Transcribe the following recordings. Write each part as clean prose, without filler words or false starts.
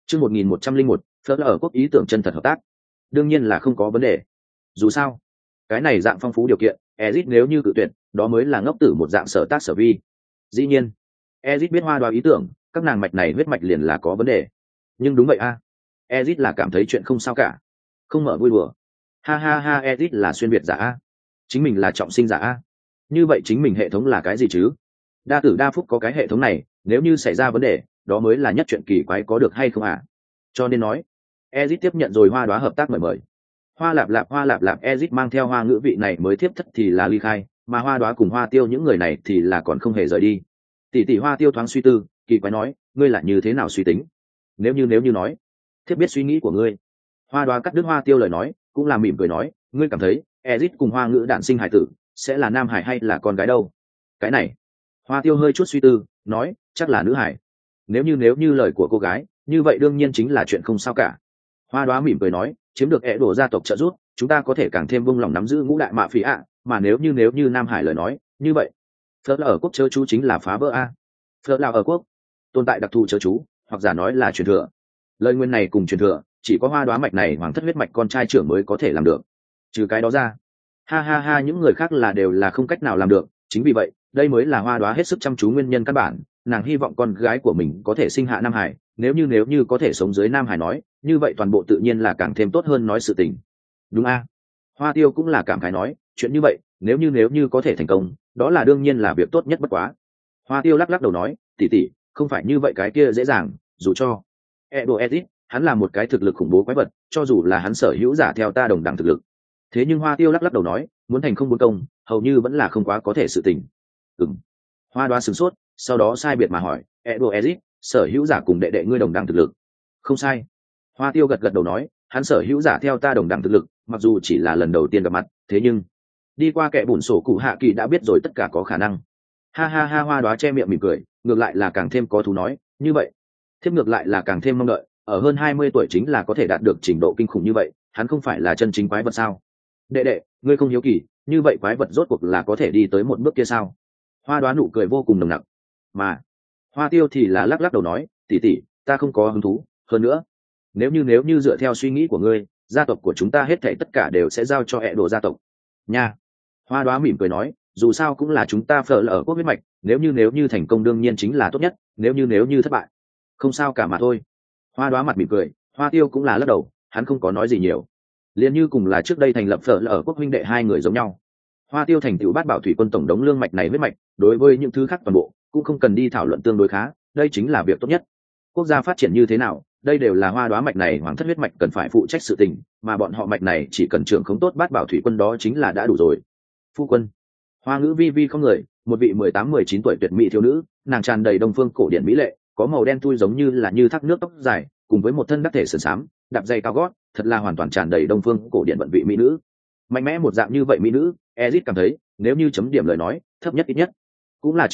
Chương 1101, Phớt ở quốc ý tưởng chân thật hợp tác. Đương nhiên là không có vấn đề. Dù sao, cái này dạng phong phú điều kiện, Ezic nếu như cự tuyệt, đó mới là ngốc tử một dạng sở tác sở vi. Dĩ nhiên, Ezic biết Hoa Đoá ý tưởng, các nàng mạch này huyết mạch liền là có vấn đề. Nhưng đúng vậy a, Ezic là cảm thấy chuyện không sao cả, không mở vui đùa. Ha ha ha, Ezic là xuyên việt giả a, chính mình là trọng sinh giả a. Như vậy chính mình hệ thống là cái gì chứ? Đa tử đa phúc có cái hệ thống này, nếu như xảy ra vấn đề, đó mới là nhất chuyện kỳ quái có được hay không à? Cho nên nói, Ezic tiếp nhận rồi Hoa Đoá hợp tác mời. Hoa lạp lạp Ezic mang theo Hoa Ngữ vị này mới tiếp thất thì là ly khai, mà Hoa Đoá cùng Hoa Tiêu những người này thì là còn không hề rời đi. Tỷ Hoa Tiêu thoáng suy tư, kỳ quái nói, ngươi là như thế nào suy tính? Nếu như nói, thiếp biết suy nghĩ của ngươi. Hoa Đoá cắt đứt Hoa Tiêu lời nói, cũng là mỉm cười nói, ngươi cảm thấy Ezic cùng Hoa Ngữ đản sinh hải tử sẽ là nam hải hay là con gái đâu? Cái này, Hoa Tiêu hơi chút suy tư, nói, chắc là nữ hải. Nếu như lời của cô gái, như vậy đương nhiên chính là chuyện không sao cả. Hoa Đoá mỉm cười nói, chiếm được ẻ đổ gia tộc trợ giúp, chúng ta có thể càng thêm vung lòng nắm giữ ngũ đại mạ phỉ ạ, mà nếu như Nam Hải lời nói, như vậy, Phớt ở quốc chớ chú chính là phá vỡ a. Phớt là ở quốc, tồn tại đặc thù chớ chú, hoặc giả nói là truyền thừa. Lời nguyên này cùng truyền thừa, chỉ có Hoa Đoá mạch này hoàng thất huyết mạch con trai trưởng mới có thể làm được. Trừ cái đó ra, ha ha ha, những người khác là đều là không cách nào làm được, chính vì vậy, đây mới là Hoa Đoá hết sức chăm chú nguyên nhân căn bản, nàng hy vọng con gái của mình có thể sinh hạ Nam Hải, nếu như có thể sống dưới Nam Hải nói, như vậy toàn bộ tự nhiên là càng thêm tốt hơn nói sự tình. Đúng a? Hoa Tiêu cũng là cảm khái nói, chuyện như vậy, nếu như có thể thành công, đó là đương nhiên là việc tốt nhất bất quá. Hoa Tiêu lắc đầu nói, tỷ, không phải như vậy cái kia dễ dàng, dù cho Edo Edit, hắn là một cái thực lực khủng bố quái vật, cho dù là hắn sở hữu giả theo ta đồng đẳng thực lực. Thế nhưng Hoa Tiêu lắc đầu nói, muốn thành không muốn công, hầu như vẫn là không quá có thể sự tình. Hoa Đoá sửng sốt, sau đó sai biệt mà hỏi, Edo Edit, sở hữu giả cùng đệ ngươi đồng đẳng thực lực? Không sai. Hoa Tiêu gật đầu nói, hắn sở hữu giả theo ta đồng đẳng thực lực, mặc dù chỉ là lần đầu tiên gặp mặt, thế nhưng đi qua kẻ bùn sổ cụ hạ kỳ đã biết rồi tất cả có khả năng. Ha ha ha, Hoa Đoá che miệng mỉm cười, ngược lại là càng thêm có thú nói, như vậy thiếp ngược lại là càng thêm mong đợi, ở hơn 20 tuổi chính là có thể đạt được trình độ kinh khủng như vậy, hắn không phải là chân chính quái vật sao? Đệ, ngươi không hiếu kỳ, như vậy quái vật rốt cuộc là có thể đi tới một bước kia sao? Hoa Đoá nụ cười vô cùng nồng nặc, mà Hoa Tiêu thì là lắc đầu nói, tỷ, ta không có hứng thú, hơn nữa, nếu như dựa theo suy nghĩ của ngươi, gia tộc của chúng ta hết thảy tất cả đều sẽ giao cho hệ đồ gia tộc nha. Hoa Đoá mỉm cười nói, dù sao cũng là chúng ta phở ở quốc huyết mạch, nếu như thành công đương nhiên chính là tốt nhất, nếu như thất bại, không sao cả mà thôi. Hoa Đoá mặt mỉm cười, Hoa Tiêu cũng là lắc đầu, hắn không có nói gì nhiều, liền như cùng là trước đây thành lập phở ở quốc huynh đệ hai người giống nhau. Hoa Tiêu thành tựu bát bảo thủy quân tổng đống lương mạch này huyết mạch, đối với những thứ khác toàn bộ cũng không cần đi thảo luận tương đối khá, đây chính là việc tốt nhất. Quốc gia phát triển như thế nào, đây đều là Hoa Đoá mạch này hoàng thất huyết mạch cần phải phụ trách sự tình, mà bọn họ mạch này chỉ cần trưởng không tốt bát bảo thủy quân đó chính là đã đủ rồi. Phu quân. Hoa Ngữ vi không người, một vị 18-19 tuổi tuyệt mỹ thiếu nữ, nàng tràn đầy đông phương cổ điển mỹ lệ, có màu đen thui giống như thác nước tóc dài, cùng với một thân đắc thể sườn xám, đạp giày cao gót, thật là hoàn toàn tràn đầy đông phương cổ điển vận vị mỹ nữ. Mạnh mẽ một dạng như vậy mỹ nữ, Ezic cảm thấy, nếu như chấm điểm lời nói, thấp nhất ít nhất cũng là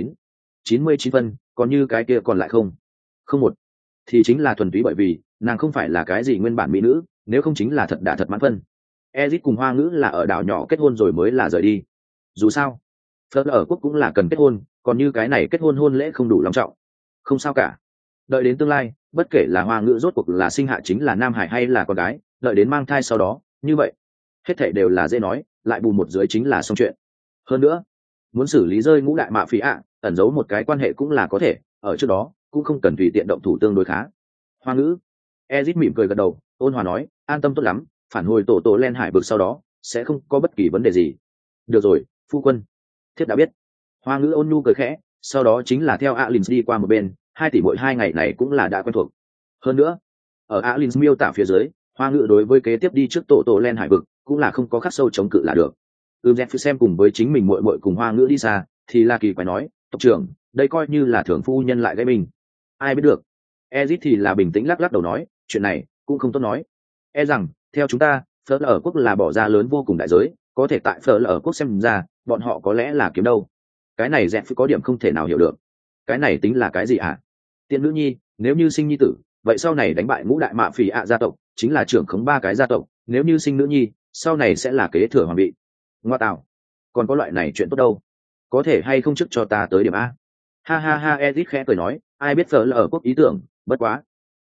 99 phân, còn như cái kia còn lại không một, thì chính là thuần túy bởi vì nàng không phải là cái gì nguyên bản mỹ nữ, nếu không chính là thật đả thật mãn phân. Ezic cùng Hoa Ngữ là ở đảo nhỏ kết hôn rồi mới là rời đi. Dù sao, Phớt ở quốc cũng là cần kết hôn, còn như cái này kết hôn lễ không đủ long trọng, không sao cả. Đợi đến tương lai, bất kể là Hoa Ngữ rốt cuộc là sinh hạ chính là nam hải hay là con gái, đợi đến mang thai sau đó, như vậy hết thảy đều là dễ nói, lại bù một dưới chính là xong chuyện. Hơn nữa, muốn xử lý rơi ngũ đại mạ phỉ ạ, ẩn giấu một cái quan hệ cũng là có thể, ở trước đó cũng không cần tùy tiện động thủ tương đối khá. Hoa Ngữ. Ezic mỉm cười gật đầu, ôn hòa nói, an tâm tốt lắm, phản hồi tổ len hải vực sau đó sẽ không có bất kỳ vấn đề gì. Được rồi, phu quân, thiếp đã biết. Hoa Ngữ ôn nhu cười khẽ, sau đó chính là theo Alins đi qua một bên, 2 tỷ mỗi 2 ngày này cũng là đã quen thuộc. Hơn nữa, ở Alins miêu tả phía dưới, Hoa Ngữ đối với kế tiếp đi trước tổ len hải vực cũng là không có khắc sâu chống cự là được. Dẹp xem cùng với chính mình muội cùng Hoa Ngữ đi xa, thì là kỳ quái nói, tộc trưởng, đây coi như là thưởng phu nhân lại gây mình. Ai biết được. Ezic thì là bình tĩnh lắc đầu nói, chuyện này cũng không tốt nói. Rằng theo chúng ta, Phớt ở quốc là bỏ ra lớn vô cùng đại giới, có thể tại Phớt ở quốc xem ra, bọn họ có lẽ là kiếm đâu. Cái này dẹp có điểm không thể nào hiểu được. Cái này tính là cái gì ạ? Tiện nữ nhi, nếu như sinh nhi tử, vậy sau này đánh bại ngũ đại mạ phỉ ạ gia tộc, chính là trưởng khống 3 cái gia tộc, nếu như sinh nữ nhi, sau này sẽ là kế thừa hoàng vị. Ngoa tạo, còn có loại này chuyện tốt đâu, có thể hay không trước cho ta tới điểm a? Ha ha ha, Ezic khẽ cười nói, ai biết Phớt ở quốc ý tưởng, bất quá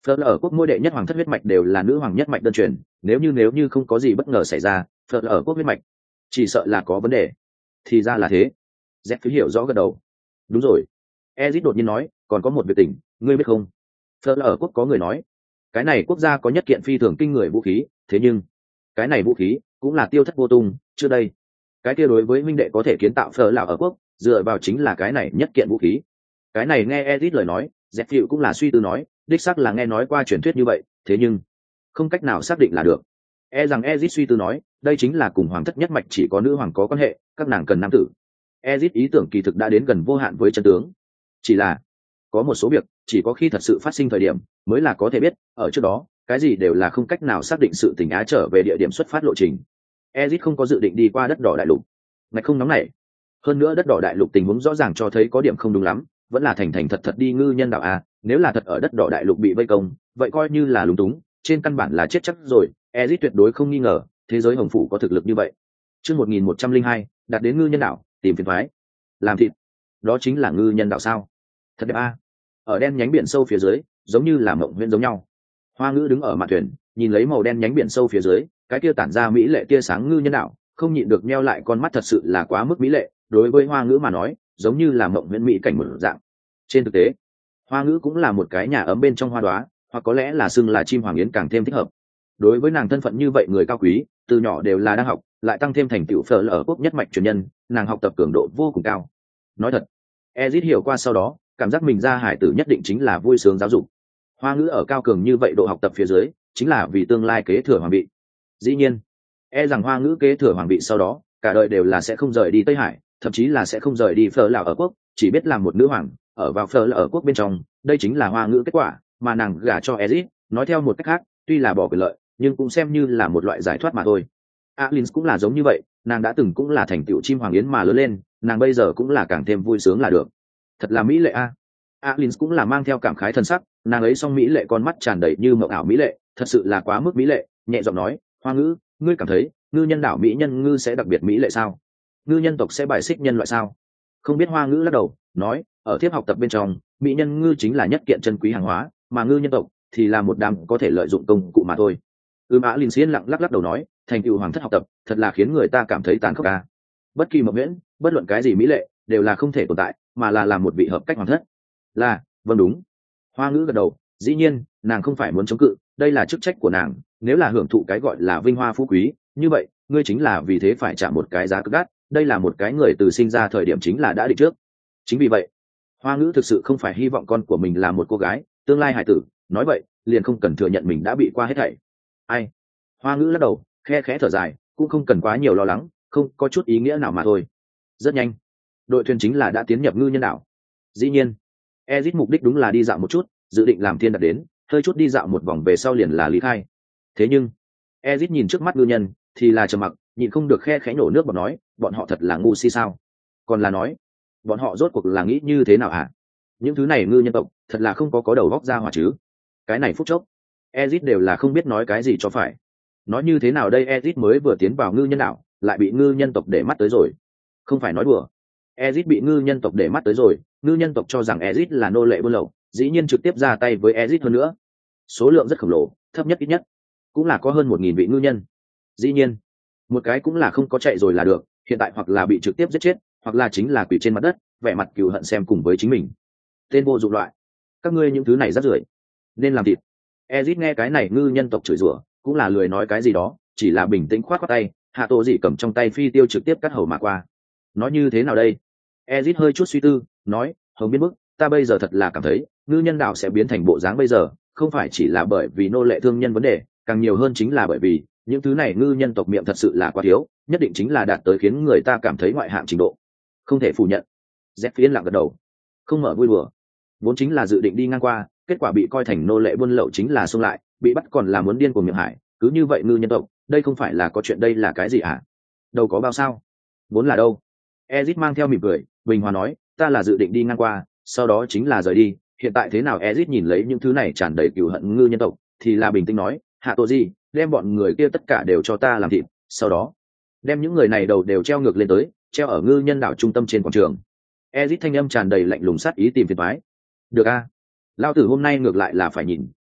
Phở ở quốc ngôi đệ nhất hoàng thất huyết mạch đều là nữ hoàng nhất mạch đơn truyền, nếu như không có gì bất ngờ xảy ra, Phở ở quốc huyết mạch chỉ sợ là có vấn đề. Thì ra là thế. Z cứ hiểu rõ gật đầu. Đúng rồi. Ezit đột nhiên nói, còn có một việc tình, ngươi biết không? Phở ở quốc có người nói, cái này quốc gia có nhất kiện phi thường kinh người vũ khí, thế nhưng cái này vũ khí cũng là tiêu thất vô tung. Trước đây cái kia đối với huynh đệ có thể kiến tạo Phở lão ở quốc, dựa vào chính là cái này nhất kiện vũ khí. Cái này nghe Ezit lời nói, Z phiệu cũng là suy tư nói, đích xác là nghe nói qua truyền thuyết như vậy, thế nhưng không cách nào xác định là được. Rằng Ezit suy tư nói, đây chính là cùng hoàng thất nhất mạch chỉ có nữ hoàng có quan hệ, các nàng cần nam tử. Ezit ý tưởng kỳ thực đã đến gần vô hạn với chân tướng. Chỉ là có một số việc chỉ có khi thật sự phát sinh thời điểm mới là có thể biết, ở trước đó cái gì đều là không cách nào xác định sự tình á trở về địa điểm xuất phát lộ trình. Ezit không có dự định đi qua đất đỏ đại lục, ngạch không nóng này. Hơn nữa đất đỏ đại lục tình huống rõ ràng cho thấy có điểm không đúng lắm, vẫn là thành thành thật thật đi ngư nhân đảo a. Nếu là thật ở đất đỏ đại lục bị vây công, vậy coi như là lúng túng, trên căn bản là chết chắc rồi. Ezit tuyệt đối không nghi ngờ thế giới hồng phủ có thực lực như vậy. Chương 1102, đạt đến ngư nhân đảo, tìm phiền toái. Làm thịt. Đó chính là ngư nhân đảo sao? Thật đẹp a. Ở đen nhánh biển sâu phía dưới, giống như là mộng huyễn giống nhau. Hoa Ngữ đứng ở mạn thuyền, nhìn lấy màu đen nhánh biển sâu phía dưới, cái kia tản ra mỹ lệ tia sáng ngư nhân đảo, không nhịn được nheo lại con mắt, thật sự là quá mức mỹ lệ, đối với Hoa Ngữ mà nói, giống như là mộng huyễn mỹ cảnh một dạng. Trên thực tế, Hoa Ngữ cũng là một cái nhà ấm bên trong hoa đóa, hoặc có lẽ là xưng là chim hoàng yến càng thêm thích hợp. Đối với nàng thân phận như vậy người cao quý, từ nhỏ đều là đang học, lại tăng thêm thành tựu Phở ở quốc nhất mạch truyền nhân, nàng học tập cường độ vô cùng cao. Nói thật, Ezit hiểu qua sau đó, cảm giác mình ra hải tử nhất định chính là vui sướng giáo dục. Hoa Ngữ ở cao cường như vậy độ học tập phía dưới, chính là vì tương lai kế thừa hoàng vị. Dĩ nhiên, rằng Hoa Ngữ kế thừa hoàng vị sau đó, cả đời đều là sẽ không rời đi Tây Hải, thậm chí là sẽ không rời đi Phở lão ở quốc, chỉ biết làm một nữ hoàng, ở vào Phở lão ở quốc bên trong, đây chính là Hoa Ngữ kết quả, mà nàng gả cho Ezit, nói theo một cách khác, tuy là bỏ quyền lợi, nhưng cũng xem như là một loại giải thoát mà thôi. Alin cũng là giống như vậy, nàng đã từng cũng là thành tựu chim hoàng yến mà lớn lên, nàng bây giờ cũng là càng thêm vui sướng là được. Thật là mỹ lệ a. Alin cũng là mang theo cảm khái thân sắc, nàng ấy song mỹ lệ con mắt tràn đầy như mộng ảo mỹ lệ, thật sự là quá mức mỹ lệ, nhẹ giọng nói, Hoa Ngữ, ngươi cảm thấy ngư nhân đảo mỹ nhân ngư sẽ đặc biệt mỹ lệ sao? Ngư nhân tộc sẽ bài xích nhân loại sao? Không biết. Hoa Ngữ lắc đầu nói, ở thiếp học tập bên trong, mỹ nhân ngư chính là nhất kiện chân quý hàng hóa, mà ngư nhân tộc thì là một đám có thể lợi dụng công cụ mà thôi. Alin xiên lặng lắc đầu nói, thành tựu hoàng thất học tập thật là khiến người ta cảm thấy tàn khốc a. Bất kỳ mộng miễn, bất luận cái gì mỹ lệ đều là không thể tồn tại, mà là làm một vị hợp cách hoàng thất. Vâng đúng. Hoa Ngữ gật đầu, dĩ nhiên nàng không phải muốn chống cự, đây là chức trách của nàng, nếu là hưởng thụ cái gọi là vinh hoa phú quý, như vậy ngươi chính là vì thế phải trả một cái giá cực đắt, đây là một cái người từ sinh ra thời điểm chính là đã định trước. Chính vì vậy, Hoa Ngữ thực sự không phải hy vọng con của mình là một cô gái tương lai hải tử, nói vậy liền không cần thừa nhận mình đã bị qua hết thảy. Ai? Hoa Ngữ lắc đầu, khe khẽ thở dài, cũng không cần quá nhiều lo lắng, không có chút ý nghĩa nào mà thôi. Rất nhanh, đội thuyền chính là đã tiến nhập ngư nhân đảo. Dĩ nhiên, Ezit mục đích đúng là đi dạo một chút, dự định làm thiên đặt đến, hơi chút đi dạo một vòng về sau liền là lý khai. Thế nhưng, Ezit nhìn trước mắt ngư nhân, thì là trầm mặc, nhịn không được khe khẽ nổ nước bọt nói, bọn họ thật là ngu si sao? Còn là nói, bọn họ rốt cuộc là nghĩ như thế nào hả? Những thứ này ngư nhân tộc, thật là không có đầu góc ra hỏa chứ? Cái này phút chốc, Ezit đều là không biết nói cái gì cho phải. Nói như thế nào đây, Ezit mới vừa tiến vào ngư nhân đảo, lại bị ngư nhân tộc để mắt tới rồi. Không phải nói đùa. Ezit bị ngư nhân tộc để mắt tới rồi, ngư nhân tộc cho rằng Ezit là nô lệ buôn lậu, dĩ nhiên trực tiếp ra tay với Ezit hơn nữa. Số lượng rất khổng lồ, thấp nhất ít nhất cũng là có hơn 1000 vị ngư nhân. Dĩ nhiên, một cái cũng là không có chạy rồi là được, hiện tại hoặc là bị trực tiếp giết chết, hoặc là chính là quỷ trên mặt đất, vẻ mặt cừu hận xem cùng với chính mình. Tên vô dụng loại, các ngươi những thứ này rác rưởi, nên làm thịt. Ezit nghe cái này ngư nhân tộc chửi rủa, cũng là lười nói cái gì đó, chỉ là bình tĩnh khoát khoát tay, Hạ Tổ Dị cầm trong tay phi tiêu trực tiếp cắt hầu mà qua. Nói như thế nào đây? Ezit hơi chút suy tư, nói, Hồng biến bức, ta bây giờ thật là cảm thấy, ngư nhân đạo sẽ biến thành bộ dáng bây giờ, không phải chỉ là bởi vì nô lệ thương nhân vấn đề, càng nhiều hơn chính là bởi vì những thứ này ngư nhân tộc miệng thật sự là quá thiếu, nhất định chính là đạt tới khiến người ta cảm thấy ngoại hạng trình độ. Không thể phủ nhận. Z phiến lặng gật đầu, không mở vui đùa, vốn chính là dự định đi ngang qua, kết quả bị coi thành nô lệ buôn lậu chính là xông lại, bị bắt còn là muốn điên cuồng miệng hải, cứ như vậy ngư nhân tộc, đây không phải là có chuyện, đây là cái gì hả? Đâu có bao sao? Vốn là đâu? Ezit mang theo mỉm cười, bình hòa nói, ta là dự định đi ngang qua, sau đó chính là rời đi. Hiện tại thế nào? Ezit nhìn lấy những thứ này tràn đầy cừu hận ngư nhân tộc, thì là bình tĩnh nói, Hạ Tổ Dị, đem bọn người kia tất cả đều cho ta làm thịt, sau đó đem những người này đầu đều treo ngược lên tới, treo ở ngư nhân đảo trung tâm trên quảng trường. Ezit thanh âm tràn đầy lạnh lùng sát ý tìm phiền toái. Được a, lao tử hôm nay ngược lại là phải nhìn,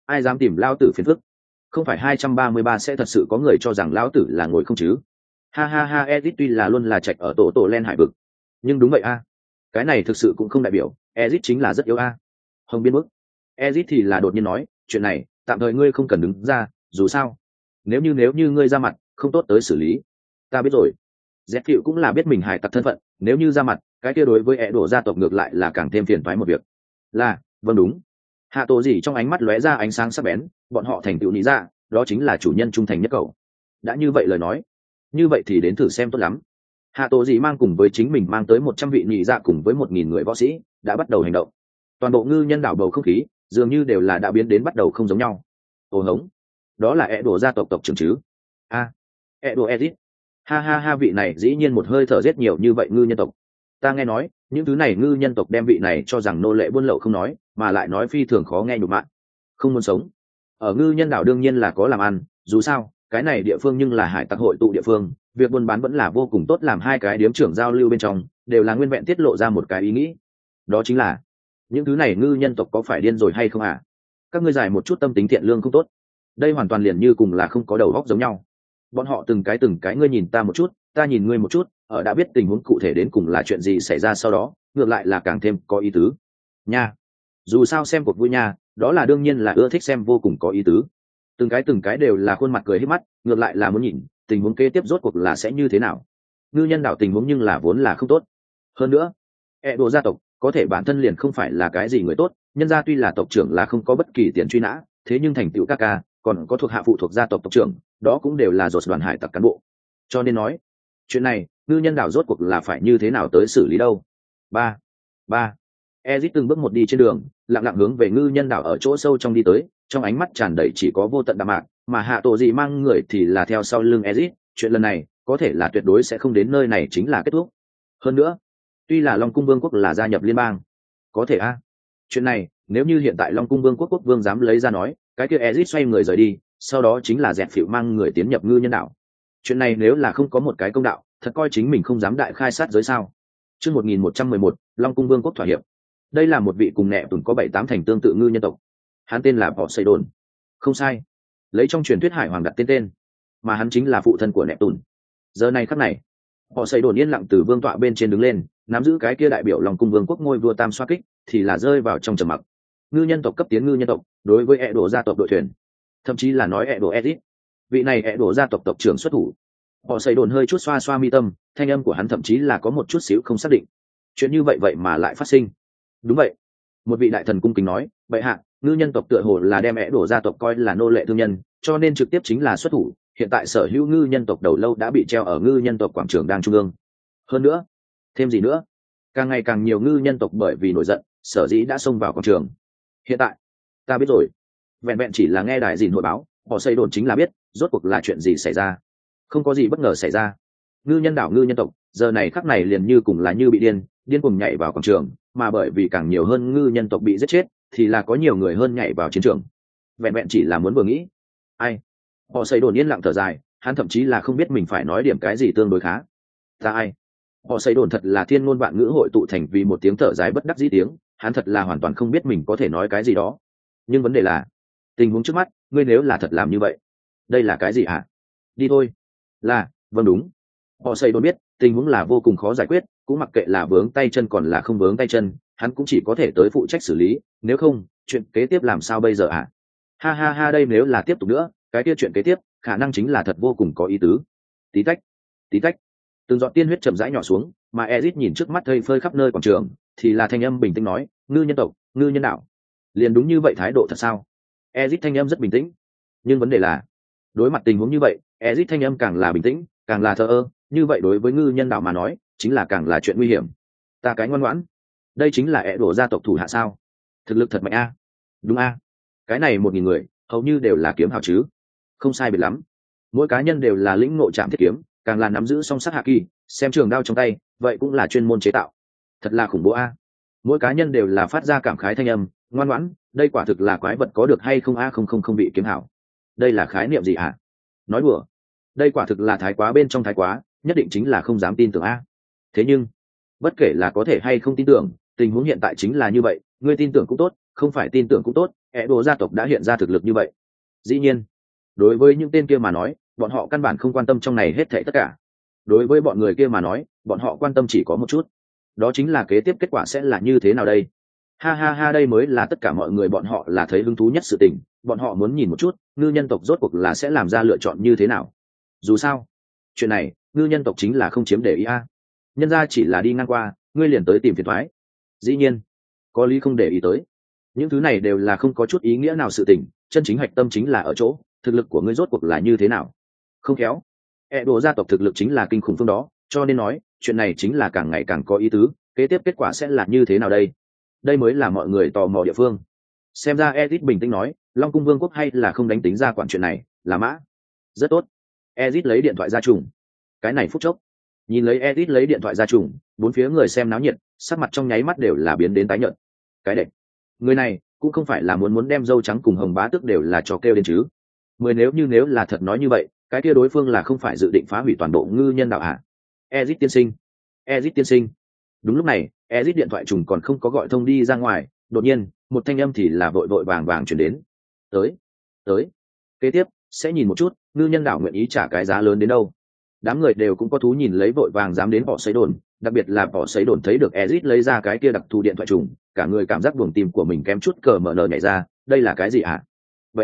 ai dám tìm lao tử phiền phức. Không phải 233 sẽ thật sự có người cho rằng lão tử là ngồi không chứ. Ha ha ha, Ezit tuy là luôn là trạch ở tổ len hải vực, nhưng đúng vậy a, cái này thực sự cũng không đại biểu Ezit chính là rất yếu a. Hồng biên bức. Ezit thì là đột nhiên nói, chuyện này tạm thời ngươi không cần đứng ra, dù sao nếu như ngươi ra mặt không tốt tới xử lý. Ta biết rồi. Dẹp Cựu cũng là biết mình hải tặc thân phận, nếu như ra mặt cái kia đối với ẹ đổ gia tộc ngược lại là càng thêm phiền toái một việc. Là vâng đúng. Hạ tổ gì trong ánh mắt lóe ra ánh sáng sắc bén, bọn họ thành tựu lý ra, đó chính là chủ nhân trung thành nhất cậu. Đã như vậy lời nói, như vậy thì đến thử xem tốt lắm. Hạ tổ gì mang cùng với chính mình mang tới 100 vị nhị dạ cùng với 1000 người võ sĩ đã bắt đầu hành động. Toàn bộ ngư nhân đảo bầu không khí dường như đều là đã biến đến bắt đầu không giống nhau. Ồ hống, đó là ẹ đổ gia tộc tộc trưởng chứ? A, ẹ đổ Ezit. Ha ha ha, vị này dĩ nhiên một hơi thở giết nhiều như vậy ngư nhân tộc. Ta nghe nói những thứ này ngư nhân tộc đem vị này cho rằng nô lệ buôn lậu không nói, mà lại nói phi thường khó nghe nhục mạ, không muốn sống. Ở ngư nhân đảo đương nhiên là có làm ăn, dù sao cái này địa phương nhưng là hải tặc hội tụ địa phương, việc buôn bán vẫn là vô cùng tốt. Làm hai cái điếm trưởng giao lưu bên trong đều là nguyên vẹn tiết lộ ra một cái ý nghĩ, đó chính là những thứ này ngư nhân tộc có phải điên rồi hay không à? Các ngươi giải một chút tâm tính thiện lương không tốt. Đây hoàn toàn liền như cùng là không có đầu óc giống nhau. Bọn họ từng cái ngươi nhìn ta một chút, ta nhìn ngươi một chút, ở đã biết tình huống cụ thể đến cùng là chuyện gì xảy ra sau đó, ngược lại là càng thêm có ý tứ nha. Dù sao xem cuộc vui nha, đó là đương nhiên là ưa thích xem vô cùng có ý tứ. Từng cái đều là khuôn mặt cười hết mắt, ngược lại là muốn nhìn tình huống kế tiếp rốt cuộc là sẽ như thế nào. Ngư nhân đảo tình huống nhưng là vốn là không tốt. Hơn nữa ẹ đồ gia tộc có thể bản thân liền không phải là cái gì người tốt, nhân gia tuy là tộc trưởng là không có bất kỳ tiền truy nã, thế nhưng thành tựu ca ca còn có thuộc hạ phụ thuộc gia tộc tộc trưởng, đó cũng đều là dột đoàn hải tặc cán bộ. Cho nên nói chuyện này ngư nhân đảo rốt cuộc là phải như thế nào tới xử lý đâu. Ba Ezit từng bước một đi trên đường, lặng lặng hướng về ngư nhân đảo ở chỗ sâu trong đi tới, trong ánh mắt tràn đầy chỉ có vô tận đạm mạc, mà hạ tổ gì mang người thì là theo sau lưng Ezit. Chuyện lần này có thể là tuyệt đối sẽ không đến nơi này chính là kết thúc. Hơn nữa tuy là Long Cung Vương quốc là gia nhập liên bang, có thể chuyện này nếu như hiện tại Long Cung Vương quốc quốc vương dám lấy ra nói, cái kia Ezit xoay người rời đi, sau đó chính là dẹp phịu mang người tiến nhập ngư nhân đảo. Chuyện này nếu là không có một cái công đạo, thật coi chính mình không dám đại khai sát giới sao. Chương 1111, Long Cung Vương quốc thỏa hiệp. Đây là một vị cùng nẹ tùn có 7-8 thành tương tự ngư nhân tộc. Hắn tên là Poseidon. Không sai, lấy trong truyền thuyết hải hoàng đặt tên, mà hắn chính là phụ thân của nẹ tùn. Giờ này khắc này, Poseidon yên lặng từ vương tọa bên trên đứng lên, nắm giữ cái kia đại biểu Long Cung Vương quốc ngôi vua tam xoa kích, thì là rơi vào trong trầm mặc. Ngư nhân tộc cấp tiến ngư nhân tộc, đối với ẹ đổ gia tộc đội thuyền, thậm chí là nói ẹ đổ Ezit, vị này ẹ đổ gia tộc tộc trưởng xuất thủ. Poseidon hơi chút xoa xoa mi tâm, thanh âm của hắn thậm chí là có một chút xíu không xác định. Chuyện như vậy mà lại phát sinh. Đúng vậy, một vị đại thần cung kính nói, bệ hạ, ngư nhân tộc tựa hồ là đem ẹ đổ gia tộc coi là nô lệ thương nhân, cho nên trực tiếp chính là xuất thủ. Hiện tại sở hữu ngư nhân tộc đầu lâu đã bị treo ở ngư nhân tộc quảng trường đang trung ương. Hơn nữa, thêm gì nữa, càng ngày càng nhiều ngư nhân tộc bởi vì nổi giận, sở dĩ đã xông vào quảng trường. Hiện tại ta biết rồi. Vẹn vẹn chỉ là nghe đài dìn hội báo, họ xây đồn chính là biết rốt cuộc là chuyện gì xảy ra. Không có gì bất ngờ xảy ra. Ngư nhân đảo ngư nhân tộc giờ này khắc này liền như cùng là như bị điên cùng nhảy vào quảng trường, mà bởi vì càng nhiều hơn ngư nhân tộc bị giết chết, thì là có nhiều người hơn nhảy vào chiến trường. Vẹn vẹn chỉ là muốn vừa nghĩ, ai, họ xây đồn yên lặng thở dài, hắn thậm chí là không biết mình phải nói điểm cái gì tương đối khá. Ta ai, họ xây đồn thật là thiên ngôn vạn ngữ hội tụ thành vì một tiếng thở dài bất đắc dĩ tiếng, hắn thật là hoàn toàn không biết mình có thể nói cái gì đó. Nhưng vấn đề là tình huống trước mắt, ngươi nếu là thật làm như vậy, đây là cái gì hả? Đi thôi. Là vâng đúng. Họ xây đồn biết tình huống là vô cùng khó giải quyết, cũng mặc kệ là vướng tay chân còn là không vướng tay chân, hắn cũng chỉ có thể tới phụ trách xử lý, nếu không chuyện kế tiếp làm sao bây giờ hả? Ha ha ha, đây nếu là tiếp tục nữa, cái kia chuyện kế tiếp khả năng chính là thật vô cùng có ý tứ. Tí tách tí tách, từng giọt tiên huyết chậm rãi nhỏ xuống, mà Ezit nhìn trước mắt thây phơi khắp nơi quảng trường, thì là thanh âm bình tĩnh nói, ngư nhân tộc, ngư nhân đạo, liền đúng như vậy thái độ thật sao? Ezit thanh âm rất bình tĩnh, nhưng vấn đề là đối mặt tình huống như vậy, Ezit thanh âm càng là bình tĩnh, càng là thờ ơ, như vậy đối với ngư nhân đạo mà nói, chính là càng là chuyện nguy hiểm. Ta cái ngoan ngoãn, đây chính là ẹ đổ gia tộc thủ hạ sao? Thực lực thật mạnh a. Đúng a. Cái này 1000 người, hầu như đều là kiếm hào chứ? Không sai biệt lắm. Mỗi cá nhân đều là lĩnh ngộ chạm thiết kiếm, càng là nắm giữ song sắc hạ kỳ, xem trường đao trong tay, vậy cũng là chuyên môn chế tạo. Thật là khủng bố a. Mỗi cá nhân đều là phát ra cảm khái thanh âm, ngoan ngoãn, đây quả thực là quái vật có được hay không a, không bị kiếm hảo. Đây là khái niệm gì hả? Nói đùa. Đây quả thực là thái quá bên trong thái quá, nhất định chính là không dám tin tưởng a. Thế nhưng bất kể là có thể hay không tin tưởng, tình huống hiện tại chính là như vậy, ngươi tin tưởng cũng tốt, không phải tin tưởng cũng tốt, Edo gia tộc đã hiện ra thực lực như vậy. Dĩ nhiên, đối với những tên kia mà nói, bọn họ căn bản không quan tâm trong này hết thảy tất cả. Đối với bọn người kia mà nói, bọn họ quan tâm chỉ có một chút, đó chính là kế tiếp kết quả sẽ là như thế nào đây. Ha ha ha, đây mới là tất cả mọi người bọn họ là thấy hứng thú nhất sự tình, bọn họ muốn nhìn một chút ngư nhân tộc rốt cuộc là sẽ làm ra lựa chọn như thế nào. Dù sao chuyện này ngư nhân tộc chính là không chiếm để ý a, nhân ra chỉ là đi ngang qua ngươi liền tới tìm phiền thoái. Dĩ nhiên có lý không để ý tới, những thứ này đều là không có chút ý nghĩa nào sự tình, chân chính hạch tâm chính là ở chỗ thực lực của ngươi rốt cuộc là như thế nào. Không khéo Edo gia tộc thực lực chính là kinh khủng phương đó, cho nên nói chuyện này chính là càng ngày càng có ý tứ, kế tiếp kết quả sẽ là như thế nào đây. Đây mới là mọi người tò mò địa phương. Xem ra Ezit bình tĩnh nói, Long Cung Vương quốc hay là không đánh tính ra quản chuyện này, là mã. Rất tốt. Ezit lấy điện thoại ra trùng. Cái này phút chốc. Nhìn lấy Ezit lấy điện thoại ra trùng, bốn phía người xem náo nhiệt, sắc mặt trong nháy mắt đều là biến đến tái nhợt. Cái đệm. Người này cũng không phải là muốn đem dâu trắng cùng hồng bá tước đều là trò kêu đến chứ. Nếu là thật nói như vậy, cái kia đối phương là không phải dự định phá hủy toàn bộ ngư nhân đạo hạ. Ezit tiên sinh. Ezit tiên sinh. Đúng lúc này, Ezit điện thoại trùng còn không có gọi thông đi ra ngoài, đột nhiên một thanh âm thì là vội vàng vàng chuyển đến. Tới kế tiếp sẽ nhìn một chút ngư nhân đảo nguyện ý trả cái giá lớn đến đâu. Đám người đều cũng có thú nhìn lấy, vội vàng dám đến bỏ sấy đồn, đặc biệt là bỏ sấy đồn thấy được Ezit lấy ra cái kia đặc thù điện thoại trùng, cả người cảm giác buồng tim của mình kém chút cờ mở nở nhảy ra. Đây là cái gì hả? Vậy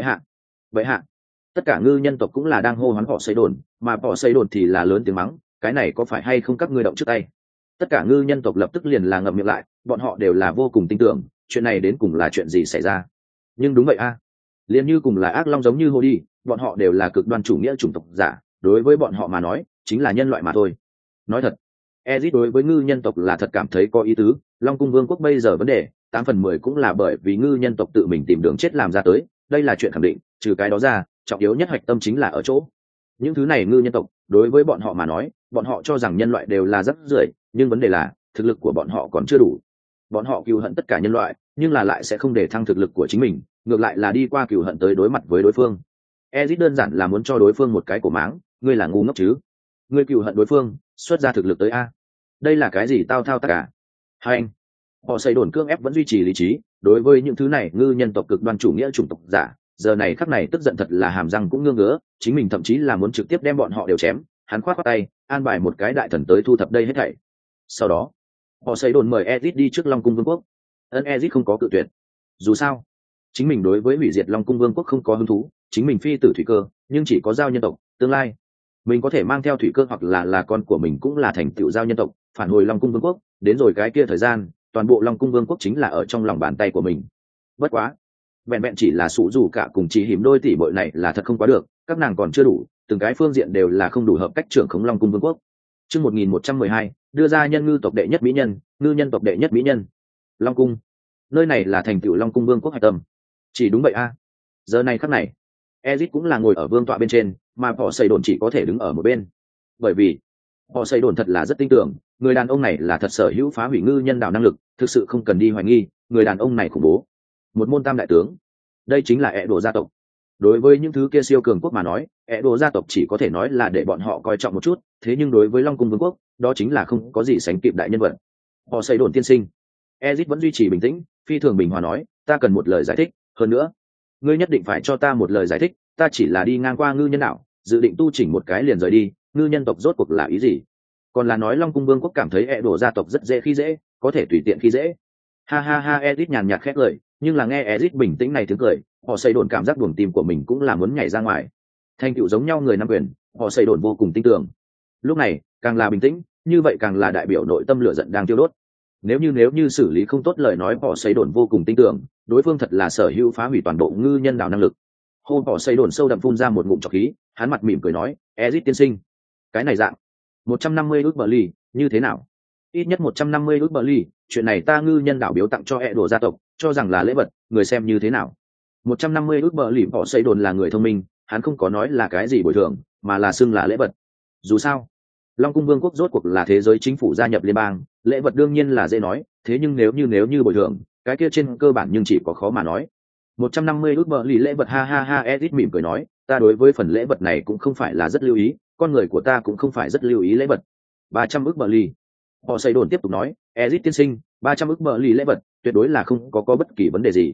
hạ tất cả ngư nhân tộc cũng là đang hô hoán bỏ sấy đồn, mà bỏ sấy đồn thì là lớn tiếng mắng, cái này có phải hay không các ngươi động trước tay. Tất cả ngư nhân tộc lập tức liền là ngậm miệng lại, bọn họ đều là vô cùng tin tưởng chuyện này đến cùng là chuyện gì xảy ra. Nhưng đúng vậy a, liền như cùng là ác long giống như hô đi, bọn họ đều là cực đoan chủ nghĩa chủng tộc giả, đối với bọn họ mà nói chính là nhân loại mà thôi. Nói thật, Ezit đối với ngư nhân tộc là thật cảm thấy có ý tứ. Long Cung Vương quốc bây giờ vấn đề 8/10 cũng là bởi vì ngư nhân tộc tự mình tìm đường chết làm ra tới, đây là chuyện khẳng định. Trừ cái đó ra, trọng yếu nhất hạch tâm chính là ở chỗ những thứ này ngư nhân tộc đối với bọn họ mà nói, bọn họ cho rằng nhân loại đều là rác rưởi, nhưng vấn đề là thực lực của bọn họ còn chưa đủ. Bọn họ cừu hận tất cả nhân loại, nhưng là lại sẽ không để thăng thực lực của chính mình, ngược lại là đi qua cừu hận tới đối mặt với đối phương. Ezit đơn giản là muốn cho đối phương một cái cổ máng, ngươi là ngu ngốc chứ? Ngươi cừu hận đối phương, xuất ra thực lực tới a. Đây là cái gì tao thao tất cả? Hai anh, họ xây đồn cương ép vẫn duy trì lý trí, đối với những thứ này ngư nhân tộc cực đoan chủ nghĩa chủng tộc giả, giờ này khắc này tức giận thật là hàm răng cũng ngơ ngứa, chính mình thậm chí là muốn trực tiếp đem bọn họ đều chém. Hắn khoát khoát tay, an bài một cái đại thần tới thu thập đây hết thảy. Sau đó họ xây đồn mời Ezit đi trước Long Cung Vương quốc. Ezit không có cự tuyệt, dù sao chính mình đối với hủy diệt Long Cung Vương quốc không có hứng thú, chính mình phi tử thủy cơ nhưng chỉ có giao nhân tộc, tương lai mình có thể mang theo thủy cơ hoặc là con của mình cũng là thành tựu giao nhân tộc, phản hồi Long Cung Vương quốc, đến rồi cái kia thời gian toàn bộ Long Cung Vương quốc chính là ở trong lòng bàn tay của mình. Bất quá vẹn vẹn chỉ là sụ dù cả cùng chỉ hiểm đôi tỷ bội này là thật không quá được, các nàng còn chưa đủ, từng cái phương diện đều là không đủ hợp cách trưởng khống Long Cung Vương quốc. Chương 1112, đưa ra nhân ngư tộc đệ nhất mỹ nhân, ngư nhân tộc đệ nhất mỹ nhân. Long Cung, nơi này là thành tựu Long Cung Vương quốc hạch tâm. Chỉ đúng vậy a. Giờ này khắc này, Ezit cũng là ngồi ở vương tọa bên trên, mà họ xây đồn chỉ có thể đứng ở một bên. Bởi vì họ xây đồn thật là rất tin tưởng, người đàn ông này là thật sở hữu phá hủy ngư nhân đảo năng lực, thực sự không cần đi hoài nghi, người đàn ông này khủng bố. Một môn tam đại tướng, đây chính là Edo gia tộc. Đối với những thứ kia siêu cường quốc mà nói, Edo gia tộc chỉ có thể nói là để bọn họ coi trọng một chút, thế nhưng đối với Long Cung Vương quốc, đó chính là không có gì sánh kịp đại nhân vật. Họ xây đồn tiên sinh. Ezit vẫn duy trì bình tĩnh, phi thường bình hòa nói, ta cần một lời giải thích, hơn nữa ngươi nhất định phải cho ta một lời giải thích, ta chỉ là đi ngang qua ngư nhân đảo, dự định tu chỉnh một cái liền rời đi, ngư nhân tộc rốt cuộc là ý gì? Còn là nói Long Cung Vương quốc cảm thấy Edo gia tộc rất dễ khi dễ, có thể tùy tiện khi dễ. Ha ha ha, Ezit nhàn nhạt khét lời, nhưng là nghe Ezit bình tĩnh này tiếng cười, họ xây đồn cảm giác buồng tim của mình cũng là muốn nhảy ra ngoài. Thành tựu giống nhau người nam quyền, họ xây đồn vô cùng tin tưởng. Lúc này càng là bình tĩnh, như vậy càng là đại biểu nội tâm lửa giận đang tiêu đốt. Nếu như xử lý không tốt lời nói, họ xây đồn vô cùng tin tưởng đối phương thật là sở hữu phá hủy toàn bộ ngư nhân đảo năng lực. Họ xây đồn sâu đậm phun ra một ngụm trọc khí, hắn mặt mỉm cười nói, Ezit tiên sinh, cái này dạng 150 ức bờ ly như thế nào? Ít nhất 150 ức bờ ly, chuyện này ta ngư nhân đảo biếu tặng cho Edo gia tộc, cho rằng là lễ vật, người xem như thế nào? 150 ức bờ ly. Họ xây đồn là người thông minh, hắn không có nói là cái gì bồi thường, mà là xưng là lễ vật. Dù sao Long Cung Vương quốc rốt cuộc là thế giới chính phủ gia nhập liên bang, lễ vật đương nhiên là dễ nói, thế nhưng nếu như bồi thường, cái kia trên cơ bản nhưng chỉ có khó mà nói. 150 ức bờ lì lễ vật, ha ha ha. Edit mỉm cười nói, ta đối với phần lễ vật này cũng không phải là rất lưu ý, con người của ta cũng không phải rất lưu ý lễ vật. 300 ức bờ lì. Họ xây đồn tiếp tục nói, Edit tiên sinh, 300 ức bờ lì lễ vật, tuyệt đối là không có bất kỳ vấn đề gì.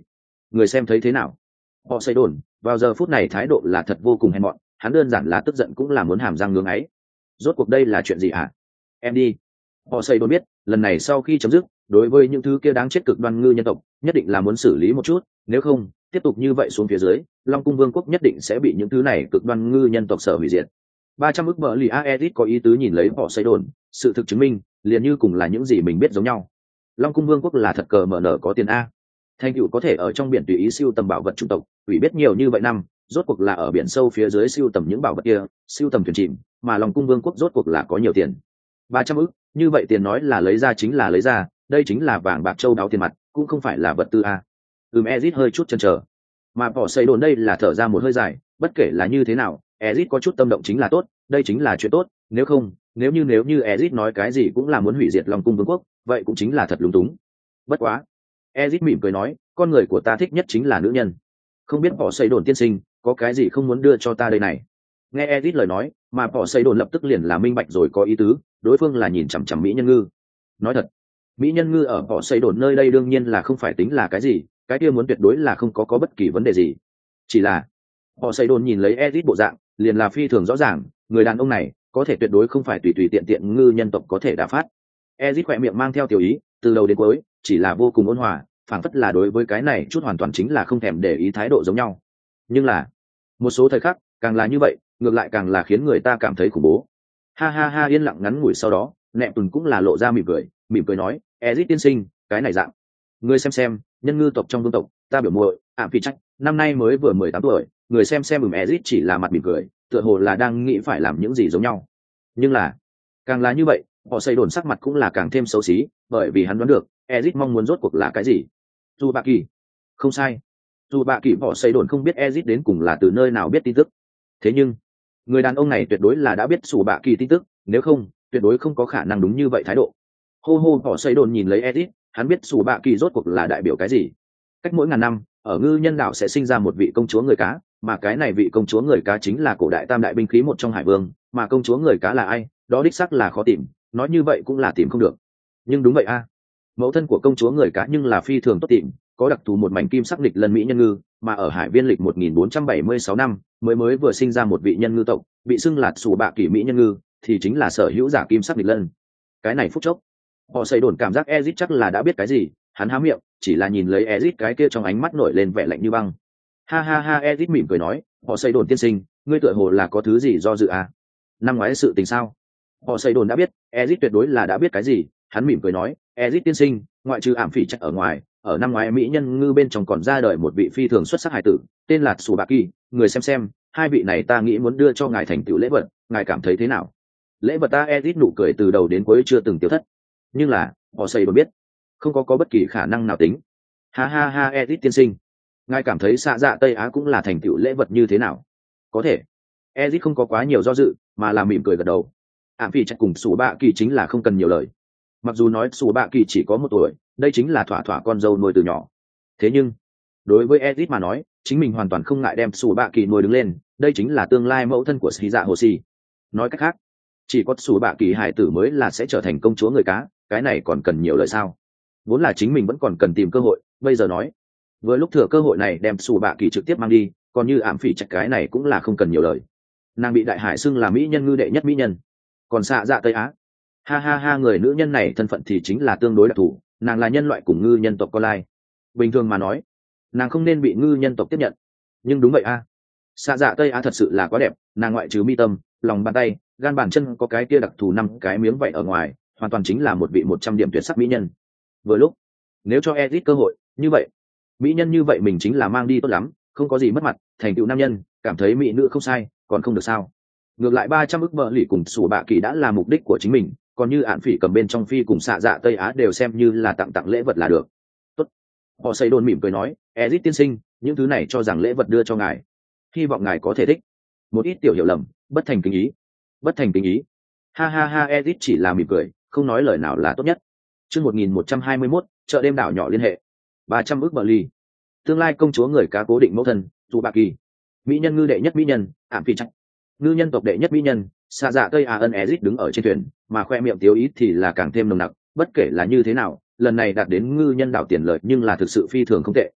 người xem thấy thế nào? Họ xây đồn vào giờ phút này thái độ là thật vô cùng hèn mọn, hắn đơn giản là tức giận cũng là muốn hàm răng ngưỡng ấy. Rốt cuộc đây là chuyện gì hả? Em đi. Họ xây đồn biết lần này sau khi chấm dứt, đối với những thứ kia đáng chết cực đoan ngư nhân tộc nhất định là muốn xử lý một chút, nếu không tiếp tục như vậy xuống phía dưới, Long Cung Vương quốc nhất định sẽ bị những thứ này cực đoan ngư nhân tộc sở hủy diệt. 300 ức bờ lì Aedit có ý tứ nhìn lấy họ xây đồn, sự thực chứng minh liền như cùng là những gì mình biết giống nhau. Long Cung Vương quốc là thật cờ mở nở có tiền a. Thành tựu có thể ở trong biển tùy ý siêu tầm bảo vật chủng tộc, ủy biết nhiều như vậy năm, rốt cuộc là ở biển sâu phía dưới siêu tầm những bảo vật kia, siêu tầm thuyền chìm, mà Long Cung Vương quốc rốt cuộc là có nhiều tiền. 300 ức, như vậy tiền nói là lấy ra chính là lấy ra, đây chính là vàng bạc châu đáo tiền mặt, cũng không phải là vật tư a. Ezit hơi chút chần chờ, mà bỏ xây đồn đây là thở ra một hơi dài, bất kể là như thế nào, Ezit có chút tâm động chính là tốt, đây chính là chuyện tốt, nếu không, nếu như Ezit nói cái gì cũng là muốn hủy diệt Long Cung Vương quốc, vậy cũng chính là thật lúng túng. Bất quá, Ezit mỉm cười nói, con người của ta thích nhất chính là nữ nhân, không biết bỏ xây đồn tiên sinh có cái gì không muốn đưa cho ta đây này. Nghe Ezit lời nói, mà bỏ xây đồn lập tức liền là minh bạch rồi có ý tứ, đối phương là nhìn chằm chằm mỹ nhân ngư. Nói thật, mỹ nhân ngư ở bỏ xây đồn nơi đây đương nhiên là không phải tính là cái gì, cái kia muốn tuyệt đối là không có bất kỳ vấn đề gì. Chỉ là họ xây đồn nhìn lấy Ezit bộ dạng, liền là phi thường rõ ràng, người đàn ông này có thể tuyệt đối không phải tùy tùy tiện tiện ngư nhân tộc có thể đả phát. Ezit khỏe miệng mang theo tiểu ý, từ đầu đến cuối chỉ là vô cùng ôn hòa, phảng phất là đối với cái này chút hoàn toàn chính là không thèm để ý thái độ giống nhau. Nhưng là một số thời khắc càng là như vậy, ngược lại càng là khiến người ta cảm thấy khủng bố. Ha ha ha, yên lặng ngắn ngủi sau đó, Nẹp Tùn cũng là lộ ra mỉm cười nói, Ezit tiên sinh, cái này dạng, người xem, nhân ngư tộc trong vương tộc, ta biểu muội, Phi Trách, năm nay mới vừa 18 tuổi, người xem Ezit chỉ là mặt mỉm cười, tựa hồ là đang nghĩ phải làm những gì giống nhau. Nhưng là, càng là như vậy, họ xây đồn sắc mặt cũng là càng thêm xấu xí, bởi vì hắn đoán được, Ezit mong muốn rốt cuộc là cái gì. Dù bạ kỳ, không sai. Dù bạ kỳ họ xây đồn không biết Ezit đến cùng là từ nơi nào biết tin tức. Thế nhưng, người đàn ông này tuyệt đối là đã biết Sủ bạ kỳ tin tức, nếu không, tuyệt đối không có khả năng đúng như vậy thái độ. Hô họ xây đồn nhìn lấy Ezit, hắn biết Sủ bạ kỳ rốt cuộc là đại biểu cái gì. Cách mỗi ngàn năm, ở ngư nhân đảo sẽ sinh ra một vị công chúa người cá, mà cái này vị công chúa người cá chính là cổ đại tam đại binh khí một trong hải vương, mà công chúa người cá là ai, đó đích xác là khó tìm, nói như vậy cũng là tìm không được. Nhưng đúng vậy a, mẫu thân của công chúa người cá nhưng là phi thường tốt tìm, có đặc thù một mảnh kim sắc lịch lân mỹ nhân ngư, mà ở hải viên lịch 1476 năm mới vừa sinh ra một vị nhân ngư tộc, bị xưng là Sủ bạ kỳ mỹ nhân ngư, thì chính là sở hữu giả kim sắc lịch lân. Cái này phút chốc, họ xây đồn cảm giác Ezit chắc là đã biết cái gì, hắn há miệng, chỉ là nhìn lấy Ezit cái kia trong ánh mắt nổi lên vẻ lạnh như băng. Ha ha ha, Ezit mỉm cười nói, họ xây đồn tiên sinh, ngươi tựa hồ là có thứ gì do dự à? Năm ngoái sự tình sao? Họ xây đồn đã biết, Ezit tuyệt đối là đã biết cái gì, hắn mỉm cười nói, Ezit tiên sinh, ngoại trừ Phỉ Trách ở ngoài, ở năm ngoái mỹ nhân ngư bên trong còn ra đời một vị phi thường xuất sắc hài tử, tên là Sủ bạ kỳ, người xem, hai vị này ta nghĩ muốn đưa cho ngài thành tựu lễ vật, ngài cảm thấy thế nào? Lễ vật ta. Ezit nụ cười từ đầu đến cuối chưa từng tiêu thất. Nhưng là, họ xây đồn biết, không có bất kỳ khả năng nào tính. Ha ha ha, Ezit tiên sinh, ngài cảm thấy xạ dạ Tây Á cũng là thành tựu lễ vật như thế nào? Có thể. Ezit không có quá nhiều do dự, mà là mỉm cười gật đầu. Phỉ Trách cùng Sủ bạ kỳ chính là không cần nhiều lời. Mặc dù nói Sủ bạ kỳ chỉ có 1 tuổi, đây chính là thỏa con dâu nuôi từ nhỏ. Thế nhưng, đối với Ezit mà nói, chính mình hoàn toàn không ngại đem Sủ bạ kỳ nuôi đứng lên, đây chính là tương lai mẫu thân của Sĩ Dạ Hồ Xì. Nói cách khác, chỉ có Sủ bạ kỳ hải tử mới là sẽ trở thành công chúa người cá, cái này còn cần nhiều lời sao? Vốn là chính mình vẫn còn cần tìm cơ hội, bây giờ nói, vừa lúc thừa cơ hội này đem Sủ bạ kỳ trực tiếp mang đi, còn như Phỉ Trách cái này cũng là không cần nhiều lời. Nàng bị đại hải xưng là mỹ nhân ngư đệ nhất mỹ nhân, còn xạ dạ Tây Á, ha ha ha, người nữ nhân này thân phận thì chính là tương đối đặc thù, nàng là nhân loại cùng ngư nhân tộc con lai. Bình thường mà nói, nàng không nên bị ngư nhân tộc tiếp nhận, nhưng đúng vậy a, xạ dạ Tây Á thật sự là quá đẹp, nàng ngoại trừ mi tâm, lòng bàn tay, gan bàn chân có cái kia đặc thù 5 cái miếng vậy ở ngoài, hoàn toàn chính là một vị 100 điểm tuyệt sắc mỹ nhân. Vừa lúc, nếu cho Ezit cơ hội như vậy, mỹ nhân như vậy mình chính là mang đi tốt lắm, không có gì mất mặt, thành tựu nam nhân, cảm thấy mỹ nữ không sai, còn không được sao? Ngược lại 300 ức bờ lì cùng Sủ bạ kỳ đã là mục đích của chính mình, còn như Phỉ cầm bên trong phi cùng xạ dạ Tây Á đều xem như là tặng lễ vật là được. Tốt. Họ xây đồn mỉm cười nói, Ezit tiên sinh, những thứ này cho rằng lễ vật đưa cho ngài, hy vọng ngài có thể thích. Một ít tiểu hiểu lầm, bất thành kính ý. Ha ha ha, Ezit chỉ là mỉm cười, không nói lời nào là tốt nhất. Chương 1121, chợ đêm đảo nhỏ liên hệ. 300 ức bờ lì. Tương lai công chúa người cá cố định mẫu thân, Sủ bạ kỳ. Mỹ nhân ngư đệ nhất mỹ nhân, Phỉ Trách. Ngư nhân tộc đệ nhất mỹ nhân, xạ dạ Tây Á ân. Ezit đứng ở trên thuyền, mà khoe miệng tiếu ý thì là càng thêm nồng nặc, bất kể là như thế nào, lần này đạt đến ngư nhân đảo tiền lợi nhưng là thực sự phi thường không tệ.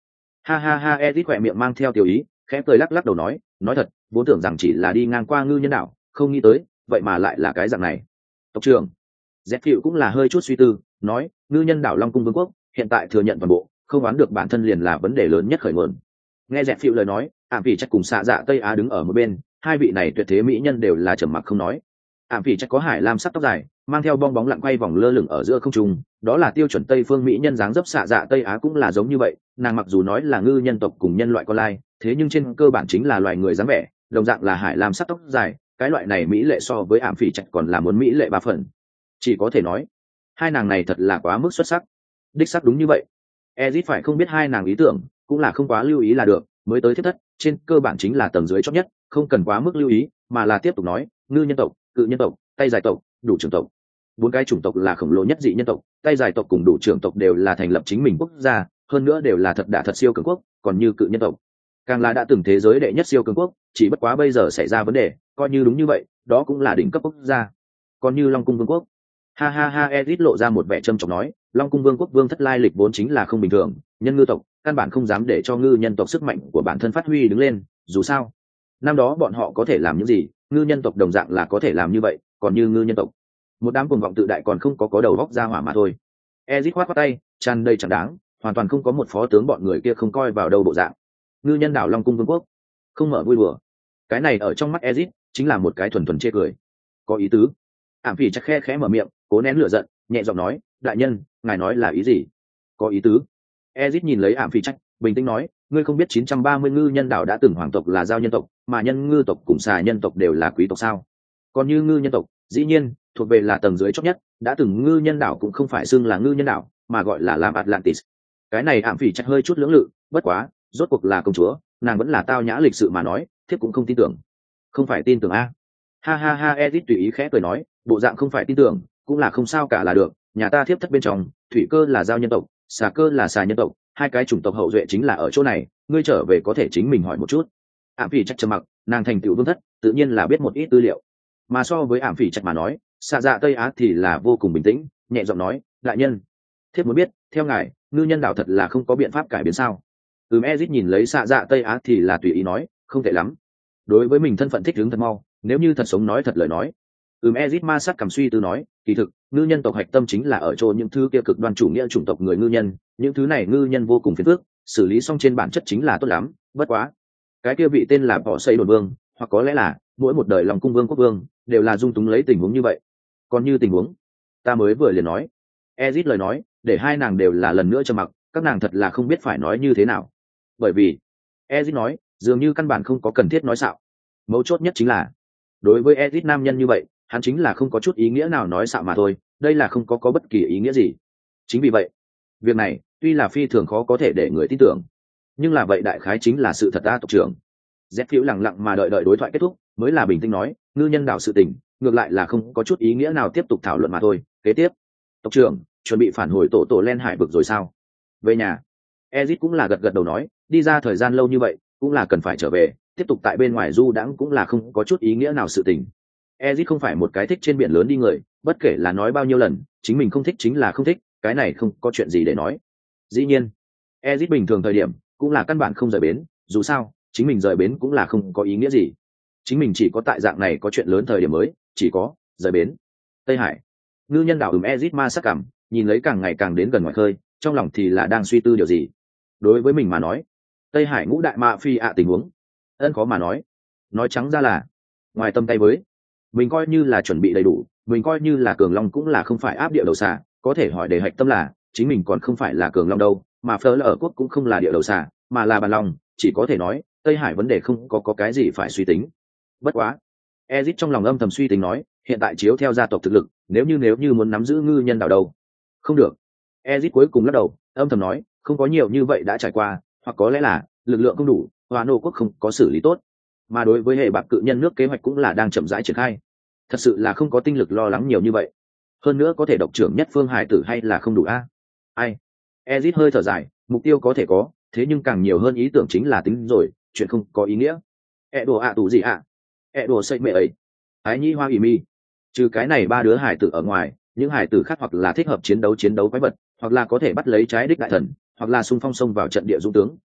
Ha ha ha, Ezit khỏe miệng mang theo tiểu ý, khẽ cười lắc lắc đầu nói thật, vốn tưởng rằng chỉ là đi ngang qua ngư nhân đảo, không nghĩ tới, vậy mà lại là cái dạng này. Tộc trưởng, Dẹp Phiệu cũng là hơi chút suy tư, nói, ngư nhân đảo Long Cung Vương quốc, hiện tại thừa nhận toàn bộ, không đoán được bản thân liền là vấn đề lớn nhất khởi nguồn. Nghe Dẹp Phiệu lời nói, Ảm Phỉ chắc cùng xạ dạ Tây Á đứng ở một bên, hai vị này tuyệt thế mỹ nhân đều là trầm mặc không nói. Ảm Phỉ chắc có hải lam sắc tóc dài, mang theo bong bóng lặng quay vòng lơ lửng ở giữa không trung, đó là tiêu chuẩn Tây phương mỹ nhân dáng dấp. Xạ dạ Tây Á cũng là giống như vậy, nàng mặc dù nói là ngư nhân tộc cùng nhân loại con lai, thế nhưng trên cơ bản chính là loài người dáng vẻ, đồng dạng là hải lam sắc tóc dài, cái loại này mỹ lệ so với Ảm Phỉ chắc còn là muốn mỹ lệ ba phần. Chỉ có thể nói, hai nàng này thật là quá mức xuất sắc. Đích xác đúng như vậy. Ezit phải không biết hai nàng ý tưởng, cũng là không quá lưu ý là được, mới tới thiết thất, trên cơ bản chính là tầng dưới chót nhất, không cần quá mức lưu ý, mà là tiếp tục nói, ngư nhân tộc, cự nhân tộc, tay dài tộc, đủ trưởng tộc. Bốn cái chủng tộc là khổng lồ nhất dị nhân tộc, tay dài tộc cùng đủ trưởng tộc đều là thành lập chính mình quốc gia, hơn nữa đều là thật đả thật siêu cường quốc, còn như cự nhân tộc, càng là đã từng thế giới đệ nhất siêu cường quốc, chỉ bất quá bây giờ xảy ra vấn đề, coi như đúng như vậy, đó cũng là đỉnh cấp quốc gia. Còn như Long Cung Vương quốc, ha ha ha, Ezit lộ ra một vẻ trầm trọng nói, Long Cung Vương quốc vương thất lai lịch vốn chính là không bình thường, nhân ngư tộc căn bản không dám để cho ngư nhân tộc sức mạnh của bản thân phát huy đứng lên, dù sao năm đó bọn họ có thể làm những gì, ngư nhân tộc đồng dạng là có thể làm như vậy, còn như ngư nhân tộc, một đám cuồng vọng tự đại còn không có đầu góc ra hỏa mà thôi. Ezit khoát khoát tay, tràn đầy chẳng đáng, hoàn toàn không có một phó tướng bọn người kia không coi vào đâu bộ dạng. Ngư nhân đảo Long Cung Vương quốc không mở vui đùa, cái này ở trong mắt Ezit chính là một cái thuần thuần chê cười. Có ý tứ. Ảm Phỉ chắc khe khẽ mở miệng, cố nén lửa giận, nhẹ giọng nói, đại nhân, ngài nói là ý gì? Có ý tứ. Ezit nhìn lấy Ảm Phỉ chắc, bình tĩnh nói, ngươi không biết 930 ngư nhân đảo đã từng hoàng tộc là giao nhân tộc, mà nhân ngư tộc cùng xà nhân tộc đều là quý tộc sao? Còn như ngư nhân tộc, dĩ nhiên thuộc về là tầng dưới chót nhất, đã từng ngư nhân đảo cũng không phải xưng là ngư nhân đảo, mà gọi là làm Atlantis. Cái này Ảm Phỉ chắc hơi chút lưỡng lự, bất quá, rốt cuộc là công chúa, nàng vẫn là tao nhã lịch sự mà nói, thiếp cũng không tin tưởng. Không phải tin tưởng a? Ha ha ha, Ezit tùy ý khẽ cười nói, bộ dạng không phải tin tưởng, cũng là không sao cả là được, nhà ta thiếp thất bên trong, thủy cơ là giao nhân tộc, xà cơ là xà nhân tộc, hai cái chủng tộc hậu duệ chính là ở chỗ này, ngươi trở về có thể chính mình hỏi một chút. Ảm Phỉ chắc trầm mặc, nàng thành tựu vương thất, tự nhiên là biết một ít tư liệu, mà so với Ảm Phỉ chắc mà nói, xạ dạ Tây Á thì là vô cùng bình tĩnh, nhẹ giọng nói, đại nhân, thiếp muốn biết, theo ngài, ngư nhân đảo thật là không có biện pháp cải biến sao? Ezit nhìn lấy xạ dạ Tây Á thì là tùy ý nói, không tệ lắm. Đối với mình thân phận thích ứng thật mau, nếu như thật sống nói thật lời nói. Ezit ma sát cầm suy tư nói, kỳ thực, ngư nhân tộc hạch tâm chính là ở chỗ những thứ kia cực đoan chủ nghĩa chủng tộc người ngư nhân, những thứ này ngư nhân vô cùng phiền phức, xử lý xong trên bản chất chính là tốt lắm, bất quá. Cái kia vị tên là Bỏ Xây Đồn Vương, hoặc có lẽ là mỗi một đời Long Cung Vương quốc vương đều là dung túng lấy tình huống như vậy. Còn như tình huống, ta mới vừa liền nói. Ezit lời nói, để hai nàng đều là lần nữa trầm mặc, các nàng thật là không biết phải nói như thế nào. Bởi vì, Ezit nói, dường như căn bản không có cần thiết nói xạo. Mấu chốt nhất chính là, đối với Ezit nam nhân như vậy, hắn chính là không có chút ý nghĩa nào nói xạo mà thôi, đây là không có bất kỳ ý nghĩa gì. Chính vì vậy, việc này tuy là phi thường khó có thể để người tin tưởng, nhưng là vậy đại khái chính là sự thật ta tộc trưởng. Dẹp Phiêu lặng lặng mà đợi đối thoại kết thúc, mới là bình tĩnh nói, ngư nhân đảo sự tình, ngược lại là không có chút ý nghĩa nào tiếp tục thảo luận mà thôi. Kế tiếp, tộc trưởng chuẩn bị phản hồi tổ len hải vực rồi sao? Về nhà. Ezit cũng là gật đầu nói, đi ra thời gian lâu như vậy, cũng là cần phải trở về, tiếp tục tại bên ngoài du đãng cũng là không có chút ý nghĩa nào sự tình. Ezit không phải một cái thích trên biển lớn đi người, bất kể là nói bao nhiêu lần, chính mình không thích chính là không thích, cái này không có chuyện gì để nói. Dĩ nhiên, Ezit bình thường thời điểm cũng là căn bản không rời bến, dù sao, chính mình rời bến cũng là không có ý nghĩa gì. Chính mình chỉ có tại dạng này có chuyện lớn thời điểm mới, chỉ có rời bến. Tây Hải, ngư nhân đảo Ezit ma sắc cảm, nhìn lấy càng ngày càng đến gần ngoài khơi, trong lòng thì là đang suy tư điều gì. Đối với mình mà nói, Tây Hải ngũ đại ma phi tình huống, ân khó mà nói trắng ra là ngoài tâm tay với mình coi như là chuẩn bị đầy đủ, mình coi như là cường long cũng là không phải áp địa đầu xà, có thể hỏi để hạch tâm là chính mình còn không phải là cường long đâu, mà Fleur ở quốc cũng không là địa đầu xà, mà là bàn long, chỉ có thể nói Tây Hải vấn đề không có cái gì phải suy tính. Bất quá, Ezit trong lòng âm thầm suy tính nói, hiện tại chiếu theo gia tộc thực lực, nếu như muốn nắm giữ ngư nhân đảo đâu, không được. Ezit cuối cùng lắc đầu, âm thầm nói, không có nhiều như vậy đã trải qua, hoặc có lẽ là lực lượng không đủ, Hoa Nô quốc không có xử lý tốt, mà đối với hệ bạc cự nhân nước kế hoạch cũng là đang chậm rãi triển khai, thật sự là không có tinh lực lo lắng nhiều như vậy. Hơn nữa có thể độc trưởng nhất phương hải tử hay là không đủ a? Ai? Ezit hơi thở dài, mục tiêu có thể có, thế nhưng càng nhiều hơn ý tưởng chính là tính rồi, chuyện không có ý nghĩa. Đồ tù gì ạ? Đồ xây mẹ ấy. Ái Nhi Hoa ỉ mi. Trừ cái này ba đứa hải tử ở ngoài, những hải tử khác hoặc là thích hợp chiến đấu quái vật, hoặc là có thể bắt lấy trái đích đại thần, hoặc là xung phong xông vào trận địa dũng tướng,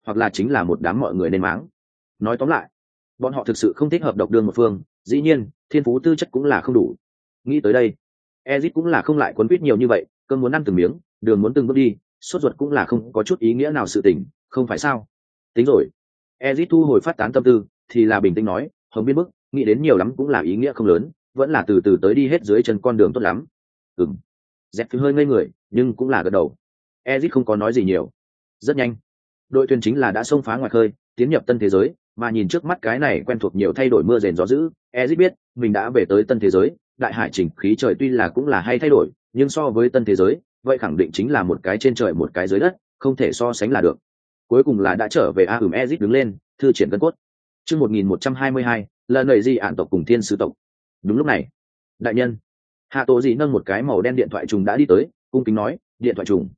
hoặc là chính là một đám mọi người nên máng. Nói tóm lại, bọn họ thực sự không thích hợp độc đương một phương, dĩ nhiên thiên phú tư chất cũng là không đủ. Nghĩ tới đây, Ezic cũng là không lại quấn quýt nhiều như vậy, cơm muốn ăn từng miếng, đường muốn từng bước đi, sốt ruột cũng là không có chút ý nghĩa nào sự tình, không phải sao? Tính rồi. Ezic thu hồi phát tán tâm tư, thì là bình tĩnh nói, hồng biên bức, nghĩ đến nhiều lắm cũng là ý nghĩa không lớn, vẫn là từ từ tới đi hết dưới chân con đường tốt lắm. Dẹp hơi ngây người, nhưng cũng là gật đầu. Ezic không có nói gì nhiều. Rất nhanh, đội thuyền chính là đã xông phá ngoài khơi, tiến nhập tân thế giới, mà nhìn trước mắt cái này quen thuộc nhiều thay đổi mưa rền gió dữ, Ezic biết mình đã về tới tân thế giới. Đại hải chỉnh khí trời tuy là cũng là hay thay đổi, nhưng so với tân thế giới, vậy khẳng định chính là một cái trên trời một cái dưới đất, không thể so sánh là được. Cuối cùng là đã trở về Ezic đứng lên, thư triển cân cốt. Chương 1122, lần này gì ản tộc cùng thiên sứ tộc. Đúng lúc này, đại nhân, Hạ Tổ Dị nâng một cái màu đen điện thoại trùng đã đi tới, cung kính nói, điện thoại trùng.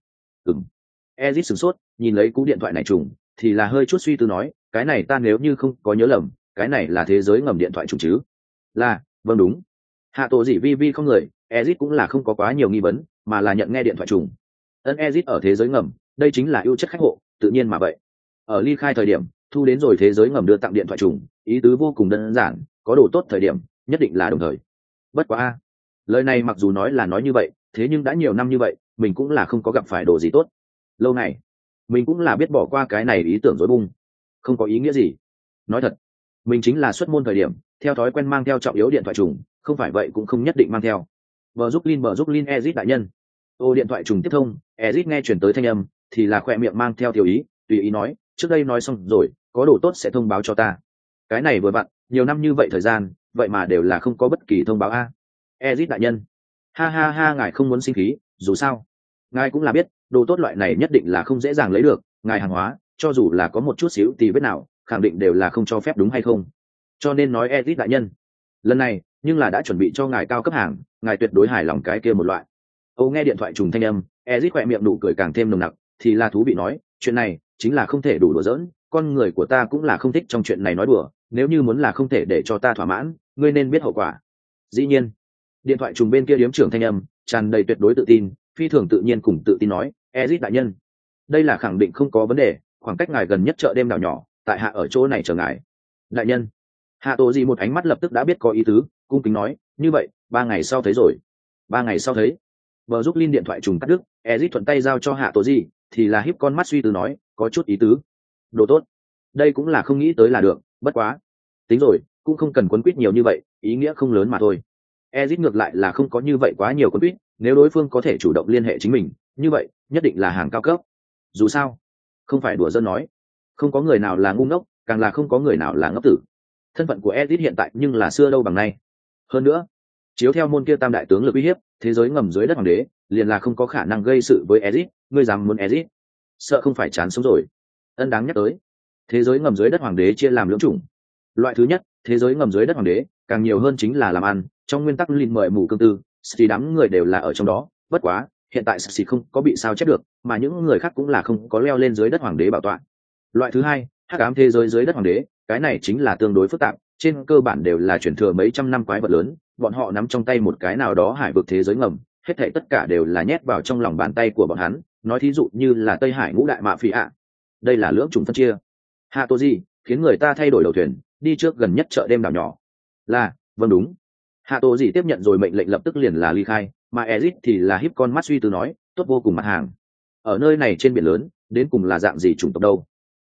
Ezic sửng sốt, nhìn lấy cú điện thoại này trùng, thì là hơi chút suy tư nói, cái này ta nếu như không có nhớ lầm, cái này là thế giới ngầm điện thoại trùng chứ? Là, vâng đúng. Hạ Tổ Dị vi không người, Ezic cũng là không có quá nhiều nghi vấn, mà là nhận nghe điện thoại trùng. Ezic ở thế giới ngầm, đây chính là ưu chất khách hộ, tự nhiên mà vậy. Ở ly khai thời điểm, thu đến rồi thế giới ngầm đưa tặng điện thoại trùng, ý tứ vô cùng đơn giản, có đồ tốt thời điểm, nhất định là đồng thời. Bất quá a, lời này mặc dù nói là nói như vậy, thế nhưng đã nhiều năm như vậy, mình cũng là không có gặp phải đồ gì tốt. Lâu này, mình cũng là biết bỏ qua cái này ý tưởng rối bung, không có ý nghĩa gì. Nói thật, mình chính là xuất môn thời điểm, theo thói quen mang theo trọng yếu điện thoại trùng, không phải vậy cũng không nhất định mang theo. Bờ giúp Lin Ezic đại nhân. Ô điện thoại trùng tiếp thông, Ezic nghe chuyển tới thanh âm, thì là khoe miệng mang theo tiểu ý, tùy ý nói, trước đây nói xong rồi, có đồ tốt sẽ thông báo cho ta. Cái này vừa vặn, nhiều năm như vậy thời gian, vậy mà đều là không có bất kỳ thông báo a. Ezic đại nhân, ha ha ha, ngài không muốn sinh khí, dù sao, ngài cũng là biết, đồ tốt loại này nhất định là không dễ dàng lấy được, ngài hàng hóa, cho dù là có một chút xíu tì vết nào, khẳng định đều là không cho phép đúng hay không? Cho nên nói Ezic đại nhân, lần này, nhưng là đã chuẩn bị cho ngài cao cấp hàng, ngài tuyệt đối hài lòng cái kia một loại. Âu nghe điện thoại trùng thanh âm, Ezic khỏe miệng nụ cười càng thêm nồng nặc, thì là thú vị nói, chuyện này chính là không thể đủ đùa giỡn, con người của ta cũng là không thích trong chuyện này nói đùa, nếu như muốn là không thể để cho ta thỏa mãn, ngươi nên biết hậu quả. Dĩ nhiên, điện thoại trùng bên kia điếm trưởng thanh âm tràn đầy tuyệt đối tự tin, phi thường tự nhiên cùng tự tin nói, Ezic đại nhân, đây là khẳng định không có vấn đề, khoảng cách ngài gần nhất chợ đêm đảo nhỏ, tại hạ ở chỗ này chờ ngài. Đại nhân. Hạ Tổ Dị một ánh mắt lập tức đã biết có ý tứ, cung kính nói, như vậy 3 ngày sau thấy rồi. 3 ngày sau thấy. Vợ giúp Linh điện thoại trùng cắt đứt, Ezic thuận tay giao cho Hạ Tổ Dị, thì là híp con mắt suy tư nói, có chút ý tứ. Đồ tốt. Đây cũng là không nghĩ tới là được, bất quá. Tính rồi, cũng không cần quấn quýt nhiều như vậy, ý nghĩa không lớn mà thôi. Ezic ngược lại là không có như vậy quá nhiều quấn quýt, nếu đối phương có thể chủ động liên hệ chính mình, như vậy, nhất định là hàng cao cấp. Dù sao, không phải đùa giỡn nói, không có người nào là ngu ngốc, càng là không có người nào là ngốc tử. Thân phận của Ezic hiện tại nhưng là xưa đâu bằng nay. Hơn nữa, chiếu theo môn kia tam đại tướng lực uy hiếp, thế giới ngầm dưới đất hoàng đế, liền là không có khả năng gây sự với Ezic, ngươi dám muốn Ezic, sợ không phải chán sống rồi. Ân đáng nhắc tới, thế giới ngầm dưới đất hoàng đế chia làm lưỡng chủng. Loại thứ nhất, thế giới ngầm dưới đất hoàng đế, càng nhiều hơn chính là làm ăn, trong nguyên tắc Lin mời mù cương tư, thì đám người đều là ở trong đó, bất quá, hiện tại Sĩ không có bị sao chép được, mà những người khác cũng là không có leo lên dưới đất hoàng đế bảo tọa. Loại thứ hai, hắc ám thế giới dưới đất hoàng đế, cái này chính là tương đối phức tạp, trên cơ bản đều là truyền thừa mấy trăm năm quái vật lớn, bọn họ nắm trong tay một cái nào đó hải vực thế giới ngầm, hết thảy tất cả đều là nhét vào trong lòng bàn tay của bọn hắn, nói thí dụ như là Tây Hải ngũ đại mạ phỉ ạ. Đây là lưỡng chủng phân chia. Hạ Tô Di khiến người ta thay đổi đầu thuyền, đi trước gần nhất chợ đêm đảo nhỏ. Là, vâng đúng. Hạ Tô Di tiếp nhận rồi mệnh lệnh lập tức liền là ly khai, mà Ezic thì là híp con mắt suy tư nói, tốt vô cùng mặt hàng. Ở nơi này trên biển lớn, đến cùng là dạng gì chủng tộc đâu?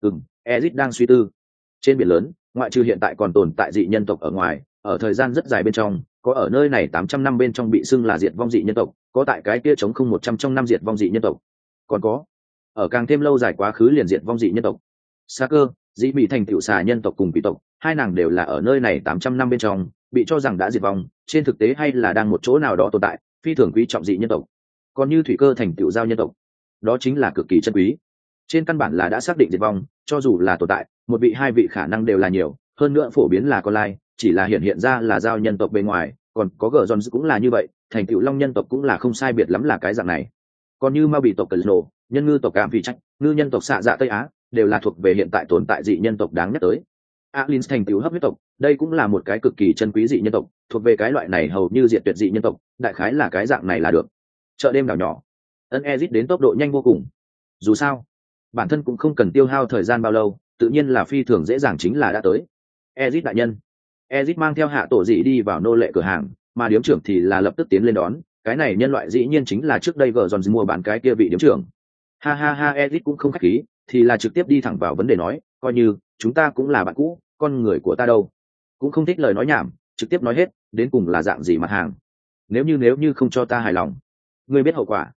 Ezic đang suy tư. Trên biển lớn, ngoại trừ hiện tại còn tồn tại dị nhân tộc ở ngoài, ở thời gian rất dài bên trong, có ở nơi này 800 năm bên trong bị xưng là diệt vong dị nhân tộc, có tại cái kia chống không 100 trong năm diệt vong dị nhân tộc. Còn có, ở càng thêm lâu dài quá khứ liền diệt vong dị nhân tộc. Sa cơ, dị bị thành tiểu xà nhân tộc cùng quỷ tộc, hai nàng đều là ở nơi này 800 năm bên trong, bị cho rằng đã diệt vong, trên thực tế hay là đang một chỗ nào đó tồn tại, phi thường quý trọng dị nhân tộc. Còn như thủy cơ thành tiểu giao nhân tộc, đó chính là cực kỳ chân quý. Trên căn bản là đã xác định diệt vong, cho dù là tồn tại, một vị hai vị khả năng đều là nhiều, hơn nữa phổ biến là con lai, chỉ là hiện ra là giao nhân tộc bên ngoài, còn có gờ giòn cũng là như vậy, thành tựu long nhân tộc cũng là không sai biệt lắm là cái dạng này. Còn như ma bị tộc cờ nổ, nhân ngư tộc cảm vị trách, ngư nhân tộc xạ dạ tây á, đều là thuộc về hiện tại tồn tại dị nhân tộc đáng nhắc tới. Alin thành tựu hấp huyết tộc, đây cũng là một cái cực kỳ chân quý dị nhân tộc, thuộc về cái loại này hầu như diệt tuyệt dị nhân tộc, đại khái là cái dạng này là được. Chợ đêm đảo nhỏ, Ezic đến tốc độ nhanh vô cùng. Dù sao, bản thân cũng không cần tiêu hao thời gian bao lâu, tự nhiên là phi thường dễ dàng chính là đã tới. Ezit đại nhân. Ezit mang theo hạ tổ dị đi vào nô lệ cửa hàng, mà điếm trưởng thì là lập tức tiến lên đón. Cái này nhân loại dĩ nhiên chính là trước đây vợ John mua bán cái kia vị điếm trưởng. Ha ha ha, Ezit cũng không khách khí, thì là trực tiếp đi thẳng vào vấn đề nói, coi như chúng ta cũng là bạn cũ, con người của ta đâu, cũng không thích lời nói nhảm, trực tiếp nói hết, đến cùng là dạng gì mặt hàng. Nếu như không cho ta hài lòng, ngươi biết hậu quả.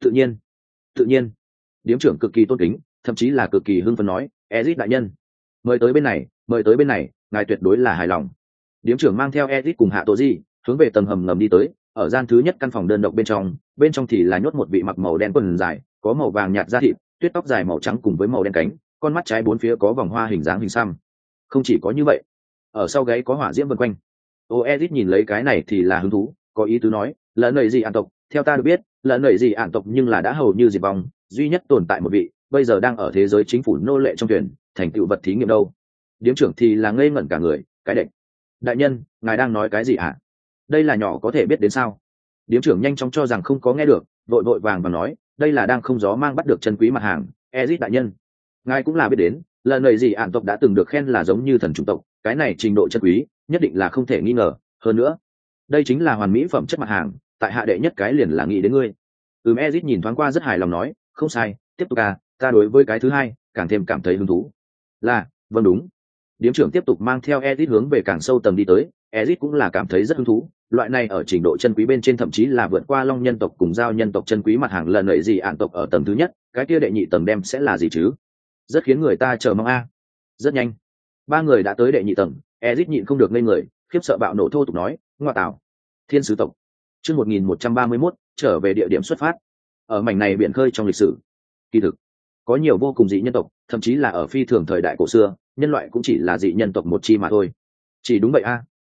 Tự nhiên. Điếm trưởng cực kỳ tôn kính, thậm chí là cực kỳ hưng phấn nói, Ezit đại nhân, mời tới bên này, ngài tuyệt đối là hài lòng. Điếm trưởng mang theo Ezit cùng hạ tổ gì hướng về tầng hầm ngầm đi tới. Ở gian thứ nhất căn phòng đơn độc bên trong thì là nhốt một vị mặc màu đen quần dài, có màu vàng nhạt da thịt, tuyết tóc dài màu trắng cùng với màu đen cánh, con mắt trái bốn phía có vòng hoa hình dáng hình xăm. Không chỉ có như vậy, ở sau gáy có hỏa diễm vần quanh. Ezit nhìn lấy cái này thì là hứng thú, có ý tứ nói, lợn nầy gì ản tộc, theo ta được biết, lợn nầy gì ản tộc nhưng là đã hầu như diệt vong, duy nhất tồn tại một vị, bây giờ đang ở thế giới chính phủ nô lệ trong thuyền, thành tựu vật thí nghiệm đâu. Điếm trưởng thì là ngây ngẩn cả người, cái đệch. Đại nhân, ngài đang nói cái gì hả? Đây là nhỏ có thể biết đến sao? Điếm trưởng nhanh chóng cho rằng không có nghe được, vội vàng và nói, đây là đang không gió mang bắt được chân quý mặt hàng. Ezit đại nhân, ngài cũng là biết đến, lần này gì ản tộc đã từng được khen là giống như thần chủng tộc, cái này trình độ chân quý nhất định là không thể nghi ngờ. Hơn nữa, đây chính là hoàn mỹ phẩm chất mặt hàng, tại hạ đệ nhất cái liền là nghĩ đến ngươi. Ezit nhìn thoáng qua rất hài lòng nói, không sai, tiếp tục ta đối với cái thứ hai càng thêm cảm thấy hứng thú. Vâng đúng. Điếm trưởng tiếp tục mang theo Ezit hướng về càng sâu tầng đi tới. Ezit cũng là cảm thấy rất hứng thú, loại này ở trình độ chân quý bên trên thậm chí là vượt qua long nhân tộc cùng giao nhân tộc chân quý mặt hàng lần nảy gì ạn tộc ở tầng thứ nhất, cái kia đệ nhị tầng đem sẽ là gì chứ? Rất khiến người ta chờ mong Rất nhanh, ba người đã tới đệ nhị tầng. Ezit nhịn không được ngây người, khiếp sợ bạo nổ thô tục nói, ngoa tạo, thiên sứ tộc. Chương 1131, trở về địa điểm xuất phát. Ở mảnh này biển khơi trong lịch sử, kỳ thực có nhiều vô cùng dị nhân tộc, thậm chí là ở phi thường thời đại cổ xưa, nhân loại cũng chỉ là dị nhân tộc một chi mà thôi. Chỉ đúng vậy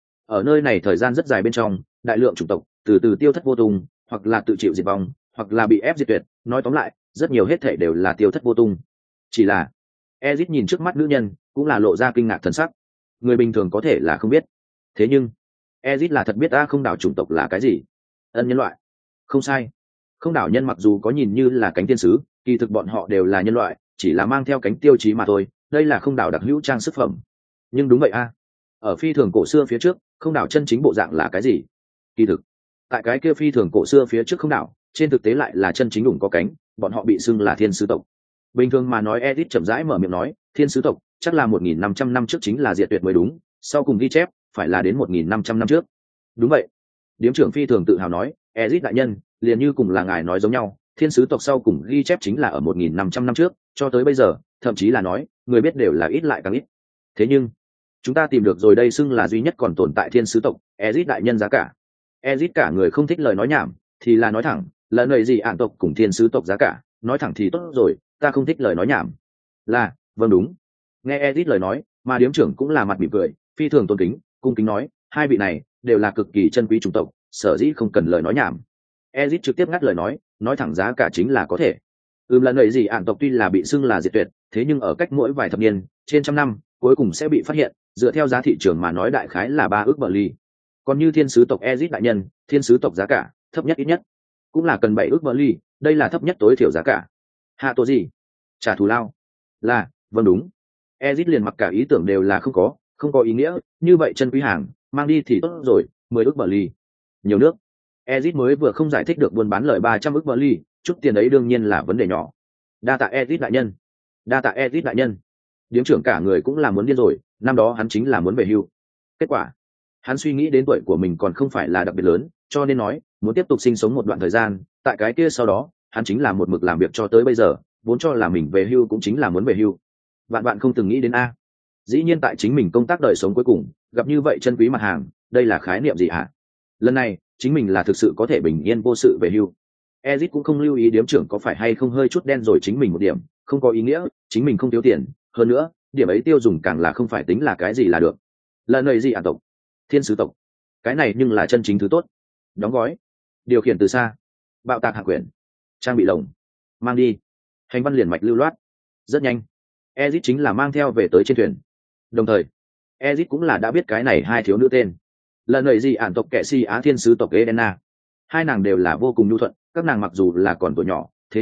ở nơi này thời gian rất dài bên trong, đại lượng chủng tộc từ từ tiêu thất vô tung, hoặc là tự chịu diệt vong, hoặc là bị ép diệt tuyệt, nói tóm lại rất nhiều hết thể đều là tiêu thất vô tung. Chỉ là Ezit nhìn trước mắt nữ nhân cũng là lộ ra kinh ngạc thần sắc. Người bình thường có thể là không biết, thế nhưng Ezit là thật biết không đảo chủng tộc là cái gì. Ân nhân loại, không sai. Không đảo nhân mặc dù có nhìn như là cánh thiên sứ, kỳ thực bọn họ đều là nhân loại, chỉ là mang theo cánh tiêu chí mà thôi. Đây là không đảo đặc hữu trang sức phẩm. Nhưng đúng vậy ở phi thường cổ xưa phía trước, không đảo chân chính bộ dạng là cái gì? Kỳ thực tại cái kia phi thường cổ xưa phía trước không đảo, trên thực tế lại là chân chính đủng có cánh, bọn họ bị xưng là thiên sứ tộc. Bình thường mà nói, Edith chậm rãi mở miệng nói, thiên sứ tộc chắc là 1.500 năm trước chính là diệt tuyệt mới đúng, sau cùng ghi chép phải là đến 1.500 năm trước. Đúng vậy. Điếm trưởng phi thường tự hào nói, Edith đại nhân, liền như cùng là ngài nói giống nhau, thiên sứ tộc sau cùng ghi chép chính là ở 1.500 năm trước, cho tới bây giờ, thậm chí là nói, người biết đều là ít lại càng ít. Thế nhưng chúng ta tìm được rồi, đây xưng là duy nhất còn tồn tại thiên sứ tộc. Ezit đại nhân giá cả. Ezit cả người không thích lời nói nhảm, thì là nói thẳng, lần này gì ản tộc cùng thiên sứ tộc giá cả, nói thẳng thì tốt rồi, ta không thích lời nói nhảm. Vâng đúng. Nghe Ezit lời nói, mà điếm trưởng cũng là mặt mỉm cười, phi thường tôn kính, cung kính nói, hai vị này đều là cực kỳ chân quý chủng tộc, sở dĩ không cần lời nói nhảm. Ezit trực tiếp ngắt lời nói thẳng giá cả chính là có thể. Lần này gì ản tộc tuy là bị xưng là diệt tuyệt, thế nhưng ở cách mỗi vài thập niên, trên trăm năm, cuối cùng sẽ bị phát hiện, dựa theo giá thị trường mà nói đại khái là 3 ức bờ ly. Còn như thiên sứ tộc Ezit đại nhân, thiên sứ tộc giá cả thấp nhất ít nhất cũng là cần 7 ức bờ ly, đây là thấp nhất tối thiểu giá cả. Hạ tổ gì? Trả thù lao. Vâng đúng. Ezit liền mặc cả ý tưởng đều là không có ý nghĩa, như vậy chân quý hàng, mang đi thì tốt rồi, 10 ức bờ ly. Nhiều nước. Ezit mới vừa không giải thích được buôn bán lời 300 ức bờ ly, chút tiền ấy đương nhiên là vấn đề nhỏ. Đa tạ Ezit đại nhân. Điếm trưởng cả người cũng là muốn điên rồi, năm đó hắn chính là muốn về hưu. Kết quả, hắn suy nghĩ đến tuổi của mình còn không phải là đặc biệt lớn, cho nên nói muốn tiếp tục sinh sống một đoạn thời gian, tại cái kia sau đó, hắn chính là một mực làm việc cho tới bây giờ, vốn cho là mình về hưu cũng chính là muốn về hưu. Bạn không từng nghĩ đến dĩ nhiên tại chính mình công tác đời sống cuối cùng, gặp như vậy chân quý mặt hàng, đây là khái niệm gì hả? Lần này, chính mình là thực sự có thể bình yên vô sự về hưu. Ezit cũng không lưu ý điếm trưởng có phải hay không hơi chút đen rồi chính mình một điểm, không có ý nghĩa, chính mình không thiếu tiền, hơn nữa, điểm ấy tiêu dùng càng là không phải tính là cái gì là được. Lần này gì tộc, thiên sứ tộc, cái này nhưng là chân chính thứ tốt. Đóng gói, điều khiển từ xa, bạo tạc hạ quyển, trang bị lồng, mang đi, hành văn liền mạch lưu loát. Rất nhanh, Ezit chính là mang theo về tới trên thuyền. Đồng thời, Ezit cũng là đã biết cái này hai thiếu nữ tên. Lần này gì tộc kẻ si á thiên sứ tộc Edena. Hai nàng đều là vô cùng nhu thuận, các nàng mặc dù là còn tuổi nhỏ, thế nhưng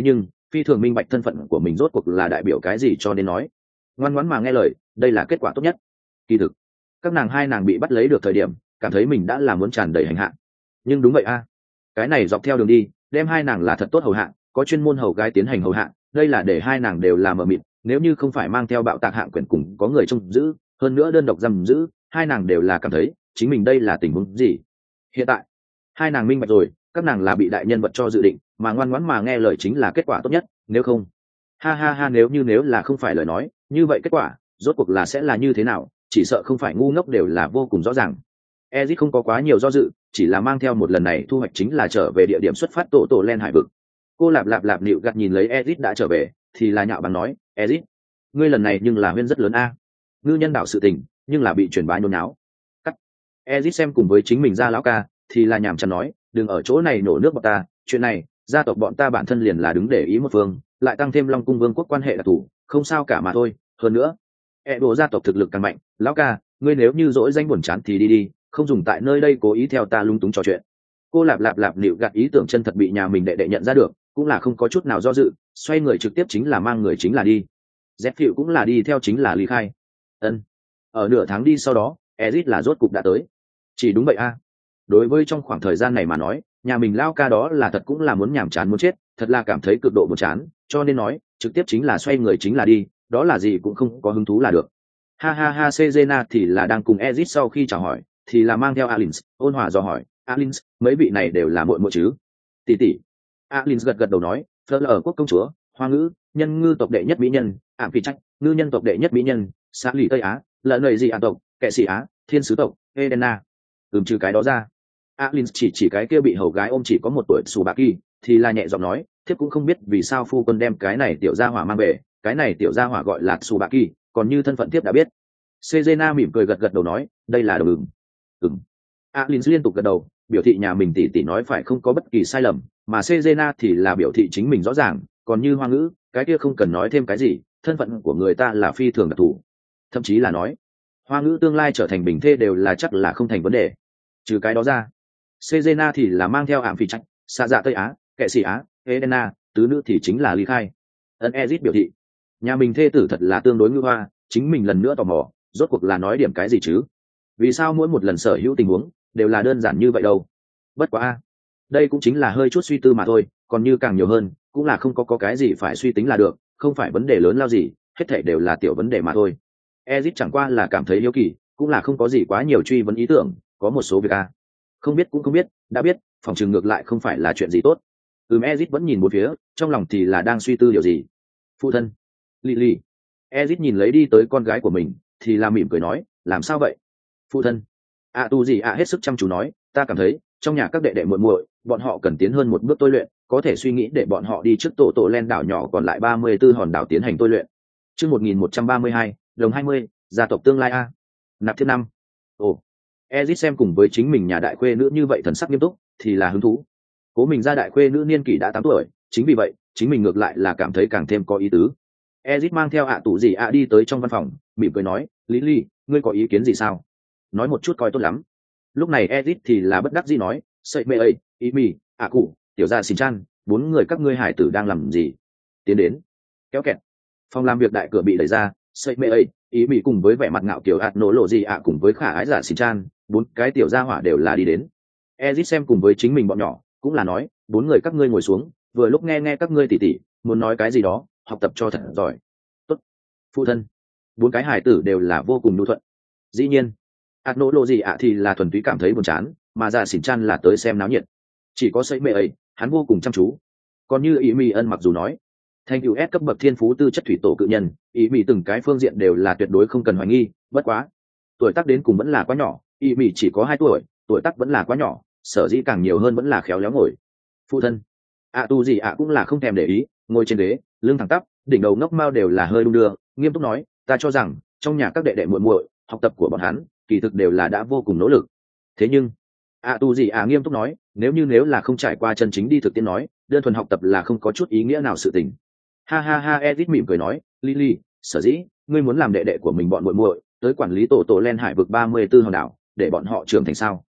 phi thường minh bạch thân phận của mình rốt cuộc là đại biểu cái gì cho nên nói ngoan ngoãn mà nghe lời, đây là kết quả tốt nhất. Kỳ thực các hai nàng bị bắt lấy được thời điểm cảm thấy mình đã là muốn tràn đầy hành hạ, nhưng đúng vậy a, cái này dọc theo đường đi đem hai nàng là thật tốt hầu hạ, có chuyên môn hầu gái tiến hành hầu hạ, đây là để hai nàng đều là mờ mịt, nếu như không phải mang theo bạo tạc hạng quyền cùng có người trông giữ, hơn nữa đơn độc giam giữ, hai nàng đều là cảm thấy chính mình đây là tình huống gì. Hiện tại hai nàng minh bạch rồi, các nàng là bị đại nhân vật cho dự định, mà ngoan ngoãn mà nghe lời chính là kết quả tốt nhất, nếu không ha ha ha, nếu là không phải lời nói như vậy kết quả rốt cuộc là sẽ là như thế nào, chỉ sợ không phải ngu ngốc đều là vô cùng rõ ràng. Ezit không có quá nhiều do dự, chỉ là mang theo một lần này thu hoạch chính là trở về địa điểm xuất phát tổ len hải vực. Cô lạp lạp nịu gặt nhìn lấy Ezit đã trở về thì là nhạo báng nói, Ezit ngươi lần này nhưng là huyên rất lớn a, ngư nhân đảo sự tình nhưng là bị truyền bá nhốn nháo. Cắt. Ezit xem cùng với chính mình ra lão ca thì là nhảm chán nói, đừng ở chỗ này nổ nước bọn ta, chuyện này gia tộc bọn ta bản thân liền là đứng để ý một phương, lại tăng thêm Long cung vương quốc quan hệ đặc thù, không sao cả mà thôi. Hơn nữa đồ gia tộc thực lực càng mạnh, lão ca ngươi nếu như dỗi danh buồn chán thì đi đi, không dùng tại nơi đây cố ý theo ta lung túng trò chuyện. Cô lạp nịu gạt ý tưởng chân thật bị nhà mình đệ đệ nhận ra được, cũng là không có chút nào do dự, xoay người trực tiếp chính là mang người chính là đi. Dép Phiệu cũng là đi theo chính là ly khai. Ở nửa tháng đi sau đó Ezit là rốt cục đã tới. Chỉ đúng vậy a, đối với trong khoảng thời gian này mà nói, nhà mình lao ca đó là thật cũng là muốn nhàm chán muốn chết, thật là cảm thấy cực độ buồn chán, cho nên nói trực tiếp chính là xoay người chính là đi, đó là gì cũng không có hứng thú là được. Ha ha ha, Cezena thì là đang cùng Ezit sau khi chào hỏi thì là mang theo Alins, ôn hòa dò hỏi, Alins mấy vị này đều là muội muội chứ? Tỷ tỷ. Alins gật đầu nói, Fleur ở quốc công chúa, hoa ngữ nhân ngư tộc đệ nhất mỹ nhân, ảm phi trách ngư nhân tộc đệ nhất mỹ nhân, xã lì tây á, lợn nầy gì ả tộc, kệ sĩ á, thiên sứ tộc, Edena. Trừ cái đó ra, Alins chỉ cái kia bị hầu gái ôm chỉ có 1 tuổi Tsubaki thì là nhẹ giọng nói, thiếp cũng không biết vì sao phu quân đem cái này tiểu gia hỏa mang về, cái này tiểu gia hỏa gọi là Tsubaki, còn như thân phận thiếp đã biết. Cezena mỉm cười gật đầu nói, đây là đồng Alins liên tục gật đầu, biểu thị nhà mình tỷ nói phải không có bất kỳ sai lầm, mà Cezena thì là biểu thị chính mình rõ ràng, còn như hoa ngữ, cái kia không cần nói thêm cái gì, thân phận của người ta là phi thường đặc thù, thậm chí là nói hoa ngữ tương lai trở thành bình thê đều là chắc là không thành vấn đề. Trừ cái đó ra, Cezena thì là mang theo ảm phi trách, xa dạ Tây Á, kệ sĩ Á, Edena, tứ nữ thì chính là ly khai. Ezit biểu thị nhà mình thê tử thật là tương đối ngư hoa, chính mình lần nữa tò mò, rốt cuộc là nói điểm cái gì chứ? Vì sao mỗi một lần sở hữu tình huống đều là đơn giản như vậy đâu? Bất quá đây cũng chính là hơi chút suy tư mà thôi, còn như càng nhiều hơn cũng là không có cái gì phải suy tính là được, không phải vấn đề lớn lao gì, hết thảy đều là tiểu vấn đề mà thôi. Ezit chẳng qua là cảm thấy hiếu kỳ, cũng là không có gì quá nhiều truy vấn ý tưởng, có một số việc không biết cũng không biết, đã biết phòng trường ngược lại không phải là chuyện gì tốt. Ezit vẫn nhìn một phía, trong lòng thì là đang suy tư điều gì. Phụ thân, Lily. Ezit nhìn lấy đi tới con gái của mình thì là mỉm cười nói, làm sao vậy? Phụ thân, tu gì hết sức chăm chú nói, ta cảm thấy trong nhà các đệ đệ muội muội bọn họ cần tiến hơn một bước tôi luyện, có thể suy nghĩ để bọn họ đi trước tổ len đảo nhỏ còn lại 34 hòn đảo tiến hành tôi luyện. Chương 1132, đồng 20, gia tộc tương lai a. Nạp thứ 5. Ezit xem cùng với chính mình nhà đại khuê nữ như vậy thần sắc nghiêm túc thì là hứng thú. Cố mình ra đại khuê nữ niên kỷ đã 8 tuổi, chính vì vậy chính mình ngược lại là cảm thấy càng thêm có ý tứ. Ezit mang theo tủ gì đi tới trong văn phòng, mỉm cười nói, Lily, ngươi có ý kiến gì sao? Nói một chút coi tốt lắm. Lúc này Ezit thì là bất đắc dĩ nói, sậy mê ấy, ý mì, cụ, tiểu gia xin chan, 4 người các ngươi hải tử đang làm gì? Tiến đến. Kéo kẹt. Phòng làm việc đại cửa bị đẩy ra, sậy mê ấy, ý mì cùng với vẻ mặt ngạo kiểu nổ lộ gì cùng với khả ái giả xin chan, 4 cái tiểu gia hỏa đều là đi đến. Ezit xem cùng với chính mình bọn nhỏ, cũng là nói, 4 người các ngươi ngồi xuống, vừa lúc nghe các ngươi tỉ tỉ muốn nói cái gì đó, học tập cho thật giỏi. Tốt. Phụ thân. 4 cái hải tử đều là vô cùng nhu thuận. Dĩ nhiên nỗ lộ gì thì là thuần túy cảm thấy buồn chán, mà dạ xỉn chan là tới xem náo nhiệt. Chỉ có sấy mê ấy hắn vô cùng chăm chú. Còn như ý mì ân mặc dù nói thành cựu S cấp bậc thiên phú tư chất thủy tổ cự nhân, ý mì từng cái phương diện đều là tuyệt đối không cần hoài nghi, bất quá tuổi tác đến cùng vẫn là quá nhỏ, ý mì chỉ có 2 tuổi, tuổi tác vẫn là quá nhỏ, sở dĩ càng nhiều hơn vẫn là khéo léo ngồi. Phụ thân tu gì cũng là không thèm để ý, ngồi trên ghế, lưng thẳng tắp, đỉnh đầu ngốc mao đều là hơi đung đưa, nghiêm túc nói, ta cho rằng trong nhà các đệ đệ muội muội học tập của bọn hắn kỳ thực đều là đã vô cùng nỗ lực. Thế nhưng tu gì nghiêm túc nói, nếu là không trải qua chân chính đi thực tiễn nói, đơn thuần học tập là không có chút ý nghĩa nào sự tình. Ha ha ha, Edith mỉm cười nói, Lily, sở dĩ ngươi muốn làm đệ đệ của mình bọn muội muội tới quản lý tổ len hải vực 34 hòn đảo, để bọn họ trưởng thành sao?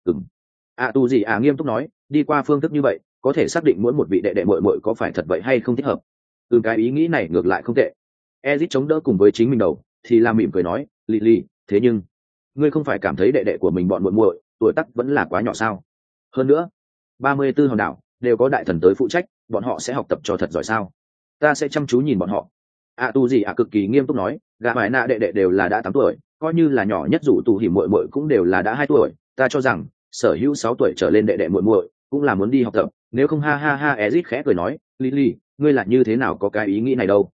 Tu gì nghiêm túc nói, đi qua phương thức như vậy có thể xác định mỗi một vị đệ đệ muội muội có phải thật vậy hay không thích hợp. Cái ý nghĩ này ngược lại không tệ. Ezit chống đỡ cùng với chính mình đầu thì là mỉm cười nói, Lily, thế nhưng ngươi không phải cảm thấy đệ đệ của mình bọn muội muội tuổi tác vẫn là quá nhỏ sao? Hơn nữa 34 hòn đảo đều có đại thần tới phụ trách, bọn họ sẽ học tập cho thật giỏi sao? Ta sẽ chăm chú nhìn bọn họ. Tu gì cực kỳ nghiêm túc nói, gã mãi nạ đệ đệ đều là đã 8 tuổi, coi như là nhỏ nhất dù tù hỉ muội muội cũng đều là đã 2 tuổi, ta cho rằng sở hữu 6 tuổi trở lên đệ đệ muội muội cũng là muốn đi học tập, nếu không ha ha ha. Ezit khẽ cười nói, Lily, ngươi là như thế nào có cái ý nghĩ này đâu?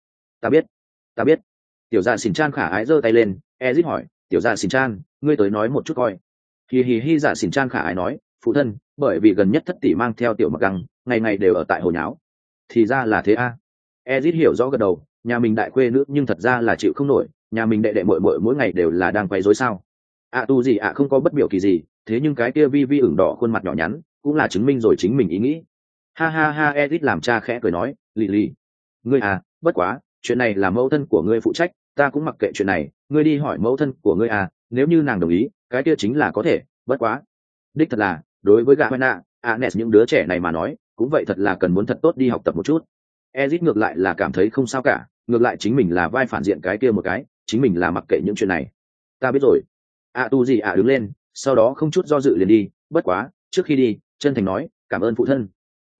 Ta biết. Tiểu gia xỉn chan khả ái giơ tay lên. Ezit hỏi, tiểu gia xỉn chan, ngươi tới nói một chút coi. Hi dạ xỉn chan khả ái nói, phụ thân, bởi vì gần nhất thất tỷ mang theo tiểu mặc găng, ngày ngày đều ở tại hồ nháo. Thì ra là thế a. Ezit hiểu rõ gật đầu, nhà mình đại khuê nữ nhưng thật ra là chịu không nổi, nhà mình đệ đệ muội muội mỗi ngày đều là đang quấy rối sao? Tu gì không có bất biểu kỳ gì, thế nhưng cái kia vi vi ửng đỏ khuôn mặt nhỏ nhắn cũng là chứng minh rồi chính mình ý nghĩ. Ha ha ha. Ezit làm cha khẽ cười nói, Lily, ngươi bất quá chuyện này là mẫu thân của ngươi phụ trách, ta cũng mặc kệ chuyện này, ngươi đi hỏi mẫu thân của ngươi nếu như nàng đồng ý cái kia chính là có thể, bất quá đích thật là đối với gã Hena, Anes những đứa trẻ này mà nói cũng vậy, thật là cần muốn thật tốt đi học tập một chút. Ezit ngược lại là cảm thấy không sao cả, ngược lại chính mình là vai phản diện cái kia một cái, chính mình là mặc kệ những chuyện này. Ta biết rồi. Tu gì đứng lên, sau đó không chút do dự liền đi, bất quá trước khi đi chân thành nói cảm ơn phụ thân.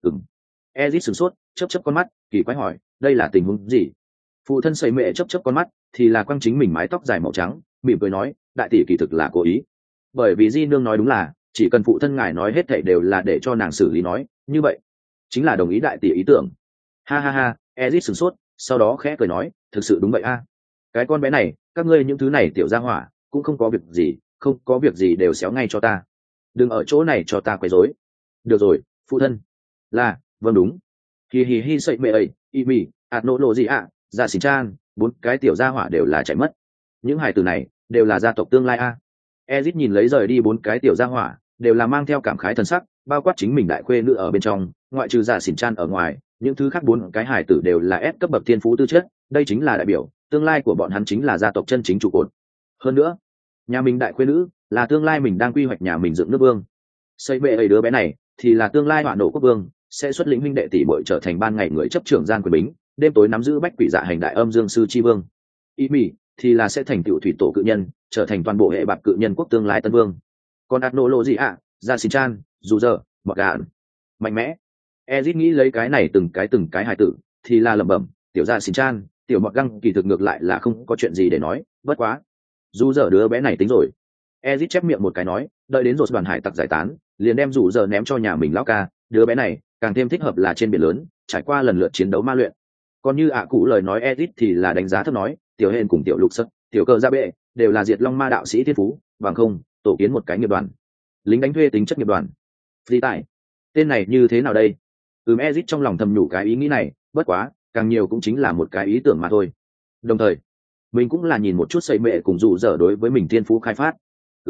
Ezit sửng sốt, chớp con mắt, kỳ quái hỏi, đây là tình huống gì? Phụ thân sẩy mẹ chớp con mắt, thì là quăng chính mình mái tóc dài màu trắng, mỉm cười nói, đại tỷ kỳ thực là cố ý, bởi vì di nương nói đúng là chỉ cần phụ thân ngài nói hết thảy đều là để cho nàng xử lý, nói như vậy chính là đồng ý đại tỷ ý tưởng. Ha ha ha. Ezit sửng sốt, sau đó khẽ cười nói, thực sự đúng vậy cái con bé này, các ngươi những thứ này tiểu gia hỏa cũng không có việc gì đều xéo ngay cho ta, đừng ở chỗ này cho ta quấy rối. Được rồi phụ thân. Là vâng đúng. Hi sậy mẹ ấy, Imi, nỗ lộ gì dạ xỉn chan, 4 cái tiểu gia hỏa đều là chạy mất. Những hài tử này đều là gia tộc tương lai Ezit nhìn lấy rời đi 4 cái tiểu gia hỏa, đều là mang theo cảm khái thân sắc, bao quát chính mình đại khuê nữ ở bên trong, ngoại trừ dạ xỉn chan ở ngoài, những thứ khác 4 cái hài tử đều là S cấp bậc thiên phú tư chất, đây chính là đại biểu tương lai của bọn hắn chính là gia tộc chân chính trụ cột. Hơn nữa, nhà mình đại khuê nữ là tương lai mình đang quy hoạch nhà mình dựng nước vương. Xây bệ ấy đứa bé này thì là tương lai hoạn nổ quốc vương, sẽ xuất lĩnh huynh đệ tỷ muội trở thành ban ngày người chấp trưởng gian quyền bính, đêm tối nắm giữ bách quỷ dạ hành đại âm dương sư chi vương. Imi thì là sẽ thành tựu thủy tổ cự nhân, trở thành toàn bộ hệ bạc cự nhân quốc tương lai tân vương. Còn Adno lộ gì ra xin chan, dù giờ mặc gạn mạnh mẽ. Ezit nghĩ lấy cái này từng cái hài tử, thì là lẩm bẩm, tiểu gia xin chan, tiểu mặc găng kỳ thực ngược lại là không có chuyện gì để nói, bất quá dù giờ đứa bé này tính rồi. Ezit chép miệng một cái nói, đợi đến rồi đoàn hải tặc giải tán, liền đem dù giờ ném cho nhà mình lão ca, đứa bé này càng thêm thích hợp là trên biển lớn, trải qua lần lượt chiến đấu ma luyện. Còn như cụ lời nói Ezit thì là đánh giá thấp nói, tiểu hên cùng tiểu lục sất, tiểu cơ gia bệ đều là diệt long ma đạo sĩ thiên phú, bằng không tổ kiến một cái nghiệp đoàn, lính đánh thuê tính chất nghiệp đoàn. Phi tại tên này như thế nào đây? Ezit trong lòng thầm nhủ cái ý nghĩ này, bất quá càng nhiều cũng chính là một cái ý tưởng mà thôi. Đồng thời mình cũng là nhìn một chút xây mẹ cùng dù dở đối với mình thiên phú khai phát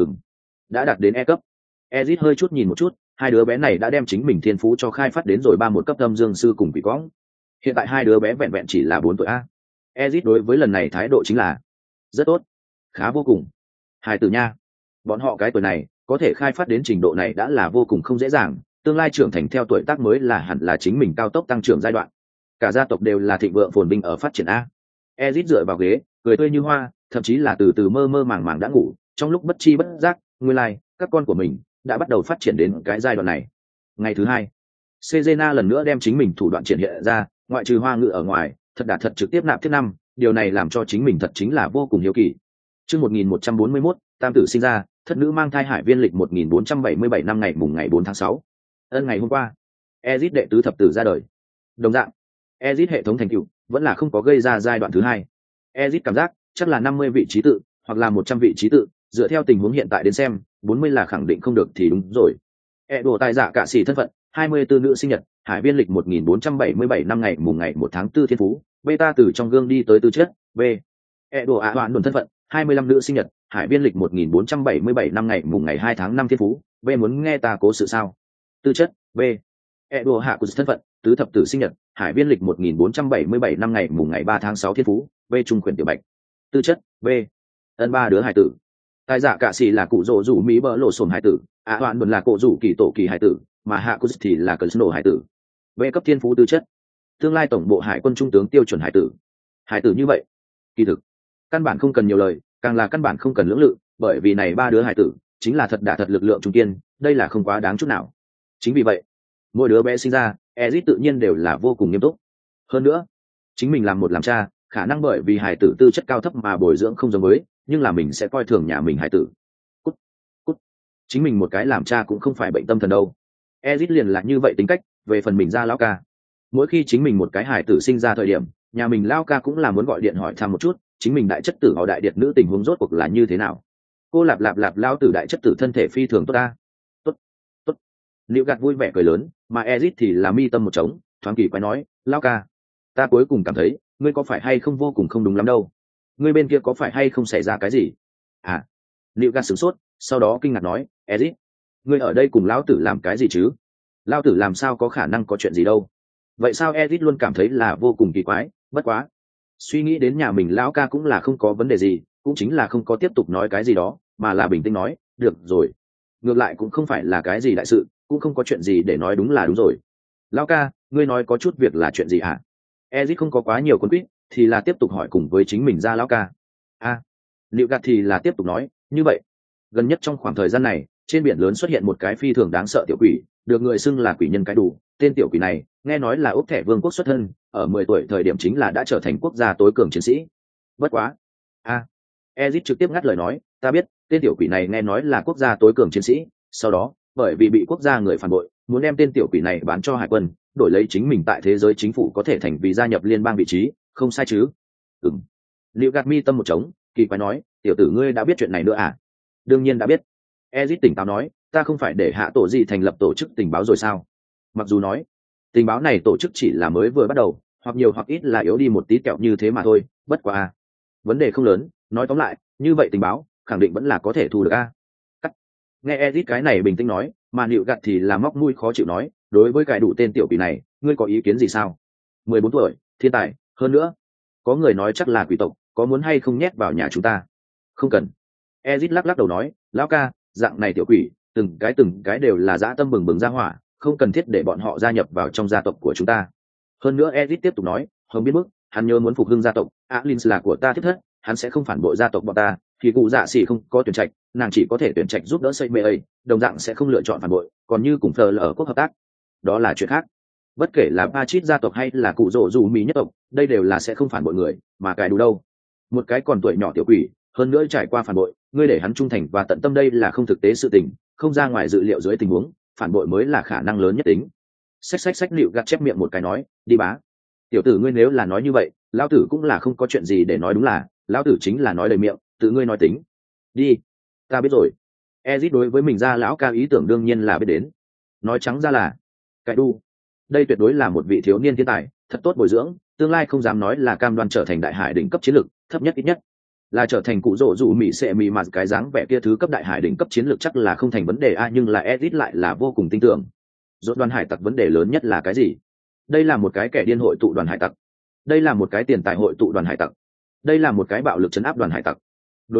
đã đạt đến E cấp. Ezit hơi chút nhìn một chút, hai đứa bé này đã đem chính mình thiên phú cho khai phát đến rồi 31 cấp âm dương sư cùng quỷ quõng. Hiện tại hai đứa bé vẹn vẹn chỉ là 4 tuổi Ezit đối với lần này thái độ chính là rất tốt, khá vô cùng. Hai tử nha, bọn họ cái tuổi này có thể khai phát đến trình độ này đã là vô cùng không dễ dàng, tương lai trưởng thành theo tuổi tác mới là hẳn là chính mình cao tốc tăng trưởng giai đoạn. Cả gia tộc đều là thịnh vượng phồn vinh ở phát triển Ezit dựa vào ghế, cười tươi như hoa, thậm chí là từ từ mơ mơ màng màng đã ngủ, trong lúc bất chi bất giác, nguyên lai các con của mình đã bắt đầu phát triển đến cái giai đoạn này. Ngày thứ hai, Cezena lần nữa đem chính mình thủ đoạn triển hiện ra, ngoại trừ hoa ngữ ở ngoài, thật đã thật trực tiếp nạp thiết năm, điều này làm cho chính mình thật chính là vô cùng hiếu kỳ. Chương 1141, tam tử sinh ra, thất nữ mang thai hải viên lịch 1477 năm ngày mùng ngày 4 tháng 6. Ngày hôm qua, Ezit đệ tứ thập tử ra đời. Đồng dạng, Ezit hệ thống thành tựu vẫn là không có gây ra giai đoạn thứ hai. Ezit cảm giác chắc là 50 vị trí tự, hoặc là 100 vị trí tự, dựa theo tình huống hiện tại đến xem, 40 là khẳng định không được thì đúng rồi. Đồ tài giả cả sĩ thân phận, 24 nữ sinh nhật, hải viên lịch 1477 năm ngày mùng ngày 1 tháng 4 thiên phú, beta từ trong gương đi tới tư chất, B. Đồ hoạn đồn thân phận, 25 nữ sinh nhật, hải viên lịch 1477 năm ngày mùng ngày 2 tháng 5 thiên phú, B muốn nghe ta cố sự sao? Tư chất, B. Đồ hạ của thân phận, tứ thập tử sinh nhật, hải viên lịch 1477 năm ngày mùng ngày 3 tháng 6 thiên phú, B trung quyền tiểu bạch. Tư chất, B. Ba đứa hải tử. Tài giả cả sĩ là cụ rỗ rủ mỹ bỡ lộ sồn hải tử, hoạn đồn là cổ rủ kỳ tổ kỳ hải tử, mà hạ của thì là cờ nổ hải tử. B cấp thiên phú tư chất. tương lai tổng bộ hải quân trung tướng tiêu chuẩn hải tử như vậy kỳ thực căn bản không cần nhiều lời, càng là căn bản không cần lưỡng lự, bởi vì này ba đứa hải tử chính là thật đả thật lực lượng trung kiên, đây là không quá đáng chút nào. Chính vì vậy mỗi đứa bé sinh ra Ezic tự nhiên đều là vô cùng nghiêm túc. Hơn nữa chính mình làm một làm cha, khả năng bởi vì hải tử tư chất cao thấp mà bồi dưỡng không giống với, nhưng là mình sẽ coi thường nhà mình hải tử. Cút cút, chính mình một cái làm cha cũng không phải bệnh tâm thần đâu. Ezic liền là như vậy tính cách. Về phần mình ra lão ca, mỗi khi chính mình một cái hải tử sinh ra thời điểm, nhà mình lão ca cũng là muốn gọi điện hỏi thăm một chút chính mình đại chất tử họ đại điệt nữ tình huống rốt cuộc là như thế nào. Cô lạp lạp lạp lao tử đại chất tử thân thể phi thường tốt ta. Tốt tốt. Liệu gạt vui vẻ cười lớn, mà Ezic thì là mi tâm một trống, thoáng kỳ quái nói, lão ca, ta cuối cùng cảm thấy ngươi có phải hay không vô cùng không đúng lắm đâu. Ngươi bên kia có phải hay không xảy ra cái gì à? Liệu gạt sửng sốt, sau đó kinh ngạc nói, Ezic, ngươi ở đây cùng lão tử làm cái gì chứ? Lão tử làm sao có khả năng có chuyện gì đâu. Vậy sao Ezic luôn cảm thấy là vô cùng kỳ quái. Bất quá suy nghĩ đến nhà mình lão ca cũng là không có vấn đề gì, cũng chính là không có tiếp tục nói cái gì đó, mà là bình tĩnh nói, được rồi, ngược lại cũng không phải là cái gì đại sự, cũng không có chuyện gì để nói, đúng là đúng rồi. Lão ca, ngươi nói có chút việc là chuyện gì hả? Ezic không có quá nhiều con quýt, thì là tiếp tục hỏi cùng với chính mình ra lão ca. Liệu gạt thì là tiếp tục nói, như vậy gần nhất trong khoảng thời gian này trên biển lớn xuất hiện một cái phi thường đáng sợ tiểu quỷ, được người xưng là quỷ nhân cái đủ. Tên tiểu quỷ này nghe nói là úc thẻ vương quốc xuất thân, ở 10 tuổi thời điểm chính là đã trở thành quốc gia tối cường chiến sĩ. Bất quá Ezic trực tiếp ngắt lời nói, ta biết tên tiểu quỷ này nghe nói là quốc gia tối cường chiến sĩ, sau đó bởi vì bị quốc gia người phản bội, muốn đem tên tiểu quỷ này bán cho hải quân, đổi lấy chính mình tại thế giới chính phủ có thể thành vì gia nhập liên bang vị trí, không sai chứ? Liệu gạt mi tâm một trống, kỳ quái nói, tiểu tử ngươi đã biết chuyện này nữa à? Đương nhiên đã biết. Ezic tỉnh táo nói, ta không phải để hạ tổ gì thành lập tổ chức tình báo rồi sao? Mặc dù nói tình báo này tổ chức chỉ là mới vừa bắt đầu, hoặc nhiều hoặc ít là yếu đi một tí kẹo như thế mà thôi, bất quá vấn đề không lớn. Nói tóm lại, như vậy tình báo khẳng định vẫn là có thể thu được Nghe Ezic cái này bình tĩnh nói, mà Nịu gặt thì là móc mũi khó chịu nói, đối với cái đủ tên tiểu quỷ này, ngươi có ý kiến gì sao? 14 tuổi, thiên tài, hơn nữa có người nói chắc là quỷ tộc, có muốn hay không nhét vào nhà chúng ta? Không cần. Ezic lắc lắc đầu nói, lão ca, dạng này tiểu quỷ từng cái đều là dã tâm bừng bừng ra hỏa, không cần thiết để bọn họ gia nhập vào trong gia tộc của chúng ta. Hơn nữa Ezic tiếp tục nói, không biết mức hắn nhớ muốn phục hưng gia tộc, Alin là của ta thiết thất, hắn sẽ không phản bội gia tộc bọn ta, thì cụ dạ xỉ không có tuyển trạch, nàng chỉ có thể tuyển trạch giúp đỡ xây mê ấy, đồng dạng sẽ không lựa chọn phản bội, còn như cùng thờ ở quốc hợp tác, đó là chuyện khác. Bất kể là Pachit gia tộc hay là cụ rỗ dù mỹ nhất tộc, đây đều là sẽ không phản bội người, mà cài đủ đâu. Một cái còn tuổi nhỏ tiểu quỷ, hơn nữa trải qua phản bội, ngươi để hắn trung thành và tận tâm, đây là không thực tế sự tình, không ra ngoài dự liệu dưới tình huống, phản bội mới là khả năng lớn nhất tính. Xách Nịu gạt chép miệng một cái nói, đi bá. Tiểu tử ngươi nếu là nói như vậy, lão tử cũng là không có chuyện gì để nói, đúng là lão tử chính là nói lời miệng, tự ngươi nói tính. Đi, ta biết rồi. Ezic đối với mình ra lão ca ý tưởng đương nhiên là biết đến. Nói trắng ra là cái đu, đây tuyệt đối là một vị thiếu niên thiên tài, thật tốt bồi dưỡng, tương lai không dám nói là cam đoan trở thành đại hải đỉnh cấp chiến lược, thấp nhất ít nhất là trở thành cụ rỗ dù mỹ sẽ mỹ mà cái dáng vẻ kia thứ cấp đại hải đỉnh cấp chiến lược chắc là không thành vấn đề nhưng là Ezic lại là vô cùng tin tưởng. Rốt đoàn hải tặc vấn đề lớn nhất là cái gì? Đây là một cái kẻ điên hội tụ đoàn hải tặc, đây là một cái tiền tài hội tụ đoàn hải tặc, đây là một cái bạo lực trấn áp đoàn hải tặc. Đối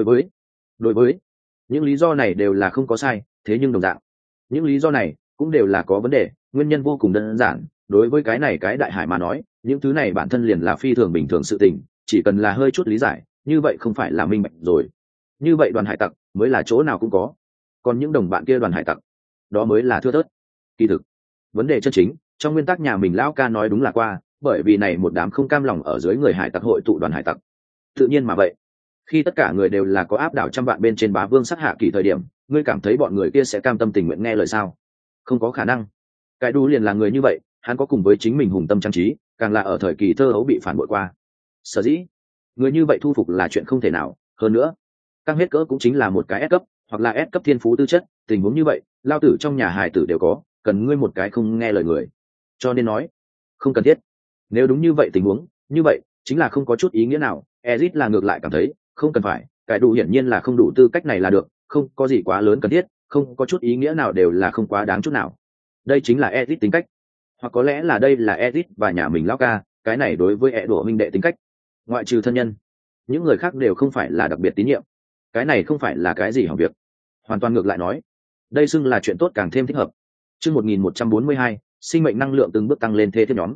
với những lý do này đều là không có sai, thế nhưng đồng dạng những lý do này cũng đều là có vấn đề, nguyên nhân vô cùng đơn giản. Đối với cái này cái đại hải mà nói, những thứ này bản thân liền là phi thường bình thường sự tình, chỉ cần là hơi chút lý giải, như vậy không phải là minh bạch rồi. Như vậy đoàn hải tặc mới là chỗ nào cũng có, còn những đồng bạn kia đoàn hải tặc, đó mới là thưa thớt. Kỳ thực vấn đề chân chính trong nguyên tắc nhà mình lão ca nói đúng là qua, bởi vì này một đám không cam lòng ở dưới người hải tặc hội tụ đoàn hải tặc. Tự nhiên mà vậy, khi tất cả người đều là có áp đảo trăm vạn bên trên bá vương sát hạ kỳ thời điểm, ngươi cảm thấy bọn người kia sẽ cam tâm tình nguyện nghe lời sao? Không có khả năng. Cái đu liền là người như vậy, hắn có cùng với chính mình hùng tâm trang trí, càng là ở thời kỳ thơ ấu bị phản bội qua. Sở dĩ người như vậy thu phục là chuyện không thể nào. Hơn nữa căng hết cỡ cũng chính là một cái S cấp hoặc là S cấp thiên phú tư chất, tình huống như vậy lao tử trong nhà hài tử đều có, cần ngươi một cái không nghe lời người. Cho nên nói không cần thiết. Nếu đúng như vậy tình huống như vậy chính là không có chút ý nghĩa nào. Ezic là ngược lại cảm thấy không cần phải, cái đủ hiển nhiên là không đủ tư cách này là được, không có gì quá lớn cần thiết, không có chút ý nghĩa nào đều là không quá đáng chút nào. Đây chính là Ezic tính cách, hoặc có lẽ là đây là Ezic và nhà mình lão ca, cái này đối với Edo minh đệ tính cách. Ngoại trừ thân nhân, những người khác đều không phải là đặc biệt tín nhiệm. Cái này không phải là cái gì hỏng việc, hoàn toàn ngược lại nói, đây xưng là chuyện tốt càng thêm thích hợp. Chương 1142, sinh mệnh năng lượng từng bước tăng lên thế thiếp nhóm.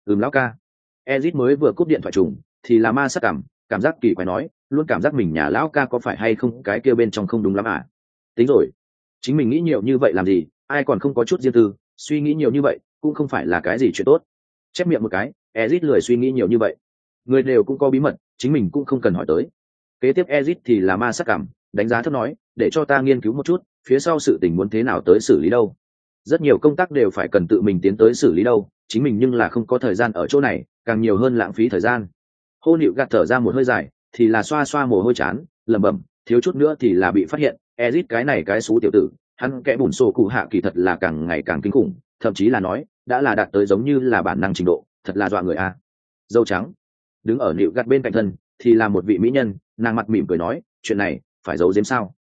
Lão ca. Ezit mới vừa cúp điện thoại trùng thì là ma sắc cảm giác kỳ quái nói, luôn cảm giác mình nhà lão ca có phải hay không cái kia bên trong không đúng lắm à. Tính rồi, chính mình nghĩ nhiều như vậy làm gì, ai còn không có chút riêng tư, suy nghĩ nhiều như vậy cũng không phải là cái gì chuyện tốt. Chép miệng một cái, Ezit lười suy nghĩ nhiều như vậy, người đều cũng có bí mật, chính mình cũng không cần hỏi tới. Kế tiếp Ezit thì là ma sắc cảm đánh giá thấp nói, để cho ta nghiên cứu một chút phía sau sự tình muốn thế nào tới xử lý đâu. Rất nhiều công tác đều phải cần tự mình tiến tới xử lý đâu, chính mình nhưng là không có thời gian ở chỗ này, càng nhiều hơn lãng phí thời gian. Hô Nịu gạt thở ra một hơi dài, thì là xoa xoa mồ hôi chán, lẩm bẩm, thiếu chút nữa thì là bị phát hiện, Ezit cái này cái xú tiểu tử, hắn kẽ bùn sổ cụ hạ kỳ thật là càng ngày càng kinh khủng, thậm chí là nói đã là đạt tới giống như là bản năng trình độ, thật là dọa người a. Dâu trắng đứng ở Nịu gạt bên cạnh thân thì là một vị mỹ nhân, nàng mặt mỉm cười nói, chuyện này phải giấu giếm sao?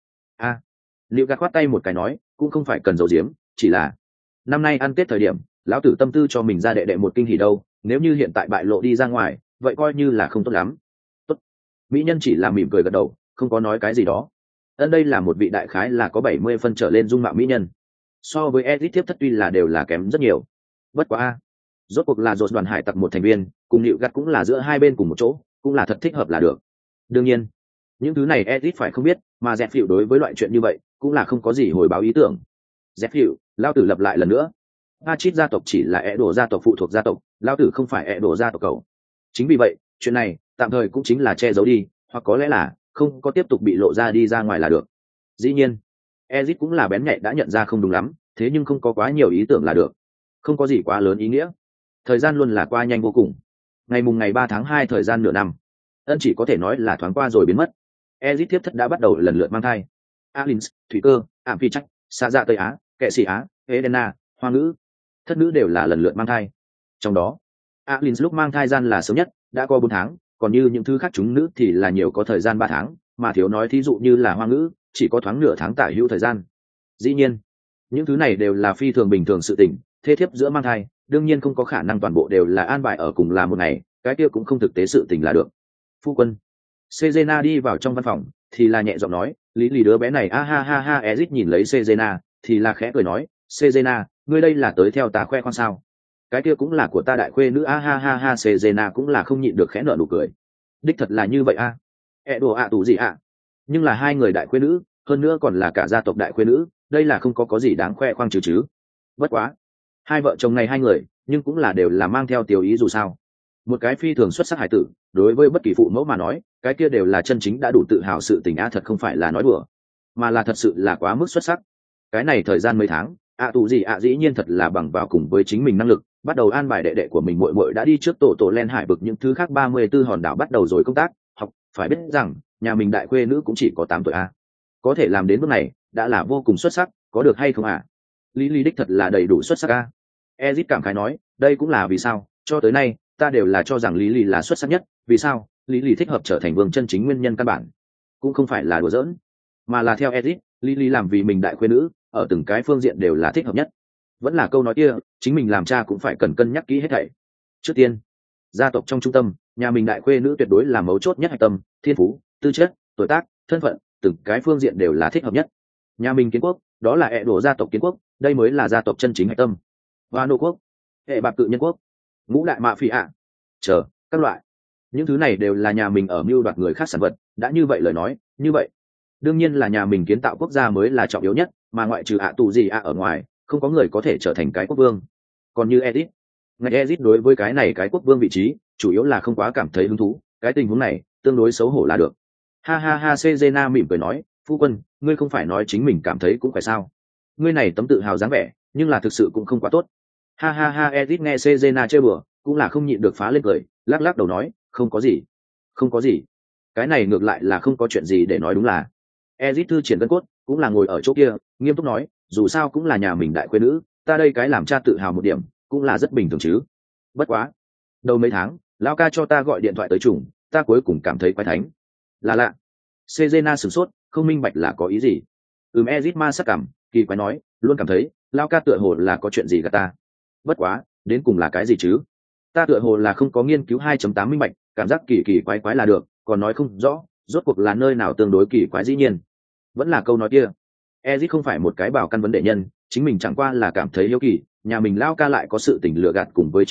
Nịu gạt khoát tay một cái nói, cũng không phải cần giấu giếm, chỉ là năm nay ăn Tết thời điểm lão tử tâm tư cho mình ra đệ đệ một kinh hỉ đâu, nếu như hiện tại bại lộ đi ra ngoài vậy coi như là không tốt lắm. Tốt. Mỹ nhân chỉ là mỉm cười gật đầu, không có nói cái gì đó. Đây là một vị đại khái là có 70 phân trở lên dung mạo mỹ nhân, so với Edith tiếp thất tuy là đều là kém rất nhiều. Bất quá rốt cuộc là dột đoàn hải tặc một thành viên, cùng Nịu gắt cũng là giữa hai bên cùng một chỗ, cũng là thật thích hợp là được. Đương nhiên những thứ này Edith phải không biết, mà dẹp phiệu đối với loại chuyện như vậy cũng là không có gì hồi báo ý tưởng. Dẹp phiệu, lao tử lập lại lần nữa, Hachit gia tộc chỉ là ẻ đổ gia tộc phụ thuộc gia tộc, lao tử không phải ẻ đổ gia tộc cậu. Chính vì vậy chuyện này tạm thời cũng chính là che giấu đi, hoặc có lẽ là không có tiếp tục bị lộ ra đi ra ngoài là được. Dĩ nhiên Ezit cũng là bén nhạy đã nhận ra không đúng lắm, thế nhưng không có quá nhiều ý tưởng là được, không có gì quá lớn ý nghĩa. Thời gian luôn là qua nhanh vô cùng. Ngày 3 tháng 2 thời gian nửa năm chỉ có thể nói là thoáng qua rồi biến mất. Ezit tiếp thất đã bắt đầu lần lượt mang thai. Alins, Thủy Cơ, Ảm Phi Trách, Sa Dạ Tây Á, Kệ Sĩ Á, Helena, Hoa Ngữ, thất nữ đều là lần lượt mang thai. Trong đó Alins lúc mang thai gian là sớm nhất, đã có 4 tháng, còn như những thứ khác chúng nữ thì là nhiều có thời gian 3 tháng, mà thiếu nói thí dụ như là Hoa Ngữ chỉ có thoáng nửa tháng tả hữu thời gian. Dĩ nhiên những thứ này đều là phi thường bình thường sự tình, thế thiếp giữa mang thai đương nhiên không có khả năng toàn bộ đều là an bài ở cùng là một ngày, cái kia cũng không thực tế sự tình là được. Phu quân. Sejena đi vào trong văn phòng thì là nhẹ giọng nói, lý lì đứa bé này a ha ha ha. Ezit nhìn lấy Sejena thì là khẽ cười nói, Sejena, ngươi đây là tới theo ta khoe khoang sao? Cái kia cũng là của ta đại khuê nữ a ha ha ha. Sejena cũng là không nhịn được khẽ nở nụ cười. Đích thật là như vậy a. Đồ ạ tù gì ạ? Nhưng là hai người đại khuê nữ, hơn nữa còn là cả gia tộc đại khuê nữ, đây là không có gì đáng khoe khoang chứ. Bất quá hai vợ chồng này hai người nhưng cũng là đều là mang theo tiểu ý dù sao. Một cái phi thường xuất sắc hải tử, đối với bất kỳ phụ mẫu mà nói, cái kia đều là chân chính đã đủ tự hào sự tình á, thật không phải là nói đùa, mà là thật sự là quá mức xuất sắc. Cái này thời gian mấy tháng, tù gì dĩ nhiên thật là bằng vào cùng với chính mình năng lực, bắt đầu an bài đệ đệ của mình muội muội đã đi trước tổ len hải vực những thứ khác 34 hòn đảo bắt đầu rồi công tác học. Phải biết rằng nhà mình đại khuê nữ cũng chỉ có 8 tuổi a, có thể làm đến bước này đã là vô cùng xuất sắc, có được hay không ạ? Lý Lý đích thật là đầy đủ xuất sắc a. Ezit cảm khái nói, đây cũng là vì sao cho tới nay ta đều là cho rằng Lý Lý là xuất sắc nhất. Vì sao? Lý Lý thích hợp trở thành vương chân chính nguyên nhân căn bản cũng không phải là đùa giỡn, mà là theo Ezit, Lý Lý làm vì mình đại khuê nữ ở từng cái phương diện đều là thích hợp nhất. Vẫn là câu nói kia, chính mình làm cha cũng phải cần cân nhắc kỹ hết thảy. Trước tiên, gia tộc trong trung tâm, nhà mình đại khuê nữ tuyệt đối là mấu chốt nhất, hạch tâm, thiên phú, tư chất, tuổi tác, thân phận, từng cái phương diện đều là thích hợp nhất. Nhà mình kiến quốc, đó là hệ đồ gia tộc kiến quốc, đây mới là gia tộc chân chính hạch tâm. Và nô quốc, hệ bạc cự nhân quốc, ngũ đại mạ phỉ ạ, chờ các loại, những thứ này đều là nhà mình ở mưu đoạt người khác sản vật. Đã như vậy lời nói, như vậy đương nhiên là nhà mình kiến tạo quốc gia mới là trọng yếu nhất, mà ngoại trừ tù gì ở ngoài, không có người có thể trở thành cái quốc vương. Còn như Edith, ngay Edith đối với cái này cái quốc vương vị trí chủ yếu là không quá cảm thấy hứng thú, cái tình huống này tương đối xấu hổ là được. Ha ha ha. Sejena mỉm cười nói, phu quân, ngươi không phải nói chính mình cảm thấy cũng phải sao? Ngươi này tấm tự hào dáng vẻ, nhưng là thực sự cũng không quá tốt. Ha ha ha. Edith nghe Sejena chơi bừa cũng là không nhịn được phá lên cười, lắc lắc đầu nói, không có gì, không có gì, cái này ngược lại là không có chuyện gì để nói. Đúng là Ezit thư triển gân cốt cũng là ngồi ở chỗ kia nghiêm túc nói, dù sao cũng là nhà mình đại khuê nữ, ta đây cái làm cha tự hào một điểm cũng là rất bình thường chứ. Bất quá đầu mấy tháng lão ca cho ta gọi điện thoại tới trùng, ta cuối cùng cảm thấy quái thánh là lạ. Sejena sửng sốt không minh bạch là có ý gì. Ezit ma sắc cảm kỳ quái nói, luôn cảm thấy lão ca tựa hồ là có chuyện gì gạt ta. Bất quá đến cùng là cái gì chứ? Ta tựa hồ là không có nghiên cứu 2.8 minh bạch, cảm giác kỳ kỳ quái quái là được, còn nói không rõ rốt cuộc là nơi nào tương đối kỳ quái. Dĩ nhiên vẫn là câu nói kia, Ezit không phải một cái bảo căn vấn đề nhân, chính mình chẳng qua là cảm thấy hiếu kỳ, nhà mình lao ca lại có sự tình lừa gạt cùng với chính mình,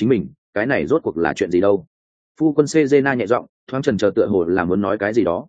cái này rốt cuộc là chuyện gì đâu? Phu quân Cezena nhẹ giọng, thoáng chần chờ tựa hồ là muốn nói cái gì đó.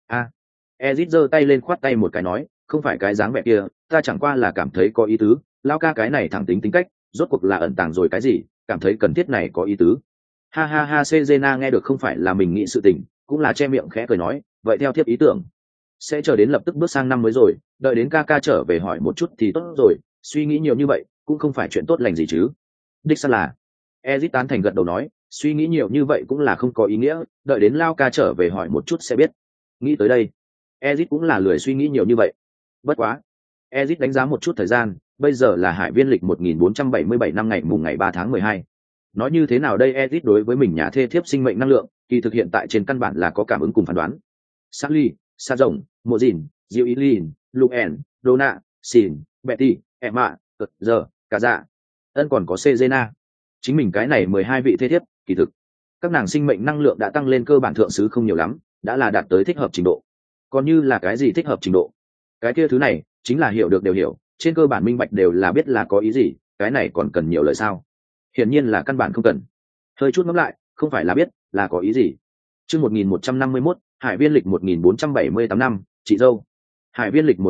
Ezit giơ tay lên khoát tay một cái nói, không phải cái dáng vẻ kia, ta chẳng qua là cảm thấy có ý tứ, lao ca cái này thẳng tính tính cách, rốt cuộc là ẩn tàng rồi cái gì, cảm thấy cần thiết này có ý tứ. Ha ha ha, Cezena nghe được không phải là mình nghĩ sự tình, cũng là che miệng khẽ cười nói, vậy theo thiếp ý tưởng, sẽ chờ đến lập tức bước sang năm mới rồi, đợi đến ca ca trở về hỏi một chút thì tốt rồi, suy nghĩ nhiều như vậy cũng không phải chuyện tốt lành gì chứ. Đích xác là. Ezit tán thành gật đầu nói, suy nghĩ nhiều như vậy cũng là không có ý nghĩa, đợi đến lao ca trở về hỏi một chút sẽ biết. Nghĩ tới đây, Ezit cũng là lười suy nghĩ nhiều như vậy. Bất quá, Ezit đánh giá một chút thời gian, bây giờ là Hải Viên lịch 1477 năm ngày mùng ngày 3 tháng 12. Nói như thế nào đây, Ezit đối với mình nhà thê thiếp sinh mệnh năng lượng, kỳ thực hiện tại trên căn bản là có cảm ứng cùng phán đoán. Sally, Sa Rồng, Mộ Dìn, Diệu Ý Lin, Luen, Donna, Xin, Betty, Emma, giờ, cả dạ. Ân còn có Cezena. Chính mình cái này 12 vị thê thiếp, kỳ thực các nàng sinh mệnh năng lượng đã tăng lên cơ bản thượng sứ không nhiều lắm, đã là đạt tới thích hợp trình độ. Còn như là cái gì thích hợp trình độ, cái kia thứ này chính là hiểu được đều hiểu, trên cơ bản minh bạch đều là biết là có ý gì, cái này còn cần nhiều lời sao? Hiển nhiên là căn bản không cần. Hơi chút ngẫm lại, không phải là biết là có ý gì. Chương 1151, Hải Viên lịch 1478 năm, chị dâu. Hải Viên lịch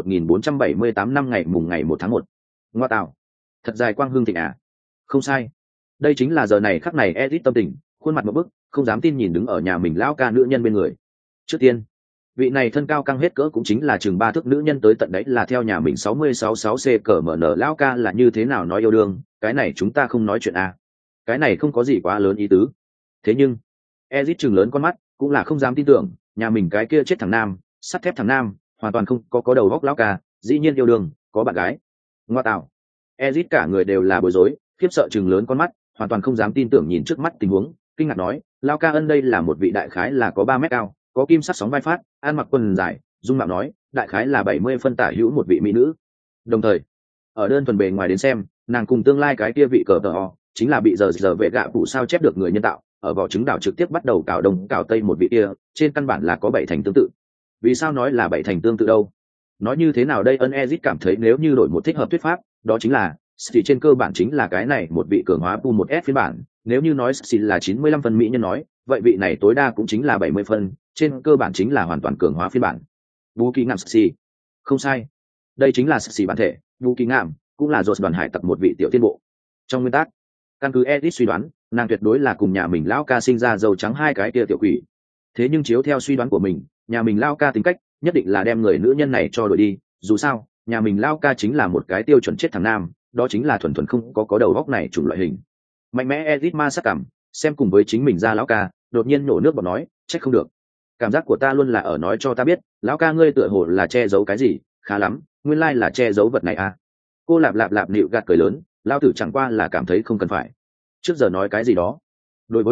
1478 năm ngày mùng ngày 1 tháng 1. Ngoa tạo, thật dài quang hương thịnh à? Không sai. Đây chính là giờ này khắc này Ezit tâm tình, khuôn mặt một bức, không dám tin nhìn đứng ở nhà mình lão ca nữ nhân bên người. Trước tiên, vị này thân cao căng hết cỡ cũng chính là chừng 3 thước nữ nhân tới tận đấy là theo nhà mình 66 c cỡ mở nở lão ca là như thế nào nói yêu đương, cái này chúng ta không nói chuyện à. Cái này không có gì quá lớn ý tứ. Thế nhưng, Ezit trừng lớn con mắt, cũng là không dám tin tưởng, nhà mình cái kia chết thằng nam, sắt thép thằng nam, hoàn toàn không có đầu óc lão ca, dĩ nhiên yêu đương, có bạn gái. Ngoa tạo. Ezit cả người đều là bối rối, khiếp sợ trừng lớn con mắt, hoàn toàn không dám tin tưởng nhìn trước mắt tình huống, kinh ngạc nói, lão ca ân đây là một vị đại khái là có 3 mét cao, có kim sắc sóng vai phát, ăn mặc quần dài, dung mạo nói, đại khái là 70 phân tả hữu một vị mỹ nữ. Đồng thời, ở đơn thuần bề ngoài đến xem, nàng cùng tương lai cái kia vị cờ tờ chính là bị giờ vệ gạ phụ sao chép được người nhân tạo, ở vỏ trứng đảo trực tiếp bắt đầu cào đông cào tây một vị kia, trên căn bản là có 7 thành tương tự. Vì sao nói là 7 thành tương tự đâu? Nói như thế nào đây, ân Ezit cảm thấy nếu như đổi một thích hợp thuyết pháp, đó chính là chỉ trên cơ bản chính là cái này một vị cường hóa pu 1S phiên bản, nếu như nói chỉ là 95 phân mỹ nhân nói, vậy vị này tối đa cũng chính là 70 phân, trên cơ bản chính là hoàn toàn cường hóa phiên bản. Vũ Kỳ Ngạm Sexy. Không sai. Đây chính là Sexy bản thể, Vũ Kỳ Ngạm cũng là Dột đoàn hải tặc một vị tiểu tiên bộ. Trong nguyên tắc, căn cứ Edit suy đoán, nàng tuyệt đối là cùng nhà mình lão ca sinh ra dâu trắng hai cái kia tiểu quỷ. Thế nhưng chiếu theo suy đoán của mình, nhà mình lão ca tính cách, nhất định là đem người nữ nhân này cho đuổi đi, dù sao, nhà mình lão ca chính là một cái tiêu chuẩn chết thằng nam, đó chính là thuần thuần không có đầu góc này chủng loại hình. Mạnh mẽ Edit ma sắc cảm, xem cùng với chính mình ra lão ca, đột nhiên nổ nước bọt nói, trách không được. Cảm giác của ta luôn là ở nói cho ta biết, lão ca ngươi tựa hồ là che giấu cái gì, khá lắm, nguyên lai là che giấu vật này à. Cô lạp lạp lạp nịu gạt cười lớn, lão tử chẳng qua là cảm thấy không cần phải. Trước giờ nói cái gì đó. Đối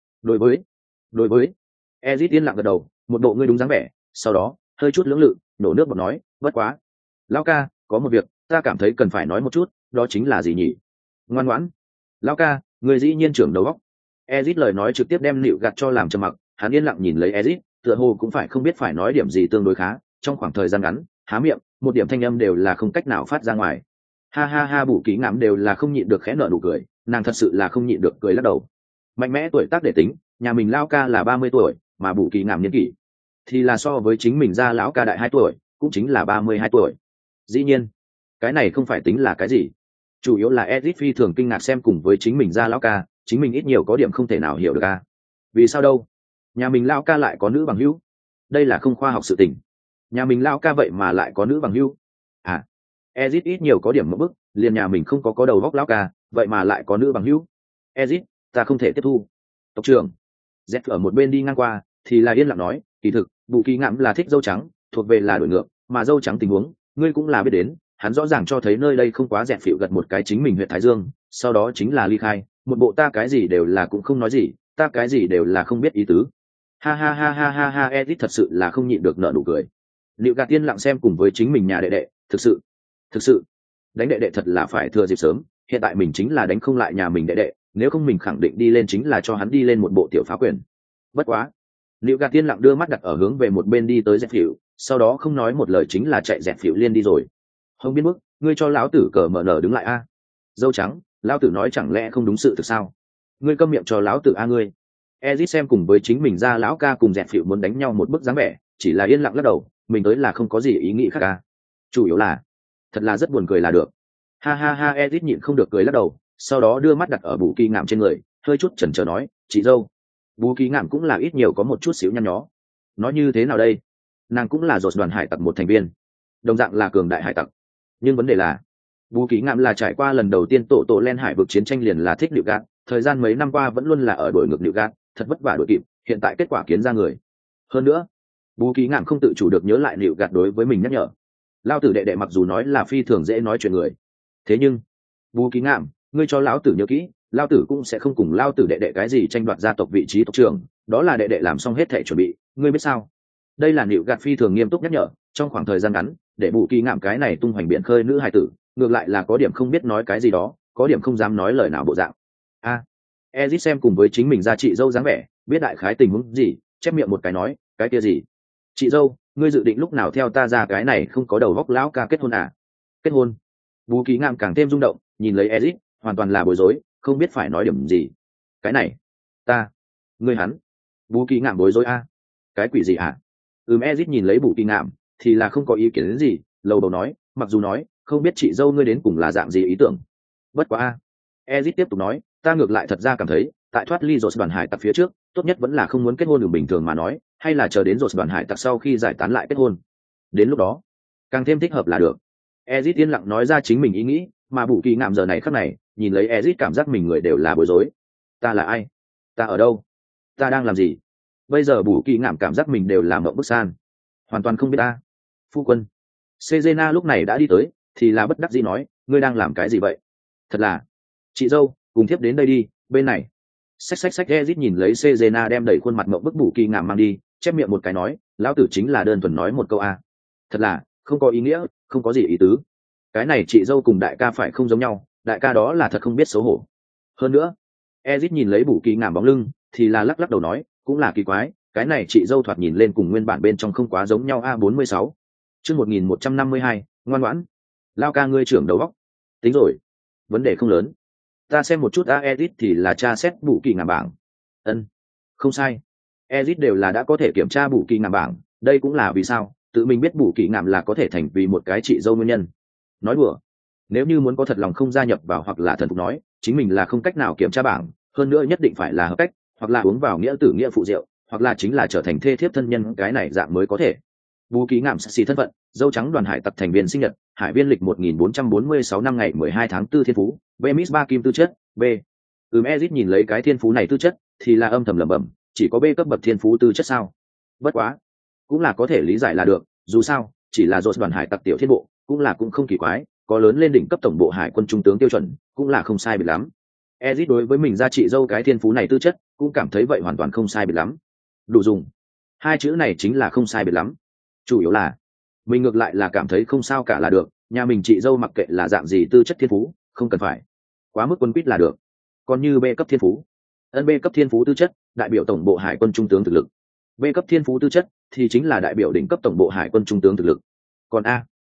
với. Ezit yên lặng gật đầu, một bộ ngươi đúng dáng vẻ, sau đó, hơi chút lưỡng lự, nổ nước bọt nói, bất quá. Lão ca, có một việc, ta cảm thấy cần phải nói một chút, đó chính là gì nhỉ? Ngoan ngoãn. Lão ca, người dĩ nhiên trưởng đầu óc. Ezit lời nói trực tiếp đem nịu gạt cho làm trầm mặc, hắn yên lặng nhìn lấy Ezit, tựa hồ cũng phải không biết phải nói điểm gì tương đối khá, trong khoảng thời gian ngắn, há miệng, một điểm thanh âm đều là không cách nào phát ra ngoài. Ha ha ha, Bù Ký Ngạm đều là không nhịn được khẽ nở nụ cười, nàng thật sự là không nhịn được cười lắc đầu. Mạnh mẽ tuổi tác để tính, nhà mình lão ca là 30 tuổi, mà Bù Ký Ngạm niên kỷ thì là so với chính mình ra lão ca đại 2 tuổi, cũng chính là 32 tuổi. Dĩ nhiên, cái này không phải tính là cái gì, chủ yếu là Ezit phi thường kinh ngạc xem cùng với chính mình ra lão ca, chính mình ít nhiều có điểm không thể nào hiểu được a. Vì sao đâu? Nhà mình lão ca lại có nữ bằng hữu, đây là không khoa học sự tình. Nhà mình lão ca vậy mà lại có nữ bằng hữu à? Ezit ít nhiều có điểm một bức, liền nhà mình không có đầu góc lão ca, vậy mà lại có nữ bằng hữu. Ezit, ta không thể tiếp thu. Tộc trưởng Z ở một bên đi ngang qua thì là yên lặng nói, kỳ thực Bù Ký Ngạm là thích dâu trắng, thuộc về là đổi ngược, mà dâu trắng tình huống ngươi cũng là biết đến, hắn rõ ràng cho thấy nơi đây không quá dẹt phịu gật một cái chính mình huyện Thái Dương, sau đó chính là ly khai, một bộ ta cái gì đều là cũng không nói gì, ta cái gì đều là không biết ý tứ. Ha ha ha ha ha ha, Ezit thật sự là không nhịn được nở nụ cười. Liệu gạt tiên lặng xem cùng với chính mình nhà đệ đệ, thực sự đánh đệ đệ thật là phải thừa dịp sớm, hiện tại mình chính là đánh không lại nhà mình đệ đệ, nếu không mình khẳng định đi lên chính là cho hắn đi lên một bộ tiểu phá quyền. Bất quá, Liệu gạt tiên lặng đưa mắt đặt ở hướng về một bên đi tới dẹp phỉu, sau đó không nói một lời chính là chạy dẹp phỉu liên đi rồi. Không biết bức, ngươi cho lão tử cờ mở nở đứng lại a. Dâu trắng, lão tử nói chẳng lẽ không đúng sự thực sao? ngươi câm miệng cho lão tử a ngươi. Ezit xem cùng với chính mình ra lão ca cùng dẹt phịu muốn đánh nhau một bức dáng vẻ, chỉ là yên lặng lắc đầu, mình tới là không có gì ý nghĩ khác ca. Chủ yếu là, thật là rất buồn cười là được. Ha ha ha, Ezit nhịn không được cười lắc đầu, sau đó đưa mắt đặt ở Bù Kỳ Ngạm trên người, hơi chút chần chờ nói, chị dâu. Bù Kỳ Ngạm cũng là ít nhiều có một chút xíu nhăn nhó. Nói như thế nào đây? Nàng cũng là dột đoàn hải tặc một thành viên, đồng dạng là cường đại hải tặc. Nhưng vấn đề là, Bù Kỳ Ngạm là trải qua lần đầu tiên tổ len hải vực chiến tranh liền là thích Nịu Gạt, thời gian mấy năm qua vẫn luôn là ở đội ngược Nịu Gạt, thật vất vả đội kịp, hiện tại kết quả kiến ra người. Hơn nữa, Bù Kỳ Ngạm không tự chủ được nhớ lại Nịu Gạt đối với mình nhắc nhở. Lao tử đệ đệ mặc dù nói là phi thường dễ nói chuyện người, thế nhưng Bù Kỳ Ngạm, ngươi cho lão tử nhớ kỹ, lao tử cũng sẽ không cùng lao tử đệ đệ cái gì tranh đoạt gia tộc vị trí tộc trưởng, đó là đệ đệ làm xong hết thể chuẩn bị, ngươi biết sao? Đây là Nịu Gạt phi thường nghiêm túc nhắc nhở, trong khoảng thời gian ngắn, để Bù Kỳ Ngạm cái này tung hoành biển khơi nữ hài tử, ngược lại là có điểm không biết nói cái gì đó, có điểm không dám nói lời nào bộ dạng. Ezit xem cùng với chính mình ra chị dâu dáng vẻ, biết đại khái tình huống gì, chép miệng một cái nói, cái kia gì? Chị dâu, ngươi dự định lúc nào theo ta ra cái này không có đầu góc lão ca kết hôn à? Kết hôn? Bù Kỳ Ngạm càng thêm rung động, nhìn lấy Ezit, hoàn toàn là bối rối, không biết phải nói điểm gì. Cái này, ngươi hắn. Bù Kỳ Ngạm bối rối a. Cái quỷ gì hả? Ezit nhìn lấy Bù Kỳ Ngạm, thì là không có ý kiến đến gì, lầu đầu nói, mặc dù nói, không biết chị dâu ngươi đến cùng là dạng gì ý tưởng. Bất quá a. Ezit tiếp tục nói, ta ngược lại thật ra cảm thấy, tại thoát ly dột đoàn hải tặc phía trước, tốt nhất vẫn là không muốn kết hôn đường bình thường mà nói, hay là chờ đến dột đoàn hải tặc sau khi giải tán lại kết hôn. Đến lúc đó, càng thêm thích hợp là được. Ezit yên lặng nói ra chính mình ý nghĩ, mà Bù Kỳ Ngạm giờ này khắc này, nhìn lấy Ezit cảm giác mình người đều là bối rối. Ta là ai? Ta ở đâu? Ta đang làm gì? Bây giờ Bù Kỳ Ngạm cảm giác mình đều làm mộng bức san, hoàn toàn không biết ta. Phu quân, Sejena lúc này đã đi tới, thì là bất đắc dĩ nói, ngươi đang làm cái gì vậy? Thật là, chị dâu, cùng tiếp đến đây đi, bên này. Xách Ezit nhìn lấy Sejena đem đầy khuôn mặt mộng bức Bù Kỳ Ngạm mang đi, chép miệng một cái nói, lão tử chính là đơn thuần nói một câu a. Thật là, không có ý nghĩa, không có gì ý tứ. Cái này chị dâu cùng đại ca phải không giống nhau, đại ca đó là thật không biết xấu hổ. Hơn nữa, Ezit nhìn lấy Bù Kỳ Ngạm bóng lưng, thì là lắc lắc đầu nói, cũng là kỳ quái, cái này chị dâu thoạt nhìn lên cùng nguyên bản bên trong không quá giống nhau a. 46. Chương 1152, ngoan ngoãn. Lao ca ngươi trưởng đầu óc. Tính rồi, vấn đề không lớn. Ta xem một chút Ezit thì là tra xét Bù Kỳ Ngạm bảng. Không sai. Ezit đều là đã có thể kiểm tra Bù Kỳ Ngạm bảng, đây cũng là vì sao, tự mình biết Bù Kỳ Ngạm là có thể thành vì một cái chị dâu nguyên nhân. Nói đùa, nếu như muốn có thật lòng không gia nhập vào hoặc là thần phục nói, chính mình là không cách nào kiểm tra bảng, hơn nữa nhất định phải là hợp cách, hoặc là uống vào nghĩa tử nghĩa phụ rượu, hoặc là chính là trở thành thê thiếp thân nhân, cái này dạng mới có thể. Bù Kỳ Ngạm xì thân phận, dâu trắng đoàn hải tặc thành viên sinh nhật, hải viên lịch 1446 năm ngày 12 tháng 4 thiên phú, Bemis 3 kim tư chất, B. Ezit nhìn lấy cái thiên phú này tư chất, thì là âm thầm lẩm bẩm, chỉ có B cấp bậc thiên phú tư chất sao? Bất quá, cũng là có thể lý giải là được, dù sao, chỉ là dột đoàn hải tặc tiểu thiên bộ, cũng là cũng không kỳ quái, có lớn lên đỉnh cấp tổng bộ hải quân trung tướng tiêu chuẩn, cũng là không sai biệt lắm. Ezit đối với mình gia trị dâu cái thiên phú này tư chất, cũng cảm thấy vậy hoàn toàn không sai biệt lắm. Đủ dùng. Hai chữ này chính là không sai biệt lắm. Chủ yếu là, mình ngược lại là cảm thấy không sao cả là được, nhà mình chị dâu mặc kệ là dạng gì tư chất thiên phú, không cần phải quá mức quân quýt là được. Còn như B cấp thiên phú, B cấp thiên phú tư chất, đại biểu tổng bộ hải quân trung tướng thực lực. B cấp thiên phú tư chất thì chính là đại biểu đỉnh cấp tổng bộ hải quân trung tướng thực lực. Còn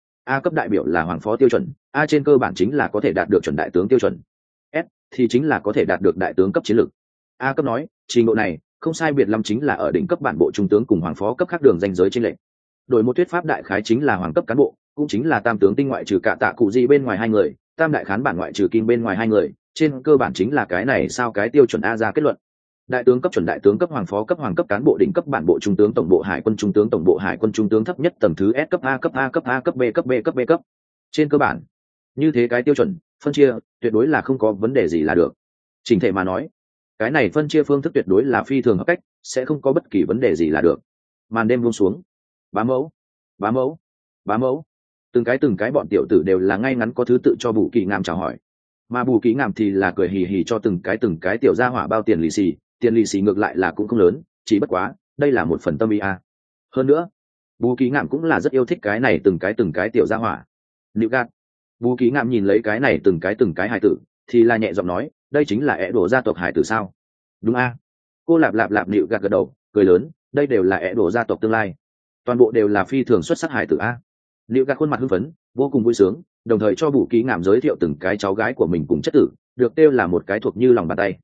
A cấp đại biểu là hoàng phó tiêu chuẩn, A trên cơ bản chính là có thể đạt được chuẩn đại tướng tiêu chuẩn. S thì chính là có thể đạt được đại tướng cấp chiến lược. A cấp nói, trình độ này không sai biệt lắm chính là ở đỉnh cấp bản bộ trung tướng cùng hoàng phó cấp khác đường ranh giới trên lệnh. Đổi một thuyết pháp đại khái chính là hoàng cấp cán bộ, cũng chính là tam tướng tinh ngoại trừ cả tạ cụ gì bên ngoài hai người, tam đại khán bản ngoại trừ kim bên ngoài hai người, trên cơ bản chính là cái này sao cái tiêu chuẩn A ra kết luận. Đại tướng cấp chuẩn đại tướng cấp hoàng phó cấp hoàng cấp cán bộ đỉnh cấp bản bộ trung tướng tổng bộ hải quân trung tướng tổng bộ hải quân trung tướng thấp nhất tầng thứ S cấp A cấp A cấp A cấp B cấp B cấp B cấp. Trên cơ bản, như thế cái tiêu chuẩn phân chia tuyệt đối là không có vấn đề gì là được. Chỉnh thể mà nói, cái này phân chia phương thức tuyệt đối là phi thường hợp cách, sẽ không có bất kỳ vấn đề gì là được. Màn đêm buông xuống, bá mẫu, bá mẫu, bá mẫu, từng cái bọn tiểu tử đều là ngay ngắn có thứ tự cho Bù Kỳ Ngạm chào hỏi, mà Bù Kỳ Ngạm thì là cười hì hì cho từng cái tiểu gia hỏa bao tiền lì xì. Tiền lì xì ngược lại là cũng không lớn, chỉ bất quá đây là một phần tâm ý a. Hơn nữa, Bù Kỳ Ngạm cũng là rất yêu thích cái này từng cái tiểu gia hỏa. Nịu Gạt. Bù Kỳ Ngạm nhìn lấy cái này từng cái hài tử, thì là nhẹ giọng nói, đây chính là ẻ đồ gia tộc hài tử sao? Đúng a. Cô lạp Nịu Gạt gật đầu, cười lớn, đây đều là ẻ đồ gia tộc tương lai, toàn bộ đều là phi thường xuất sắc hài tử a. Nịu Gạt khuôn mặt hưng phấn, vô cùng vui sướng, đồng thời cho Bù Kỳ Ngạm giới thiệu từng cái cháu gái của mình cùng chất tử, được kêu là một cái thuộc như lòng bàn tay.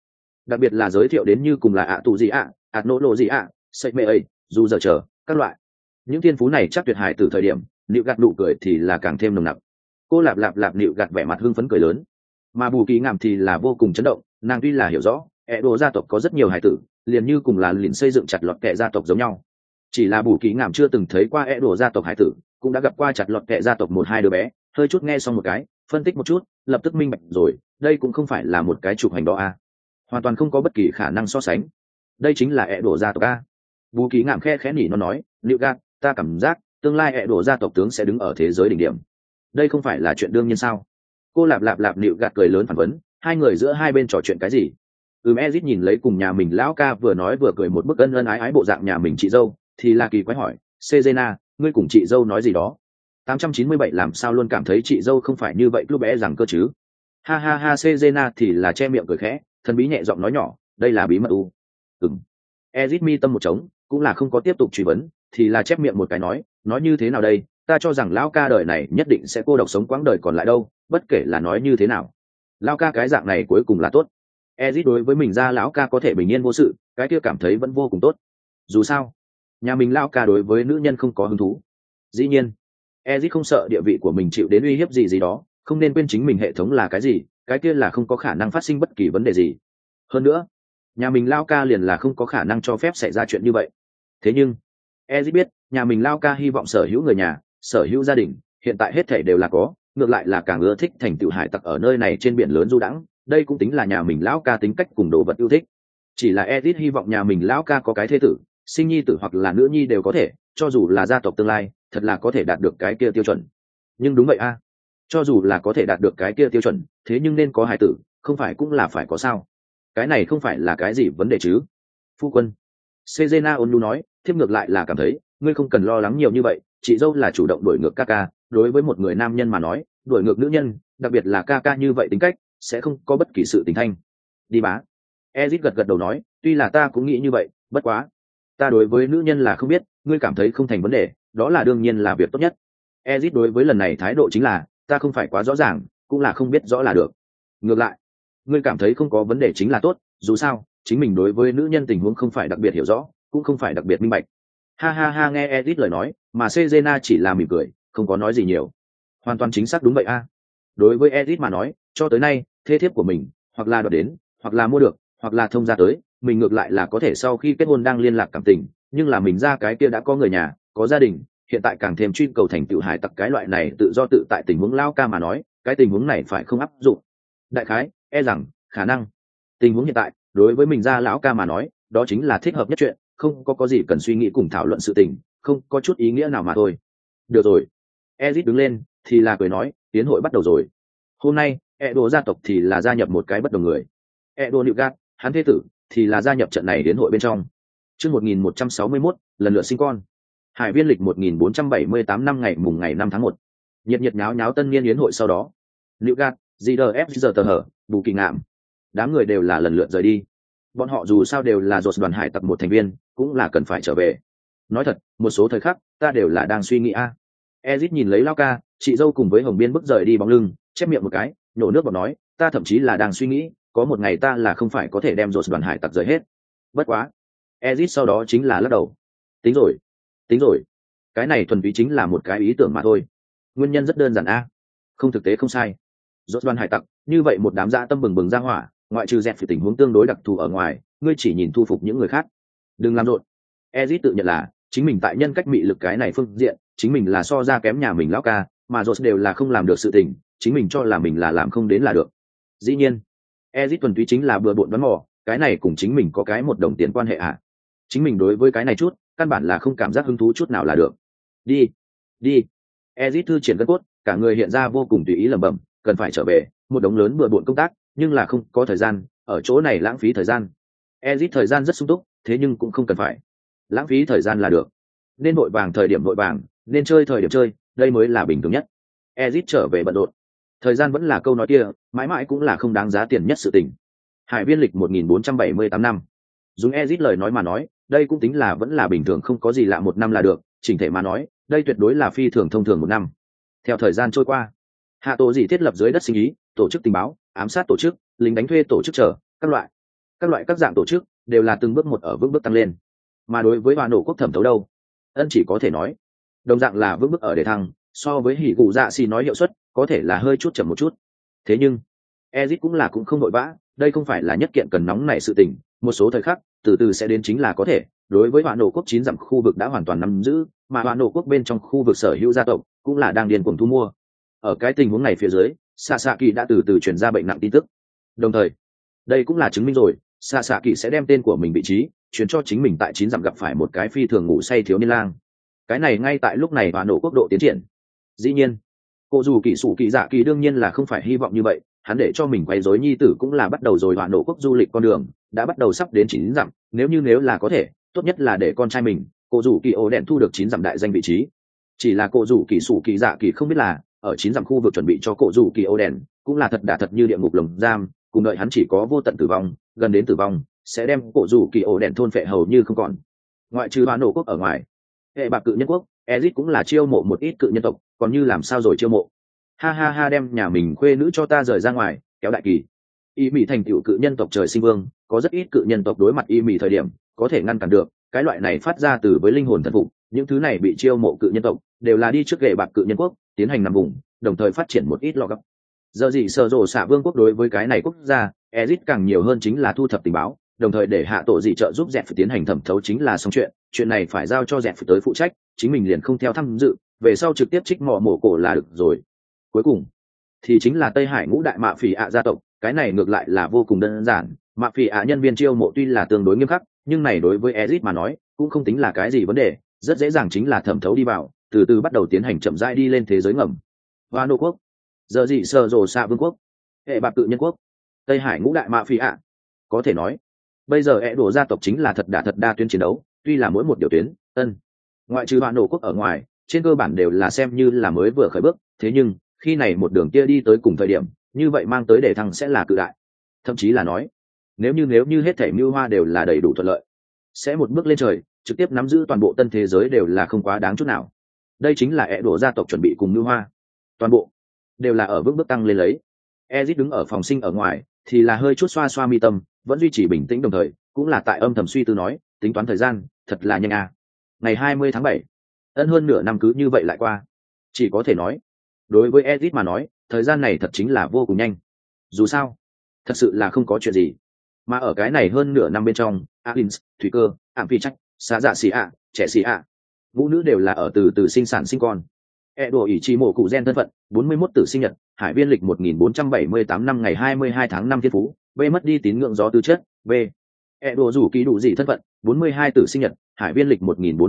đặc biệt là giới thiệu đến như cùng là ạ tù gì ạ, ạt nỗ lộ gì ạ, xây mê ấy, dù giờ chờ các loại. Những thiên phú này chắc tuyệt hài từ thời điểm nịu gạt nụ cười thì là càng thêm nồng nặc. Cô lạp lạp lạp nịu gạt vẻ mặt hưng phấn cười lớn, mà bù kỳ ngàm thì là vô cùng chấn động. Nàng tuy là hiểu rõ ẹ đồ gia tộc có rất nhiều hài tử, liền như cùng là liền xây dựng chặt lọt kệ gia tộc giống nhau, chỉ là bù kỳ ngàm chưa từng thấy qua ẹ đồ gia tộc hài tử, cũng đã gặp qua chặt lọt kệ gia tộc một hai đứa bé. Hơi chút nghe xong một cái phân tích một chút, lập tức minh bạch rồi, đây cũng không phải là một cái chụp hành đó a, hoàn toàn không có bất kỳ khả năng so sánh. Đây chính là ẹ đồ gia tộc a. Bù kỳ ngàm khe khẽ nỉ nó nói, liệu gạt, ta cảm giác tương lai ẹ đồ gia tộc tướng sẽ đứng ở thế giới đỉnh điểm, đây không phải là chuyện đương nhiên sao? Cô lạp lạp lạp nịu gạt cười lớn phản vấn, hai người giữa hai bên trò chuyện cái gì? Ezit nhìn lấy cùng nhà mình lão ca vừa nói vừa cười một bức ân ân ái ái bộ dạng nhà mình chị dâu, thì là kỳ quái hỏi, Cezena, ngươi cùng chị dâu nói gì đó? 897 làm sao luôn cảm thấy chị dâu không phải như vậy lúc bé rằng cơ chứ? Ha ha ha, Cezena thì là che miệng cười khẽ, thần bí nhẹ giọng nói nhỏ, đây là bí mật u. Ezit mi tâm một trống, cũng là không có tiếp tục truy vấn, thì là chép miệng một cái nói như thế nào đây, ta cho rằng lão ca đời này nhất định sẽ cô độc sống quãng đời còn lại đâu, bất kể là nói như thế nào lão ca cái dạng này cuối cùng là tốt. Ezit đối với mình ra lão ca có thể bình yên vô sự, cái kia cảm thấy vẫn vô cùng tốt. Dù sao nhà mình lão ca đối với nữ nhân không có hứng thú. Dĩ nhiên Ezit không sợ địa vị của mình chịu đến uy hiếp gì đó, không nên quên chính mình hệ thống là cái gì, cái kia là không có khả năng phát sinh bất kỳ vấn đề gì. Hơn nữa nhà mình lão ca liền là không có khả năng cho phép xảy ra chuyện như vậy. Thế nhưng Ezit biết nhà mình lão ca hy vọng sở hữu người nhà, sở hữu gia đình hiện tại hết thảy đều là có, ngược lại là càng ưa thích thành tựu hải tặc ở nơi này trên biển lớn du đãng, đây cũng tính là nhà mình lão ca tính cách cùng đồ vật yêu thích. Chỉ là Ezit hy vọng nhà mình lão ca có cái thế tử, sinh nhi tử hoặc là nữ nhi đều có thể, cho dù là gia tộc tương lai thật là có thể đạt được cái kia tiêu chuẩn. Nhưng đúng vậy a, cho dù là có thể đạt được cái kia tiêu chuẩn, thế nhưng nên có hải tử, không phải cũng là phải có sao? Cái này không phải là cái gì vấn đề chứ? Phu quân, Cezena ôn nhu nói, thiếp ngược lại là cảm thấy ngươi không cần lo lắng nhiều như vậy, chị dâu là chủ động đuổi ngược ca ca, đối với một người nam nhân mà nói, đuổi ngược nữ nhân, đặc biệt là ca ca như vậy tính cách, sẽ không có bất kỳ sự tình thanh. Đi bá. Ezit gật gật đầu nói, tuy là ta cũng nghĩ như vậy, bất quá ta đối với nữ nhân là không biết, ngươi cảm thấy không thành vấn đề, đó là đương nhiên là việc tốt nhất. Ezit đối với lần này thái độ chính là, ta không phải quá rõ ràng, cũng là không biết rõ là được. Ngược lại, ngươi cảm thấy không có vấn đề chính là tốt, dù sao chính mình đối với nữ nhân tình huống không phải đặc biệt hiểu rõ, cũng không phải đặc biệt minh bạch. Ha ha ha, nghe Ezit lời nói, mà Cezena chỉ là mỉm cười, không có nói gì nhiều. Hoàn toàn chính xác, đúng vậy a. Đối với Ezit mà nói, cho tới nay thê thiếp của mình hoặc là đoạt đến, hoặc là mua được, hoặc là thông gia tới, mình ngược lại là có thể sau khi kết hôn đang liên lạc cảm tình, nhưng là mình ra cái kia đã có người nhà, có gia đình, hiện tại càng thêm truy cầu thành tựu hải tặc cái loại này tự do tự tại tình huống lao ca mà nói, cái tình huống này phải không áp dụng. Đại khái rằng khả năng tình huống hiện tại đối với mình ra lão ca mà nói, đó chính là thích hợp nhất chuyện, không có gì cần suy nghĩ cùng thảo luận sự tình, không có chút ý nghĩa nào mà thôi. Được rồi. Ezit đứng lên thì là cười nói, tiến hội bắt đầu rồi. Hôm nay Edo gia tộc thì là gia nhập một cái bất đồng người. Edo Newgard, hắn thế tử thì là gia nhập trận này đến hội bên trong. Chương 1161, lần lượt sinh con. Hải viên lịch 1478 năm ngày mùng ngày 5 tháng 1. Nhiệt nhiệt nháo nháo tân niên yến hội sau đó. Newgard, GDF giờ tờ hở, Bù Kỳ Ngạm. Đám người đều là lần lượt rời đi. Bọn họ dù sao đều là dột đoàn hải tặc một thành viên, cũng là cần phải trở về. Nói thật, một số thời khắc ta đều là đang suy nghĩ a. Ezit nhìn lấy Lao Ca, chị dâu cùng với Hồng Biên bước rời đi bóng lưng, chép miệng một cái, nhổ nước bọt nói, ta thậm chí là đang suy nghĩ, có một ngày ta là không phải có thể đem dột đoàn hải tặc rời hết. Bất quá. Ezit sau đó chính là lắc đầu. Tính rồi. Cái này thuần túy chính là một cái ý tưởng mà thôi. Nguyên nhân rất đơn giản a. Không thực tế không sai. Dột đoàn hải tặc, như vậy một đám dã tâm bừng bừng ra hỏa, ngoại trừ dẹp phải tình huống tương đối đặc thù ở ngoài, ngươi chỉ nhìn thu phục những người khác. Đừng làm rộn. Ezit tự nhận là chính mình tại nhân cách mị lực cái này phương diện, chính mình là so ra kém nhà mình lão ca, mà rốt đều là không làm được sự tình, chính mình cho là mình là làm không đến là được. Dĩ nhiên, Ezit thuần túy chính là bừa bộn đoán mò, cái này cùng chính mình có cái một đồng tiền quan hệ à? Chính mình đối với cái này chút, căn bản là không cảm giác hứng thú chút nào là được. Đi. Ezit thư triển gân cốt, cả người hiện ra vô cùng tùy ý lẩm bẩm, cần phải trở về, một đống lớn bừa bộn công tác, nhưng là không có thời gian, ở chỗ này lãng phí thời gian. Ezit thời gian rất sung túc, thế nhưng cũng không cần phải lãng phí thời gian là được. Nên vội vàng thời điểm vội vàng, nên chơi thời điểm chơi, đây mới là bình thường nhất. Ezit trở về bận rộn. Thời gian vẫn là câu nói kia, mãi mãi cũng là không đáng giá tiền nhất sự tình. Hải viên lịch 1478 năm. Dùng Ezit lời nói mà nói, đây cũng tính là vẫn là bình thường, không có gì lạ, một năm là được, chỉnh thể mà nói, đây tuyệt đối là phi thường thông thường một năm. Theo thời gian trôi qua, hạ tổ gì thiết lập dưới đất sinh ý, tổ chức tình báo, ám sát tổ chức, lính đánh thuê tổ chức chờ các loại. các loại các dạng tổ chức đều là từng bước một ở vững bước tăng lên. Mà đối với Hoa Nổ quốc thẩm thấu đâu, ân chỉ có thể nói đồng dạng là vững bước ở đề thăng, so với hỉ cụ dạ xì nói hiệu suất có thể là hơi chút chậm một chút. Thế nhưng Ezic cũng không đội vã, đây không phải là nhất kiện cần nóng nảy sự tình, một số thời khắc từ từ sẽ đến chính là có thể. Đối với Hoa Nổ quốc 9 dặm khu vực đã hoàn toàn nắm giữ, mà Hoa Nổ quốc bên trong khu vực sở hữu gia tộc cũng là đang điên cuồng thu mua. Ở cái tình huống này phía dưới, Sasaki đã từ từ truyền ra bệnh nặng tin tức. Đồng thời, đây cũng là chứng minh rồi, Sasaki sẽ đem tên của mình vị trí truyền cho chính mình tại 9 dặm gặp phải một cái phi thường ngủ say thiếu niên lang. Cái này ngay tại lúc này Hoa Nổ quốc độ tiến triển. Dĩ nhiên, cô dù kỳ sủ kỳ dạ kỳ đương nhiên là không phải hy vọng như vậy, hắn để cho mình quấy rối nhi tử cũng là bắt đầu rồi Hoa Nổ quốc du lịch con đường đã bắt đầu sắp đến 9 dặm, nếu là có thể, tốt nhất là để con trai mình, cô dù kỳ ổ đèn thu được 9 dặm đại danh vị trí. Chỉ là cô dù kỳ sủ kỳ dạ kỳ không biết là ở 9 dặm khu vực chuẩn bị cho cô dù kỳ ổ đèn cũng là thật đả thật như địa ngục lồng giam, cùng đợi hắn chỉ có vô tận tử vong, gần đến tử vong sẽ đem cô dù kỳ ổ đèn thôn phệ hầu như không còn. Ngoại trừ Hoa Nổ quốc ở ngoài, hệ bạc cự nhân quốc Ezic cũng là chiêu mộ một ít cự nhân tộc, còn như làm sao rồi chiêu mộ. Ha ha ha, đem nhà mình khuê nữ cho ta rời ra ngoài, kéo đại kỳ. Y Mị thành tựu cự nhân tộc trời sinh vương, có rất ít cự nhân tộc đối mặt Y Mị thời điểm có thể ngăn cản được, cái loại này phát ra từ với linh hồn thần phục, những thứ này bị chiêu mộ cự nhân tộc đều là đi trước ghệ bạc cự nhân quốc tiến hành nằm vùng, đồng thời phát triển một ít lọ gấp. Giờ gì sở rồ xạ vương quốc đối với cái này quốc gia, Ezic càng nhiều hơn chính là thu thập tình báo, đồng thời để hạ tổ dị trợ giúp dẹp tiến hành thẩm thấu chính là xong chuyện này phải giao cho dẹp tới phụ trách, chính mình liền không theo tham dự, về sau trực tiếp trích mỏ mổ cổ là được rồi. Cuối cùng thì chính là Tây Hải ngũ đại mạ phỉ ạ gia tộc, cái này ngược lại là vô cùng đơn giản, mạ phỉ ạ nhân viên chiêu mộ tuy là tương đối nghiêm khắc, nhưng này đối với Ezic mà nói cũng không tính là cái gì vấn đề, rất dễ dàng chính là thẩm thấu đi vào, từ từ bắt đầu tiến hành chậm rãi đi lên thế giới ngầm. Hoa Nô quốc, giờ gì sờ rồ xạ vương quốc, hệ bạc tự nhân quốc, Tây Hải ngũ đại mạ phỉ ạ, có thể nói bây giờ hệ đồ gia tộc chính là thật đa tuyến chiến đấu, tuy là mỗi một điều tuyến ngoại trừ Hoa Nô quốc ở ngoài trên cơ bản đều là xem như là mới vừa khởi bước, thế nhưng khi này một đường kia đi tới cùng thời điểm, như vậy mang tới đề thăng sẽ là cự đại, thậm chí là nói nếu như hết thảy mưu hoa đều là đầy đủ thuận lợi, sẽ một bước lên trời, trực tiếp nắm giữ toàn bộ tân thế giới đều là không quá đáng chút nào. Đây chính là hệ đồ gia tộc chuẩn bị cùng mưu hoa, toàn bộ đều là ở bước tăng lên lấy. Ezic đứng ở phòng sinh ở ngoài thì là hơi chút xoa xoa mi tâm, vẫn duy trì bình tĩnh, đồng thời cũng là tại âm thầm suy tư nói, tính toán thời gian thật là nhanh à. Ngày 20 tháng 7, hơn nửa năm cứ như vậy lại qua. Chỉ có thể nói đối với Ezic mà nói thời gian này thật chính là vô cùng nhanh, dù sao thật sự là không có chuyện gì. Mà ở cái này hơn nửa năm bên trong, Alins, Thủy Cơ, Ảm Phi Trách, Xá Dạ Xì ạ, Trẻ Xì ạ, vũ nữ đều là ở từ từ sinh sản sinh con. Đồ ỷ trì mổ cụ gen thân phận 41 tử sinh nhật, hải viên lịch 1478 năm ngày 22 tháng 5 thiên phú, V mất đi tín ngưỡng gió tư chất, V. Đồ rủ ký đủ gì thân phận 42 tử sinh nhật, hải viên lịch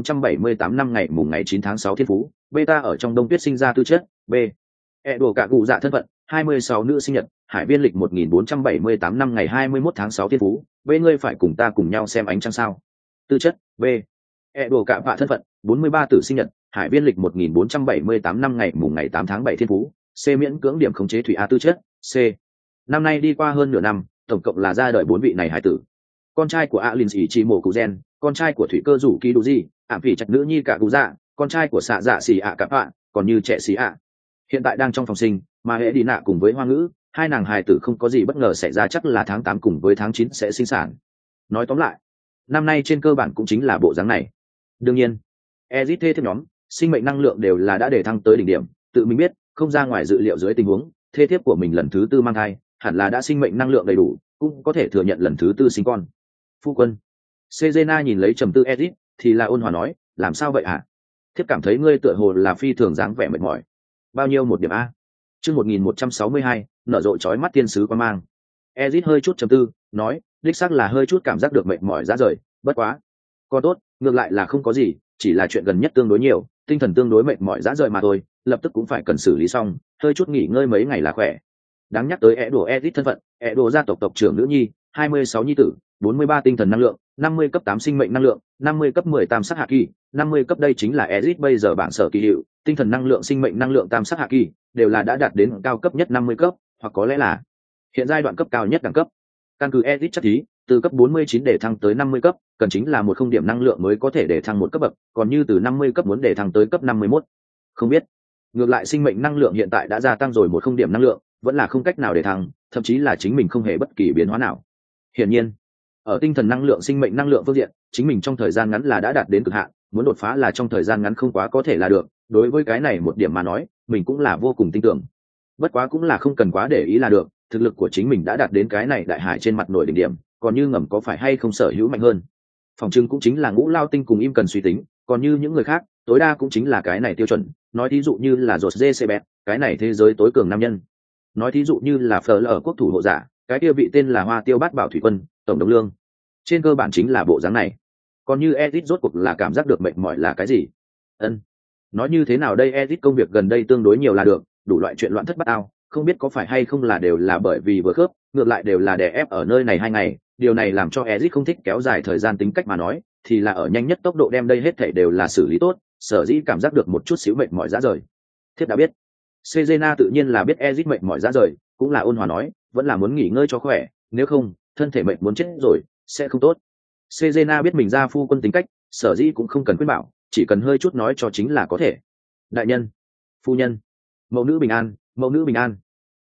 1478 năm ngày mùng ngày 9 tháng 6 thiên phú, beta ở trong đông tuyết sinh ra tư chất, B. Đồ cả cụ dạ thân phận 26 nữ sinh nhật, hải viên lịch 1478 năm ngày 21 tháng 6 thiên phú, B ngươi phải cùng ta cùng nhau xem ánh trăng sao. Tư chất, B. Đồ cả vạ thân phận 43 tử sinh nhật, hải viên lịch 1478 năm ngày mùng ngày 8 tháng 7 thiên phú, C miễn cưỡng điểm khống chế thủy a tư chất, C. Năm nay đi qua hơn nửa năm, tổng cộng là ra đời 4 vị này hải tử. Con trai của Alins ỷ trì mổ cụ gen, con trai của Thủy Cơ rủ kỳ đủ gì, Ảm Phỉ Trạch nữ nhi cả cụ dạ, con trai của Xạ Dạ Xì ạ Cạp ạ, còn như Trẻ Xì ạ. Hiện tại đang trong phòng sinh, mà hệ đi nạ cùng với Hoa Ngữ, hai nàng hài tử không có gì bất ngờ xảy ra chắc là tháng 8 cùng với tháng 9 sẽ sinh sản. Nói tóm lại, năm nay trên cơ bản cũng chính là bộ dáng này. Đương nhiên, Ezic thêm nhóm, sinh mệnh năng lượng đều là đã để thăng tới đỉnh điểm, tự mình biết, không ra ngoài dự liệu dưới tình huống, thê thiếp của mình lần thứ 4 mang thai, hẳn là đã sinh mệnh năng lượng đầy đủ, cũng có thể thừa nhận lần thứ 4 sinh con. Phu quân, Sejena nhìn lấy trầm tư Ezic, thì là ôn hòa nói, làm sao vậy hả? Thiếp cảm thấy ngươi tựa hồ là phi thường dáng vẻ mệt mỏi. Bao nhiêu một điểm a? Chương 1162, nở rộ chói mắt tiên sứ quan mang. Ezic hơi chút trầm tư, nói, đích xác là hơi chút cảm giác được mệt mỏi rã rời, bất quá, còn tốt, ngược lại là không có gì, chỉ là chuyện gần nhất tương đối nhiều, tinh thần tương đối mệt mỏi rã rời mà thôi, lập tức cũng phải cần xử lý xong, hơi chút nghỉ ngơi mấy ngày là khỏe. Đáng nhắc tới Ezic thân phận, gia tộc tộc trưởng nữ nhi, 26 nhi tử, 43 tinh thần năng lượng, 50 cấp 8 sinh mệnh năng lượng, 50 cấp 10 tam sắc hạ kỳ, 50 cấp đây chính là Ezic bây giờ bảng sở kỳ hiệu, tinh thần năng lượng sinh mệnh năng lượng tam sắc hạ kỳ, đều là đã đạt đến cao cấp nhất 50 cấp, hoặc có lẽ là hiện giai đoạn cấp cao nhất đẳng cấp. Căn cứ Ezic chắc thí, từ cấp 49 để thăng tới 50 cấp, cần chính là một không điểm năng lượng mới có thể để thăng một cấp bậc, còn như từ 50 cấp muốn để thăng tới cấp 51. Không biết. Ngược lại sinh mệnh năng lượng hiện tại đã gia tăng rồi một không điểm năng lượng, vẫn là không cách nào để thăng, thậm chí là chính mình không hề bất kỳ biến hóa nào. Hiển nhiên, ở tinh thần năng lượng sinh mệnh năng lượng phương diện chính mình trong thời gian ngắn là đã đạt đến cực hạn, muốn đột phá là trong thời gian ngắn không quá có thể là được. Đối với cái này một điểm mà nói mình cũng là vô cùng tin tưởng, bất quá cũng là không cần quá để ý là được. Thực lực của chính mình đã đạt đến cái này đại hải trên mặt nổi đỉnh điểm, còn như ngầm có phải hay không sở hữu mạnh hơn phòng trưng cũng chính là Ngũ Lao Tinh cùng im cần suy tính, còn như những người khác tối đa cũng chính là cái này tiêu chuẩn. Nói thí dụ như là rột dê xe bẹt, cái này thế giới tối cường nam nhân. Nói thí dụ như là phờ ở quốc thủ hộ giả, cái kia vị tên là Hoa Tiêu Bát Bảo thủy quân tổng đồng lương, trên cơ bản chính là bộ dáng này. Còn như Edit rốt cuộc là cảm giác được mệt mỏi là cái gì? Nói như thế nào đây, Edit công việc gần đây tương đối nhiều là được, đủ loại chuyện loạn thất bát ao, không biết có phải hay không là đều là bởi vì vừa khớp, ngược lại đều là đè ép ở nơi này 2 ngày. Điều này làm cho Ezic không thích kéo dài thời gian, tính cách mà nói thì là ở nhanh nhất tốc độ đem đây hết thảy đều là xử lý tốt, sở dĩ cảm giác được một chút xíu mệt mỏi rã rời. Thiếp đã biết. Cezena tự nhiên là biết Ezic mệt mỏi rã rời, cũng là ôn hòa nói, vẫn là muốn nghỉ ngơi cho khỏe, nếu không thân thể mệt muốn chết rồi sẽ không tốt. Cezena biết mình ra phu quân tính cách, sở dĩ cũng không cần khuyên bảo, chỉ cần hơi chút nói cho chính là có thể. Đại nhân, phu nhân, mẫu nữ bình an, mẫu nữ bình an.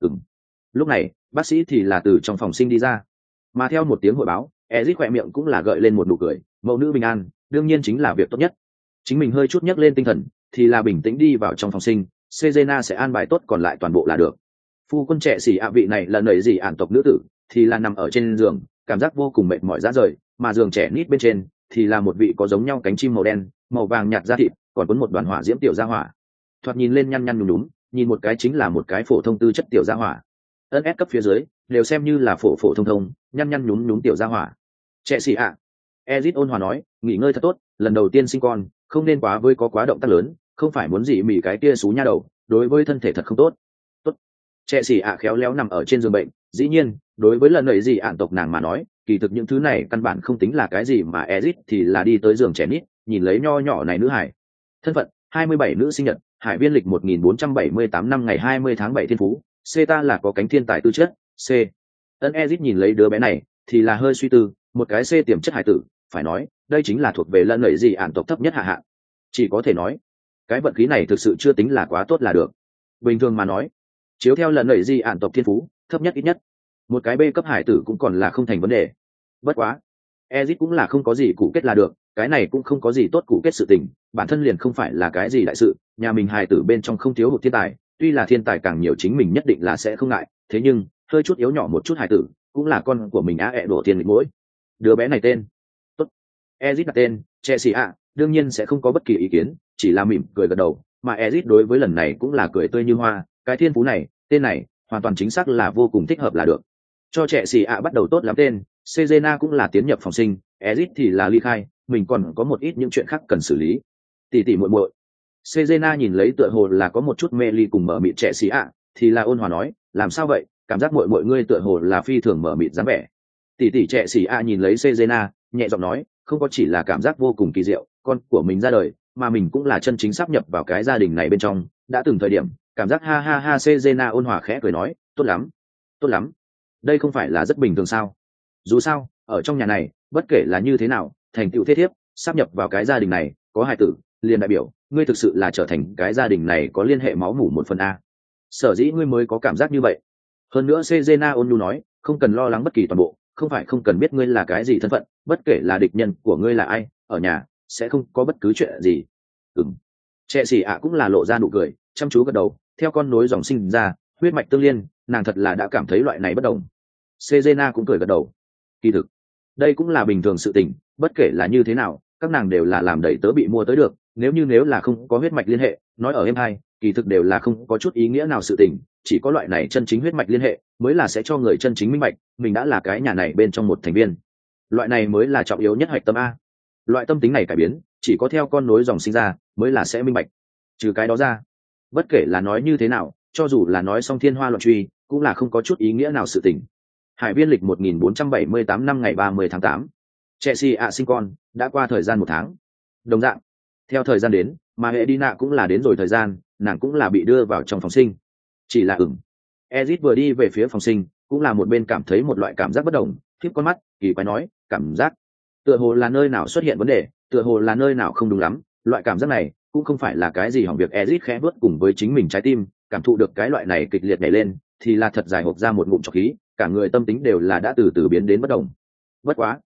Lúc này bác sĩ thì là từ trong phòng sinh đi ra, mà theo một tiếng hội báo Ezic khỏe miệng cũng là gợi lên một nụ cười. Mẫu nữ bình an đương nhiên chính là việc tốt nhất. Chính mình hơi chút nhấc lên tinh thần thì là bình tĩnh đi vào trong phòng sinh. Cezena sẽ an bài tốt còn lại toàn bộ là được. Phu quân trẻ xỉ ạ vị này là nầy gì ản tộc nữ tử, thì là nằm ở trên giường cảm giác vô cùng mệt mỏi rã rời, mà giường trẻ nít bên trên thì là một vị có giống nhau cánh chim màu đen màu vàng nhạt da thịt, còn cuốn một đoàn hỏa diễm tiểu gia hỏa, thoạt nhìn lên nhăn nhăn nhúm nhúm, nhìn một cái chính là một cái phổ thông tư chất tiểu gia hỏa. ân S cấp phía dưới đều xem như là phổ phổ thông thông nhăn nhăn nhúm nhúm tiểu gia hỏa. Trẻ xì ạ, Ezit ôn hòa nói, nghỉ ngơi thật tốt, lần đầu tiên sinh con không nên quá với có quá động tác lớn, không phải muốn gì mỉ cái kia xú nha đầu, đối với thân thể thật không tốt. Tốt. Trẻ xì ạ khéo léo nằm ở trên giường bệnh, dĩ nhiên đối với lần này gì ạn tộc nàng mà nói kỳ thực những thứ này căn bản không tính là cái gì, mà Ezit thì là đi tới giường trẻ nít, nhìn lấy nho nhỏ này nữ hải. Thân phận 27 nữ sinh nhật, hải viên lịch 1478 năm ngày 20 tháng 7 thiên phú, C ta là có cánh thiên tài tư chất, C. Ezit nhìn lấy đứa bé này thì là hơi suy tư, một cái C tiềm chất hải tử, phải nói đây chính là thuộc về lần nảy gì ản tộc thấp nhất hạ hạng. Chỉ có thể nói cái vận khí này thực sự chưa tính là quá tốt là được. Bình thường mà nói chiếu theo lần nảy gì ản tộc thiên phú thấp nhất ít nhất một cái B cấp hải tử cũng còn là không thành vấn đề. Bất quá Ezit cũng là không có gì cụ kết là được, cái này cũng không có gì tốt cụ kết sự tình, bản thân liền không phải là cái gì đại sự, nhà mình hài tử bên trong không thiếu hụt thiên tài, tuy là thiên tài càng nhiều chính mình nhất định là sẽ không ngại, thế nhưng hơi chút yếu nhỏ một chút hài tử cũng là con của mình đổ tiền lịch mỗi. Đứa bé này tên tốt, Ezit đặt tên Chelsea ạ, đương nhiên sẽ không có bất kỳ ý kiến, chỉ là mỉm cười gật đầu, mà Ezit đối với lần này cũng là cười tươi như hoa, cái thiên phú này, tên này hoàn toàn chính xác là vô cùng thích hợp là được. Cho Chelsea bắt đầu tốt lắm tên, Cezena cũng là tiến nhập phòng sinh, Ezit thì là ly khai, mình còn có một ít những chuyện khác cần xử lý. Tỷ tỷ muội muội. Cezena nhìn lấy tựa hồ là có một chút mê ly cùng mở mịt Chelsea, thì là ôn hòa nói, làm sao vậy, cảm giác muội muội ngươi tựa hồ là phi thường mở mịt dáng vẻ. Tỷ tỷ Chelsea nhìn lấy Cezena, nhẹ giọng nói, không có chỉ là cảm giác vô cùng kỳ diệu, con của mình ra đời, mà mình cũng là chân chính sáp nhập vào cái gia đình này bên trong, đã từng thời điểm, cảm giác ha ha ha. Cezena ôn hòa khẽ cười nói, tốt lắm, tốt lắm. Đây không phải là rất bình thường sao? Dù sao ở trong nhà này bất kể là như thế nào thành tựu thế thiếp sáp nhập vào cái gia đình này có hài tử liền đại biểu ngươi thực sự là trở thành cái gia đình này có liên hệ máu mủ một phần a, sở dĩ ngươi mới có cảm giác như vậy. Hơn nữa Cezena ôn nhu nói, không cần lo lắng bất kỳ toàn bộ, không phải không cần biết ngươi là cái gì thân phận, bất kể là địch nhân của ngươi là ai, ở nhà sẽ không có bất cứ chuyện gì. Chelsea cũng là lộ ra nụ cười, chăm chú gật đầu, theo con nối dòng sinh ra huyết mạch tương liên, nàng thật là đã cảm thấy loại này bất đồng. Cezena cũng cười gật đầu, kỳ thực đây cũng là bình thường sự tình, bất kể là như thế nào các nàng đều là làm đầy tớ bị mua tới được, nếu là không có huyết mạch liên hệ, nói ở em hai kỳ thực đều là không có chút ý nghĩa nào sự tình, chỉ có loại này chân chính huyết mạch liên hệ mới là sẽ cho người chân chính minh bạch mình đã là cái nhà này bên trong một thành viên, loại này mới là trọng yếu nhất hạch tâm a. Loại tâm tính này cải biến chỉ có theo con nối dòng sinh ra mới là sẽ minh bạch, trừ cái đó ra bất kể là nói như thế nào, cho dù là nói xong thiên hoa loạn truy cũng là không có chút ý nghĩa nào sự tình. Hải viên lịch 1478 năm ngày 30 tháng 8. Chelsea sinh con, đã qua thời gian 1 tháng. Đồng dạng, theo thời gian đến, mà Edina cũng là đến rồi thời gian, nàng cũng là bị đưa vào trong phòng sinh. Chỉ là Ezit vừa đi về phía phòng sinh, cũng là một bên cảm thấy một loại cảm giác bất đồng, khép con mắt, kỳ quái nói, cảm giác tựa hồ là nơi nào xuất hiện vấn đề, tựa hồ là nơi nào không đúng lắm, loại cảm giác này cũng không phải là cái gì hỏng việc. Ezit khẽ vuốt cùng với chính mình trái tim, cảm thụ được cái loại này kịch liệt nhảy lên, thì là thật dài hộc ra một ngụm trọc khí, cả người tâm tính đều là đã từ từ biến đến bất đồng. Bất quá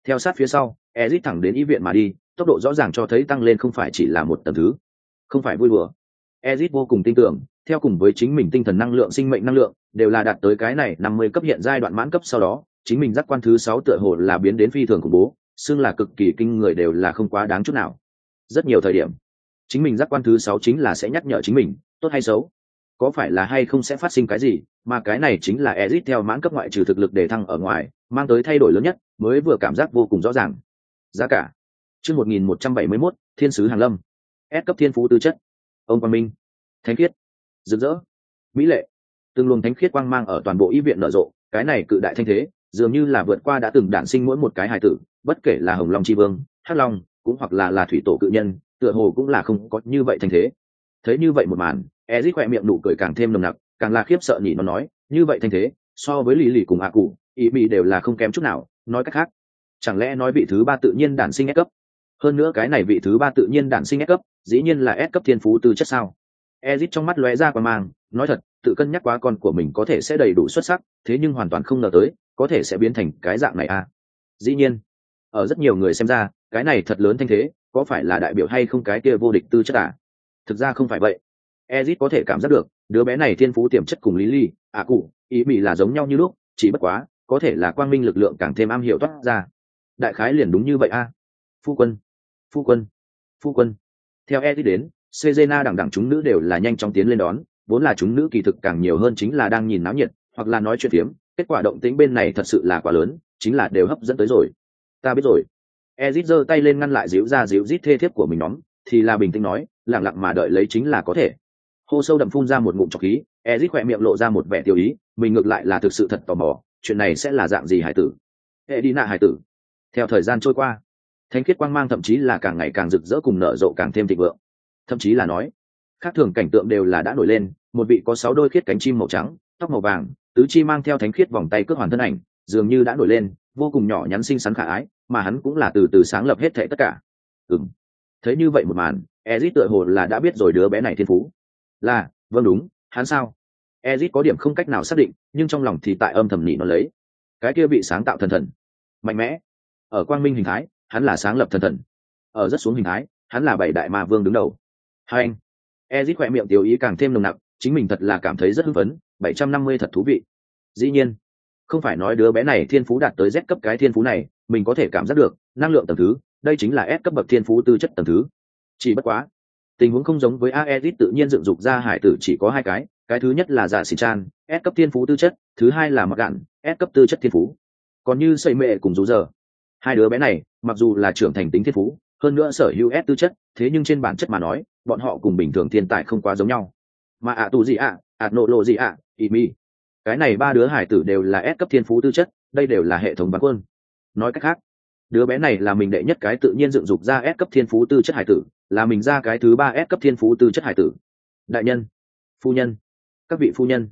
Theo sát phía sau, Ezic thẳng đến y viện mà đi, tốc độ rõ ràng cho thấy tăng lên không phải chỉ là một tầng thứ, không phải vui đùa. Ezic vô cùng tin tưởng, theo cùng với chính mình tinh thần năng lượng, sinh mệnh năng lượng đều là đạt tới cái này 50 cấp hiện giai đoạn mãn cấp, sau đó chính mình giác quan thứ 6 tựa hồ là biến đến phi thường khủng bố, xưng là cực kỳ kinh người đều là không quá đáng chút nào. Rất nhiều thời điểm, chính mình giác quan thứ 6 chính là sẽ nhắc nhở chính mình, tốt hay xấu, có phải là hay không sẽ phát sinh cái gì, mà cái này chính là Ezic theo mãn cấp ngoại trừ thực lực để thăng ở ngoài, mang tới thay đổi lớn nhất, mới vừa cảm giác vô cùng rõ ràng. Giá cả chương 1171, Thiên sứ Hàng Lâm. S cấp thiên phú tư chất. Ông Quang Minh, thánh khiết, rực rỡ, mỹ lệ, từng luồng thánh khiết quang mang ở toàn bộ y viện nở rộ. Cái này cự đại thanh thế dường như là vượt qua đã từng đản sinh mỗi một cái hài tử, bất kể là Hồng Long Chi Vương, Hắc Long, cũng hoặc là thủy tổ cự nhân, tựa hồ cũng là không có như vậy thanh thế. Thấy như vậy một màn, Ezic khỏe miệng nụ cười càng thêm nồng nặc, càng là khiếp sợ nhỉ, nó nói như vậy thanh thế so với Lý Lì cùng A Cụ ý mỹ đều là không kém chút nào. Nói cách khác, chẳng lẽ nói vị thứ ba tự nhiên đản sinh S cấp? Hơn nữa cái này vị thứ ba tự nhiên đản sinh S cấp, dĩ nhiên là S cấp thiên phú tư chất sao? Ezic trong mắt lóe ra quan mang, nói thật, tự cân nhắc quá con của mình có thể sẽ đầy đủ xuất sắc, thế nhưng hoàn toàn không ngờ tới, có thể sẽ biến thành cái dạng này à? Dĩ nhiên, ở rất nhiều người xem ra, cái này thật lớn thanh thế, có phải là đại biểu hay không cái kia vô địch tư chất à? Thực ra không phải vậy. Ezic có thể cảm giác được, đứa bé này thiên phú tiềm chất cùng Lý Ly, A Cụ, ý mỹ là giống nhau như lúc, chỉ bất quá, có thể là quang minh lực lượng càng thêm am hiểu toát ra. Đại khái liền đúng như vậy a. Phu quân, phu quân, phu quân. Theo Ezic đến, Cezena đẳng chúng nữ đều là nhanh chóng tiến lên đón, vốn là chúng nữ kỳ thực càng nhiều hơn chính là đang nhìn náo nhiệt, hoặc là nói chuyện phiếm, kết quả động tĩnh bên này thật sự là quá lớn, chính là đều hấp dẫn tới rồi. Ta biết rồi. Ezic giơ tay lên ngăn lại díu rít thê thiếp của mình nhóm, thì là bình tĩnh nói, lặng lặng mà đợi lấy chính là có thể. Hô sâu đậm phun ra một ngụm trọc khí, Ezic khỏe miệng lộ ra một vẻ tiêu ý, mình ngược lại là thực sự thật tò mò, chuyện này sẽ là dạng gì hải tử? Edina hải tử. Theo thời gian trôi qua, thánh khiết quang mang thậm chí là càng ngày càng rực rỡ cùng nở rộ càng thêm thịnh vượng. Thậm chí là nói, khác thường cảnh tượng đều là đã nổi lên, một vị có 6 đôi khiết cánh chim màu trắng, tóc màu vàng, tứ chi mang theo thánh khiết vòng tay cước hoàn thân ảnh, dường như đã nổi lên, vô cùng nhỏ nhắn xinh xắn khả ái, mà hắn cũng là từ từ sáng lập hết thảy tất cả. Thấy như vậy một màn, Ezic tựa hồ là đã biết rồi đứa bé này thiên phú. Là, vâng đúng, hắn sao? Ezic có điểm không cách nào xác định, nhưng trong lòng thì tại âm thầm nhỉ nó lấy. Cái kia bị sáng tạo thần, mạnh mẽ. Ở quang minh hình thái, hắn là sáng lập thần. Ở rất xuống hình thái, hắn là bảy đại ma vương đứng đầu. Hai anh. Ezic khỏe miệng tiêu ý càng thêm nồng nặc, chính mình thật là cảm thấy rất hưng phấn, 750 thật thú vị. Dĩ nhiên, không phải nói đứa bé này thiên phú đạt tới Z cấp, cái thiên phú này, mình có thể cảm giác được, năng lượng tầng thứ, đây chính là S cấp bậc thiên phú tư chất tầng thứ. Chỉ bất quá, tình huống không giống với Aeris tự nhiên dựng dục ra hải tử chỉ có hai cái thứ nhất là Dạ Xỉ Chan, S cấp thiên phú tư chất, thứ hai là Mặc Gạn, S cấp tư chất thiên phú. Còn như Sẩy Mệ cùng Dù Giờ, hai đứa bé này, mặc dù là trưởng thành tính thiên phú, hơn nữa sở hữu S tư chất, thế nhưng trên bản chất mà nói, bọn họ cùng bình thường thiên tài không quá giống nhau. Mà tù gì nộ lộ gì Imi, cái này ba đứa hải tử đều là S cấp thiên phú tư chất, đây đều là hệ thống bán quân. Nói cách khác, đứa bé này là mình đệ nhất cái tự nhiên dựng dục ra S cấp thiên phú tư chất hải tử, là mình ra cái thứ ba S cấp thiên phú tư chất hải tử. Đại nhân, phu nhân, các vị phu nhân,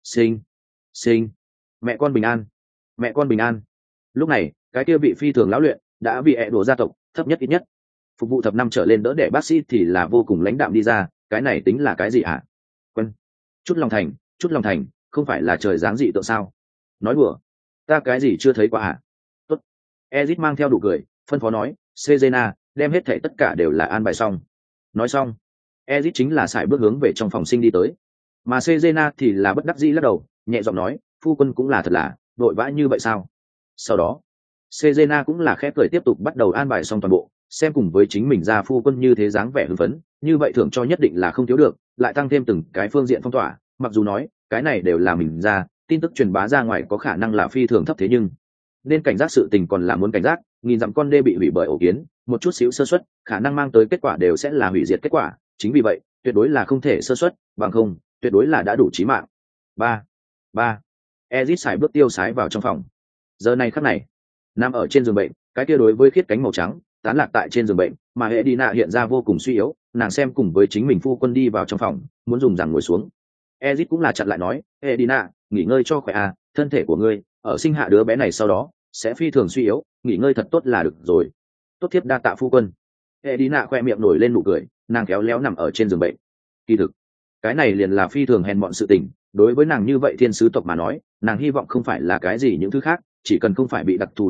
sinh, mẹ con bình an, mẹ con bình an. Lúc này, cái kia bị phi thường lão luyện, đã bị đổ gia tộc thấp nhất ít nhất phục vụ thập năm trở lên đỡ đẻ bác sĩ thì là vô cùng lãnh đạm đi ra, cái này tính là cái gì hả? Quân, chút lòng thành, không phải là trời dáng dị tượng sao? Nói đùa, ta cái gì chưa thấy qua hả? Tốt. Ezit mang theo đủ cười, phân phó nói, Cezena, đem hết thảy tất cả đều là an bài xong. Nói xong, Ezit chính là sải bước hướng về trong phòng sinh đi tới, mà Cezena thì là bất đắc dĩ lắc đầu, nhẹ giọng nói, phu quân cũng là thật là vội vã như vậy sao? Sau đó, Cezena cũng là khẽ cười tiếp tục bắt đầu an bài xong toàn bộ, xem cùng với chính mình ra phu quân như thế dáng vẻ hưng phấn, như vậy thưởng cho nhất định là không thiếu được, lại tăng thêm từng cái phương diện phong tỏa, mặc dù nói, cái này đều là mình ra, tin tức truyền bá ra ngoài có khả năng là phi thường thấp, thế nhưng nên cảnh giác sự tình còn là muốn cảnh giác, nghìn dặm con đê bị hủy bởi ổ kiến, một chút xíu sơ suất, khả năng mang tới kết quả đều sẽ là hủy diệt kết quả, chính vì vậy, tuyệt đối là không thể sơ suất, bằng không, tuyệt đối là đã đủ chí mạng. Ba. Ezit sải bước tiêu sái vào trong phòng. Giờ này khắc này, nằm ở trên giường bệnh, cái kia đối với khiết cánh màu trắng, tán lạc tại trên giường bệnh, mà Edina hiện ra vô cùng suy yếu, nàng xem cùng với chính mình phu quân đi vào trong phòng, muốn dùng rằng ngồi xuống. Ezit cũng là chặn lại nói, Edina, nghỉ ngơi cho khỏe à, thân thể của ngươi, ở sinh hạ đứa bé này sau đó, sẽ phi thường suy yếu, nghỉ ngơi thật tốt là được rồi. Tốt thiếp đa tạ phu quân. Edina khoe miệng nổi lên nụ cười, nàng khéo léo nằm ở trên giường bệnh. Kỳ thực, cái này liền là phi thường hèn mọn sự tình, đối với nàng như vậy thiên sứ tộc mà nói, nàng hy vọng không phải là cái gì những thứ khác, chỉ cần không phải bị đặc thù đối đãi,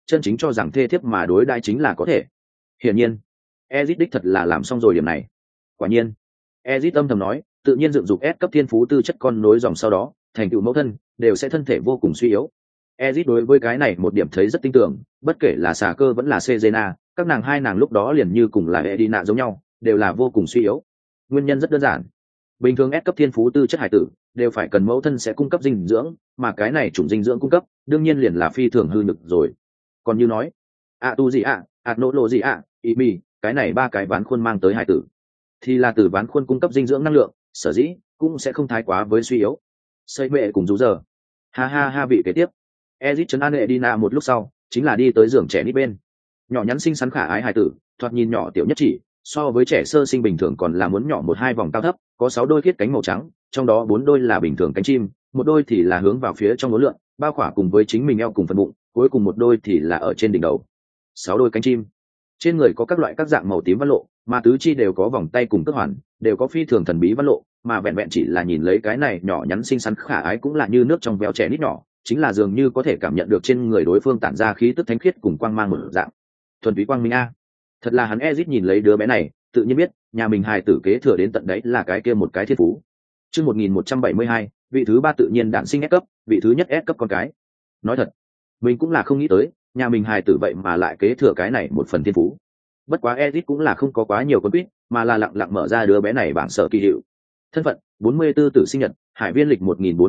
chân chính cho rằng thê thiếp mà đối đãi chính là có thể. Hiển nhiên Ezic đích thật là làm xong rồi điểm này. Quả nhiên Ezic âm thầm nói, tự nhiên dựng dục S cấp thiên phú tư chất con nối dòng sau đó thành tựu mẫu thân đều sẽ thân thể vô cùng suy yếu. Ezic đối với cái này một điểm thấy rất tin tưởng, bất kể là xà cơ vẫn là Cezena, các nàng hai nàng lúc đó liền như cùng là Edina giống nhau, đều là vô cùng suy yếu. Nguyên nhân rất đơn giản, bình thường S cấp thiên phú tư chất hải tử đều phải cần mẫu thân sẽ cung cấp dinh dưỡng, mà cái này chủng dinh dưỡng cung cấp đương nhiên liền là phi thường hư nhược rồi. Còn như nói tu gì nỗ lộ gì imi, cái này ba cái ván khuôn mang tới hải tử thì là từ ván khuôn cung cấp dinh dưỡng năng lượng, sở dĩ cũng sẽ không thái quá với suy yếu. Xây mẹ cùng rú giờ ha ha ha. Vị kế tiếp Ezic trấn an Edina một lúc sau, chính là đi tới giường trẻ nít bên. Nhỏ nhắn xinh xắn khả ái hài tử, thoạt nhìn nhỏ tiểu nhất chỉ, so với trẻ sơ sinh bình thường còn là muốn nhỏ 1-2 vòng cao thấp, có 6 đôi thiết cánh màu trắng, trong đó 4 đôi là bình thường cánh chim, 1 đôi thì là hướng vào phía trong uốn lượn, bao khỏa cùng với chính mình eo cùng phần bụng, cuối cùng 1 đôi thì là ở trên đỉnh đầu. 6 đôi cánh chim, trên người có các loại các dạng màu tím văn lộ, mà tứ chi đều có vòng tay cùng cước hoàn, đều có phi thường thần bí văn lộ, mà vẹn vẹn chỉ là nhìn lấy cái này nhỏ nhắn xinh xắn khả ái cũng là như nước trong veo trẻ nít nhỏ, chính là dường như có thể cảm nhận được trên người đối phương tản ra khí tức thánh khiết cùng quang mang một dạng thuần túy quang minh a. Thật là hắn Ezic nhìn lấy đứa bé này, tự nhiên biết nhà mình hài tử kế thừa đến tận đấy là cái kia một cái thiên phú. Chương 1172, vị thứ 3 tự nhiên đản sinh S cấp, vị thứ nhất S cấp con cái. Nói thật, mình cũng là không nghĩ tới, nhà mình hài tử vậy mà lại kế thừa cái này một phần thiên phú. Bất quá Ezic cũng là không có quá nhiều con biết, mà là lặng lặng mở ra đứa bé này bảng sở kỳ hiệu. Thân phận 44 tử sinh nhật, hải viên lịch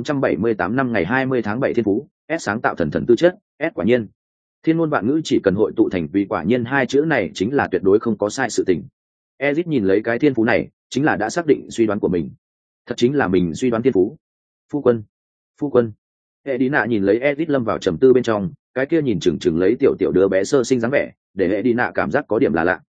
1478 năm ngày 20 tháng 7 thiên phú, S sáng tạo thần thần tư chất, S quả nhiên. Thiên ngôn vạn ngữ chỉ cần hội tụ thành vì quả nhiên hai chữ này chính là tuyệt đối không có sai sự tình. Ezic nhìn lấy cái thiên phú này, chính là đã xác định suy đoán của mình. Thật chính là mình suy đoán thiên phú. Phu quân. Edina nhìn lấy Ezic lâm vào trầm tư bên trong, cái kia nhìn chừng chừng lấy tiểu tiểu đứa bé sơ sinh dáng vẻ, để Edina cảm giác có điểm là lạ.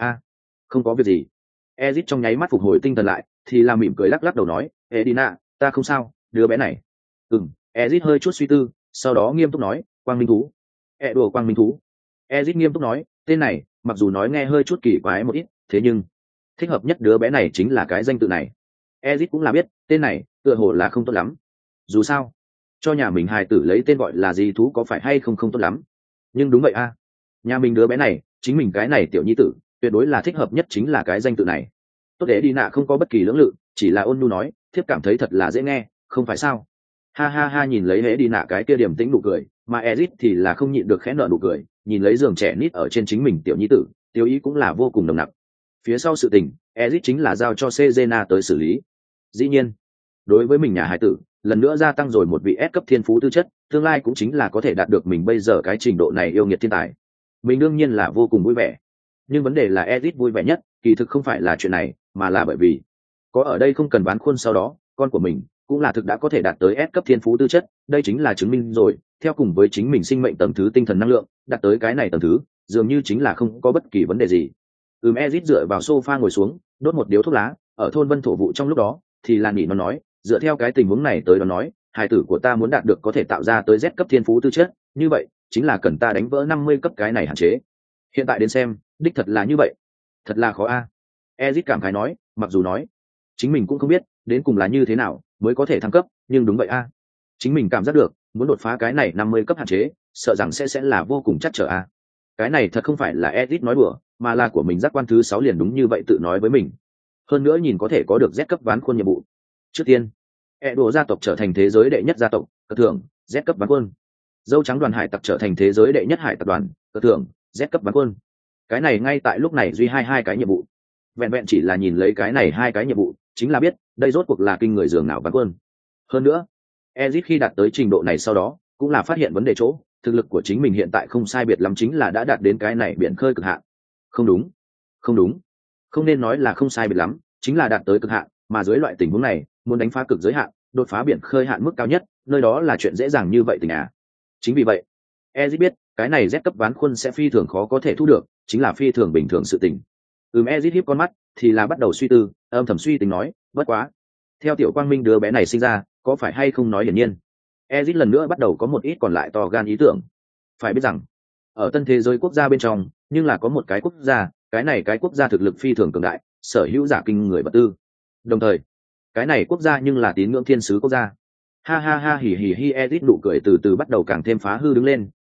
Không có việc gì. Ezic trong nháy mắt phục hồi tinh thần lại, thì là mỉm cười lắc lắc đầu nói, Edina, ta không sao, đứa bé này. Ezic hơi chút suy tư, sau đó nghiêm túc nói, quang minh thú. Đùa quang minh thú. Ezic nghiêm túc nói, tên này mặc dù nói nghe hơi chút kỳ quái một ít, thế nhưng thích hợp nhất đứa bé này chính là cái danh tự này. Ezic cũng là biết tên này tựa hồ là không tốt lắm, dù sao cho nhà mình hài tử lấy tên gọi là gì thú có phải hay không không tốt lắm, nhưng đúng vậy a, nhà mình đứa bé này chính mình cái này tiểu nhi tử tuyệt đối là thích hợp nhất chính là cái danh tự này. Tốt để đi nạ không có bất kỳ lưỡng lự, chỉ là ôn nhu nói, thiếp cảm thấy thật là dễ nghe, không phải sao? Ha ha ha. Nhìn lấy hễ đi nạ cái kia điềm tĩnh nụ cười, mà Ezic thì là không nhịn được khẽ nở nụ cười, nhìn lấy giường trẻ nít ở trên chính mình tiểu nhi tử, tiêu ý cũng là vô cùng nồng nặc. Phía sau sự tình, Ezic chính là giao cho Cezena tới xử lý. Dĩ nhiên, đối với mình nhà hải tử, lần nữa gia tăng rồi một vị S cấp thiên phú tư chất, tương lai cũng chính là có thể đạt được mình bây giờ cái trình độ này yêu nghiệt thiên tài. Mình đương nhiên là vô cùng vui vẻ. Nhưng vấn đề là Ezic vui vẻ nhất, kỳ thực không phải là chuyện này, mà là bởi vì có ở đây không cần bán khuôn, sau đó con của mình cũng là thực đã có thể đạt tới S cấp thiên phú tư chất, đây chính là chứng minh rồi, theo cùng với chính mình sinh mệnh tầng thứ tinh thần năng lượng, đạt tới cái này tầng thứ, dường như chính là không có bất kỳ vấn đề gì. Ezic dựa vào sofa ngồi xuống, đốt một điếu thuốc lá, ở thôn Vân thổ vụ trong lúc đó, thì là nỉ nó nói, dựa theo cái tình huống này tới đó nói, hài tử của ta muốn đạt được có thể tạo ra tới Z cấp thiên phú tư chất, như vậy chính là cần ta đánh vỡ 50 cấp cái này hạn chế. Hiện tại đến xem, đích thật là như vậy, thật là khó a. Ezic cảm khái nói, mặc dù nói chính mình cũng không biết đến cùng là như thế nào mới có thể thăng cấp, nhưng đúng vậy a, chính mình cảm giác được muốn đột phá cái này 50 cấp hạn chế, sợ rằng sẽ là vô cùng chắc trở a. Cái này thật không phải là Ezic nói đùa, mà là của mình giác quan thứ 6 liền đúng như vậy tự nói với mình. Hơn nữa nhìn có thể có được Z cấp ván khuôn nhiệm vụ. Trước tiên, Edo gia tộc trở thành thế giới đệ nhất gia tộc, cờ thưởng Z cấp ván khuôn. Dâu trắng đoàn hải tặc trở thành thế giới đệ nhất hải tặc đoàn, cờ thưởng Z cấp ván khuôn. Cái này ngay tại lúc này duy hai cái nhiệm vụ. Vẹn vẹn chỉ là nhìn lấy cái này hai cái nhiệm vụ, chính là biết đây rốt cuộc là kinh người dường nào ván khuôn. Hơn nữa, Ezic khi đạt tới trình độ này sau đó, cũng là phát hiện vấn đề chỗ, thực lực của chính mình hiện tại không sai biệt lắm, chính là đã đạt đến cái này biển khơi cực hạn. Không đúng, không nên nói là không sai biệt lắm, chính là đạt tới cực hạn, mà dưới loại tình huống này, muốn đánh phá cực giới hạn, đột phá biển khơi hạn mức cao nhất, nơi đó là chuyện dễ dàng như vậy tình à. Chính vì vậy, Ezic biết, cái này Z cấp ván khuôn sẽ phi thường khó có thể thu được, chính là phi thường bình thường sự tình. Ezic híp con mắt, thì là bắt đầu suy tư, âm thầm suy tính nói, bất quá, theo tiểu quang minh đứa bé này sinh ra, có phải hay không nói hiển nhiên. Ezic lần nữa bắt đầu có một ít còn lại to gan ý tưởng. Phải biết rằng, ở tân thế giới quốc gia bên trong, nhưng là có một cái quốc gia, cái này cái quốc gia thực lực phi thường cường đại, sở hữu giả kinh người vật tư. Đồng thời, cái này quốc gia nhưng là tín ngưỡng thiên sứ quốc gia. Ha ha ha, hỉ hỉ hi. Ezic nụ cười từ từ bắt đầu càng thêm phá hư đứng lên,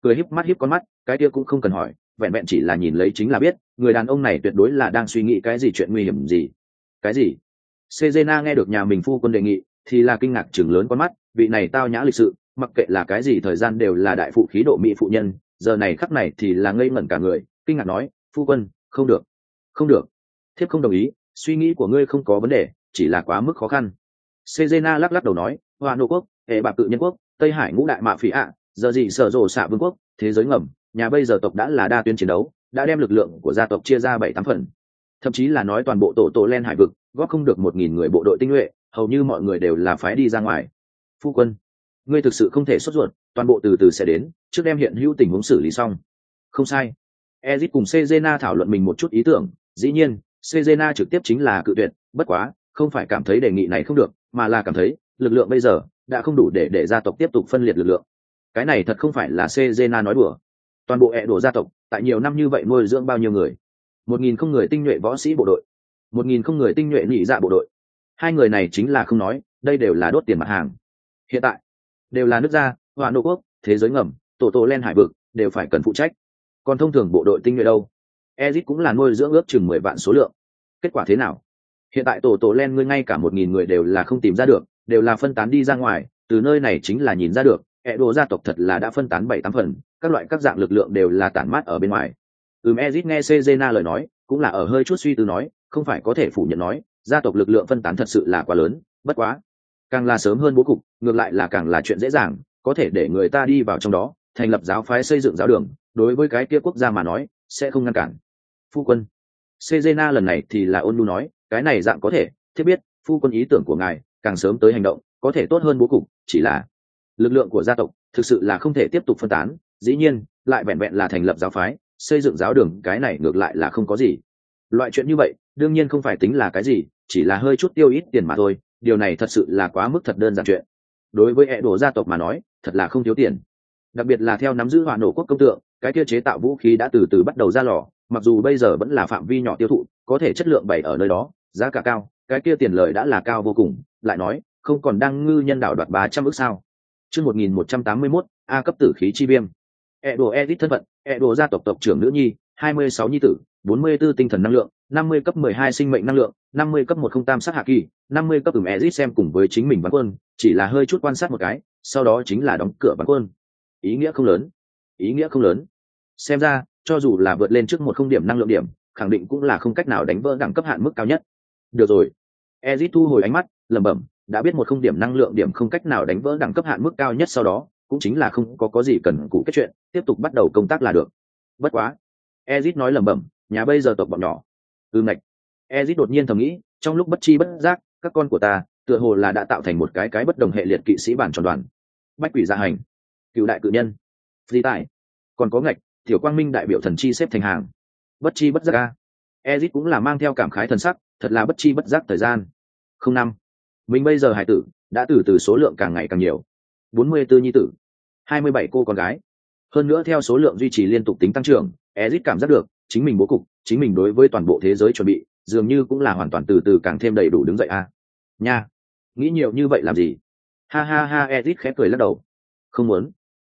cười híp mắt híp con mắt, cái kia cũng không cần hỏi, vẹn vẹn chỉ là nhìn lấy chính là biết người đàn ông này tuyệt đối là đang suy nghĩ cái gì chuyện nguy hiểm gì. Cái gì? Cezena nghe được nhà mình phu quân đề nghị thì là kinh ngạc chừng lớn con mắt, vị này tao nhã lịch sự, mặc kệ là cái gì thời gian đều là đại phụ khí độ mỹ phụ nhân, giờ này khắc này thì là ngây ngẩn cả người, kinh ngạc nói, phu quân, không được, không được, thiếp không đồng ý, suy nghĩ của ngươi không có vấn đề, chỉ là quá mức khó khăn. Cezena lắc lắc đầu nói, Hoa Nô quốc, hệ bạc tự nhân quốc, Tây Hải ngũ đại mạ phỉ ạ, giờ gì sở rồ xạ vương quốc, thế giới ngầm, nhà bây giờ tộc đã là đa tuyến chiến đấu, đã đem lực lượng của gia tộc chia ra 7-8 phần, thậm chí là nói toàn bộ tổ len hải vực góp không được 1.000 người bộ đội tinh nhuệ, hầu như mọi người đều là phái đi ra ngoài. Phu quân, ngươi thực sự không thể sốt ruột, toàn bộ từ từ sẽ đến, trước đem hiện hữu tình huống xử lý xong. Không sai. Ezit cùng Cezena thảo luận mình một chút ý tưởng, dĩ nhiên Cezena trực tiếp chính là cự tuyệt, bất quá không phải cảm thấy đề nghị này không được, mà là cảm thấy lực lượng bây giờ đã không đủ để gia tộc tiếp tục phân liệt lực lượng. Cái này thật không phải là Cezena nói đùa. Toàn bộ hệ đổ gia tộc tại nhiều năm như vậy nuôi dưỡng bao nhiêu người? 1.000 không người tinh nhuệ võ sĩ bộ đội, 1.000 không người tinh nhuệ nhị dạ bộ đội. Hai người này chính là không nói, đây đều là đốt tiền mặt hàng. Hiện tại đều là nước ra, Hoa Nô quốc, thế giới ngầm, tổ len hải vực đều phải cần phụ trách. Còn thông thường bộ đội tinh nhuệ đâu? Ezit cũng là nuôi dưỡng ước chừng 10 vạn số lượng. Kết quả thế nào? Hiện tại tổ len ngươi ngay cả 1.000 người đều là không tìm ra được, đều là phân tán đi ra ngoài, từ nơi này chính là nhìn ra được, hệ đồ gia tộc thật là đã phân tán 7-8 phần, các loại các dạng lực lượng đều là tản mát ở bên ngoài. Ezit nghe Cezena lời nói, cũng là ở hơi chút suy tư nói, không phải có thể phủ nhận nói, gia tộc lực lượng phân tán thật sự là quá lớn, bất quá, càng là sớm hơn bố cục, ngược lại là càng là chuyện dễ dàng, có thể để người ta đi vào trong đó, thành lập giáo phái xây dựng giáo đường, đối với cái kia quốc gia mà nói, sẽ không ngăn cản. Phu quân, Cezena lần này thì là ôn nhu nói, cái này dạng có thể, thiết biết, phu quân ý tưởng của ngài, càng sớm tới hành động, có thể tốt hơn bố cục, chỉ là lực lượng của gia tộc thực sự là không thể tiếp tục phân tán, dĩ nhiên, lại vẹn vẹn là thành lập giáo phái, xây dựng giáo đường, cái này ngược lại là không có gì. Loại chuyện như vậy, đương nhiên không phải tính là cái gì, chỉ là hơi chút tiêu ít tiền mà thôi, điều này thật sự là quá mức thật đơn giản chuyện. Đối với hệ đồ gia tộc mà nói, thật là không thiếu tiền. Đặc biệt là theo nắm giữ Hoa Nô quốc công tượng, cái kia chế tạo vũ khí đã từ từ bắt đầu ra lò, mặc dù bây giờ vẫn là phạm vi nhỏ tiêu thụ, có thể chất lượng bày ở nơi đó, giá cả cao, cái kia tiền lợi đã là cao vô cùng, lại nói, không còn đang ngư nhân đảo đoạt 300 ức sao? Chương 1181, A cấp tử khí chi viêm. Edo Edit thân phận, Edo gia tộc tộc trưởng nữ nhi, 26 nhi tử, 44 tinh thần năng lượng, 50 cấp 12 sinh mệnh năng lượng, 50 cấp 10 tam sát hạ kỳ, 50 cấp Edit xem cùng với chính mình bắn quân, chỉ là hơi chút quan sát một cái, sau đó chính là đóng cửa bắn quân. Ý nghĩa không lớn, ý nghĩa không lớn. Xem ra, cho dù là vượt lên trước một không điểm năng lượng điểm, khẳng định cũng là không cách nào đánh vỡ đẳng cấp hạn mức cao nhất. Được rồi. Ezit thu hồi ánh mắt, lẩm bẩm, đã biết một không điểm năng lượng điểm không cách nào đánh vỡ đẳng cấp hạn mức cao nhất, sau đó cũng chính là không có gì cần cụ kết chuyện, tiếp tục bắt đầu công tác là được. Bất quá, Ezit nói lẩm bẩm, nhà bây giờ tộc bọn nhỏ. Ngạch. Ezit đột nhiên thầm nghĩ, trong lúc bất chi bất giác, các con của ta tựa hồ là đã tạo thành một cái bất đồng hệ liệt kỵ sĩ bản tròn đoàn. Bách quỷ gia hành, cựu đại cự nhân, di tài, còn có ngạch, tiểu quang minh đại biểu thần chi xếp thành hàng. Bất chi bất giác a. Ezit cũng là mang theo cảm khái thần sắc, thật là bất chi bất giác thời gian. Không năm, mình bây giờ hải tử đã từ số lượng càng ngày càng nhiều. 44 nhi tử, 27 cô con gái. Hơn nữa theo số lượng duy trì liên tục tính tăng trưởng, Ezit cảm giác được chính mình bố cục, chính mình đối với toàn bộ thế giới chuẩn bị, dường như cũng là hoàn toàn từ càng thêm đầy đủ đứng dậy a. Nha, nghĩ nhiều như vậy làm gì? Ha ha ha, Ezit khẽ cười lắc đầu. Không muốn,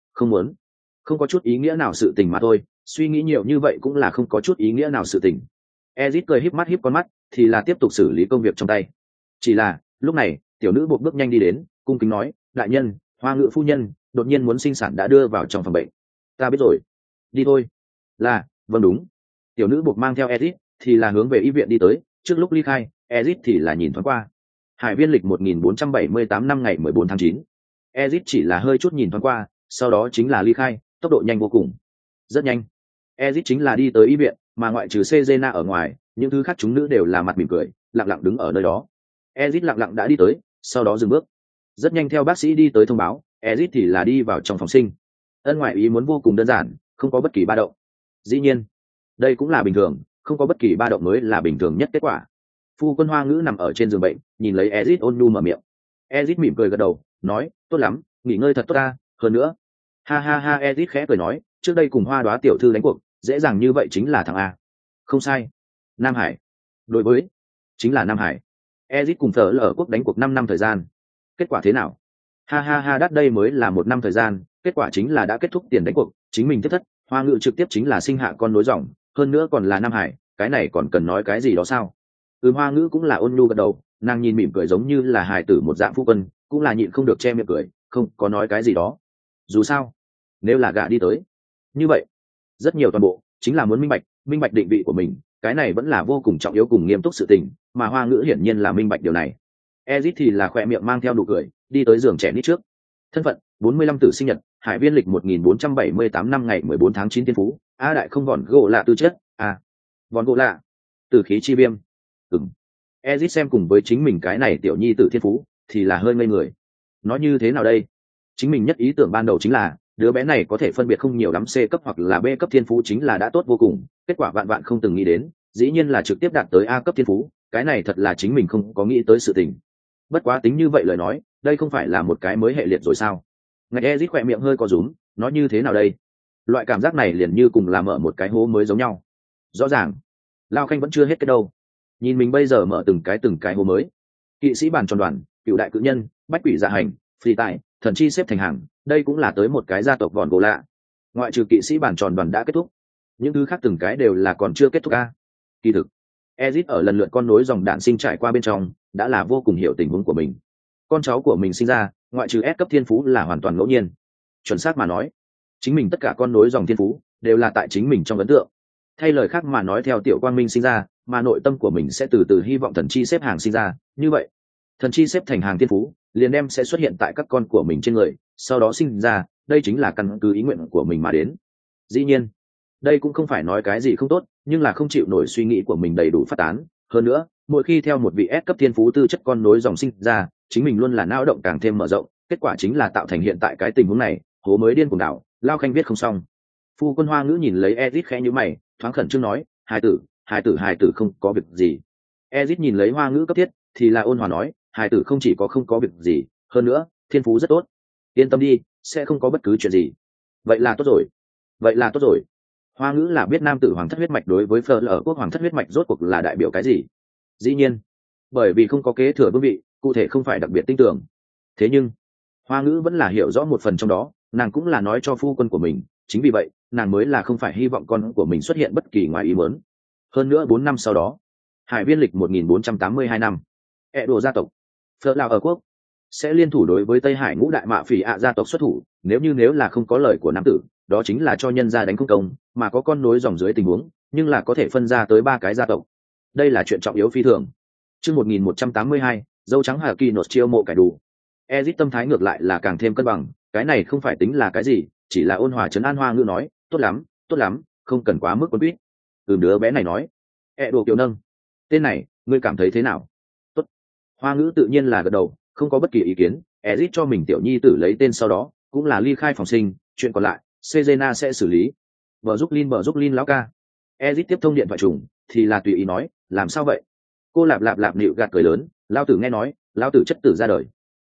không có chút ý nghĩa nào sự tình mà thôi, suy nghĩ nhiều như vậy cũng là không có chút ý nghĩa nào sự tình. Ezit cười híp con mắt, thì là tiếp tục xử lý công việc trong tay. Chỉ là, lúc này, tiểu nữ buộc bước nhanh đi đến, cung kính nói, đại nhân, Hoa Ngự phu nhân, đột nhiên muốn sinh sản đã đưa vào trong phòng bệnh. Ta biết rồi. Đi thôi. Là, vâng đúng. Tiểu nữ buộc mang theo Ezit, thì là hướng về y viện đi tới, trước lúc ly khai, Ezit thì là nhìn thoáng qua. Hải viên lịch 1478 năm ngày 14 tháng 9. Ezit chỉ là hơi chút nhìn thoáng qua, sau đó chính là ly khai, tốc độ nhanh vô cùng. Rất nhanh. Ezit chính là đi tới y viện, mà ngoại trừ Cezena ở ngoài, những thứ khác chúng nữ đều là mặt mỉm cười, lặng lặng đứng ở nơi đó. Ezit lặng lặng đã đi tới, sau đó dừng bước. Rất nhanh theo bác sĩ đi tới thông báo, Ezit thì là đi vào trong phòng sinh. Ân ngoại ý muốn vô cùng đơn giản, không có bất kỳ ba động. Dĩ nhiên, đây cũng là bình thường, không có bất kỳ ba động mới là bình thường nhất kết quả. Phu quân Hoa Ngữ nằm ở trên giường bệnh, nhìn lấy Ezit ôn nhu mở miệng. Ezit mỉm cười gật đầu, nói, tốt lắm, nghỉ ngơi thật tốt ta, hơn nữa. Ha ha ha, Ezit khẽ cười nói, trước đây cùng Hoa Đóa tiểu thư đánh cuộc, dễ dàng như vậy chính là thằng A. Không sai. Nam Hải. Đối với, chính là Nam Hải. Ezit cùng Phở ở quốc đánh cuộc 5 năm thời gian. Kết quả thế nào? Ha ha ha, đắt đây mới là 1 năm thời gian, kết quả chính là đã kết thúc tiền đánh cuộc, chính mình thất thất, Hoa Ngữ trực tiếp chính là sinh hạ con nối dòng, hơn nữa còn là Nam Hải, cái này còn cần nói cái gì đó sao? Hoa Ngữ cũng là ôn nhu gật đầu, nàng nhìn mỉm cười giống như là hài tử một dạng phu quân, cũng là nhịn không được che miệng cười, không có nói cái gì đó. Dù sao, nếu là gạ đi tới, như vậy, rất nhiều toàn bộ chính là muốn minh bạch định vị của mình, cái này vẫn là vô cùng trọng yếu cùng nghiêm túc sự tình, mà Hoa Ngữ hiển nhiên là minh bạch điều này. Ezit thì là khỏe miệng mang theo nụ cười, đi tới giường trẻ nít trước. Thân phận 45 tử sinh nhật, Hải Viên lịch 1478 năm ngày 14 tháng 9 thiên phú, A đại không vòn gỗ lạ tư chất, vòn gỗ lạ, tử khí chi viêm. Ezit xem cùng với chính mình cái này tiểu nhi tử thiên phú, thì là hơi ngây người. Nói như thế nào đây? Chính mình nhất ý tưởng ban đầu chính là đứa bé này có thể phân biệt không nhiều lắm C cấp hoặc là B cấp thiên phú chính là đã tốt vô cùng, kết quả vạn không từng nghĩ đến, dĩ nhiên là trực tiếp đạt tới A cấp thiên phú, cái này thật là chính mình không có nghĩ tới sự tình. Bất quá tính như vậy lời nói, đây không phải là một cái mới hệ liệt rồi sao? Ngạch Ezit khỏe miệng hơi có rúm, nói như thế nào đây? Loại cảm giác này liền như cùng là mở một cái hố mới giống nhau. Rõ ràng, Lao Khanh vẫn chưa hết cái đâu. Nhìn mình bây giờ mở từng cái hố mới. Kỵ sĩ bàn tròn đoàn, cựu đại cự nhân, bách quỷ dạ hành, phi tài, thần chi xếp thành hàng, đây cũng là tới một cái gia tộc vòn gỗ lạ. Ngoại trừ kỵ sĩ bàn tròn đoàn đã kết thúc, những thứ khác từng cái đều là còn chưa kết thúc a. Kỳ thực, Ezit ở lần lượt con nối dòng đạn sinh trải qua bên trong, đã là vô cùng hiểu tình huống của mình. Con cháu của mình sinh ra, ngoại trừ S cấp thiên phú là hoàn toàn ngẫu nhiên. Chuẩn xác mà nói, chính mình tất cả con nối dòng thiên phú đều là tại chính mình trong ấn tượng. Thay lời khác mà nói, theo Tiểu Quang Minh sinh ra, mà nội tâm của mình sẽ từ từ hy vọng thần chi xếp hàng sinh ra, như vậy, thần chi xếp thành hàng thiên phú, liền đem sẽ xuất hiện tại các con của mình trên người, sau đó sinh ra, đây chính là căn cứ ý nguyện của mình mà đến. Dĩ nhiên, đây cũng không phải nói cái gì không tốt, nhưng là không chịu nổi suy nghĩ của mình đầy đủ phát tán. Hơn nữa, mỗi khi theo một vị S cấp thiên phú tư chất con nối dòng sinh ra, chính mình luôn là não động càng thêm mở rộng, kết quả chính là tạo thành hiện tại cái tình huống này, hố mới điên cuồng đảo, Lao Khanh viết không xong. Phu quân Hoa Ngữ nhìn lấy Ezit khẽ nhíu mày, thoáng khẩn trương nói, hài tử không có việc gì. Ezit nhìn lấy Hoa Ngữ cấp thiết, thì là ôn hòa nói, hài tử không chỉ có không có việc gì, hơn nữa, thiên phú rất tốt. Yên tâm đi, sẽ không có bất cứ chuyện gì. Vậy là tốt rồi. Hoa Ngữ là biết nam tử hoàng thất huyết mạch đối với Fleur ở quốc hoàng thất huyết mạch rốt cuộc là đại biểu cái gì. Dĩ nhiên, bởi vì không có kế thừa vương vị, cụ thể không phải đặc biệt tin tưởng. Thế nhưng, Hoa Ngữ vẫn là hiểu rõ một phần trong đó, nàng cũng là nói cho phu quân của mình, chính vì vậy, nàng mới là không phải hy vọng con của mình xuất hiện bất kỳ ngoài ý muốn. Hơn nữa 4 năm sau đó, Hải Viên lịch 1482 năm, Edo gia tộc, Fleur Lao ở quốc sẽ liên thủ đối với Tây Hải ngũ đại mạ phỉ ạ gia tộc xuất thủ, nếu là không có lời của nam tử, đó chính là cho nhân gia đánh không công, mà có con nối dòng dưới tình huống, nhưng là có thể phân ra tới 3 cái gia tộc. Đây là chuyện trọng yếu phi thường. Chương 1182, dâu trắng Hà Kỳ nột chiêu mộ cải đủ. Ezit tâm thái ngược lại là càng thêm cân bằng, cái này không phải tính là cái gì, chỉ là ôn hòa trấn an Hoa Ngữ nói, tốt lắm, không cần quá mức quân quýt. Đứa bé này nói, đồ kiều nâng, tên này, ngươi cảm thấy thế nào? Tốt. Hoa Ngữ tự nhiên là gật đầu, không có bất kỳ ý kiến. Ezit cho mình tiểu nhi tử lấy tên sau đó, cũng là ly khai phòng sinh, chuyện còn lại, Cezena sẽ xử lý. Bờ giúp Lin lão ca. Ezit tiếp thông điện thoại trùng, thì là tùy ý nói, làm sao vậy? Cô lạp nịu gạt cười lớn, lao tử nghe nói, lao tử chất tử ra đời.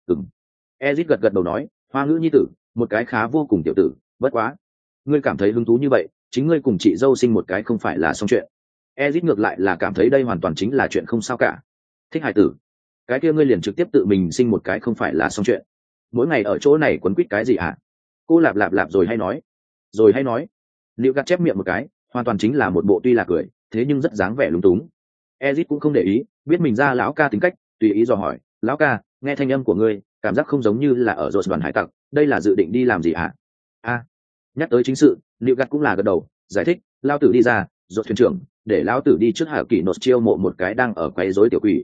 Ezit gật đầu nói, Hoa Ngữ nhi tử, một cái khá vô cùng tiểu tử, bất quá. Ngươi cảm thấy hứng thú như vậy, chính ngươi cùng chị dâu sinh một cái không phải là xong chuyện. Ezit ngược lại là cảm thấy đây hoàn toàn chính là chuyện không sao cả. Thích hài tử, cái kia ngươi liền trực tiếp tự mình sinh một cái không phải là xong chuyện. Mỗi ngày ở chỗ này quấn quýt cái gì hả? Cô lạp rồi hay nói. Liệu gạt chép miệng một cái, hoàn toàn chính là một bộ tuy là cười, thế nhưng rất dáng vẻ lúng túng. Ezit cũng không để ý, biết mình ra lão ca tính cách, tùy ý dò hỏi, lão ca, nghe thanh âm của ngươi, cảm giác không giống như là ở rột đoàn hải tặc, đây là dự định đi làm gì hả? Nhắc tới chính sự, Liệu gạt cũng là gật đầu, giải thích, lao tử đi ra, rột thuyền trưởng, để lão tử đi trước Hà Kỳ nột chiêu mộ một cái đang ở quấy rối tiểu quỷ.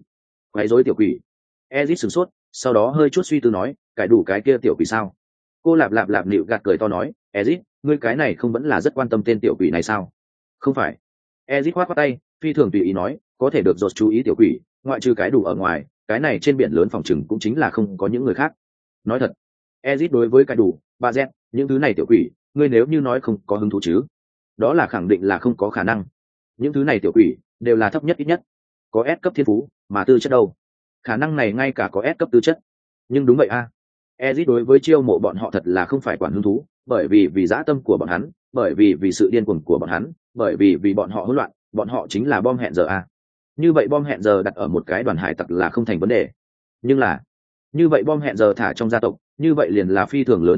Ezit sửng sốt, sau đó hơi chút suy tư nói, cải đủ cái kia tiểu quỷ sao? Cô lạp Liệu gạt cười to nói, Ezit, ngươi cái này không vẫn là rất quan tâm tên tiểu quỷ này sao? Không phải. Ezit khoát tay, phi thường tùy ý nói, có thể được rột chú ý tiểu quỷ, ngoại trừ cái đủ ở ngoài, cái này trên biển lớn phòng trừng cũng chính là không có những người khác. Nói thật, Ezit đối với cái đủ, ba z, những thứ này tiểu quỷ, ngươi nếu như nói không có hứng thú chứ, đó là khẳng định là không có khả năng. Những thứ này tiểu quỷ đều là thấp nhất ít nhất, có S cấp thiên phú, mà tư chất đâu? Khả năng này ngay cả có S cấp tư chất. Nhưng đúng vậy a. Ezit đối với chiêu mộ bọn họ thật là không phải quản hứng thú, bởi vì dã tâm của bọn hắn, bởi vì sự điên cuồng của bọn hắn, bởi vì bọn họ hỗn loạn, bọn họ chính là bom hẹn giờ a. Như vậy bom hẹn giờ đặt ở một cái đoàn hải tặc là không thành vấn đề. Nhưng là, như vậy bom hẹn giờ thả trong gia tộc, như vậy liền là phi thường lớn vấn đề,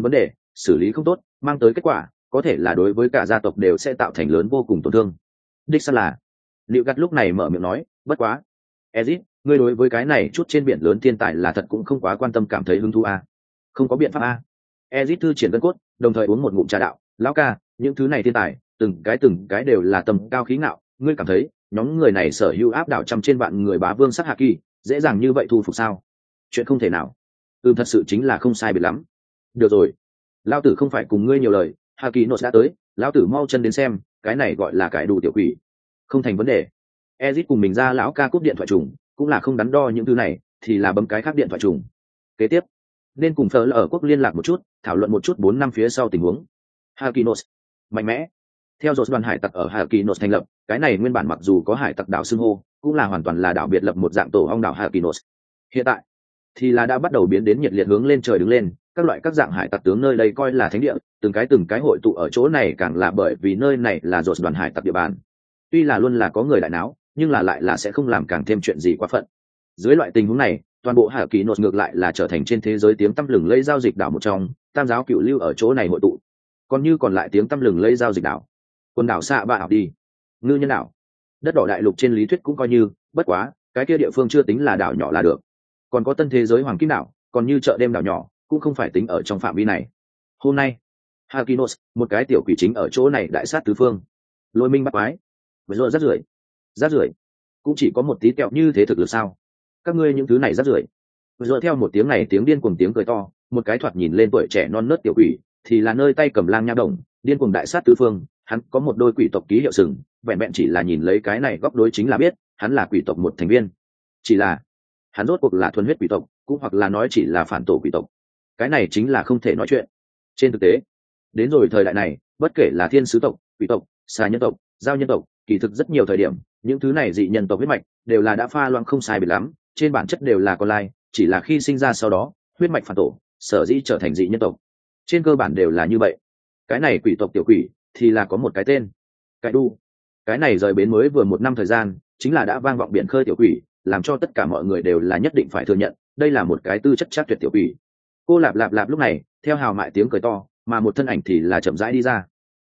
xử lý không tốt mang tới kết quả có thể là đối với cả gia tộc đều sẽ tạo thành lớn vô cùng tổn thương. Đích xác là liệu gắt lúc này mở miệng nói, bất quá Ezit, ngươi đối với cái này chút trên biển lớn thiên tài là thật cũng không quá quan tâm cảm thấy hứng thú à. Không có biện pháp à. Ezit thư triển gân cốt đồng thời uống một ngụm trà đạo, lão ca, những thứ này thiên tài từng cái đều là tầm cao khí ngạo, ngươi cảm thấy nhóm người này sở hữu áp đảo trăm trên vạn người bá vương sắc hạ kỳ dễ dàng như vậy thu phục sao? Chuyện không thể nào. Thật sự chính là không sai biệt lắm. Được rồi, lão tử không phải cùng ngươi nhiều lời, hạ kỳ nốt đã tới, lão tử mau chân đến xem, cái này gọi là cải đủ tiểu quỷ. Không thành vấn đề. Ezit cùng mình ra lão ca cúp điện thoại trùng, cũng là không đắn đo những thứ này, thì là bấm cái khác điện thoại trùng. Kế tiếp, nên cùng Fleur ở quốc liên lạc một chút, thảo luận một chút 4 năm phía sau tình huống. Hakinos, mạnh mẽ. Theo dột đoàn hải tặc ở Hakinos thành lập, cái này nguyên bản mặc dù có hải tặc đảo xưng hô, cũng là hoàn toàn là đảo biệt lập một dạng tổ ong đảo Hakinos. Hiện tại, thì là đã bắt đầu biến đến nhiệt liệt hướng lên trời đứng lên, các dạng hải tặc tướng nơi đây coi là thánh địa, từng cái hội tụ ở chỗ này càng là bởi vì nơi này là dột đoàn hải tặc địa bàn. Tuy là luôn là có người đại náo, nhưng là lại là sẽ không làm càng thêm chuyện gì quá phận. Dưới loại tình huống này, toàn bộ Hạ Kỳ Nốt ngược lại là trở thành trên thế giới tiếng tăm lừng lẫy giao dịch đảo một trong, tam giáo cựu lưu ở chỗ này hội tụ. Còn lại tiếng tăm lừng lẫy giao dịch đảo, quần đảo xạ bạ đi, ngư nhân đảo, đất đỏ đại lục trên lý thuyết cũng coi như, bất quá cái kia địa phương chưa tính là đảo nhỏ là được. Còn có tân thế giới hoàng kim đảo, còn như chợ đêm đảo nhỏ, cũng không phải tính ở trong phạm vi này. Hôm nay, Hạ Kỳ Nốt, một cái tiểu quỷ chính ở chỗ này đại sát tứ phương, lôi minh bắt quái, rồi rác rưởi, cũng chỉ có một tí kẹo như thế thực lực sao? Các ngươi những thứ này rác rưởi. Rồi theo một tiếng này tiếng điên cuồng tiếng cười to, một cái thoạt nhìn lên tuổi trẻ non nớt tiểu quỷ, thì là nơi tay cầm lang nha đồng, điên cuồng đại sát tứ phương, hắn có một đôi quỷ tộc ký hiệu sừng, vẹn vẹn chỉ là nhìn lấy cái này góc đối chính là biết, hắn là quỷ tộc một thành viên. Chỉ là, hắn rốt cuộc là thuần huyết quỷ tộc, cũng hoặc là nói chỉ là phản tổ quỷ tộc. Cái này chính là không thể nói chuyện. Trên thực tế, đến rồi thời đại này, bất kể là thiên sứ tộc, quỷ tộc, xà nhân tộc, giao nhân tộc, kỳ thực rất nhiều thời điểm, những thứ này dị nhân tộc huyết mạch đều là đã pha loãng không sai biệt lắm, trên bản chất đều là con lai, chỉ là khi sinh ra sau đó huyết mạch phản tổ sở dĩ trở thành dị nhân tộc, trên cơ bản đều là như vậy. Cái này quỷ tộc tiểu quỷ thì là có một cái tên cái đu. Cái này rời bến mới vừa 1 năm thời gian, chính là đã vang vọng biển khơi tiểu quỷ, làm cho tất cả mọi người đều là nhất định phải thừa nhận đây là một cái tư chất chắc tuyệt tiểu quỷ. Cô lạp lạp lạp lúc này theo hào mại tiếng cười to mà một thân ảnh thì là chậm rãi đi ra.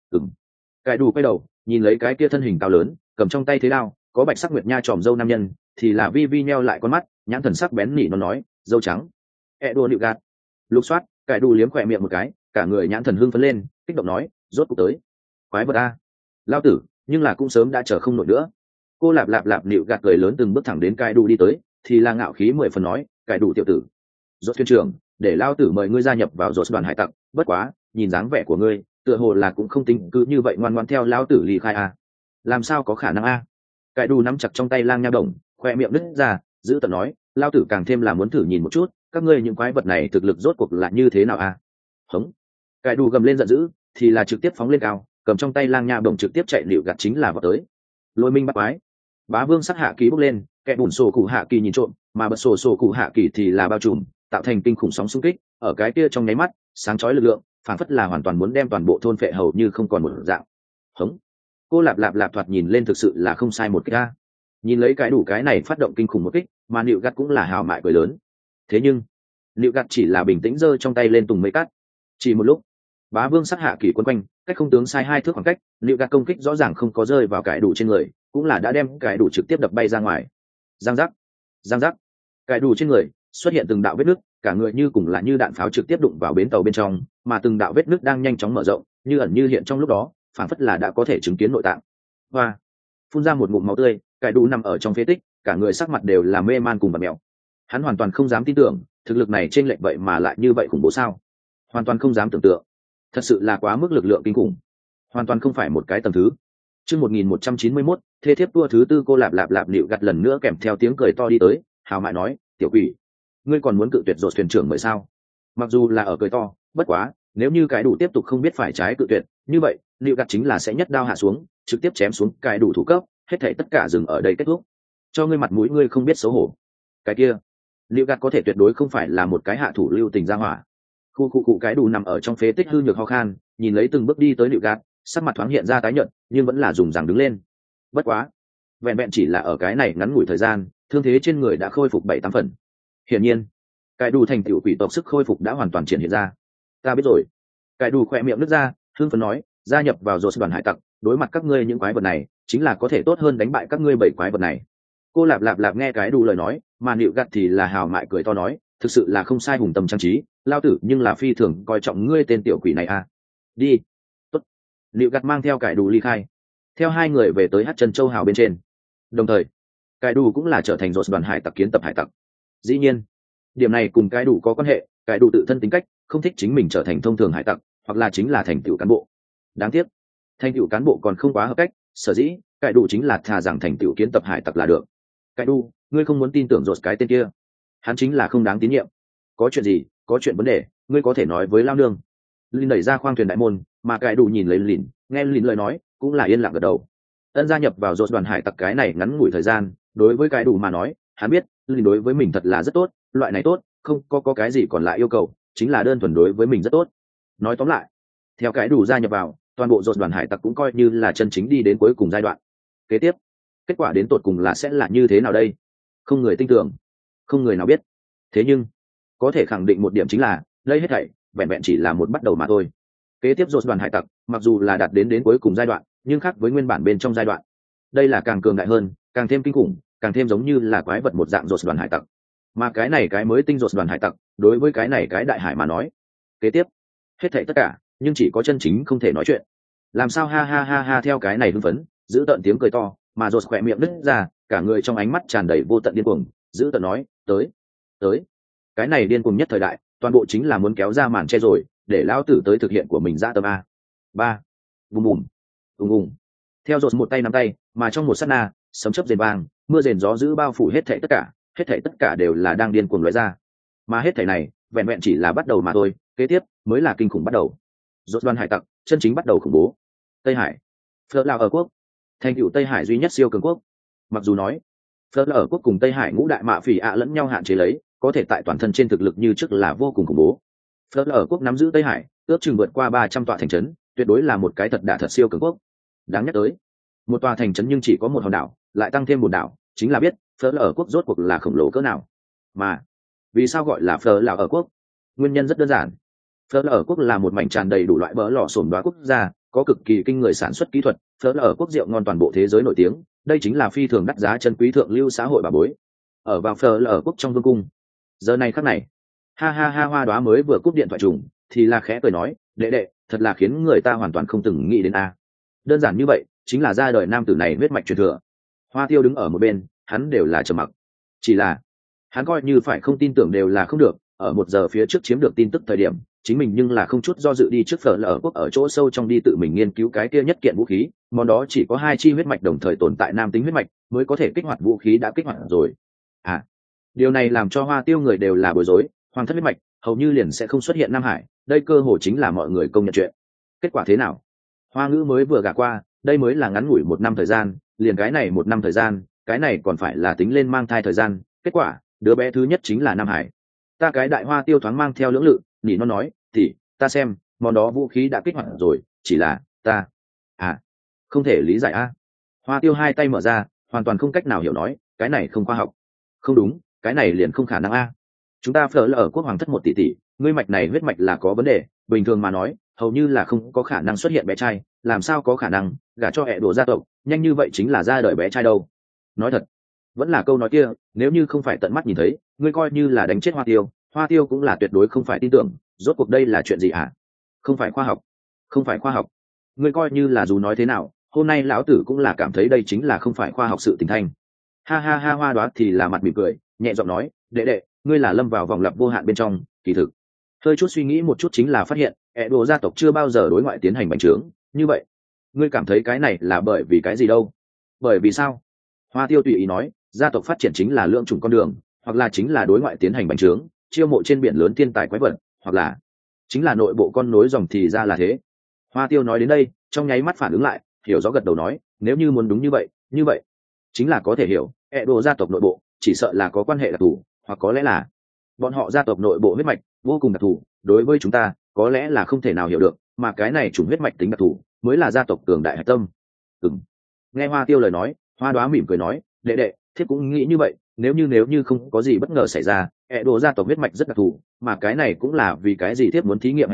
Cái đu quay đầu nhìn lấy cái kia thân hình cao lớn cầm trong tay thế đao có bạch sắc nguyệt nha tròm dâu nam nhân, thì là vi vi nheo lại con mắt, nhãn thần sắc bén nỉ nó nói, dâu trắng. Đùa nịu gạt. Lục soát, cái đu liếm khỏe miệng một cái, cả người nhãn thần hưng phấn lên, kích động nói, rốt cuộc tới. Quái vật a, lao tử, nhưng là cũng sớm đã chờ không nổi nữa. Cô lạp lạp lạp nịu gạt cười lớn từng bước thẳng đến cái đu đi tới, thì là ngạo khí 10 phần nói, cái đu tiểu tử, rốt thuyền trưởng, để lao tử mời ngươi gia nhập vào rốt đoàn hải tặc, bất quá, nhìn dáng vẻ của ngươi, tựa hồ là cũng không tính cứ như vậy ngoan ngoãn theo lao tử ly khai a. Làm sao có khả năng a? Cái đu nắm chặt trong tay lang nha đồng, khoe miệng nứt ra, giữ tận nói, lao tử càng thêm là muốn thử nhìn một chút, các ngươi những quái vật này thực lực rốt cuộc là như thế nào a? Hống. Cái đu gầm lên giận dữ, thì là trực tiếp phóng lên cao, cầm trong tay lang nha đồng trực tiếp chạy liệu gạt chính là vào tới. Lôi minh bắt quái. Bá vương sắc hạ kỳ bốc lên, kẻ bùn sổ cụ hạ kỳ nhìn trộm, mà bật sổ cụ hạ kỳ thì là bao trùm, tạo thành kinh khủng sóng xung kích, ở cái kia trong nháy mắt, sáng chói lực lượng, phản phất là hoàn toàn muốn đem toàn bộ thôn phệ hầu như không còn một dạng. Hống. Cô lạp lạp lạp thoạt nhìn lên thực sự là không sai một cái a. Nhìn lấy cái đủ cái này phát động kinh khủng một kích, mà nịu gắt cũng là hào mại cười lớn. Thế nhưng nịu gắt chỉ là bình tĩnh giơ trong tay lên tùng mây cát. Chỉ một lúc, bá vương sắc hạ kỳ quấn quanh, cách không tướng sai 2 thước khoảng cách, nịu gắt công kích rõ ràng không có rơi vào cái đủ trên người, cũng là đã đem cái đủ trực tiếp đập bay ra ngoài. Giang giác, giang giác, cái đủ trên người xuất hiện từng đạo vết nứt, cả người như cùng là như đạn pháo trực tiếp đụng vào bến tàu bên trong, mà từng đạo vết nứt đang nhanh chóng mở rộng, như ẩn như hiện trong lúc đó, phản phất là đã có thể chứng kiến nội tạng. Hoa, phun ra một ngụm máu tươi, cái đủ nằm ở trong phế tích, cả người sắc mặt đều là mê man cùng bặm mèo. Hắn hoàn toàn không dám tin tưởng, thực lực này trên lệnh vậy mà lại như vậy khủng bố sao? Hoàn toàn không dám tưởng tượng. Thật sự là quá mức lực lượng kinh khủng. Hoàn toàn không phải một cái tầm thứ. Chương 1191, thê thiếp tua thứ tư cô lạp lạp lạp nịu gặt lần nữa kèm theo tiếng cười to đi tới, hào mại nói, tiểu quỷ, ngươi còn muốn cự tuyệt rồi thuyền trưởng mời sao? Mặc dù là ở cười to, bất quá, nếu như cái đủ tiếp tục không biết phải trái cự tuyệt, như vậy, nịu gặt chính là sẽ nhất đao hạ xuống, trực tiếp chém xuống cái đủ thủ cấp, hết thảy tất cả dừng ở đây kết thúc. Cho ngươi mặt mũi ngươi không biết xấu hổ. Cái kia, nịu gặt có thể tuyệt đối không phải là một cái hạ thủ lưu tình ra hỏa. Khu cái đủ nằm ở trong phế tích hư nhược ho khan, nhìn lấy từng bước đi tới nịu gặt, sắc mặt thoáng hiện ra tái nhợt, nhưng vẫn là dùng rằng đứng lên. Bất quá, vẹn vẹn chỉ là ở cái này ngắn ngủi thời gian, thương thế trên người đã khôi phục 7-8 phần. Hiển nhiên, cái đủ thành tựu quỷ tộc sức khôi phục đã hoàn toàn triển hiện ra. Ta biết rồi. Cải đủ khỏe miệng nứt ra, hưng phấn nói, gia nhập vào rồi đoàn hải tặc, đối mặt các ngươi những quái vật này chính là có thể tốt hơn đánh bại các ngươi bảy quái vật này. Cô lạp lạp lạp nghe cái đủ lời nói, mà nịu gặt thì là hào mại cười to nói, thực sự là không sai, hùng tâm trang trí, lao tử nhưng là phi thường coi trọng ngươi tên tiểu quỷ này à. Đi. Tốt. Nịu gặt mang theo cải đủ ly khai, theo hai người về tới hát chân châu hào bên trên. Đồng thời cải đủ cũng là trở thành rồi đoàn hải tặc kiến tập hải tặc. Dĩ nhiên điểm này cùng cái đủ có quan hệ, cái đủ tự thân tính cách không thích chính mình trở thành thông thường hải tặc, hoặc là chính là thành tựu cán bộ. Đáng tiếc thành tựu cán bộ còn không quá hợp cách, sở dĩ cái đủ chính là thà rằng thành tựu kiến tập hải tặc là được. Cái đủ, ngươi không muốn tin tưởng rột cái tên kia, hắn chính là không đáng tín nhiệm. Có chuyện gì, có chuyện vấn đề, ngươi có thể nói với lao nương. Lin đẩy ra khoang thuyền đại môn, mà cái đủ nhìn lấy Lin, nghe Lin lời nói cũng là yên lặng gật đầu. Ân gia nhập vào rột đoàn hải tặc cái này ngắn ngủi thời gian, đối với cái đủ mà nói, hắn biết Lin đối với mình thật là rất tốt, loại này tốt không có cái gì còn lại yêu cầu, chính là đơn thuần đối với mình rất tốt. Nói tóm lại, theo cái đủ gia nhập vào, toàn bộ rột đoàn hải tặc cũng coi như là chân chính đi đến cuối cùng giai đoạn. Kế tiếp kết quả đến tột cùng là sẽ là như thế nào đây, không người tin tưởng, không người nào biết. Thế nhưng có thể khẳng định một điểm chính là đây hết thảy vẹn vẹn chỉ là một bắt đầu mà thôi. Kế tiếp rột đoàn hải tặc mặc dù là đạt đến cuối cùng giai đoạn, nhưng khác với nguyên bản bên trong giai đoạn, đây là càng cường đại hơn, càng thêm kinh khủng, càng thêm giống như là quái vật một dạng rột đoàn hải tặc. Mà cái này cái mới tinh rột đoàn hải tặc đối với cái này cái đại hải mà nói, kế tiếp hết thảy tất cả nhưng chỉ có chân chính không thể nói chuyện. Làm sao ha ha ha ha, theo cái này hưng phấn giữ tận tiếng cười to, mà rột khỏe miệng nứt ra, cả người trong ánh mắt tràn đầy vô tận điên cuồng, giữ tận nói, tới tới, cái này điên cuồng nhất thời đại, toàn bộ chính là muốn kéo ra màn che rồi, để lão tử tới thực hiện của mình ra tâm a. Ba bùm bùm ùng ùng, theo rột một tay nắm tay, mà trong một sát na sấm chớp rền vang, mưa rền gió dữ bao phủ hết thảy tất cả đều là đang điên cuồng lóe ra. Mà hết thảy này vẹn vẹn chỉ là bắt đầu mà thôi, kế tiếp mới là kinh khủng bắt đầu. Rốt đoàn hải tặc chân chính bắt đầu khủng bố. Tây Hải, Phở Lào ở quốc, thành tựu Tây Hải duy nhất siêu cường quốc. Mặc dù nói Phở Lào ở quốc cùng Tây Hải ngũ đại mạ phỉ ạ lẫn nhau hạn chế lấy, có thể tại toàn thân trên thực lực như trước là vô cùng khủng bố. Phở Lào ở quốc nắm giữ Tây Hải, ước chừng vượt qua 300 tọa thành trấn, tuyệt đối là một cái thật đả thật siêu cường quốc. Đáng nhắc tới, một tòa thành trấn nhưng chỉ có một hòn đảo, lại tăng thêm một đảo, chính là biết Phở Lào ở quốc rốt cuộc là khổng lồ cỡ nào. Mà vì sao gọi là Phở Lào ở quốc? Nguyên nhân rất đơn giản. Phở Lào ở quốc là một mảnh tràn đầy đủ loại bỡ lò xổm đoá quốc gia, có cực kỳ kinh người sản xuất kỹ thuật. Phở Lào ở quốc rượu ngon toàn bộ thế giới nổi tiếng, đây chính là phi thường đắt giá chân quý thượng lưu xã hội bà bối. Ở vào Phở Lào ở quốc trong vương cung, giờ này khắc này, ha ha ha, Hoa Đóa mới vừa cúp điện thoại trùng, thì là khẽ cười nói, đệ đệ, thật là khiến người ta hoàn toàn không từng nghĩ đến a. Đơn giản như vậy, chính là ra đời nam tử này huyết mạch truyền thừa. Hoa Tiêu đứng ở một bên, hắn đều là trầm mặc. Chỉ là hắn coi như phải không tin tưởng đều là không được, ở một giờ phía trước chiếm được tin tức thời điểm, chính mình nhưng là không chút do dự đi trước Phở Lào ở quốc, ở chỗ sâu trong đi tự mình nghiên cứu cái kia nhất kiện vũ khí, món đó chỉ có 2 chi huyết mạch đồng thời tồn tại nam tính huyết mạch mới có thể kích hoạt vũ khí đã kích hoạt rồi. Điều này làm cho Hoa Tiêu người đều là bối rối, hoàng thất huyết mạch hầu như liền sẽ không xuất hiện Nam Hải, đây cơ hồ chính là mọi người công nhận chuyện. Kết quả thế nào? Hoa Ngữ mới vừa gả qua, đây mới là ngắn ngủi 1 năm thời gian, liền cái này 1 năm thời gian, cái này còn phải là tính lên mang thai thời gian, kết quả đứa bé thứ nhất chính là Nam Hải. Ta cái đại Hoa Tiêu thoáng mang theo lưỡng lự, nhỉ nó nói, thì ta xem món đó vũ khí đã kích hoạt rồi, chỉ là ta không thể lý giải a. Hoa Tiêu hai tay mở ra, hoàn toàn không cách nào hiểu nói, cái này không khoa học. Không đúng, cái này liền không khả năng a. Chúng ta Phở Lào ở quốc hoàng thất 1 tỷ, ngươi mạch này huyết mạch là có vấn đề, bình thường mà nói hầu như là không có khả năng xuất hiện bé trai, làm sao có khả năng gả cho hệ đồ gia tộc nhanh như vậy chính là ra đời bé trai đâu. Nói thật, vẫn là câu nói kia, nếu như không phải tận mắt nhìn thấy, ngươi coi như là đánh chết Hoa Tiêu cũng là tuyệt đối không phải tin tưởng. Rốt cuộc đây là chuyện gì hả? Không phải khoa học, không phải khoa học. Ngươi coi như là dù nói thế nào, hôm nay lão tử cũng là cảm thấy đây chính là không phải khoa học sự tình thanh. Ha ha ha, Hoa Đóa thì là mặt mỉm cười, nhẹ giọng nói, đệ đệ, ngươi là lâm vào vòng lặp vô hạn bên trong, kỳ thực hơi chút suy nghĩ một chút chính là phát hiện hệ đồ gia tộc chưa bao giờ đối ngoại tiến hành bành trướng như vậy. Ngươi cảm thấy cái này là bởi vì cái gì đâu? Bởi vì sao? Hoa Tiêu tùy ý nói, gia tộc phát triển chính là lượng chủng con đường, hoặc là chính là đối ngoại tiến hành bành trướng, chiêu mộ trên biển lớn thiên tài quái vật, hoặc là chính là nội bộ con nối dòng, thì ra là thế. Hoa Tiêu nói đến đây, trong nháy mắt phản ứng lại, hiểu rõ gật đầu nói, nếu như muốn đúng như vậy chính là có thể hiểu, hệ đồ gia tộc nội bộ chỉ sợ là có quan hệ đặc thù, hoặc có lẽ là bọn họ gia tộc nội bộ huyết mạch vô cùng đặc thù, đối với chúng ta có lẽ là không thể nào hiểu được, mà cái này chủng huyết mạch tính đặc thù mới là gia tộc cường đại hạch tâm. Nghe Hoa Tiêu lời nói, Hoa Đóa mỉm cười nói, đệ đệ, thiếp cũng nghĩ như vậy, nếu như không có gì bất ngờ xảy ra, hệ đồ gia tộc huyết mạch rất đặc thù, mà cái này cũng là vì cái gì thiếp muốn thí nghiệm hạch tâm,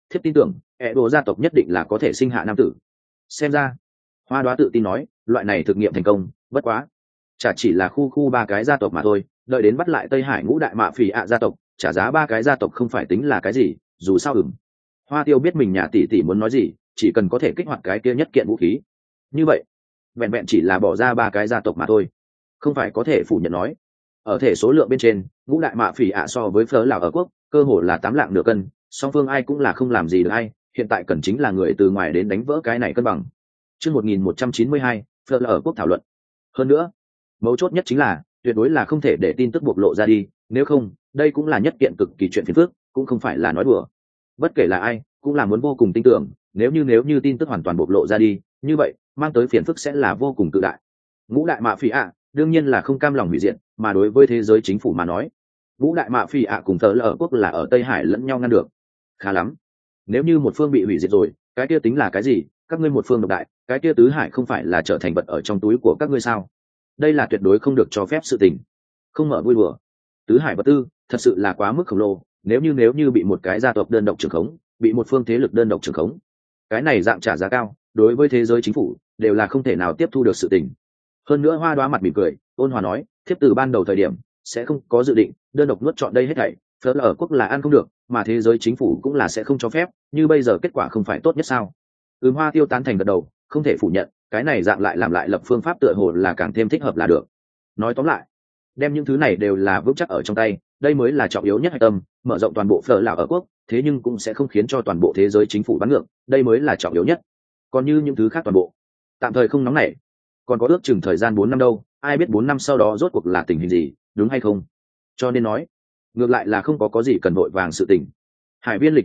thiếp tin tưởng ẹ đồ gia tộc nhất định là có thể sinh hạ nam tử. Xem ra Hoa Đoá tự tin nói, loại này thực nghiệm thành công, bất quá chả chỉ là khu ba cái gia tộc mà thôi, đợi đến bắt lại Tây Hải ngũ đại mạ phỉ ạ gia tộc, trả giá ba cái gia tộc không phải tính là cái gì. Dù sao Hoa Tiêu biết mình nhà tỷ tỷ muốn nói gì, chỉ cần có thể kích hoạt cái kia nhất kiện vũ khí, như vậy vẹn vẹn chỉ là bỏ ra ba cái gia tộc mà thôi, không phải có thể phủ nhận nói. Ở thể số lượng bên trên, ngũ đại mạ phỉ ạ so với phớ lào ở quốc cơ hồ là 8 lạng nửa cân, song phương ai cũng là không làm gì được ai, hiện tại cần chính là người từ ngoài đến đánh vỡ cái này cân bằng. Chương 1192, phớ lào ở quốc thảo luận. Hơn nữa, mấu chốt nhất chính là tuyệt đối là không thể để tin tức bộc lộ ra đi, nếu không đây cũng là nhất kiện cực kỳ chuyện phiền phức, cũng không phải là nói đùa. Bất kể là ai cũng là muốn vô cùng tin tưởng, nếu như tin tức hoàn toàn bộc lộ ra đi, như vậy mang tới phiền phức sẽ là vô cùng cự đại. Ngũ đại mạ phỉ ạ đương nhiên là không cam lòng hủy diệt, mà đối với thế giới chính phủ mà nói, ngũ đại mạ phỉ ạ cùng tờ lỡ quốc là ở Tây Hải lẫn nhau ngăn được. Khá lắm, nếu như một phương bị hủy diệt rồi, cái kia tính là cái gì? Các ngươi một phương độc đại, cái kia tứ hải không phải là trở thành vật ở trong túi của các ngươi sao? Đây là tuyệt đối không được cho phép sự tình. Không mở vui đùa. Tứ hải vật tư thật sự là quá mức khổng lồ, nếu như bị một cái gia tộc đơn độc trưởng khống, bị một phương thế lực đơn độc trưởng khống, cái này dạng trả giá cao, đối với thế giới chính phủ đều là không thể nào tiếp thu được sự tình. Hơn nữa Hoa Đoá mặt mỉm cười, ôn hòa nói, thiếp từ ban đầu thời điểm sẽ không có dự định đơn độc nuốt chọn đây hết thảy, phớ ở quốc là ăn không được, mà thế giới chính phủ cũng là sẽ không cho phép, như bây giờ kết quả không phải tốt nhất sao? Hoa Tiêu tán thành gật đầu, không thể phủ nhận, cái này dạng lại làm lại lập phương pháp tựa hồ là càng thêm thích hợp là được. Nói tóm lại, đem những thứ này đều là vững chắc ở trong tay, đây mới là trọng yếu nhất hạch tâm, mở rộng toàn bộ phở lão ở quốc, thế nhưng cũng sẽ không khiến cho toàn bộ thế giới chính phủ bắn ngược, đây mới là trọng yếu nhất. Còn như những thứ khác toàn bộ, tạm thời không nóng nảy, còn có ước chừng thời gian 4 năm đâu, ai biết 4 năm sau đó rốt cuộc là tình hình gì, đúng hay không? Cho nên nói, ngược lại là không có gì cần vội vàng sự tình. Hải viên lịch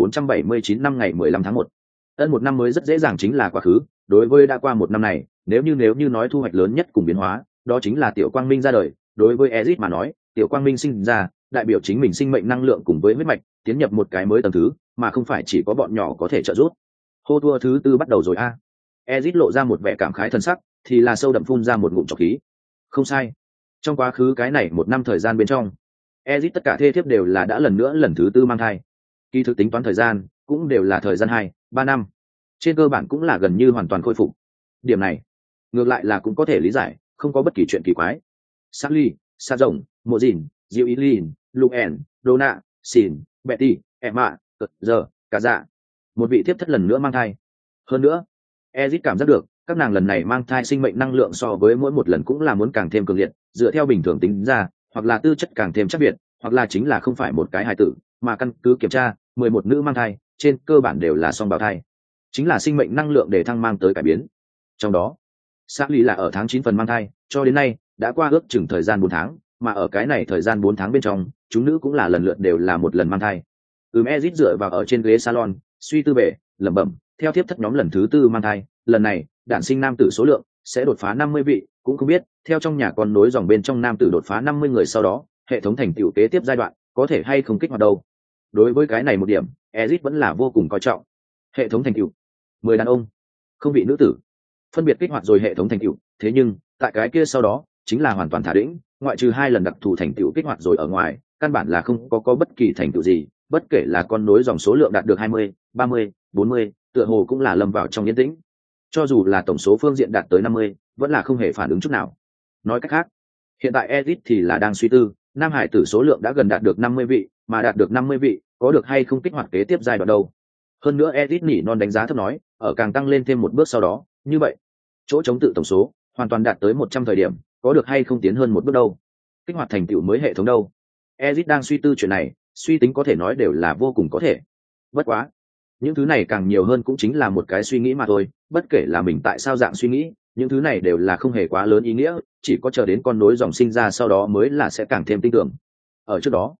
1479 năm ngày 15 tháng 1. Một năm mới rất dễ dàng chính là quá khứ, đối với đã qua một năm này, nếu như nói thu hoạch lớn nhất cùng biến hóa, đó chính là Tiểu Quang Minh ra đời. Đối với Ezic mà nói, Tiểu Quang Minh sinh ra, đại biểu chính mình sinh mệnh năng lượng cùng với huyết mạch tiến nhập một cái mới tầng thứ, mà không phải chỉ có bọn nhỏ có thể trợ giúp. Hô thua thứ tư bắt đầu rồi a. Ezic lộ ra một vẻ cảm khái thân sắc, thì là sâu đậm phun ra một ngụm trọc khí. Không sai, trong quá khứ cái này một năm thời gian bên trong, Ezic tất cả thê thiếp đều là đã lần thứ tư mang thai. Kỳ thực tính toán thời gian cũng đều là thời gian 2-3 năm, trên cơ bản cũng là gần như hoàn toàn khôi phục. Điểm này ngược lại là cũng có thể lý giải, không có bất kỳ chuyện kỳ quái. Sally, Sa Rồng, Mộ Dìn, Diệu Ý Lin, Luen, Donna, Xin, Betty, Emma, giờ, cả dạ. Một vị thiếp thất lần nữa mang thai. Hơn nữa, Ezic cảm giác được, các nàng lần này mang thai sinh mệnh năng lượng so với mỗi một lần cũng là muốn càng thêm cường liệt, dựa theo bình thường tính ra, hoặc là tư chất càng thêm chắc biệt, hoặc là chính là không phải một cái hài tử, mà căn cứ kiểm tra, 11 nữ mang thai, trên cơ bản đều là song bào thai. Chính là sinh mệnh năng lượng để thăng mang tới cải biến. Trong đó, Sally là ở tháng 9 phần mang thai, cho đến nay đã qua ước chừng thời gian 4 tháng, mà ở cái này thời gian 4 tháng bên trong, chúng nữ cũng là lần lượt đều là một lần mang thai. Ezic dựa vào ở trên ghế salon, suy tư bể, lẩm bẩm, theo tiếp thất nhóm lần thứ tư mang thai, lần này đản sinh nam tử số lượng sẽ đột phá 50 vị, cũng không biết theo trong nhà con nối dòng bên trong nam tử đột phá 50 người sau đó, hệ thống thành tựu kế tiếp giai đoạn có thể hay không kích hoạt đâu. Đối với cái này một điểm, Ezic vẫn là vô cùng coi trọng. Hệ thống thành tựu 10 đàn ông, không vị nữ tử, phân biệt kích hoạt rồi hệ thống thành tựu, thế nhưng tại cái kia sau đó chính là hoàn toàn thả đĩnh, ngoại trừ 2 lần đặc thù thành tựu kích hoạt rồi ở ngoài, căn bản là không có bất kỳ thành tựu gì, bất kể là con nối dòng số lượng đạt được 20, 30, 40, tựa hồ cũng là lâm vào trong yên tĩnh. Cho dù là tổng số phương diện đạt tới 50, vẫn là không hề phản ứng chút nào. Nói cách khác, hiện tại Edith thì là đang suy tư, nam hải tử số lượng đã gần đạt được 50 vị, mà đạt được 50 vị, có được hay không kích hoạt kế tiếp giai đoạn đâu. Hơn nữa Edith nỉ non đánh giá thấp nói, ở càng tăng lên thêm một bước sau đó, như vậy, chỗ chống tự tổng số hoàn toàn đạt tới 100 thời điểm, có được hay không tiến hơn một bước đâu. Kích hoạt thành tựu mới hệ thống đâu. Edith đang suy tư chuyện này, suy tính có thể nói đều là vô cùng có thể. Bất quá, những thứ này càng nhiều hơn cũng chính là một cái suy nghĩ mà thôi, bất kể là mình tại sao dạng suy nghĩ, những thứ này đều là không hề quá lớn ý nghĩa, chỉ có chờ đến con nối dòng sinh ra sau đó mới là sẽ càng thêm tin tưởng. Ở trước đó,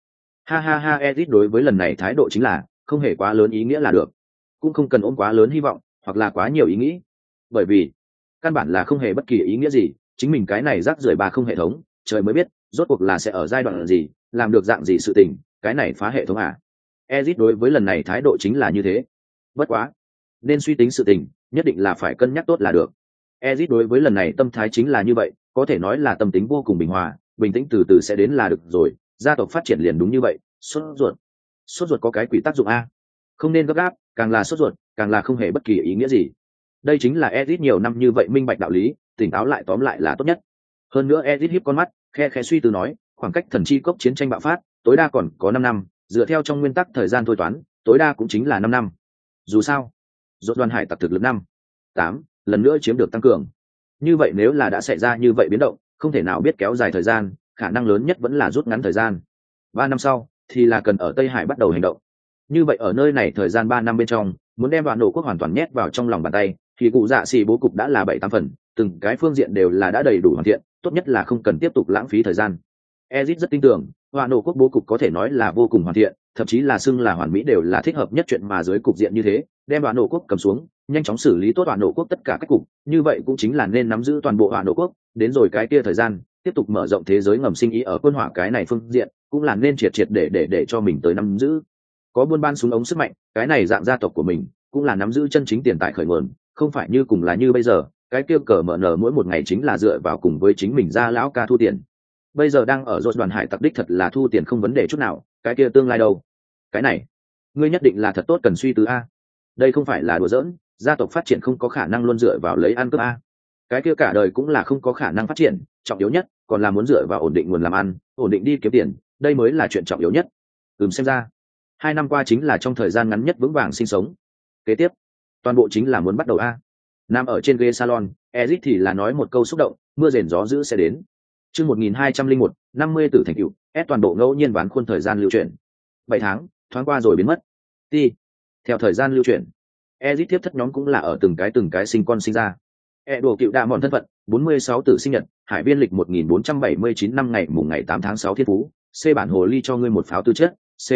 Edith đối với lần này thái độ chính là không hề quá lớn ý nghĩa là được, cũng không cần ôm quá lớn hy vọng hoặc là quá nhiều ý nghĩ, bởi vì căn bản là không hề bất kỳ ý nghĩa gì, chính mình cái này rác rưởi bà không hệ thống, trời mới biết rốt cuộc là sẽ ở giai đoạn gì, làm được dạng gì sự tình, cái này phá hệ thống à. Ezit đối với lần này thái độ chính là như thế. Bất quá, nên suy tính sự tình, nhất định là phải cân nhắc tốt là được. Ezit đối với lần này tâm thái chính là như vậy, có thể nói là tâm tính vô cùng bình hòa, bình tĩnh từ từ sẽ đến là được rồi, gia tộc phát triển liền đúng như vậy, sốt ruột có cái quỷ tác dụng a. Không nên gấp gáp, càng là sốt ruột càng là không hề bất kỳ ý nghĩa gì. Đây chính là Ezic nhiều năm như vậy minh bạch đạo lý, tỉnh táo lại tóm lại là tốt nhất. Hơn nữa Ezic híp con mắt, khe khẽ suy tư nói, khoảng cách thần chi cốc chiến tranh bạo phát tối đa còn có 5 năm, dựa theo trong nguyên tắc thời gian thôi toán tối đa cũng chính là 5 năm. Dù sao dốt đoàn hải tặc thực lực 5, 8 lần nữa chiếm được tăng cường, như vậy nếu là đã xảy ra như vậy biến động, không thể nào biết kéo dài thời gian, khả năng lớn nhất vẫn là rút ngắn thời gian. 3 năm sau thì là cần ở Tây Hải bắt đầu hành động. Như vậy ở nơi này thời gian 3 năm bên trong, muốn đem đoạn nổ quốc hoàn toàn nhét vào trong lòng bàn tay, thì cụ dạ xì bố cục đã là 7-8 phần, từng cái phương diện đều là đã đầy đủ hoàn thiện, tốt nhất là không cần tiếp tục lãng phí thời gian. Ezic rất tin tưởng, đoạn nổ quốc bố cục có thể nói là vô cùng hoàn thiện, thậm chí là xưng là hoàn mỹ đều là thích hợp nhất chuyện mà dưới cục diện như thế, đem đoạn nổ quốc cầm xuống, nhanh chóng xử lý tốt đoạn nổ quốc tất cả các cục, như vậy cũng chính là nên nắm giữ toàn bộ đoạn nổ quốc, đến rồi cái kia thời gian, tiếp tục mở rộng thế giới ngầm sinh ý ở quân hỏa cái này phương diện, cũng là nên triệt để cho mình tới nắm giữ. Có buôn ban súng ống sức mạnh, cái này dạng gia tộc của mình cũng là nắm giữ chân chính tiền tài khởi nguồn, không phải như cùng là như bây giờ, cái kia cờ mở nở mỗi một ngày chính là dựa vào cùng với chính mình ra lão ca thu tiền. Bây giờ đang ở rốt đoàn hải tặc đích thật là thu tiền không vấn đề chút nào, cái kia tương lai đâu? Cái này, ngươi nhất định là thật tốt cần suy tư a. Đây không phải là đùa giỡn, gia tộc phát triển không có khả năng luôn dựa vào lấy ăn cướp a. Cái kia cả đời cũng là không có khả năng phát triển, trọng yếu nhất còn là muốn dựa vào ổn định nguồn làm ăn, ổn định đi kiếm tiền, đây mới là chuyện trọng yếu nhất. Xem ra 2 năm qua chính là trong thời gian ngắn nhất vững vàng sinh sống. Kế tiếp toàn bộ chính là muốn bắt đầu a. Nằm ở trên ghế salon, Ezic thì là nói một câu xúc động, mưa rền gió dữ sẽ đến. Chương 1201, 50 tử thành tựu, toàn bộ ngẫu nhiên ván khuôn thời gian lưu chuyển. 7 tháng thoáng qua rồi biến mất. Theo thời gian lưu chuyển, Ezic tiếp thất nhóm cũng là ở từng cái sinh con sinh ra. Đồ cựu đạ mòn thân phận, 46 tử sinh nhật, hải viên lịch 1479 năm ngày mùng ngày 8 tháng 6 thiên phú, C bản hồ ly cho ngươi một pháo tư chất, C.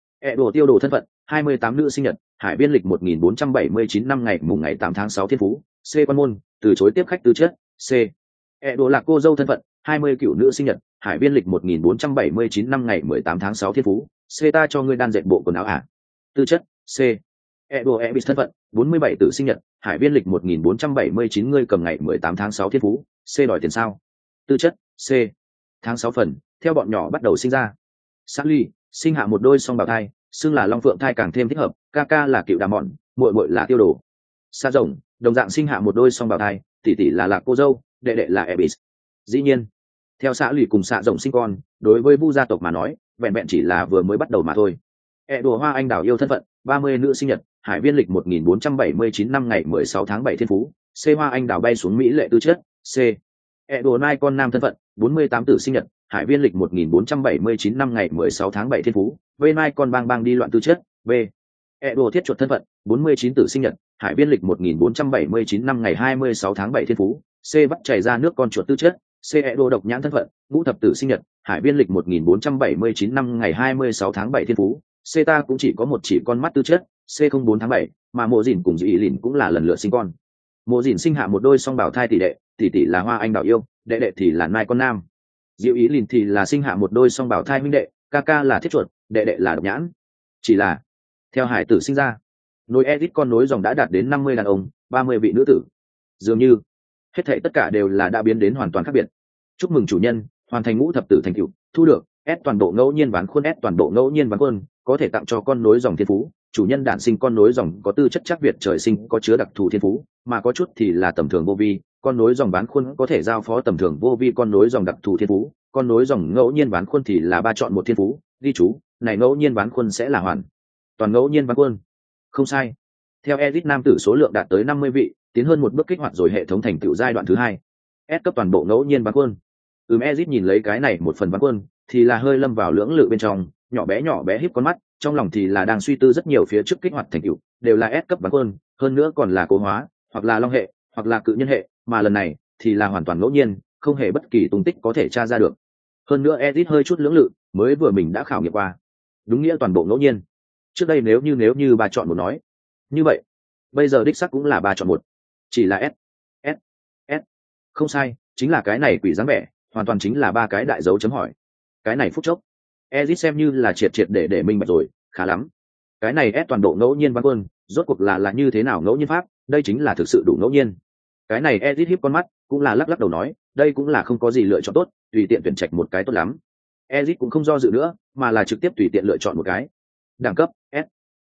Đồ tiêu đồ thân phận, 28 nữ sinh nhật, hải viên lịch 1479 năm ngày mùng ngày 8 tháng 6 thiên phú, C quan môn, từ chối tiếp khách tư chất, C. Đồ là cô dâu thân phận, 20 cựu nữ sinh nhật, hải viên lịch 1479 năm ngày 18 tháng 6 thiên phú, C ta cho ngươi đan dệt bộ quần áo ả. Tư chất, C. Đồ Ebis thân phận, 47 tử sinh nhật, hải viên lịch 1479 ngươi cầm ngày 18 tháng 6 thiên phú, C đòi tiền sao. Tư chất, C. Tháng 6 phần, theo bọn nhỏ bắt đầu sinh ra. Sally, sinh hạ một đôi song bào thai, xưng là long phượng thai càng thêm thích hợp, ca là cựu đà mọn, muội muội là tiêu đồ. Sa rồng, đồng dạng sinh hạ một đôi song bào thai, tỷ tỷ là lạc cô dâu, đệ là Ebis. Dĩ nhiên, theo xã lì cùng xạ rồng sinh con, đối với vu gia tộc mà nói, vẹn vẹn chỉ là vừa mới bắt đầu mà thôi. Đồ hoa anh đào yêu thân phận, 30 nữ sinh nhật, hải viên lịch 1479 năm ngày 16 tháng 7 thiên phú, C hoa anh đào bay xuống Mỹ lệ tư chất, C. Đồ nai con nam thân phận, 48 tử sinh nhật, hải viên lịch 1479 năm ngày 16 tháng 7 thiên phú, V nai con bang đi loạn tư chất, V. Đồ thiết chuột thân phận, 49 tử sinh nhật, hải viên lịch 1479 năm ngày 26 tháng 7 thiên phú, C bắt chảy ra nước con chuột tư chất, C. Đồ độc nhãn thân phận, ngũ thập tử sinh nhật, hải viên lịch 1479 năm ngày 26 tháng 7 thiên phú, C ta cũng chỉ có một chỉ con mắt tư chất, C04 tháng 7, mà mộ dìn cùng dị lìn cũng là lần lượt sinh con. Mộ dìn sinh hạ một đôi song bảo thai tỷ tỷ là hoa anh đào yêu, đệ thì là nai con nam. Diệu ý lìn thì là sinh hạ một đôi song bảo thai huynh đệ, ca là thiết chuột, đệ là độc nhãn. Chỉ là theo hải tử sinh ra, nối edit con nối dòng đã đạt đến 50 đàn ông, 30 vị nữ tử. Dường như hết thảy tất cả đều là đã biến đến hoàn toàn khác biệt. Chúc mừng chủ nhân, hoàn thành ngũ thập tử thành tựu, thu được toàn bộ ngẫu nhiên ván khuôn, toàn bộ ngẫu nhiên ván khuôn có thể tặng cho con nối dòng thiên phú. Chủ nhân đản sinh con nối dòng có tư chất chắc việt trời sinh, có chứa đặc thù thiên phú, mà có chút thì là tầm thường vô vi. Con nối dòng bán khuôn có thể giao phó tầm thường vô vi con nối dòng đặc thù thiên phú. Con nối dòng ngẫu nhiên bán khuôn thì là 3 chọn một thiên phú. Ghi chú, này ngẫu nhiên bán khuôn sẽ là hoàn toàn ngẫu nhiên bán khuôn. Không sai. Theo edit nam tử số lượng đạt tới 50 vị, tiến hơn một bước kích hoạt rồi hệ thống thành tựu giai đoạn thứ 2. S cấp toàn bộ ngẫu nhiên bán khuôn. Edit nhìn lấy cái này một phần bán khuôn thì là hơi lâm vào lưỡng lự bên trong, nhỏ bé híp con mắt, trong lòng thì là đang suy tư rất nhiều phía trước kích hoạt thành tựu đều là S cấp bán khuôn, hơn nữa còn là cố hóa, hoặc là long hệ, hoặc là cự nhân hệ, mà lần này thì là hoàn toàn ngẫu nhiên, không hề bất kỳ tung tích có thể tra ra được. Hơn nữa edit hơi chút lưỡng lự, mới vừa mình đã khảo nghiệm qua, đúng nghĩa toàn bộ ngẫu nhiên. Trước đây nếu như 3 chọn một nói như vậy, bây giờ đích xác cũng là 3 chọn một, chỉ là S. Không sai, chính là cái này quỷ dáng vẻ, hoàn toàn chính là 3 cái đại dấu chấm hỏi. Cái này phút chốc edit xem như là triệt để minh bạch rồi, khá lắm. Cái này toàn bộ ngẫu nhiên bán quân, rốt cuộc là như thế nào ngẫu nhiên pháp, đây chính là thực sự đủ ngẫu nhiên. Cái này edit híp con mắt, cũng là lắc đầu nói, đây cũng là không có gì lựa chọn tốt, tùy tiện tuyển trạch một cái tốt lắm. Edit cũng không do dự nữa, mà là trực tiếp tùy tiện lựa chọn một cái. Đẳng cấp S.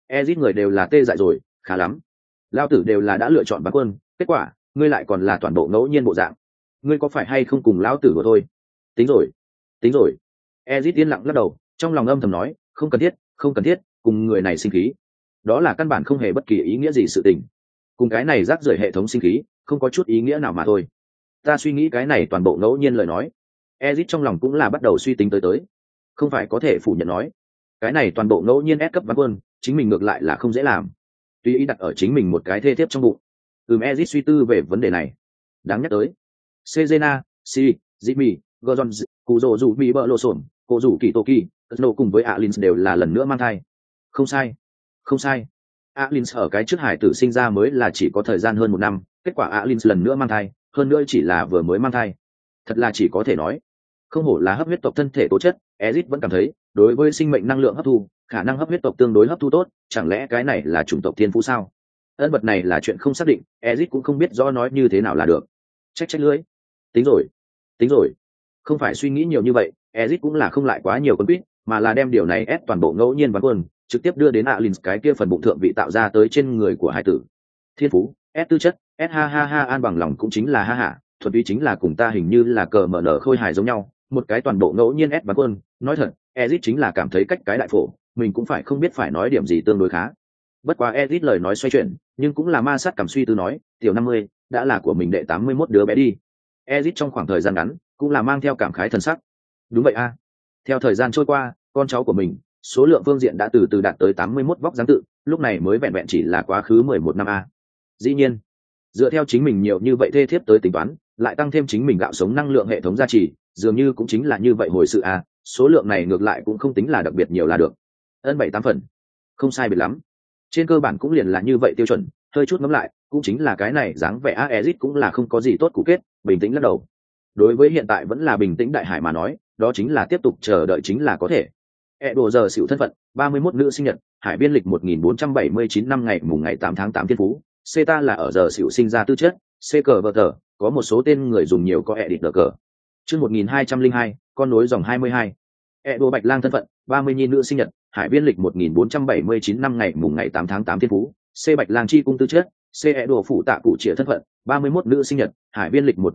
Ezit người đều là tê dại rồi, khá lắm. Lao tử đều là đã lựa chọn bán quân, kết quả, ngươi lại còn là toàn bộ ngẫu nhiên bộ dạng. Ngươi có phải hay không cùng lão tử của thôi? Tính rồi, tính rồi. Ezit yên lặng lắc đầu, trong lòng âm thầm nói, không cần thiết, không cần thiết, cùng người này sinh khí. Đó là căn bản không hề bất kỳ ý nghĩa gì sự tình. Cùng cái này rác rưởi hệ thống sinh khí, không có chút ý nghĩa nào mà thôi. Ta suy nghĩ cái này toàn bộ ngẫu nhiên lời nói. Ezit trong lòng cũng là bắt đầu suy tính tới. Không phải có thể phủ nhận nói. Cái này toàn bộ ngẫu nhiên S cấp ván quân, chính mình ngược lại là không dễ làm. Tuy ý đặt ở chính mình một cái thê thiếp trong bụng. Ezit suy tư về vấn đề này. Đáng nhắc tới. Sejena, Si, Jimmy, Gordon, Kuzo dù bị bỡ lộ sổn, cô rủ kỳ Toki, Snow cùng với Alins đều là lần nữa mang thai. Không sai, không sai. Alins ở cái trước hải tử sinh ra mới là chỉ có thời gian hơn 1 năm, kết quả Alins lần nữa mang thai, hơn nữa chỉ là vừa mới mang thai. Thật là chỉ có thể nói, không hổ là hấp huyết tộc thân thể tố chất, Ezit vẫn cảm thấy, đối với sinh mệnh năng lượng hấp thu, khả năng hấp huyết tộc tương đối hấp thu tốt, chẳng lẽ cái này là chủng tộc thiên phú sao? Ân vật này là chuyện không xác định, Ezit cũng không biết rõ nói như thế nào là được. Trách lưỡi. Tính rồi. Không phải suy nghĩ nhiều như vậy, Ezit cũng là không lại quá nhiều con quýt, mà là đem điều này ép toàn bộ ngẫu nhiên ván quân, trực tiếp đưa đến Alins cái kia phần bụng thượng vị tạo ra tới trên người của hải tử. Thiên phú, S tư chất, S ha ha ha an bằng lòng cũng chính là ha ha, thuần túy chính là cùng ta hình như là cờ mở nở khôi hài giống nhau, một cái toàn bộ ngẫu nhiên S ván quân, nói thật, Ezit chính là cảm thấy cách cái đại phổ, mình cũng phải không biết phải nói điểm gì tương đối khá. Bất quá Ezit lời nói xoay chuyển, nhưng cũng là ma sát cảm suy tư nói, tiểu 50, đã là của mình đệ 81 đứa bé đi. Ezit trong khoảng thời gian ngắn, cũng là mang theo cảm khái thần sắc. Đúng vậy a. Theo thời gian trôi qua, con cháu của mình, số lượng phương diện đã từ từ đạt tới 81 vóc dáng tự, lúc này mới vẹn vẹn chỉ là quá khứ 11 năm a. Dĩ nhiên, dựa theo chính mình nhiều như vậy thê thiếp tới tính toán, lại tăng thêm chính mình gạo sống năng lượng hệ thống gia trì, dường như cũng chính là như vậy hồi sự a, số lượng này ngược lại cũng không tính là đặc biệt nhiều là được. Ân 7-8 phần. Không sai biệt lắm. Trên cơ bản cũng liền là như vậy tiêu chuẩn, hơi chút ngẫm lại, cũng chính là cái này dáng vẻ Ezit cũng là không có gì tốt cụ kết, bình tĩnh lắc đầu. Đối với hiện tại vẫn là bình tĩnh đại hải mà nói, đó chính là tiếp tục chờ đợi chính là có thể. Đồ giờ xỉu thân phận, 31 nữ sinh nhật, hải biên lịch 1479 năm ngày mùng ngày 8 tháng 8 thiên phú, C ta là ở giờ xỉu sinh ra tư chất, C cờ vợ tờ, có một số tên người dùng nhiều có edit cờ. Chương 1202, con nối dòng 22. Đồ bạch lang thân phận, 30 nhi nữ sinh nhật, hải biên lịch 1479 năm ngày mùng ngày 8 tháng 8 thiên phú, C bạch lang chi cung tư chất, C đồ phụ tạ cụ trịa thân phận, 31 nữ sinh nhật, hải biên lịch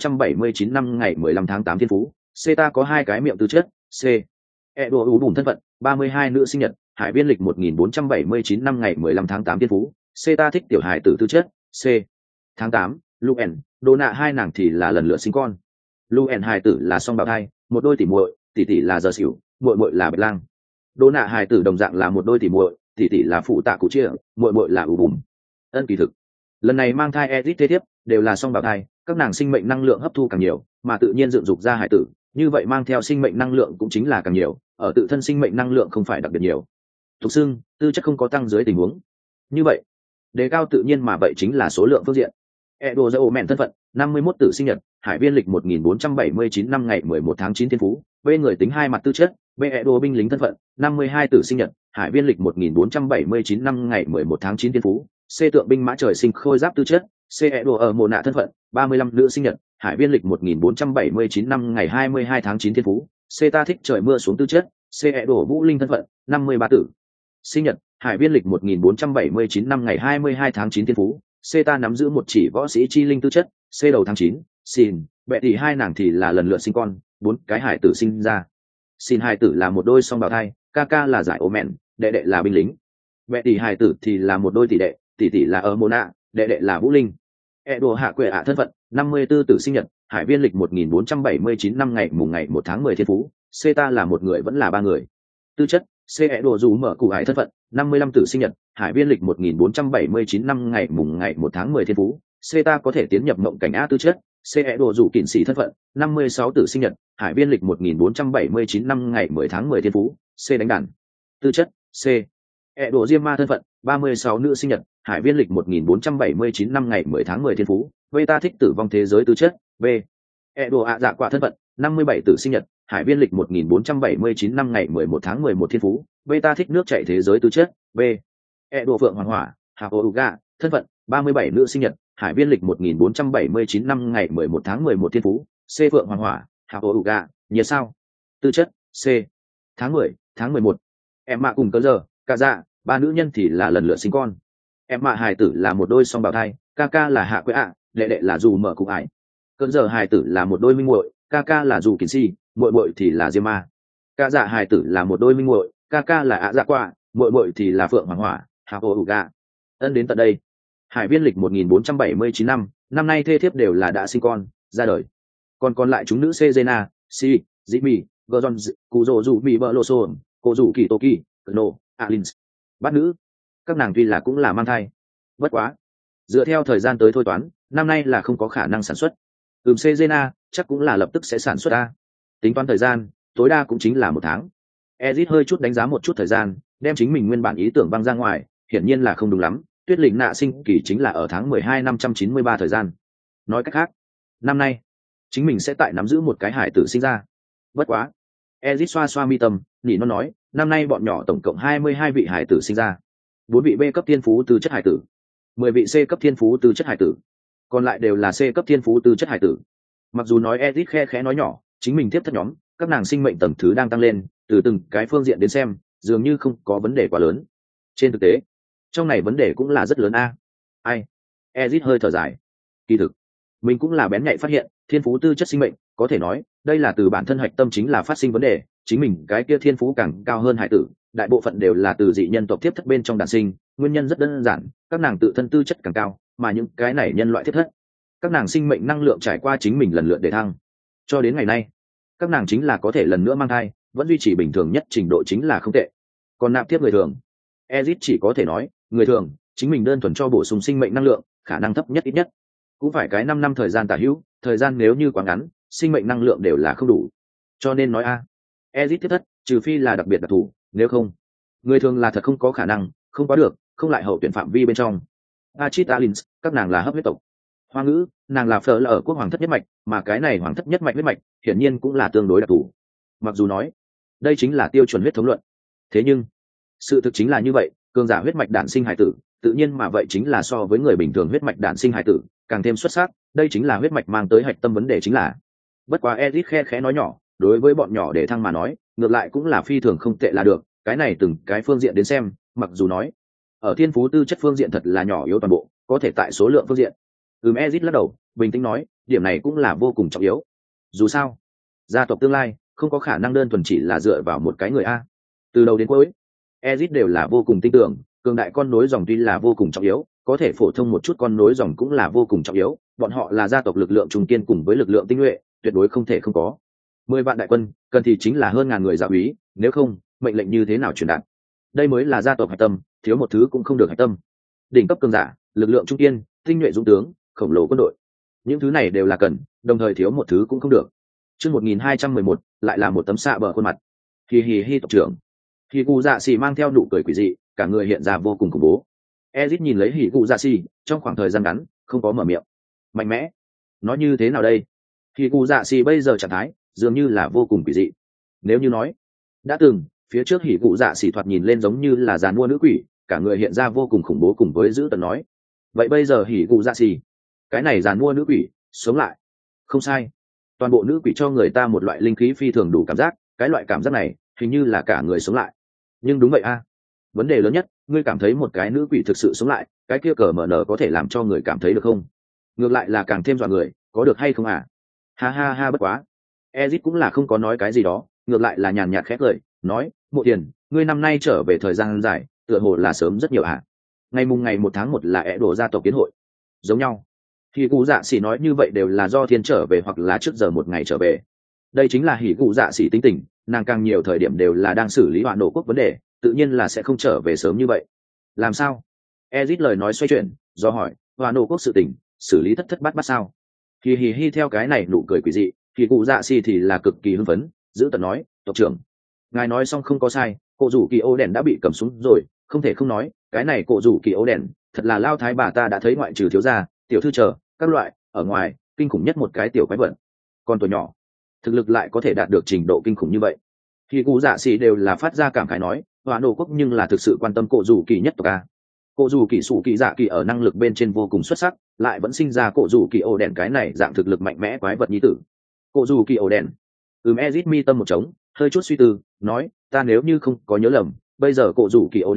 1479 năm ngày 15 tháng 8 thiên phú, C ta có 2 cái miệng tư chất, C đồ ủ bùn thân phận, 32 nữ sinh nhật, hải biên lịch 1479 năm ngày 15 tháng 8 thiên phú, C ta thích tiểu hải tử tư chất, C tháng 8, Luen, đồ nạ hai nàng thì là lần lượt sinh con. Luen hải tử là song bào thai, một đôi tỷ muội, tỷ là giờ xỉu, muội là bạch lang. Đồ nạ hải tử đồng dạng là một đôi tỷ muội, tỷ là phụ tạ cụ chia, muội là ủ bùn. Ân kỳ thực, lần này mang thai Ezit thế thiếp đều là song bào thai, các nàng sinh mệnh năng lượng hấp thu càng nhiều, mà tự nhiên dựng dục ra hải tử, như vậy mang theo sinh mệnh năng lượng cũng chính là càng nhiều, ở tự thân sinh mệnh năng lượng không phải đặc biệt nhiều. Thuộc xưng, tư chất không có tăng dưới tình huống. Như vậy, đề cao tự nhiên mà vậy chính là số lượng phương diện. Edo Zao mẹn thân phận, 51 tử sinh nhật, hải biên lịch 1479 năm ngày 11 tháng 9 thiên phú, bên người tính hai mặt tư chất, bên Edo binh lính thân phận, 52 tử sinh nhật, hải biên lịch 1479 năm ngày 11 tháng 9 thiên phú, C tượng binh mã trời sinh khôi giáp tư chất, C Edo ở mồ nạ thân phận, 35 nữ sinh nhật, hải biên lịch 1479 năm ngày 22 tháng 9 thiên phú, C ta thích trời mưa xuống tư chất, C Edo vũ linh thân phận, 53 tử sinh nhật, hải biên lịch 1479 năm ngày 22 tháng 9 thiên phú, C ta nắm giữ một chỉ võ sĩ chi linh tư chất, C đầu tháng 9, xin, bệ tỷ hai nàng thì là lần lượt sinh con, 4 cái hải tử sinh ra. Xin hải tử là một đôi song bào thai, ca là giải ố mẹn, đệ là binh lính. Bệ tỷ hải tử thì là một đôi tỷ đệ, tỷ là ở mô nạ, đệ là vũ linh. Đồ hạ quệ thân phận, 54 tử sinh nhật, hải biên lịch 1479 năm ngày mùng ngày 1 tháng 10 thiên phú, C ta là một người vẫn là 3 người. Tư chất, C đồ dù mở cụ hải thân phận, 55 tử sinh nhật, hải biên lịch 1479 năm ngày mùng ngày 1 tháng 10 thiên phú, C ta có thể tiến nhập mộng cảnh A tư chất, C đồ dù kỵ sĩ thân phận, 56 tử sinh nhật, hải biên lịch 1479 năm ngày 10 tháng 10 thiên phú, C đánh đàn. Tư chất, C đồ diêm ma thân phận, 36 nữ sinh nhật, hải biên lịch 1479 năm ngày 10 tháng 10 thiên phú, V ta thích tử vong thế giới tư chất, V đồ ạ dạ quả thân phận, 57 tử sinh nhật, hải biên lịch 1479 năm ngày 11 tháng 11 thiên phú, beta thích nước chảy thế giới tư chất, B đồ phượng hoàng hỏa, hạ ô uga, thân phận, 37 nữ sinh nhật, hải biên lịch 1479 năm ngày 11 tháng 11 thiên phú, C phượng hoàng hỏa, hạ ô uga, nhiệt sao, tư chất, C tháng 10, tháng 11, em mạ cùng cớ giờ, cả dạ, ba nữ nhân thì là lần lượt sinh con. Em mạ hài tử là một đôi song bào thai, ca ca là hạ quế ạ, đệ đệ là dù mở cùng ải. Cơn giờ hài tử là một đôi minh muội, ca ca là dù kín si, muội muội thì là diêm ma. Ca dạ hài tử là một đôi minh muội, ca ca là ạ dạ quạ, muội muội thì là phượng hoàng hỏa, hạ ô ủ ga. Ân đến tận đây, hải viên lịch 1479 năm, năm nay thê thiếp đều là đã sinh con ra đời. Còn lại chúng nữ Sejena, Si, Jimmy, Gordon, Kuzo dù bị bờ lô xôn, cô dù kỳ Toki, Kno, Alins. Bát nữ, các nàng tuy là cũng là mang thai. Bất quá, dựa theo thời gian tới thôi toán, năm nay là không có khả năng sản xuất. Sejena chắc cũng là lập tức sẽ sản xuất ra. Tính toán thời gian, tối đa cũng chính là 1 tháng. Ezit hơi chút đánh giá một chút thời gian, đem chính mình nguyên bản ý tưởng văng ra ngoài, hiển nhiên là không đúng lắm. Tuyết lĩnh nạ sinh kỳ chính là ở tháng 12 năm 193 thời gian. Nói cách khác, năm nay chính mình sẽ tại nắm giữ một cái hải tử sinh ra. Bất quá, Ezit xoa xoa mi tâm, nhỉ nó nói, năm nay bọn nhỏ tổng cộng 22 vị hải tử sinh ra, 4 vị B cấp thiên phú tư chất hải tử, 10 vị C cấp thiên phú tư chất hải tử, còn lại đều là C cấp thiên phú tư chất hải tử. Mặc dù nói Ezit khe khẽ nói nhỏ, chính mình tiếp thất nhóm, các nàng sinh mệnh tầng thứ đang tăng lên, từ từng cái phương diện đến xem, dường như không có vấn đề quá lớn. Trên thực tế, trong này vấn đề cũng là rất lớn a. Ai? Ezit hơi thở dài. Kỳ thực, mình cũng là bén nhạy phát hiện, thiên phú tư chất sinh mệnh, có thể nói, đây là từ bản thân hạch tâm chính là phát sinh vấn đề, chính mình cái kia thiên phú càng cao hơn hải tử, đại bộ phận đều là từ dị nhân tộc tiếp thất bên trong đàn sinh, nguyên nhân rất đơn giản, các nàng tự thân tư chất càng cao, mà những cái này nhân loại tiếp thất, các nàng sinh mệnh năng lượng trải qua chính mình lần lượt để thăng. Cho đến ngày nay, các nàng chính là có thể lần nữa mang thai, vẫn duy trì bình thường nhất trình độ chính là không tệ. Còn nạp tiếp người thường, Ezit chỉ có thể nói, người thường, chính mình đơn thuần cho bổ sung sinh mệnh năng lượng, khả năng thấp nhất ít nhất cũng phải cái 5 năm thời gian tả hữu, thời gian nếu như quá ngắn, sinh mệnh năng lượng đều là không đủ. Cho nên nói Ezit tiếp thất, trừ phi là đặc biệt đặc thù, nếu không, người thường là thật không có khả năng, không có được, không lại hậu tuyển phạm vi bên trong. Achit Alins, các nàng là hấp huyết tộc. Hoa ngữ, nàng là phở là ở quốc hoàng thất nhất mạch, mà cái này hoàng thất nhất mạch huyết mạch, hiển nhiên cũng là tương đối đặc thù. Mặc dù nói, đây chính là tiêu chuẩn huyết thống luận. Thế nhưng, sự thực chính là như vậy, cường giả huyết mạch đản sinh hải tử, tự nhiên mà vậy chính là so với người bình thường huyết mạch đản sinh hải tử càng thêm xuất sắc, đây chính là huyết mạch mang tới hạch tâm vấn đề chính là. Bất quá Ezit khe khẽ nói nhỏ, đối với bọn nhỏ để thăng mà nói, ngược lại cũng là phi thường không tệ là được, cái này từng cái phương diện đến xem, mặc dù nói, ở thiên phú tư chất phương diện thật là nhỏ yếu toàn bộ, có thể tại số lượng phương diện. Ezit lắc đầu, bình tĩnh nói, điểm này cũng là vô cùng trọng yếu. Dù sao, gia tộc tương lai không có khả năng đơn thuần chỉ là dựa vào một cái người a. Từ đầu đến cuối, Ezit đều là vô cùng tin tưởng, cường đại con nối dòng tuy là vô cùng trọng yếu, có thể phổ thông một chút con nối dòng cũng là vô cùng trọng yếu, bọn họ là gia tộc lực lượng trung kiên cùng với lực lượng tinh nhuệ, tuyệt đối không thể không có. 10 vạn đại quân, cần thì chính là hơn ngàn người giáo úy, nếu không, mệnh lệnh như thế nào truyền đạt? Đây mới là gia tộc hạch tâm, thiếu một thứ cũng không được hạch tâm. Đỉnh cấp cường giả, lực lượng trung kiên, tinh nhuệ dũng tướng, khổng lồ quân đội. Những thứ này đều là cần, đồng thời thiếu một thứ cũng không được. Chương 1211, lại là một tấm xạ bờ khuôn mặt. Hì hì hi tộc trưởng. Hỉ Cụ Dạ Xỉ mang theo nụ cười quỷ dị, cả người hiện ra vô cùng khủng bố. Ezit nhìn lấy Hỉ Cụ Dạ Xỉ, trong khoảng thời gian ngắn, không có mở miệng. Mạnh mẽ. Nói như thế nào đây? Hỉ Cụ Dạ Xỉ bây giờ trạng thái, dường như là vô cùng quỷ dị. Nếu như nói, đã từng, phía trước Hỉ Cụ Dạ Xỉ thoạt nhìn lên giống như là giàn mua nữ quỷ, cả người hiện ra vô cùng khủng bố cùng với dữ tợn nói. Vậy bây giờ Hỉ Cụ Dạ Xỉ, cái này giàn mua nữ quỷ, sống lại. Không sai. Toàn bộ nữ quỷ cho người ta một loại linh khí phi thường đủ cảm giác, cái loại cảm giác này, hình như là cả người sống lại. Nhưng đúng vậy vấn đề lớn nhất, ngươi cảm thấy một cái nữ quỷ thực sự sống lại, cái kia cờ mở nở có thể làm cho người cảm thấy được không? Ngược lại là càng thêm dọa người, có được hay không à? Ha ha ha, bất quá. Ezit cũng là không có nói cái gì đó, ngược lại là nhàn nhạt khẽ cười, nói, Mộ Tiền, ngươi năm nay trở về thời gian dài, tựa hồ là sớm rất nhiều Ngày 1 tháng 1 là ẻ đổ gia tộc kiến hội. Giống nhau. Hỉ Cụ Dạ Xỉ nói như vậy đều là do thiên trở về hoặc là trước giờ một ngày trở về. Đây chính là Hỉ Cụ Dạ Xỉ tính tình, nàng càng nhiều thời điểm đều là đang xử lý hoạn nổ quốc vấn đề, tự nhiên là sẽ không trở về sớm như vậy. Làm sao? Ezit lời nói xoay chuyển, do hỏi, hoạn nổ quốc sự tình, xử lý thất bát bát sao? Hì hì hi theo cái này nụ cười quỷ dị, Hỉ Cụ Dạ Xỉ thì là cực kỳ hưng phấn, giữ tận nói, tộc trưởng, ngài nói xong không có sai, cổ rủ kỳ ô đèn đã bị cầm xuống rồi, không thể không nói, cái này cổ rủ kỳ ô đèn, thật là lao thái bà ta đã thấy ngoại trừ thiếu gia, tiểu thư chờ, các loại, ở ngoài, kinh khủng nhất một cái tiểu quái vật. Còn tuổi nhỏ, thực lực lại có thể đạt được trình độ kinh khủng như vậy. Thì Cụ Dạ Xỉ đều là phát ra cảm khái nói, Hoán Nổ quốc nhưng là thực sự quan tâm cổ rủ kỳ nhất tộc a. Cổ rủ kỳ sủ kỳ dạ kỳ ở năng lực bên trên vô cùng xuất sắc, lại vẫn sinh ra cổ rủ kỳ ổ đèn cái này dạng thực lực mạnh mẽ quái vật nhi tử. Cổ rủ kỳ ổ đèn. Ezit mi tâm một trống, hơi chút suy tư, nói, ta nếu như không có nhớ lầm, bây giờ cổ rủ kỳ ổ đèn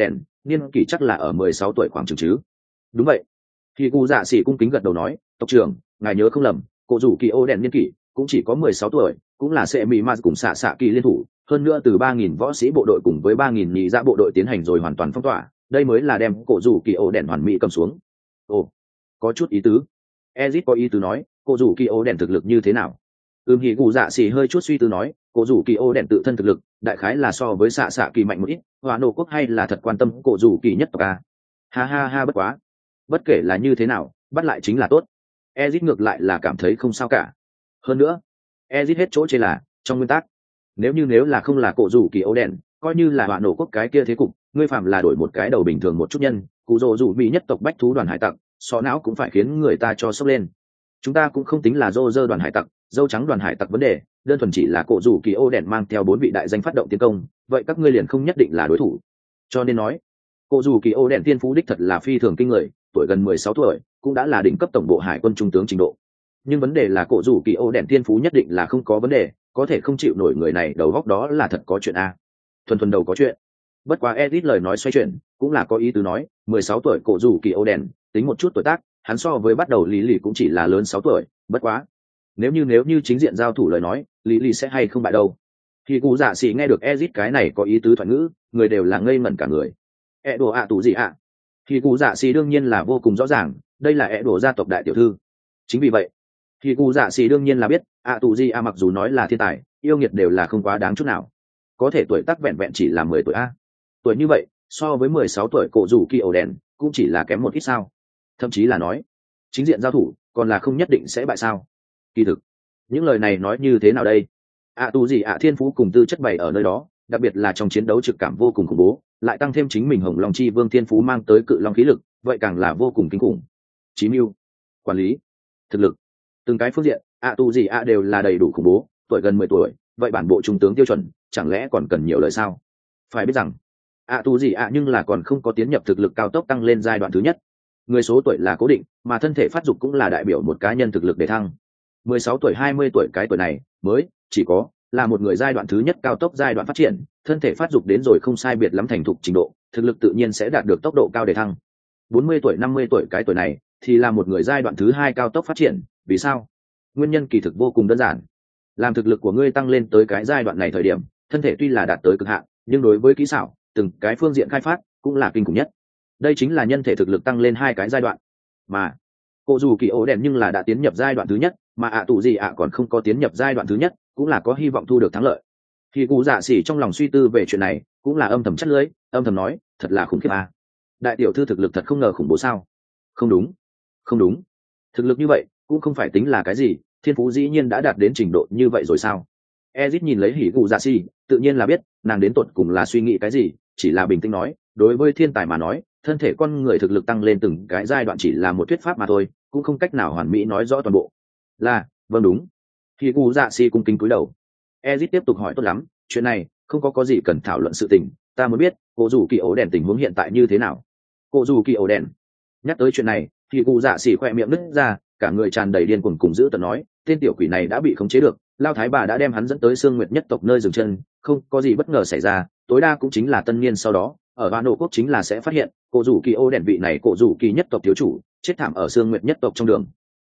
niên kỷ chắc là ở 16 tuổi khoảng chừng chứ. Đúng vậy. Khi cụ dạ sĩ cung kính gật đầu nói, tộc trưởng, ngài nhớ không lầm, cổ rủ kỳ ô đèn niên kỷ cũng chỉ có 16 tuổi, cũng là sẽ mỹ ma cùng xạ kỳ liên thủ, hơn nữa từ 3.000 võ sĩ bộ đội cùng với 3.000 nhị dạ bộ đội tiến hành rồi hoàn toàn phong tỏa, đây mới là đem cổ rủ kỳ ô đèn hoàn mỹ cầm xuống. Ồ, có chút ý tứ. Ezit có ý tứ nói, cổ rủ kỳ ô đèn thực lực như thế nào? Hỉ cụ dạ xỉ hơi chút suy tư nói, cổ rủ kỳ ô đèn tự thân thực lực đại khái là so với xạ kỳ mạnh một ít, Hoa nổ quốc hay là thật quan tâm cổ rủ kỳ nhất tộc à? Ha ha ha, bất quá, bất kể là như thế nào, bắt lại chính là tốt. Ezit ngược lại là cảm thấy không sao cả. Hơn nữa, Ezit hết chỗ chê là trong nguyên tắc, nếu là không là cổ rủ kỳ ô đèn, coi như là Hoa nổ quốc cái kia thế cục, ngươi phạm là đổi một cái đầu bình thường một chút nhân, cụ rồ rủ bị nhất tộc bách thú đoàn hải tặc, sọ não cũng phải khiến người ta cho sốc lên. Chúng ta cũng không tính là rô rơ đoàn hải tặc, dâu trắng đoàn hải tặc vấn đề, đơn thuần chỉ là cổ rủ kỳ ô đèn mang theo 4 vị đại danh phát động tiến công, vậy các ngươi liền không nhất định là đối thủ. Cho nên nói, cổ rủ kỳ ô đèn tiên phú đích thật là phi thường kinh người, tuổi gần 16 tuổi cũng đã là đỉnh cấp tổng bộ hải quân trung tướng trình độ. Nhưng vấn đề là cổ rủ kỳ ô đèn tiên phú nhất định là không có vấn đề, có thể không chịu nổi người này đầu góc đó là thật có chuyện a. Thuần đầu có chuyện. Bất quá Edit lời nói xoay chuyển, cũng là có ý tứ nói, 16 tuổi cổ rủ kỳ ô đèn, tính một chút tuổi tác, hắn so với bắt đầu lý lì cũng chỉ là lớn 6 tuổi, bất quá. Nếu như chính diện giao thủ lời nói, lý lì sẽ hay không bại đâu. Thì cụ dạ sĩ nghe được Edit cái này có ý tứ thoại ngữ, người đều là ngây ngẩn cả người. Đồ ạ tù gì ạ? Thì cụ dạ sĩ đương nhiên là vô cùng rõ ràng, đây là đồ gia tộc đại tiểu thư. Chính vì vậy, thì cụ dạ sĩ đương nhiên là biết, tù gì mặc dù nói là thiên tài, yêu nghiệt đều là không quá đáng chút nào. Có thể tuổi tác vẹn vẹn chỉ là 10 tuổi a. Tuổi như vậy, so với 16 tuổi cổ rủ kỳ ổ đèn, cũng chỉ là kém một ít sao. Thậm chí là nói, chính diện giao thủ, còn là không nhất định sẽ bại sao. Kỳ thực, những lời này nói như thế nào đây? Tu gì thiên phú cùng tư chất bày ở nơi đó, đặc biệt là trong chiến đấu trực cảm vô cùng khủng bố, lại tăng thêm chính mình Hồng Long Chi Vương thiên phú mang tới cự long khí lực, vậy càng là vô cùng kinh khủng. Chí mưu, quản lý, thực lực, từng cái phương diện, Tu gì đều là đầy đủ khủng bố, tuổi gần 10 tuổi, vậy bản bộ trung tướng tiêu chuẩn, chẳng lẽ còn cần nhiều lời sao? Phải biết rằng, Tu gì nhưng là còn không có tiến nhập thực lực cao tốc tăng lên giai đoạn thứ nhất. Người số tuổi là cố định, mà thân thể phát dục cũng là đại biểu một cá nhân thực lực để thăng. 16 tuổi 20 tuổi cái tuổi này mới chỉ có là một người giai đoạn thứ nhất cao tốc giai đoạn phát triển, thân thể phát dục đến rồi không sai biệt lắm thành thục trình độ, thực lực tự nhiên sẽ đạt được tốc độ cao để thăng. 40 tuổi 50 tuổi cái tuổi này thì là một người giai đoạn thứ hai cao tốc phát triển. Vì sao? Nguyên nhân kỳ thực vô cùng đơn giản. Làm thực lực của ngươi tăng lên tới cái giai đoạn này thời điểm, thân thể tuy là đạt tới cực hạn, nhưng đối với kỹ xảo, từng cái phương diện khai phát cũng là kinh khủng nhất. Đây chính là nhân thể thực lực tăng lên hai cái giai đoạn. Mà cô dù kỳ ổ đèn nhưng là đã tiến nhập giai đoạn thứ nhất, mà tù gì còn không có tiến nhập giai đoạn thứ nhất, cũng là có hy vọng thu được thắng lợi. Thì cụ dạ xỉ trong lòng suy tư về chuyện này, cũng là âm thầm chắt lưỡi, âm thầm nói, thật là khủng khiếp à. Đại tiểu thư thực lực thật không ngờ khủng bố sao? Không đúng, thực lực như vậy cũng không phải tính là cái gì, thiên phú dĩ nhiên đã đạt đến trình độ như vậy rồi sao? Ezit nhìn lấy hỉ cụ dạ xỉ, tự nhiên là biết nàng đến tột cùng là suy nghĩ cái gì, chỉ là bình tĩnh nói, đối với thiên tài mà nói, thân thể con người thực lực tăng lên từng cái giai đoạn chỉ là một thuyết pháp mà thôi, cũng không cách nào hoàn mỹ nói rõ toàn bộ. Vâng đúng. Hỉ cụ dạ xỉ cung kính cúi đầu. Ezit tiếp tục hỏi, tốt lắm, chuyện này không có gì cần thảo luận sự tình, ta muốn biết cô dù kỳ ổ đèn tình huống hiện tại như thế nào. Cô dù kỳ ổ đèn. Nhắc tới chuyện này thì cụ dạ xỉ khoe miệng nứt ra, cả người tràn đầy điên cuồng cùng giữ tợn nói, tên tiểu quỷ này đã bị khống chế được, Lao Thái bà đã đem hắn dẫn tới Sương Nguyệt nhất tộc nơi dừng chân, không có gì bất ngờ xảy ra, tối đa cũng chính là tân niên sau đó ở Vạn Nộ quốc chính là sẽ phát hiện cổ rủ kỳ ô đèn vị này cổ rủ kỳ nhất tộc thiếu chủ chết thảm ở Sương Nguyệt nhất tộc trong đường.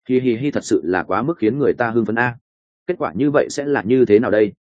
Hi thật sự là quá mức khiến người ta hưng phấn a. Kết quả như vậy sẽ là như thế nào đây?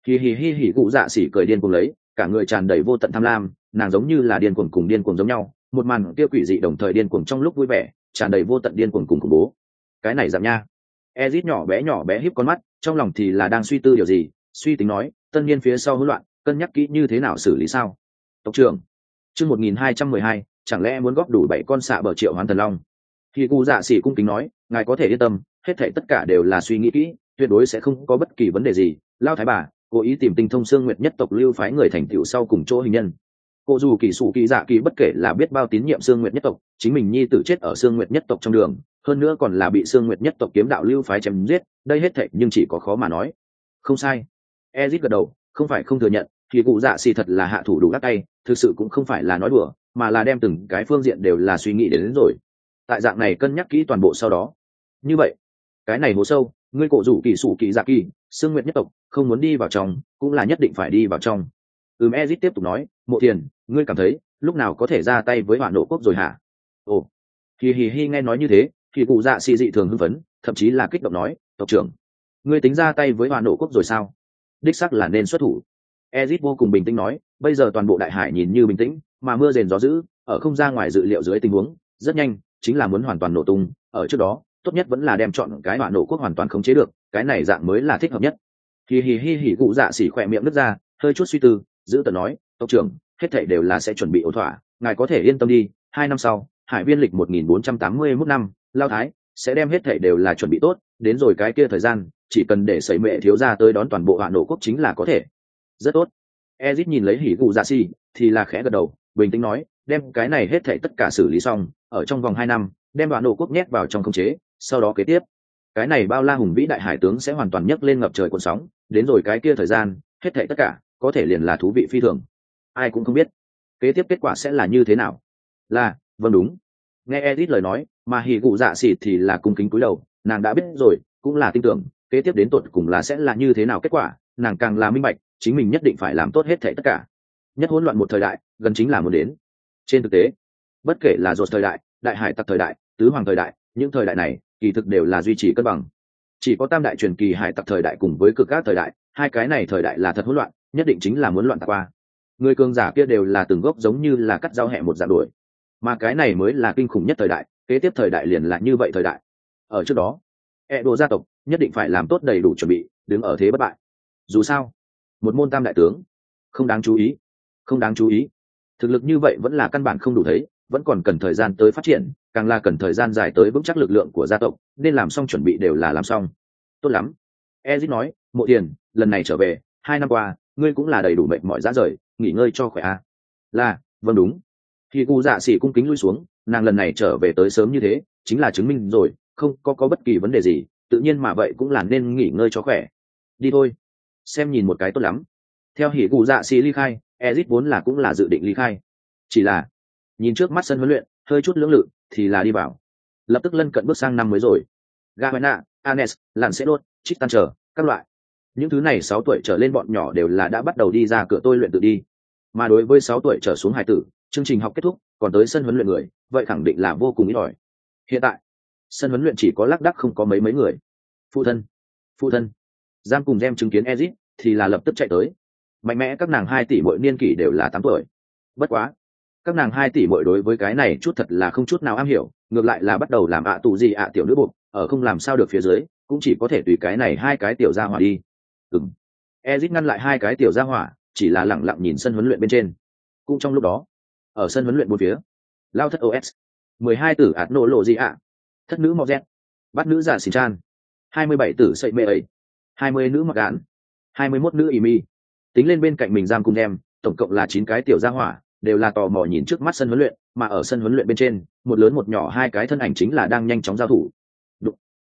Hi cụ dạ xỉ cười điên cuồng lấy, cả người tràn đầy vô tận tham lam, nàng giống như là điên cuồng cùng điên cuồng giống nhau, một màn kia quỷ dị đồng thời điên cuồng trong lúc vui vẻ, tràn đầy vô tận điên cuồng cùng khủng bố. Cái này giảm nha. Ezit nhỏ bé híp con mắt, trong lòng thì là đang suy tư điều gì, suy tính nói, tân niên phía sau hỗn loạn, cân nhắc kỹ như thế nào xử lý sao? Tộc trưởng, chương 1212, chẳng lẽ muốn góp đủ 7 con xạ bờ triệu hoán thần long? Thì cụ dạ sĩ cung kính nói, ngài có thể yên tâm, hết thảy tất cả đều là suy nghĩ kỹ, tuyệt đối sẽ không có bất kỳ vấn đề gì. Lao thái bà cố ý tìm tinh thông Sương Nguyệt nhất tộc lưu phái người thành tựu sau cùng chỗ hình nhân. Cô dù kỳ sụ kỳ dạ kỳ bất kể là biết bao tín nhiệm Sương Nguyệt nhất tộc, chính mình nhi tử chết ở Sương Nguyệt nhất tộc trong đường, hơn nữa còn là bị Sương Nguyệt nhất tộc kiếm đạo lưu phái chém giết, đây hết thảy nhưng chỉ có khó mà nói. Không sai. Ezit gật đầu, không phải không thừa nhận, thì cụ dạ xì thật là hạ thủ đủ gắt tay, thực sự cũng không phải là nói đùa, mà là đem từng cái phương diện đều là suy nghĩ đến rồi. Tại dạng này cân nhắc kỹ toàn bộ sau đó. Như vậy, cái này hố sâu, ngươi cổ rủ kỳ sụ kỳ dạ kỳ, Sương Nguyệt nhất tộc không muốn đi vào trong, cũng là nhất định phải đi vào trong. Ezit tiếp tục nói, Mộ Thiền, ngươi cảm thấy lúc nào có thể ra tay với hỏa nổ quốc rồi hả? Ồ, hi nghe nói như thế thì cụ dạ xì dị thường hưng phấn, thậm chí là kích động nói, tộc trưởng, ngươi tính ra tay với hỏa nổ quốc rồi sao? Đích sắc là nên xuất thủ. Ezit vô cùng bình tĩnh nói, bây giờ toàn bộ đại hải nhìn như bình tĩnh, mà mưa rền gió dữ, ở không ra ngoài dự liệu dưới tình huống, rất nhanh, chính là muốn hoàn toàn nổ tung, ở trước đó, tốt nhất vẫn là đem chọn cái hỏa nổ quốc hoàn toàn khống chế được, cái này dạng mới là thích hợp nhất. Hi cụ dạ xỉ khỏe miệng nứt ra, hơi chút suy tư, giữ tợn nói, tộc trưởng, hết thảy đều là sẽ chuẩn bị ổn thỏa, ngài có thể yên tâm đi, 2 năm sau, hải viên lịch 1481 năm, Lao Thái sẽ đem hết thảy đều là chuẩn bị tốt, đến rồi cái kia thời gian, chỉ cần để sẩy mẹ thiếu gia tới đón toàn bộ hỏa nổ quốc chính là có thể. Rất tốt. Ezit nhìn lấy hỉ cụ dạ xỉ, thì là khẽ gật đầu, bình tĩnh nói, đem cái này hết thảy tất cả xử lý xong, ở trong vòng 2 năm, đem hỏa nổ quốc nhét vào trong khống chế, sau đó kế tiếp, cái này bao la hùng vĩ đại hải tướng sẽ hoàn toàn nhấc lên ngập trời cuộn sóng, đến rồi cái kia thời gian, hết thảy tất cả có thể liền là thú vị phi thường. Ai cũng không biết kế tiếp kết quả sẽ là như thế nào. Vâng đúng. Nghe Edith lời nói, mà hỉ cụ dạ xỉ thì là cung kính cúi đầu, nàng đã biết rồi, cũng là tin tưởng kế tiếp đến tột cùng là sẽ là như thế nào kết quả, nàng càng là minh bạch chính mình nhất định phải làm tốt hết thảy tất cả. Nhất hỗn loạn một thời đại gần chính là muốn đến. Trên thực tế, bất kể là rột thời đại, đại hải tặc thời đại, tứ hoàng thời đại, những thời đại này kỳ thực đều là duy trì cân bằng. Chỉ có tam đại truyền kỳ hải tặc thời đại cùng với cực các thời đại, hai cái này thời đại là thật hỗn loạn, nhất định chính là muốn loạn tạc qua. Người cường giả kia đều là từng gốc giống như là cắt rau hẹ một dạng đuổi, mà cái này mới là kinh khủng nhất thời đại, kế tiếp thời đại liền là như vậy thời đại. Ở trước đó, Edo gia tộc nhất định phải làm tốt đầy đủ chuẩn bị, đứng ở thế bất bại. Dù sao, một môn tam đại tướng, không đáng chú ý, không đáng chú ý. Thực lực như vậy vẫn là căn bản không đủ thấy, vẫn còn cần thời gian tới phát triển, càng là cần thời gian dài tới vững chắc lực lượng của gia tộc, nên làm xong chuẩn bị đều là làm xong. Tốt lắm. Ezit nói, Mộ Tiền, lần này trở về, 2 năm qua, ngươi cũng là đầy đủ mệt mỏi ra rời, nghỉ ngơi cho khỏe a. Vâng đúng. Khi cụ dạ xỉ cung kính lui xuống, nàng lần này trở về tới sớm như thế, chính là chứng minh rồi, không có bất kỳ vấn đề gì, tự nhiên mà vậy cũng là nên nghỉ ngơi cho khỏe. Đi thôi. Xem nhìn một cái tốt lắm. Theo hỉ cụ dạ xỉ ly khai, Ezit vốn là cũng là dự định ly khai. Chỉ là nhìn trước mắt sân huấn luyện, hơi chút lưỡng lự, thì là đi vào. Lập tức lân cận bước sang năm mới rồi. Gavena, Anes, Lancelot, Tristan chờ, các loại. Những thứ này 6 tuổi trở lên bọn nhỏ đều là đã bắt đầu đi ra cửa tôi luyện tự đi. Mà đối với 6 tuổi trở xuống hải tử, chương trình học kết thúc, còn tới sân huấn luyện người, vậy khẳng định là vô cùng ít ỏi. Hiện tại, sân huấn luyện chỉ có lác đác không có mấy người. Phụ thân. Giam cùng Gem chứng kiến Ezit, thì là lập tức chạy tới. Mạnh mẽ các nàng 2 tỷ mỗi niên kỷ đều là 8 tuổi. Bất quá, các nàng 2 tỷ mỗi đối với cái này chút thật là không chút nào am hiểu, ngược lại là bắt đầu làm tù gì tiểu nữ buộc, ở không làm sao được phía dưới, cũng chỉ có thể tùy cái này 2 cái tiểu gia hỏa đi. Ezit ngăn lại 2 cái tiểu gia hỏa, chỉ là lẳng lặng nhìn sân huấn luyện bên trên. Cũng trong lúc đó, ở sân huấn luyện bốn phía, lao thất OS, 12 tử ạt nổ lộ gì ạ, thất nữ Mozet, bắt nữ giả xìn chan, 27 tử sậy mê ấy, 20 nữ mặc gạn, 21 nữ Imi. Tính lên bên cạnh mình giam cùng em, tổng cộng là 9 cái tiểu gia hỏa, đều là tò mò nhìn trước mắt sân huấn luyện, mà ở sân huấn luyện bên trên, một lớn một nhỏ 2 cái thân ảnh chính là đang nhanh chóng giao thủ. Đụng.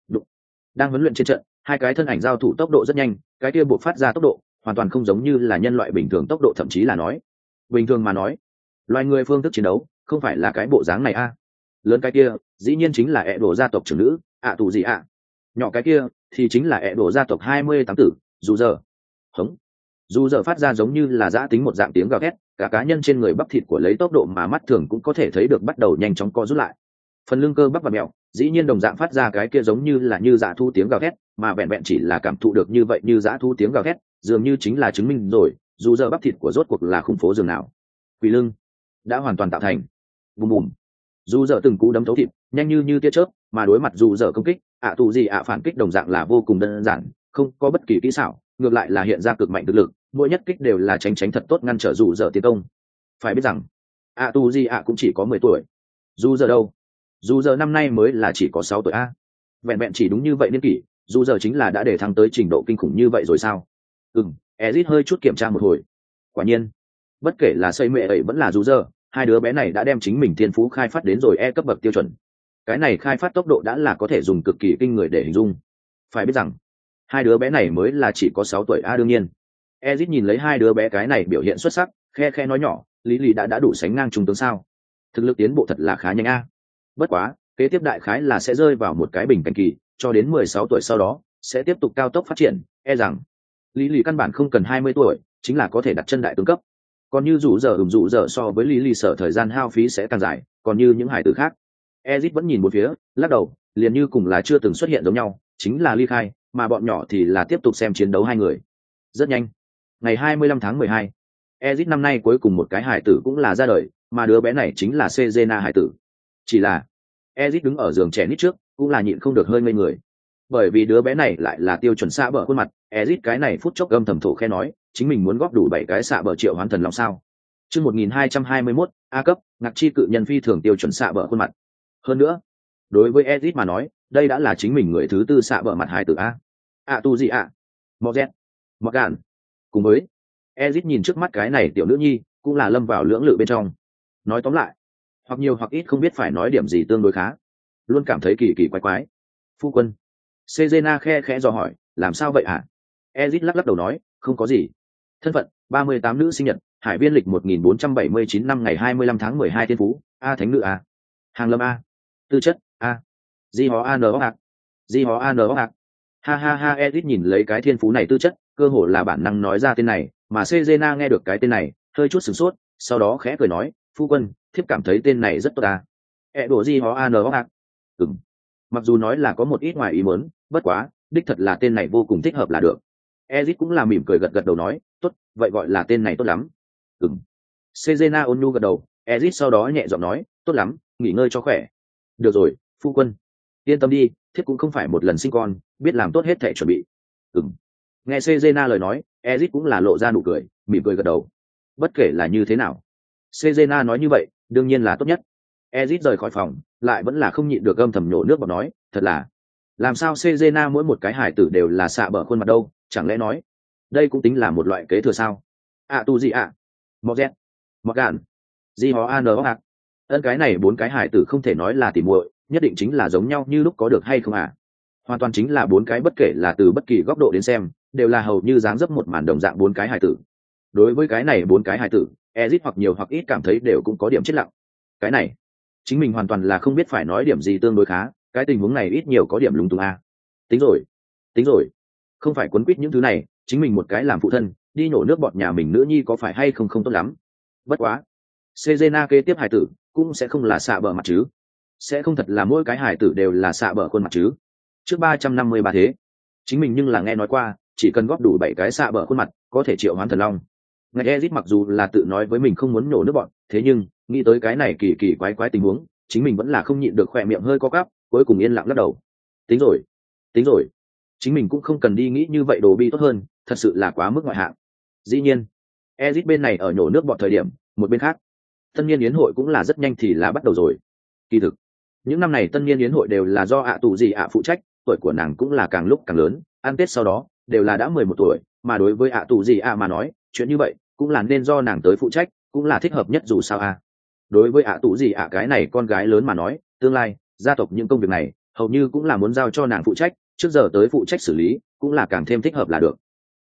Đang huấn luyện trên trận, 2 cái thân ảnh giao thủ tốc độ rất nhanh, cái kia buộc phát ra tốc độ hoàn toàn không giống như là nhân loại bình thường tốc độ, thậm chí là nói bình thường mà nói, loài người phương thức chiến đấu không phải là cái bộ dáng này a. Lớn cái kia dĩ nhiên chính là Edo gia tộc trưởng nữ tù gì ạ. Nhỏ cái kia thì chính là Edo gia tộc 28 tử dù giờ. Hống. Dù giờ phát ra giống như là dã tính một dạng tiếng gào thét, cả cá nhân trên người bắp thịt của lấy tốc độ mà mắt thường cũng có thể thấy được bắt đầu nhanh chóng co rút lại. Phần lưng cơ bắp và mèo dĩ nhiên đồng dạng phát ra cái kia giống như là như dã thu tiếng gào thét, mà vẹn vẹn chỉ là cảm thụ được như vậy như dã thu tiếng gào thét, dường như chính là chứng minh rồi dù giờ bắp thịt của rốt cuộc là khủng phố dường nào. Quỷ lưng đã hoàn toàn tạo thành. Bùm bùm. Dù giờ từng cú đấm thấu thịt nhanh như tia chớp, mà đối mặt dù giờ công kích tù gì phản kích đồng dạng là vô cùng đơn giản, không có bất kỳ kỹ xảo, ngược lại là hiện ra cực mạnh thực lực, mỗi nhất kích đều là tránh thật tốt ngăn trở dù giờ tiến công. Phải biết rằng tù gì cũng chỉ có 10 tuổi. Dù giờ đâu? Dù giờ năm nay mới là chỉ có 6 tuổi a. Vẹn vẹn chỉ đúng như vậy niên kỷ, dù giờ chính là đã để thăng tới trình độ kinh khủng như vậy rồi sao? Ezit hơi chút kiểm tra một hồi. Quả nhiên, bất kể là xây mẹ ấy vẫn là dù giờ, 2 đứa bé này đã đem chính mình thiên phú khai phát đến rồi E cấp bậc tiêu chuẩn. Cái này khai phát tốc độ đã là có thể dùng cực kỳ kinh người để hình dung. Phải biết rằng 2 đứa bé này mới là chỉ có 6 tuổi a. Đương nhiên, Ezit nhìn lấy 2 đứa bé cái này biểu hiện xuất sắc, khe nói nhỏ, lý đã đủ sánh ngang trung tướng sao? Thực lực tiến bộ thật là khá nhanh a. Bất quá, kế tiếp đại khái là sẽ rơi vào một cái bình cảnh kỳ, cho đến 16 tuổi sau đó sẽ tiếp tục cao tốc phát triển, rằng lý căn bản không cần 20 tuổi chính là có thể đặt chân đại tướng cấp. còn như rủ giờ so với lý lì sở thời gian hao phí sẽ càng dài, còn như những hải tử khác. Ezit vẫn nhìn một phía, lắc đầu, liền như cùng là chưa từng xuất hiện giống nhau, chính là ly khai, mà bọn nhỏ thì là tiếp tục xem chiến đấu hai người. Rất nhanh, ngày 25 tháng 12, Ezit năm nay cuối cùng một cái hải tử cũng là ra đời, mà đứa bé này chính là Cezena hải tử. Chỉ là Ezit đứng ở giường trẻ nít trước, cũng là nhịn không được hơi ngây người. Bởi vì đứa bé này lại là tiêu chuẩn xạ bờ khuôn mặt, Ezit cái này phút chốc âm thầm thổ khe nói, chính mình muốn góp đủ 7 cái xạ bờ triệu hoán thần long sao? Chương 1221, A cấp, ngạc chi cự nhân phi thường tiêu chuẩn xạ bờ khuôn mặt. Hơn nữa, đối với Ezit mà nói, đây đã là chính mình người thứ tư xạ bờ mặt hải tử a. Tu gì ạ? Mozet, Morgan. Cùng với Ezit nhìn trước mắt cái này tiểu nữ nhi, cũng là lâm vào lưỡng lự bên trong. Nói tóm lại, hoặc nhiều hoặc ít không biết phải nói điểm gì tương đối khá, luôn cảm thấy kỳ kỳ quái quái. Phu quân. Cezena khe khẽ dò hỏi, làm sao vậy hả? Ezit lắc lắc đầu nói, không có gì. Thân phận, 38 nữ sinh nhật, hải viên lịch 1479 năm ngày 25 tháng 12 thiên phú, A thánh nữ A. Hàng lâm A. Tư chất, A. Di hó A N O Di hó A N O Ha ha ha, Ezit nhìn lấy cái thiên phú này tư chất, cơ hồ là bản năng nói ra tên này, mà Cezena nghe được cái tên này, hơi chút sửng sốt, sau đó khẽ cười nói, phu quân, thiếp cảm thấy tên này rất tốt à. Đổ Di hó A N O Mặc dù nói là có một ít ngoài ý muốn, bất quá, đích thật là tên này vô cùng thích hợp là được. Ezit cũng là mỉm cười gật gật đầu nói, tốt, vậy gọi là tên này tốt lắm. Cezena ôn nhu gật đầu, Ezit sau đó nhẹ giọng nói, tốt lắm, nghỉ ngơi cho khỏe. Được rồi, phu quân. Yên tâm đi, thiếp cũng không phải một lần sinh con, biết làm tốt hết thể chuẩn bị. Nghe Cezena lời nói, Ezit cũng là lộ ra nụ cười, mỉm cười gật đầu. Bất kể là như thế nào, Cezena nói như vậy, đương nhiên là tốt nhất. Ezit rời khỏi phòng, lại vẫn là không nhịn được âm thầm nhổ nước bọt nói, thật là, làm sao Cezena mỗi một cái hài tử đều là xạ bờ khuôn mặt đâu, chẳng lẽ nói, đây cũng tính là một loại kế thừa sao? Tu gì ạ? Mozet, Morgan, Di hó An ạ. Ân cái này bốn cái hài tử không thể nói là tỉ muội, nhất định chính là giống nhau như lúc có được hay không à? Hoàn toàn chính là bốn cái bất kể là từ bất kỳ góc độ đến xem, đều là hầu như dáng dấp một màn đồng dạng bốn cái hài tử. Đối với cái này bốn cái hài tử, Ezit hoặc nhiều hoặc ít cảm thấy đều cũng có điểm chết lặng. Cái này, chính mình hoàn toàn là không biết phải nói điểm gì tương đối khá, cái tình huống này ít nhiều có điểm lúng túng a. Tính rồi, không phải quấn quýt những thứ này, chính mình một cái làm phụ thân, đi nổ nước bọt nhà mình nữ nhi có phải hay không không tốt lắm. Bất quá, Cezena kế tiếp hài tử cũng sẽ không là xạ bờ mặt chứ, sẽ không thật là mỗi cái hài tử đều là xạ bờ khuôn mặt chứ. Trước 353 thế, chính mình nhưng là nghe nói qua, chỉ cần góp đủ 7 cái xạ bờ khuôn mặt, có thể triệu hoán thần long. Ngài Ezit mặc dù là tự nói với mình không muốn nổ nước bọn, thế nhưng nghĩ tới cái này kỳ kỳ quái quái tình huống, chính mình vẫn là không nhịn được khỏe miệng hơi co quắp, cuối cùng yên lặng lắc đầu. Tính rồi, chính mình cũng không cần đi nghĩ như vậy đồ bi tốt hơn, thật sự là quá mức ngoại hạng. Dĩ nhiên, Ezit bên này ở nhổ nước bọn thời điểm, một bên khác, tân niên yến hội cũng là rất nhanh thì là bắt đầu rồi. Kỳ thực, những năm này tân niên yến hội đều là do tù gì phụ trách, tuổi của nàng cũng là càng lúc càng lớn, ăn Tết sau đó đều là đã 11 tuổi, mà đối với tù gì mà nói, chuyện như vậy cũng là nên do nàng tới phụ trách, cũng là thích hợp nhất dù sao đối với tù gì cái này con gái lớn mà nói, tương lai gia tộc những công việc này hầu như cũng là muốn giao cho nàng phụ trách, trước giờ tới phụ trách xử lý cũng là càng thêm thích hợp là được.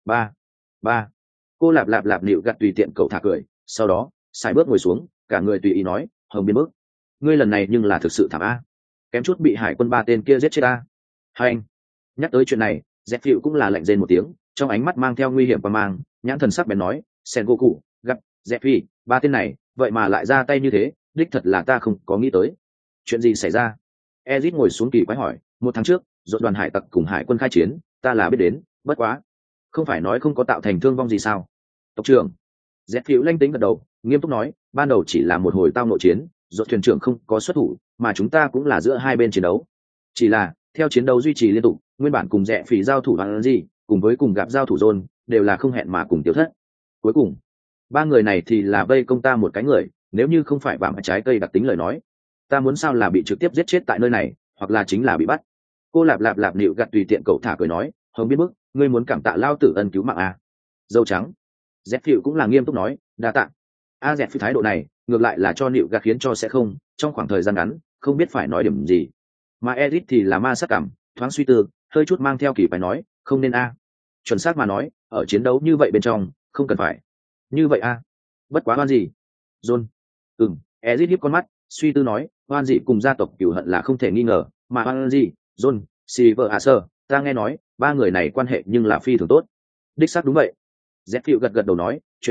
Ba cô lạp nịu gặt tùy tiện cậu thả cười, sau đó xài bước ngồi xuống, cả người tùy ý nói, hồng biên bước, ngươi lần này nhưng là thực sự thảm kém chút bị hải quân 3 tên kia giết chết hai anh. Nhắc tới chuyện này, dẹp phịu cũng là lạnh rên một tiếng, trong ánh mắt mang theo nguy hiểm và mang nhãn thần sắc bén nói, sen goku gặp dẹp phi 3 tên này vậy mà lại ra tay như thế, đích thật là ta không có nghĩ tới. Chuyện gì xảy ra? Ezit ngồi xuống kỳ quái hỏi, 1 tháng trước dột đoàn hải tặc cùng hải quân khai chiến, ta là biết đến, bất quá không phải nói không có tạo thành thương vong gì sao? Tộc trưởng dẹp phiếu lanh tính gật đầu, nghiêm túc nói, ban đầu chỉ là một hồi tao nội chiến, dột thuyền trưởng không có xuất thủ, mà chúng ta cũng là giữa hai bên chiến đấu, chỉ là theo chiến đấu duy trì liên tục, nguyên bản cùng dẹp phỉ giao thủ bằng gì, cùng với cùng gặp giao thủ John đều là không hẹn mà cùng tiêu thất. Cuối cùng 3 người này thì là vây công ta một cái người, nếu như không phải vạm trái cây đặc tính lời nói, ta muốn sao là bị trực tiếp giết chết tại nơi này, hoặc là chính là bị bắt. Cô lạp nịu gặt tùy tiện cậu thả cười nói, hồng biết bức, ngươi muốn cảm tạ lao tử ân cứu mạng dâu trắng dẹp phiệu cũng là nghiêm túc nói, đa tạ. Dẹp phiệu thái độ này ngược lại là cho nịu gặt khiến cho sẽ không trong khoảng thời gian ngắn không biết phải nói điểm gì, mà Ezit thì là ma sát cảm thoáng suy tư, hơi chút mang theo kỳ phải nói, không nên chuẩn xác mà nói, ở chiến đấu như vậy bên trong không cần phải như vậy bất quá oan gì John. Ezit hiếp con mắt suy tư nói, oan gì cùng gia tộc cửu hận là không thể nghi ngờ, mà oan gì John Silver ta nghe nói 3 người này quan hệ nhưng là phi thường tốt. Đích xác đúng vậy. Dẹp phiệu gật gật đầu nói, chuyện này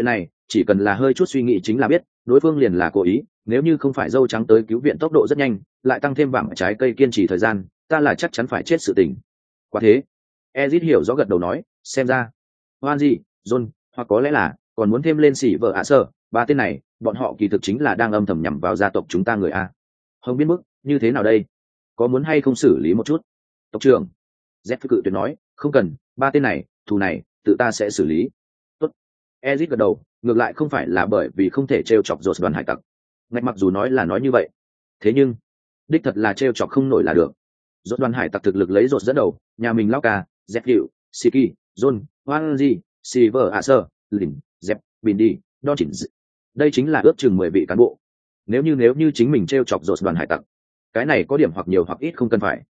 chỉ cần là hơi chút suy nghĩ chính là biết đối phương liền là cố ý, nếu như không phải dâu trắng tới cứu viện tốc độ rất nhanh, lại tăng thêm vàng trái cây kiên trì thời gian, ta là chắc chắn phải chết sự tình. Quả thế, Ezit hiểu rõ gật đầu nói, xem ra hoan gì John, hoặc có lẽ là còn muốn thêm lên xỉ vợ ạ sơ, ba tên này bọn họ kỳ thực chính là đang âm thầm nhằm vào gia tộc chúng ta người a. Hồng biến bức như thế nào đây, có muốn hay không xử lý một chút? Tộc trưởng Z cự tuyệt nói, không cần, ba tên này thù này tự ta sẽ xử lý. Tốt. Ezit gật đầu, ngược lại không phải là bởi vì không thể trêu chọc Rốt đoàn hải tặc. Ngạch mặc dù nói là nói như vậy, thế nhưng đích thật là trêu chọc không nổi là được. Rốt đoàn hải tặc thực lực lấy Rốt dẫn đầu, nhà mình lao ca, Z hiệu, Siki, John, Wanji, Silver Acer, Lin, Zep, Bindi, Dodgins. Đây chính là ước chừng 10 vị cán bộ. Nếu như chính mình trêu chọc Rốt đoàn hải tặc, cái này có điểm hoặc nhiều hoặc ít không cần phải.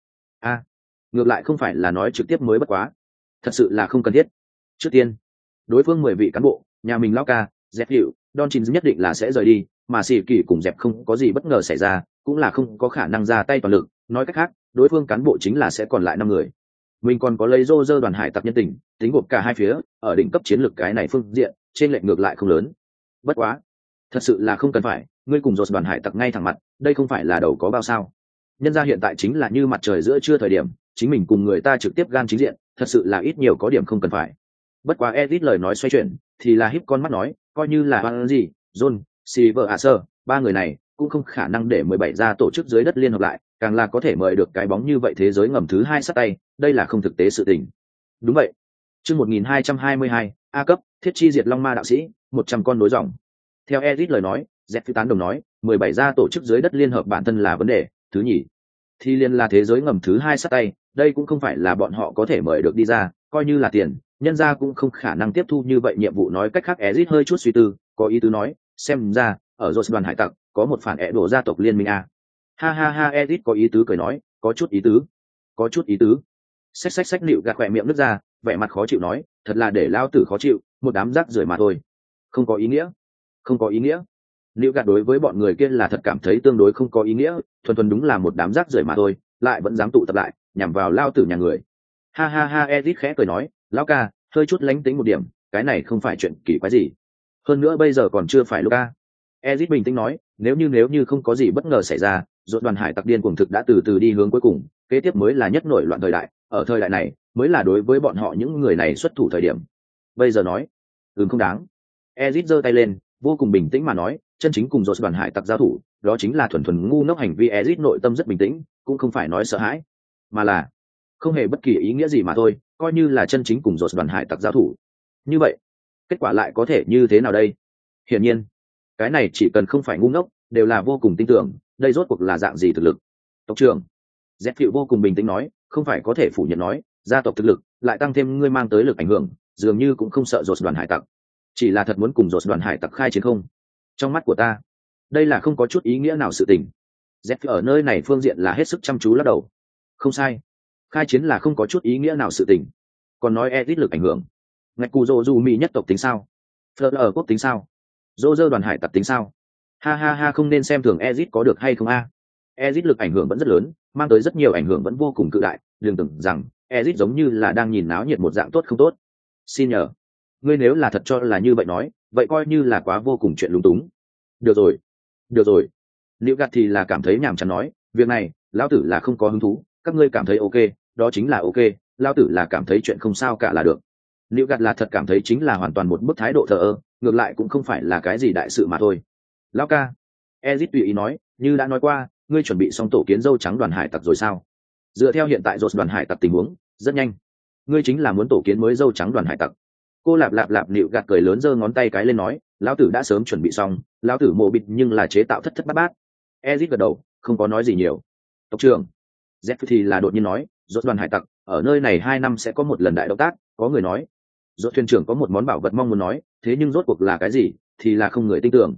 Ngược lại không phải là nói trực tiếp mới bất quá, thật sự là không cần thiết. Trước tiên, đối phương 10 vị cán bộ, nhà mình lao ca, Dẹp hiệu, Don Chin nhất định là sẽ rời đi, mà Sĩ Kỳ cùng Dẹp không có gì bất ngờ xảy ra, cũng là không có khả năng ra tay toàn lực. Nói cách khác, đối phương cán bộ chính là sẽ còn lại 5 người. Mình còn có lấy Roger đoàn hải tặc nhân tình, tính gộp cả hai phía, ở đỉnh cấp chiến lược cái này phương diện, trên lệnh ngược lại không lớn. Bất quá, thật sự là không cần phải, ngươi cùng Roger đoàn hải tặc ngay thẳng mặt, đây không phải là đầu có bao sao? Nhân ra hiện tại chính là như mặt trời giữa trưa thời điểm, chính mình cùng người ta trực tiếp gan chính diện, thật sự là ít nhiều có điểm không cần phải. Bất quá Edit lời nói xoay chuyển, thì là híp con mắt nói, coi như là Van gì, John, Silver Acer, ba người này cũng không khả năng để 17 gia tổ chức dưới đất liên hợp lại, càng là có thể mời được cái bóng như vậy thế giới ngầm thứ 2 sát tay, đây là không thực tế sự tình. Đúng vậy. Chương 1222, A cấp, thiết chi diệt long ma đạo sĩ, 100 con nối dòng. Theo Edit lời nói, Z Phi tán đồng nói, 17 gia tổ chức dưới đất liên hợp bản thân là vấn đề, thứ nhì thì liên là thế giới ngầm thứ 2 sát tay, đây cũng không phải là bọn họ có thể mời được đi ra, coi như là tiền, nhân ra cũng không khả năng tiếp thu như vậy nhiệm vụ. Nói cách khác, Ezit hơi chút suy tư, có ý tứ nói, xem ra ở Rốt đoàn hải tặc có một phản ẻ đổ gia tộc liên minh a. Ha ha ha, Ezit có ý tứ cười nói, có chút ý tứ, có chút ý tứ. Xách nịu gạt khỏe miệng nước ra, vẻ mặt khó chịu nói, thật là để lao tử khó chịu, một đám rác rưởi mà thôi, không có ý nghĩa, không có ý nghĩa. Nịu gạt đối với bọn người kia là thật cảm thấy tương đối không có ý nghĩa, thuần thuần đúng là một đám rác rưởi mà thôi, lại vẫn dám tụ tập lại nhằm vào lao tử nhà người. Ha ha ha, Ezit khẽ cười nói, lão ca hơi chút lánh tính một điểm, cái này không phải chuyện kỳ quái gì, hơn nữa bây giờ còn chưa phải lúc ca. Ezit bình tĩnh nói, nếu như không có gì bất ngờ xảy ra, Rốt đoàn hải tặc điên cuồng thực đã từ từ đi hướng cuối cùng, kế tiếp mới là nhất nổi loạn thời đại, ở thời đại này mới là đối với bọn họ những người này xuất thủ thời điểm. Bây giờ nói không đáng. Ezit giơ tay lên, vô cùng bình tĩnh mà nói, chân chính cùng Rốt đoàn hải tặc giao thủ, đó chính là thuần thuần ngu ngốc hành vi. Ezit nội tâm rất bình tĩnh, cũng không phải nói sợ hãi, mà là không hề bất kỳ ý nghĩa gì mà thôi, coi như là chân chính cùng Rốt đoàn hải tặc giao thủ. Như vậy, kết quả lại có thể như thế nào đây? Hiển nhiên, cái này chỉ cần không phải ngu ngốc, đều là vô cùng tin tưởng, đây rốt cuộc là dạng gì thực lực. Tộc trưởng, Dẹp Phiệu vô cùng bình tĩnh nói, không phải có thể phủ nhận nói, gia tộc thực lực, lại tăng thêm ngươi mang tới lực ảnh hưởng, dường như cũng không sợ Rốt đoàn hải tặc. Chỉ là thật muốn cùng Rốt đoàn hải tặc khai chiến không? Trong mắt của ta, đây là không có chút ý nghĩa nào sự tình. Dẹp Phiệu ở nơi này phương diện là hết sức chăm chú lắc đầu. Không sai, khai chiến là không có chút ý nghĩa nào sự tình. Còn nói Edit lực ảnh hưởng, ngạch cù rồ dù mỹ nhất tộc tính sao? Fleur ở quốc tính sao? Dô dơ đoàn hải tặc tính sao? Ha ha ha, không nên xem thường Ezit có được hay không a? Ezit lực ảnh hưởng vẫn rất lớn, mang tới rất nhiều ảnh hưởng vẫn vô cùng cự đại, đừng tưởng rằng Ezit giống như là đang nhìn náo nhiệt một dạng tốt không tốt. Xin nhờ, ngươi nếu là thật cho là như vậy nói, vậy coi như là quá vô cùng chuyện lúng túng. Được rồi, được rồi. Liệu gạt thì là cảm thấy nhàm chán nói, việc này lão tử là không có hứng thú, các ngươi cảm thấy ok, đó chính là ok, lão tử là cảm thấy chuyện không sao cả là được. Liệu gạt là thật cảm thấy chính là hoàn toàn một bức thái độ thờ ơ, ngược lại cũng không phải là cái gì đại sự mà thôi. Lão ca, Ezit tùy ý nói, như đã nói qua, ngươi chuẩn bị xong tổ kiến dâu trắng đoàn hải tặc rồi sao? Dựa theo hiện tại Rốt đoàn hải tặc tình huống, rất nhanh, ngươi chính là muốn tổ kiến mới dâu trắng đoàn hải tặc. Cô lạp nịu gạt cười lớn giơ ngón tay cái lên nói, lão tử đã sớm chuẩn bị xong, lão tử mộ bịt nhưng là chế tạo thất thất bát bát. Ezit gật đầu, không có nói gì nhiều. Tộc trưởng, Zep thì là đột nhiên nói, Rốt đoàn hải tặc ở nơi này 2 năm sẽ có một lần đại động tác, có người nói Rốt thuyền trưởng có một món bảo vật mong muốn nói, thế nhưng rốt cuộc là cái gì thì là không người tin tưởng.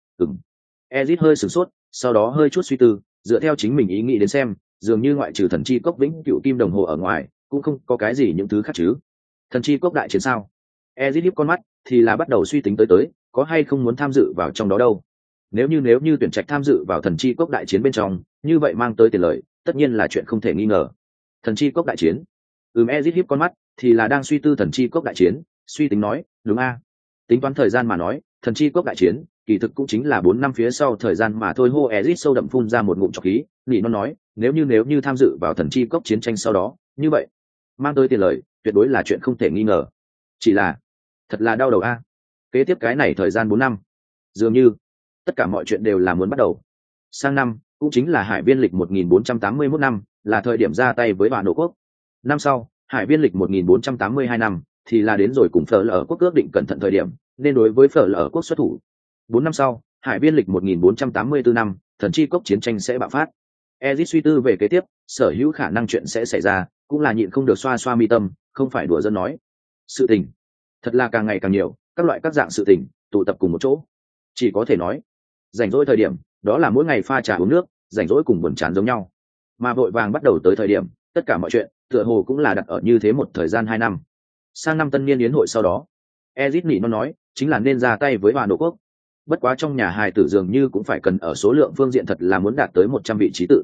Ezit hơi sửng sốt, sau đó hơi chút suy tư, dựa theo chính mình ý nghĩ đến xem, dường như ngoại trừ thần chi cốc vĩnh cựu kim đồng hồ ở ngoài, cũng không có cái gì những thứ khác chứ. Thần chi cốc đại chiến sao? Ezit híp con mắt, thì là bắt đầu suy tính tới, có hay không muốn tham dự vào trong đó đâu. Nếu như tuyển trạch tham dự vào thần chi cốc đại chiến bên trong, như vậy mang tới tiền lợi, tất nhiên là chuyện không thể nghi ngờ. Thần chi cốc đại chiến? Ezit híp con mắt, thì là đang suy tư thần chi cốc đại chiến, suy tính nói, đúng a. Tính toán thời gian mà nói, thần chi cốc đại chiến kỳ thực cũng chính là 4 năm phía sau thời gian mà thôi. Hô Ezit sâu đậm phun ra một ngụm trọc khí, nỉ nó nói, nếu như tham dự vào thần chi cốc chiến tranh sau đó, như vậy mang tới tiền lời tuyệt đối là chuyện không thể nghi ngờ. Chỉ là thật là đau đầu a. Kế tiếp cái này thời gian 4 năm, dường như tất cả mọi chuyện đều là muốn bắt đầu. Sang năm cũng chính là Hải Viên lịch 1481 năm, là thời điểm ra tay với Vạn Nộ quốc. Năm sau, Hải Viên lịch 1482 năm, thì là đến rồi cùng Phở Lở quốc ước định cẩn thận thời điểm, nên đối với Phở Lở quốc xuất thủ. 4 năm sau, Hải Viên lịch 1484 năm, thần chi cốc chiến tranh sẽ bạo phát. Ezit suy tư về kế tiếp, sở hữu khả năng chuyện sẽ xảy ra, cũng là nhịn không được xoa xoa mi tâm, không phải đùa dân nói. Sự tình, thật là càng ngày càng nhiều, các loại các dạng sự tình tụ tập cùng một chỗ. Chỉ có thể nói, rảnh rỗi thời điểm, đó là mỗi ngày pha trà uống nước, rảnh rỗi cùng buồn chán giống nhau. Mà vội vàng bắt đầu tới thời điểm, tất cả mọi chuyện, tựa hồ cũng là đặt ở như thế một thời gian 2 năm. Sang năm tân niên yến hội sau đó, Ezit nỉ nó nói, chính là nên ra tay với Vạn Nộ quốc. Bất quá trong nhà hài tử dường như cũng phải cần ở số lượng phương diện thật là muốn đạt tới 100 vị trí tự.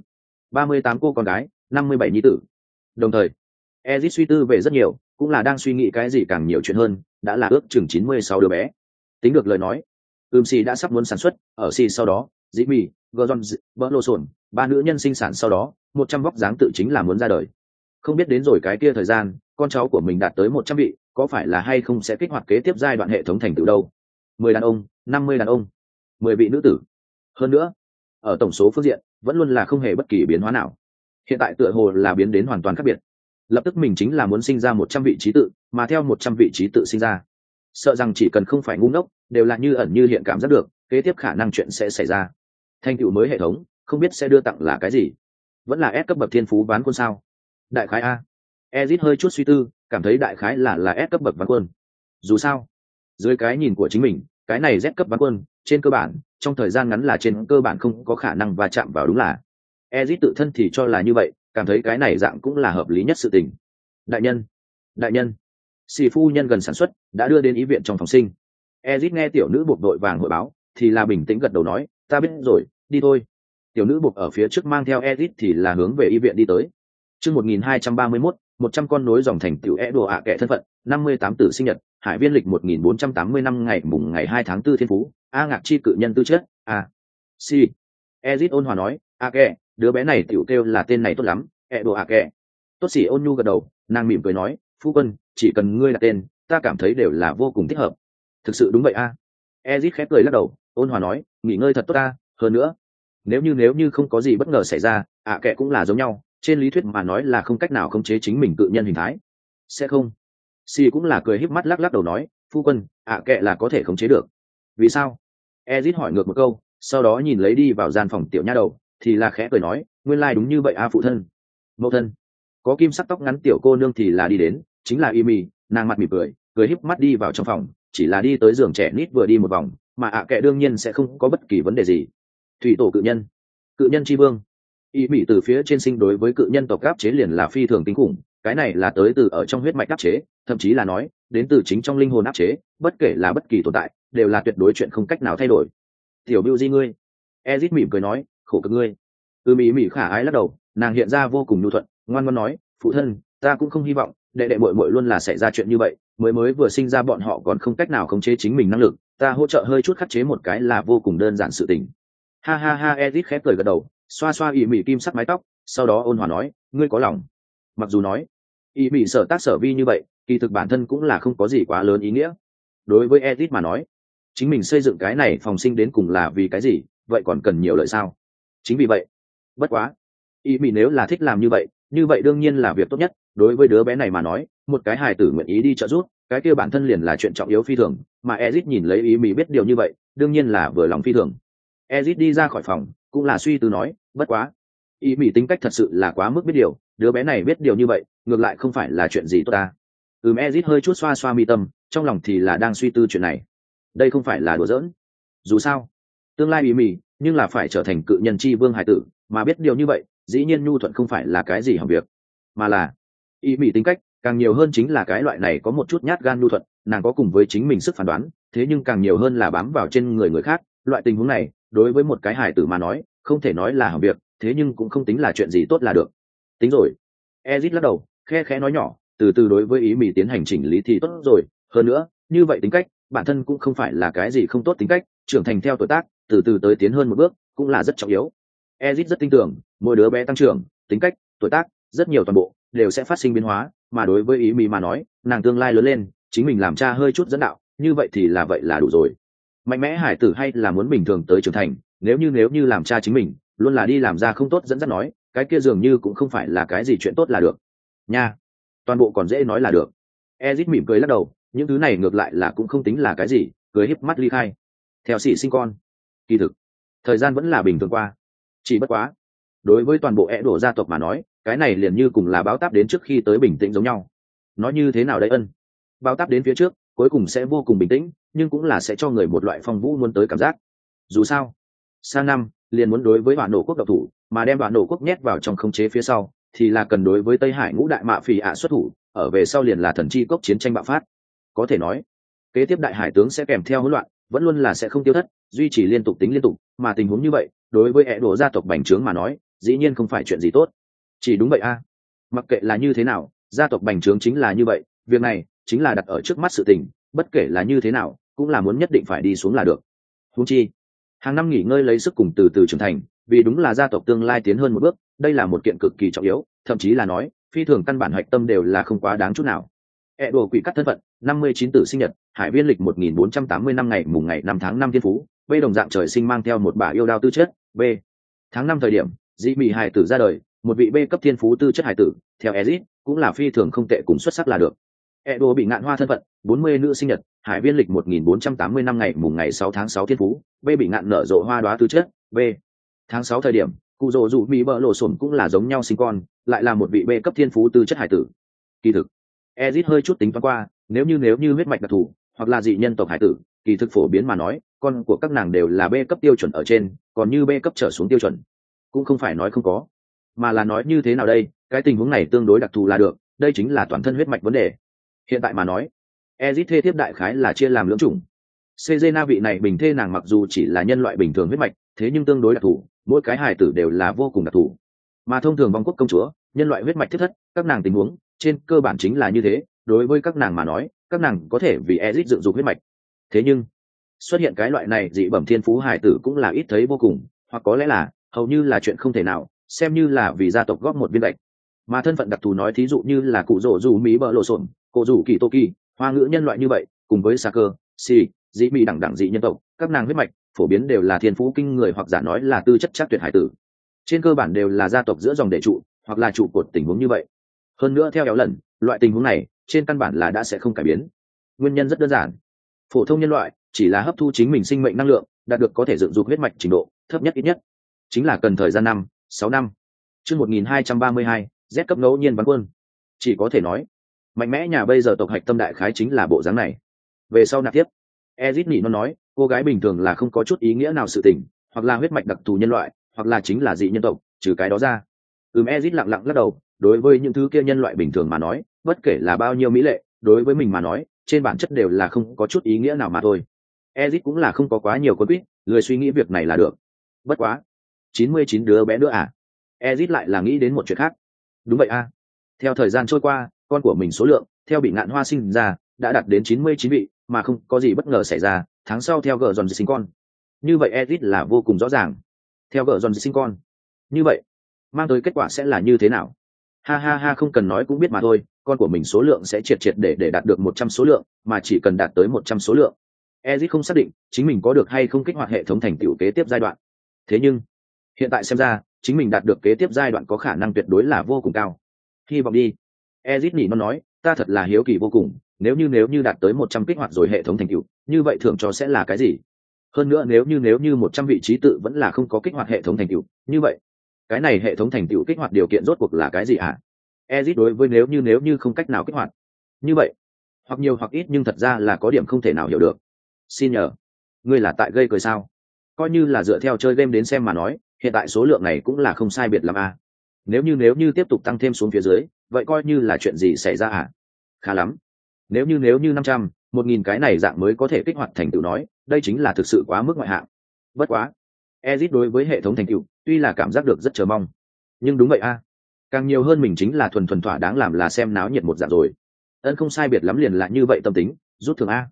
38 cô con gái, 57 nhi tử. Đồng thời, Ezit suy tư về rất nhiều, cũng là đang suy nghĩ cái gì càng nhiều chuyện hơn, đã là ước chừng 96 đứa bé. Tính được lời nói, Xì đã sắp muốn sản xuất, ở Xì sau đó, Jimmy, Gordon, Burleson, 3 nữ nhân sinh sản sau đó, 100 vóc dáng tự chính là muốn ra đời. Không biết đến rồi cái kia thời gian, con cháu của mình đạt tới 100 vị, có phải là hay không sẽ kích hoạt kế tiếp giai đoạn hệ thống thành tựu đâu? 10 đàn ông, 50 đàn ông, 10 vị nữ tử. Hơn nữa, ở tổng số phương diện, vẫn luôn là không hề bất kỳ biến hóa nào. Hiện tại tựa hồ là biến đến hoàn toàn khác biệt. Lập tức mình chính là muốn sinh ra 100 vị trí tự, mà theo 100 vị trí tự sinh ra. Sợ rằng chỉ cần không phải ngu ngốc, đều là như ẩn như hiện cảm giác được, kế tiếp khả năng chuyện sẽ xảy ra. Thành tựu mới hệ thống, không biết sẽ đưa tặng là cái gì? Vẫn là S cấp bậc thiên phú ván quân sao? Đại khái a. Ezit hơi chút suy tư, cảm thấy đại khái là S cấp bậc ván quân. Dù sao, dưới cái nhìn của chính mình, cái này Z cấp ván quân, trên cơ bản, trong thời gian ngắn là trên cơ bản không có khả năng va chạm vào đúng là. Ezit tự thân thì cho là như vậy, cảm thấy cái này dạng cũng là hợp lý nhất sự tình. Đại nhân, Sĩ phu nhân gần sản xuất, đã đưa đến y viện trong phòng sinh. Ezit nghe tiểu nữ buộc đội vàng hội báo, thì là bình tĩnh gật đầu nói, ta biết rồi, đi thôi. Tiểu nữ buộc ở phía trước mang theo Ezit thì là hướng về y viện đi tới. Chương 1231, 100 con nối dòng thành tiểu Edo ạ kẻ thân phận, 58 tử sinh nhật, Hải Viên lịch 1480 năm ngày mùng ngày 2 tháng 4 thiên phú, A Ngạc chi cự nhân tư chất, a. Si. Ezit ôn hòa nói, a kẻ, đứa bé này tiểu kêu là tên này tốt lắm, Edo ạ kẻ. Tốt xỉ ôn nhu gật đầu, nàng mỉm cười nói, phu quân, chỉ cần ngươi đặt tên, ta cảm thấy đều là vô cùng thích hợp. Thực sự đúng vậy a. Ezit khép cười lắc đầu, ôn hòa nói, nghỉ ngơi thật tốt ta, hơn nữa, nếu như không có gì bất ngờ xảy ra, ạ kẻ cũng là giống nhau, trên lý thuyết mà nói là không cách nào khống chế chính mình cự nhân hình thái. Sẽ không. Si cũng là cười híp mắt lắc lắc đầu nói, phu quân, ạ kệ là có thể khống chế được. Vì sao? Ezit hỏi ngược một câu, sau đó nhìn lấy đi vào gian phòng tiểu nha đầu, thì là khẽ cười nói, nguyên lai đúng như vậy a phụ thân. Mẫu thân. Có kim sắc tóc ngắn tiểu cô nương thì là đi đến, chính là Imi, nàng mặt mỉm cười híp mắt đi vào trong phòng, chỉ là đi tới giường trẻ nít vừa đi một vòng, mà ạ kệ đương nhiên sẽ không có bất kỳ vấn đề gì. Thủy tổ cự nhân tri vương. Imi từ phía trên sinh đối với cự nhân tộc áp chế liền là phi thường kinh khủng, cái này là tới từ ở trong huyết mạch áp chế, thậm chí là nói đến từ chính trong linh hồn áp chế, bất kể là bất kỳ tồn tại đều là tuyệt đối chuyện không cách nào thay đổi. Tiểu Bưu Di ngươi. Ezit mỉm cười nói, khổ cực ngươi. Mỹ khả ái lắc đầu, nàng hiện ra vô cùng nhu thuận, ngoan ngoãn nói, phụ thân, ta cũng không hy vọng đệ đệ muội muội luôn là xảy ra chuyện như vậy, mới vừa sinh ra bọn họ còn không cách nào khống chế chính mình năng lực, ta hỗ trợ hơi chút khắc chế một cái là vô cùng đơn giản sự tình. Ha ha ha. Ezit khép cười gật đầu, xoa xoa Mỹ kim sắc mái tóc, sau đó ôn hòa nói, ngươi có lòng. Mặc dù nói Mỹ sở tác sở vi như vậy, kỳ thực bản thân cũng là không có gì quá lớn ý nghĩa. Đối với Ezit mà nói, chính mình xây dựng cái này phòng sinh đến cùng là vì cái gì, vậy còn cần nhiều lời sao? Chính vì vậy, bất quá, Mỹ nếu là thích làm như vậy đương nhiên là việc tốt nhất. Đối với đứa bé này mà nói, một cái hài tử nguyện ý đi trợ giúp, cái kia bản thân liền là chuyện trọng yếu phi thường, mà Ezit nhìn lấy Mỹ biết điều như vậy, đương nhiên là vừa lòng phi thường. Ezit đi ra khỏi phòng, cũng là suy tư nói, bất quá, Mỹ tính cách thật sự là quá mức biết điều, đứa bé này biết điều như vậy, ngược lại không phải là chuyện gì tốt ta. Ezit hơi chút xoa xoa mi tâm, trong lòng thì là đang suy tư chuyện này. Đây không phải là đùa giỡn. Dù sao, tương lai Mỹ nhưng là phải trở thành cự nhân chi vương hải tử, mà biết điều như vậy, dĩ nhiên nhu thuận không phải là cái gì hỏng việc, mà là Mỹ tính cách càng nhiều hơn chính là cái loại này có một chút nhát gan nhu thuận, nàng có cùng với chính mình sức phán đoán, thế nhưng càng nhiều hơn là bám vào trên người khác. Loại tình huống này, đối với một cái hải tử mà nói, không thể nói là hỏng việc, thế nhưng cũng không tính là chuyện gì tốt là được. Tính rồi. Ezit lắc đầu, khẽ nói nhỏ, từ từ đối với Mỹ tiến hành chỉnh lý thì tốt rồi, hơn nữa, như vậy tính cách, bản thân cũng không phải là cái gì không tốt tính cách, trưởng thành theo tuổi tác, từ từ tới tiến hơn một bước cũng là rất trọng yếu. Ezit rất tin tưởng mỗi đứa bé tăng trưởng, tính cách, tuổi tác, rất nhiều toàn bộ đều sẽ phát sinh biến hóa, mà đối với ý mỹ mà nói, nàng tương lai lớn lên, chính mình làm cha hơi chút dẫn đạo, như vậy thì là vậy là đủ rồi. Mạnh mẽ hải tử hay là muốn bình thường tới trưởng thành, nếu như làm cha chính mình luôn là đi làm ra không tốt dẫn dắt nói, cái kia dường như cũng không phải là cái gì chuyện tốt là được nha. Toàn bộ còn dễ nói là được. Ezit mỉm cười lắc đầu, những thứ này ngược lại là cũng không tính là cái gì, cười híp mắt ly khai. Theo sĩ sinh con, kỳ thực thời gian vẫn là bình thường qua, chỉ bất quá đối với toàn bộ ẻ đổ gia tộc mà nói, cái này liền như cùng là báo táp đến trước khi tới bình tĩnh giống nhau. Nói như thế nào đây ân? Báo táp đến phía trước cuối cùng sẽ vô cùng bình tĩnh, nhưng cũng là sẽ cho người một loại phong vũ muốn tới cảm giác. Dù sao sang năm liền muốn đối với Đoạn Nổ quốc độc thủ, mà đem Đoạn Nổ quốc nhét vào trong khống chế phía sau thì là cần đối với Tây Hải ngũ đại mạ phỉ ạ xuất thủ, ở về sau liền là thần chi cốc chiến tranh bạo phát. Có thể nói kế tiếp đại hải tướng sẽ kèm theo hỗn loạn, vẫn luôn là sẽ không tiêu thất, duy trì liên tục tính liên tục, mà tình huống như vậy đối với ẻ đổ gia tộc bành trướng mà nói dĩ nhiên không phải chuyện gì tốt. Chỉ đúng vậy a. Mặc kệ là như thế nào, gia tộc bành trướng chính là như vậy, việc này chính là đặt ở trước mắt sự tình, bất kể là như thế nào cũng là muốn nhất định phải đi xuống là được. Huống chi hàng năm nghỉ ngơi lấy sức cùng từ từ trưởng thành, vì đúng là gia tộc tương lai tiến hơn một bước, đây là một kiện cực kỳ trọng yếu, thậm chí là nói phi thường căn bản hạch tâm đều là không quá đáng chút nào. ẻ đổ quỷ cắt thân phận 59 tử sinh nhật, hải viên lịch 1480 năm ngày mùng ngày 5 tháng 5 thiên phú, B đồng dạng trời sinh mang theo một bả yêu đao tư chất, B. Tháng 5 thời điểm, dị mị hải tử ra đời, một vị B cấp thiên phú tư chất hải tử, theo Ezit, cũng là phi thường không tệ cùng xuất sắc là được. Edo bị ngạn hoa thân phận 40 nữ sinh nhật, hải viên lịch 1480 năm ngày mùng ngày 6 tháng 6 thiên phú, B bị ngạn nở rộ hoa đóa tư chất, B. Tháng 6 thời điểm, cụ rồ dụ mỹ bỡ lộ sổn cũng là giống nhau sinh con, lại là một vị B cấp thiên phú tư chất hải tử. Kỳ thực Ezit hơi chút tính toán qua, nếu như huyết mạch đặc thù hoặc là dị nhân tộc hải tử, kỳ thực phổ biến mà nói, con của các nàng đều là B cấp tiêu chuẩn ở trên, còn như B cấp trở xuống tiêu chuẩn, cũng không phải nói không có, mà là nói như thế nào đây, cái tình huống này tương đối đặc thù là được, đây chính là toàn thân huyết mạch vấn đề. Hiện tại mà nói, Ezit thê thiếp đại khái là chia làm lưỡng chủng. Cezena vị này bình thê nàng mặc dù chỉ là nhân loại bình thường huyết mạch, thế nhưng tương đối đặc thù, mỗi cái hài tử đều là vô cùng đặc thù. Mà thông thường vong quốc công chúa, nhân loại huyết mạch thiết thất, các nàng tình huống trên cơ bản chính là như thế, đối với các nàng mà nói, các nàng có thể vì Ezit dựng dục huyết mạch. Thế nhưng, xuất hiện cái loại này dị bẩm thiên phú hài tử cũng là ít thấy vô cùng, hoặc có lẽ là hầu như là chuyện không thể nào, xem như là vì gia tộc góp một viên gạch. Mà thân phận đặc thù nói thí dụ như là cụ rồ dù mỹ bờ lộ sồn, cụ rủ kỳ tô kỳ, hoa ngữ nhân loại như vậy, cùng với sa cơ si dị mỹ đẳng dị nhân tộc, các nàng huyết mạch phổ biến đều là thiên phú kinh người, hoặc giả nói là tư chất chắc tuyệt hải tử, trên cơ bản đều là gia tộc giữa dòng đệ trụ hoặc là trụ cột tình huống như vậy. Hơn nữa theo kéo lần, loại tình huống này trên căn bản là đã sẽ không cải biến. Nguyên nhân rất đơn giản, phổ thông nhân loại chỉ là hấp thu chính mình sinh mệnh năng lượng, đạt được có thể dựng dục huyết mạch trình độ thấp nhất ít nhất chính là cần thời gian 5-6 năm. Chương 1232, Z cấp ngẫu nhiên bắn quân. Chỉ có thể nói, mạnh mẽ nhà bây giờ tộc hạch tâm đại khái chính là bộ dáng này. Về sau nạp tiếp, Ezit nhỉ nó nói, cô gái bình thường là không có chút ý nghĩa nào sự tình, hoặc là huyết mạch đặc thù nhân loại, hoặc là chính là dị nhân tộc, trừ cái đó ra. Ezit lặng lặng lắc đầu, đối với những thứ kia nhân loại bình thường mà nói, bất kể là bao nhiêu mỹ lệ, đối với mình mà nói, trên bản chất đều là không có chút ý nghĩa nào mà thôi. Ezit cũng là không có quá nhiều con quýt, lười suy nghĩ việc này là được. Bất quá, 99 đứa bé nữa à? Ezit lại là nghĩ đến một chuyện khác. Đúng vậy a. Theo thời gian trôi qua, con của mình số lượng theo bị ngạn hoa sinh ra đã đạt đến 99 vị, mà không có gì bất ngờ xảy ra, tháng sau theo gờ giòn sinh con. Như vậy Ezit là vô cùng rõ ràng. Theo gờ giòn sinh con, như vậy mang tới kết quả sẽ là như thế nào? Ha ha ha, không cần nói cũng biết mà thôi, con của mình số lượng sẽ triệt để đạt được 100 số lượng, mà chỉ cần đạt tới 100 số lượng. Ezit không xác định chính mình có được hay không kích hoạt hệ thống thành tựu kế tiếp giai đoạn. Thế nhưng hiện tại xem ra, chính mình đạt được kế tiếp giai đoạn có khả năng tuyệt đối là vô cùng cao. Hy vọng đi. Ezit nhỉ nó nói, ta thật là hiếu kỳ vô cùng, nếu như đạt tới 100 kích hoạt rồi hệ thống thành tựu, như vậy thưởng cho sẽ là cái gì? Hơn nữa nếu như 100 vị trí tự vẫn là không có kích hoạt hệ thống thành tựu, như vậy cái này hệ thống thành tựu kích hoạt điều kiện rốt cuộc là cái gì hả? Ezit đối với nếu như không cách nào kích hoạt, như vậy hoặc nhiều hoặc ít nhưng thật ra là có điểm không thể nào hiểu được. Xin nhờ, ngươi là tại gây cười sao? Coi như là dựa theo chơi game đến xem mà nói, hiện tại số lượng này cũng là không sai biệt lắm a. Nếu như tiếp tục tăng thêm xuống phía dưới, vậy coi như là chuyện gì xảy ra à? Khá lắm. Nếu như 500, 1000 cái này dạng mới có thể kích hoạt thành tựu nói, đây chính là thực sự quá mức ngoại hạng. Bất quá, Ezit đối với hệ thống thành tựu tuy là cảm giác được rất chờ mong, nhưng đúng vậy a, càng nhiều hơn mình chính là thuần thỏa đáng làm là xem náo nhiệt một dạng rồi. Ân không sai biệt lắm liền là như vậy tâm tính, rút thường a.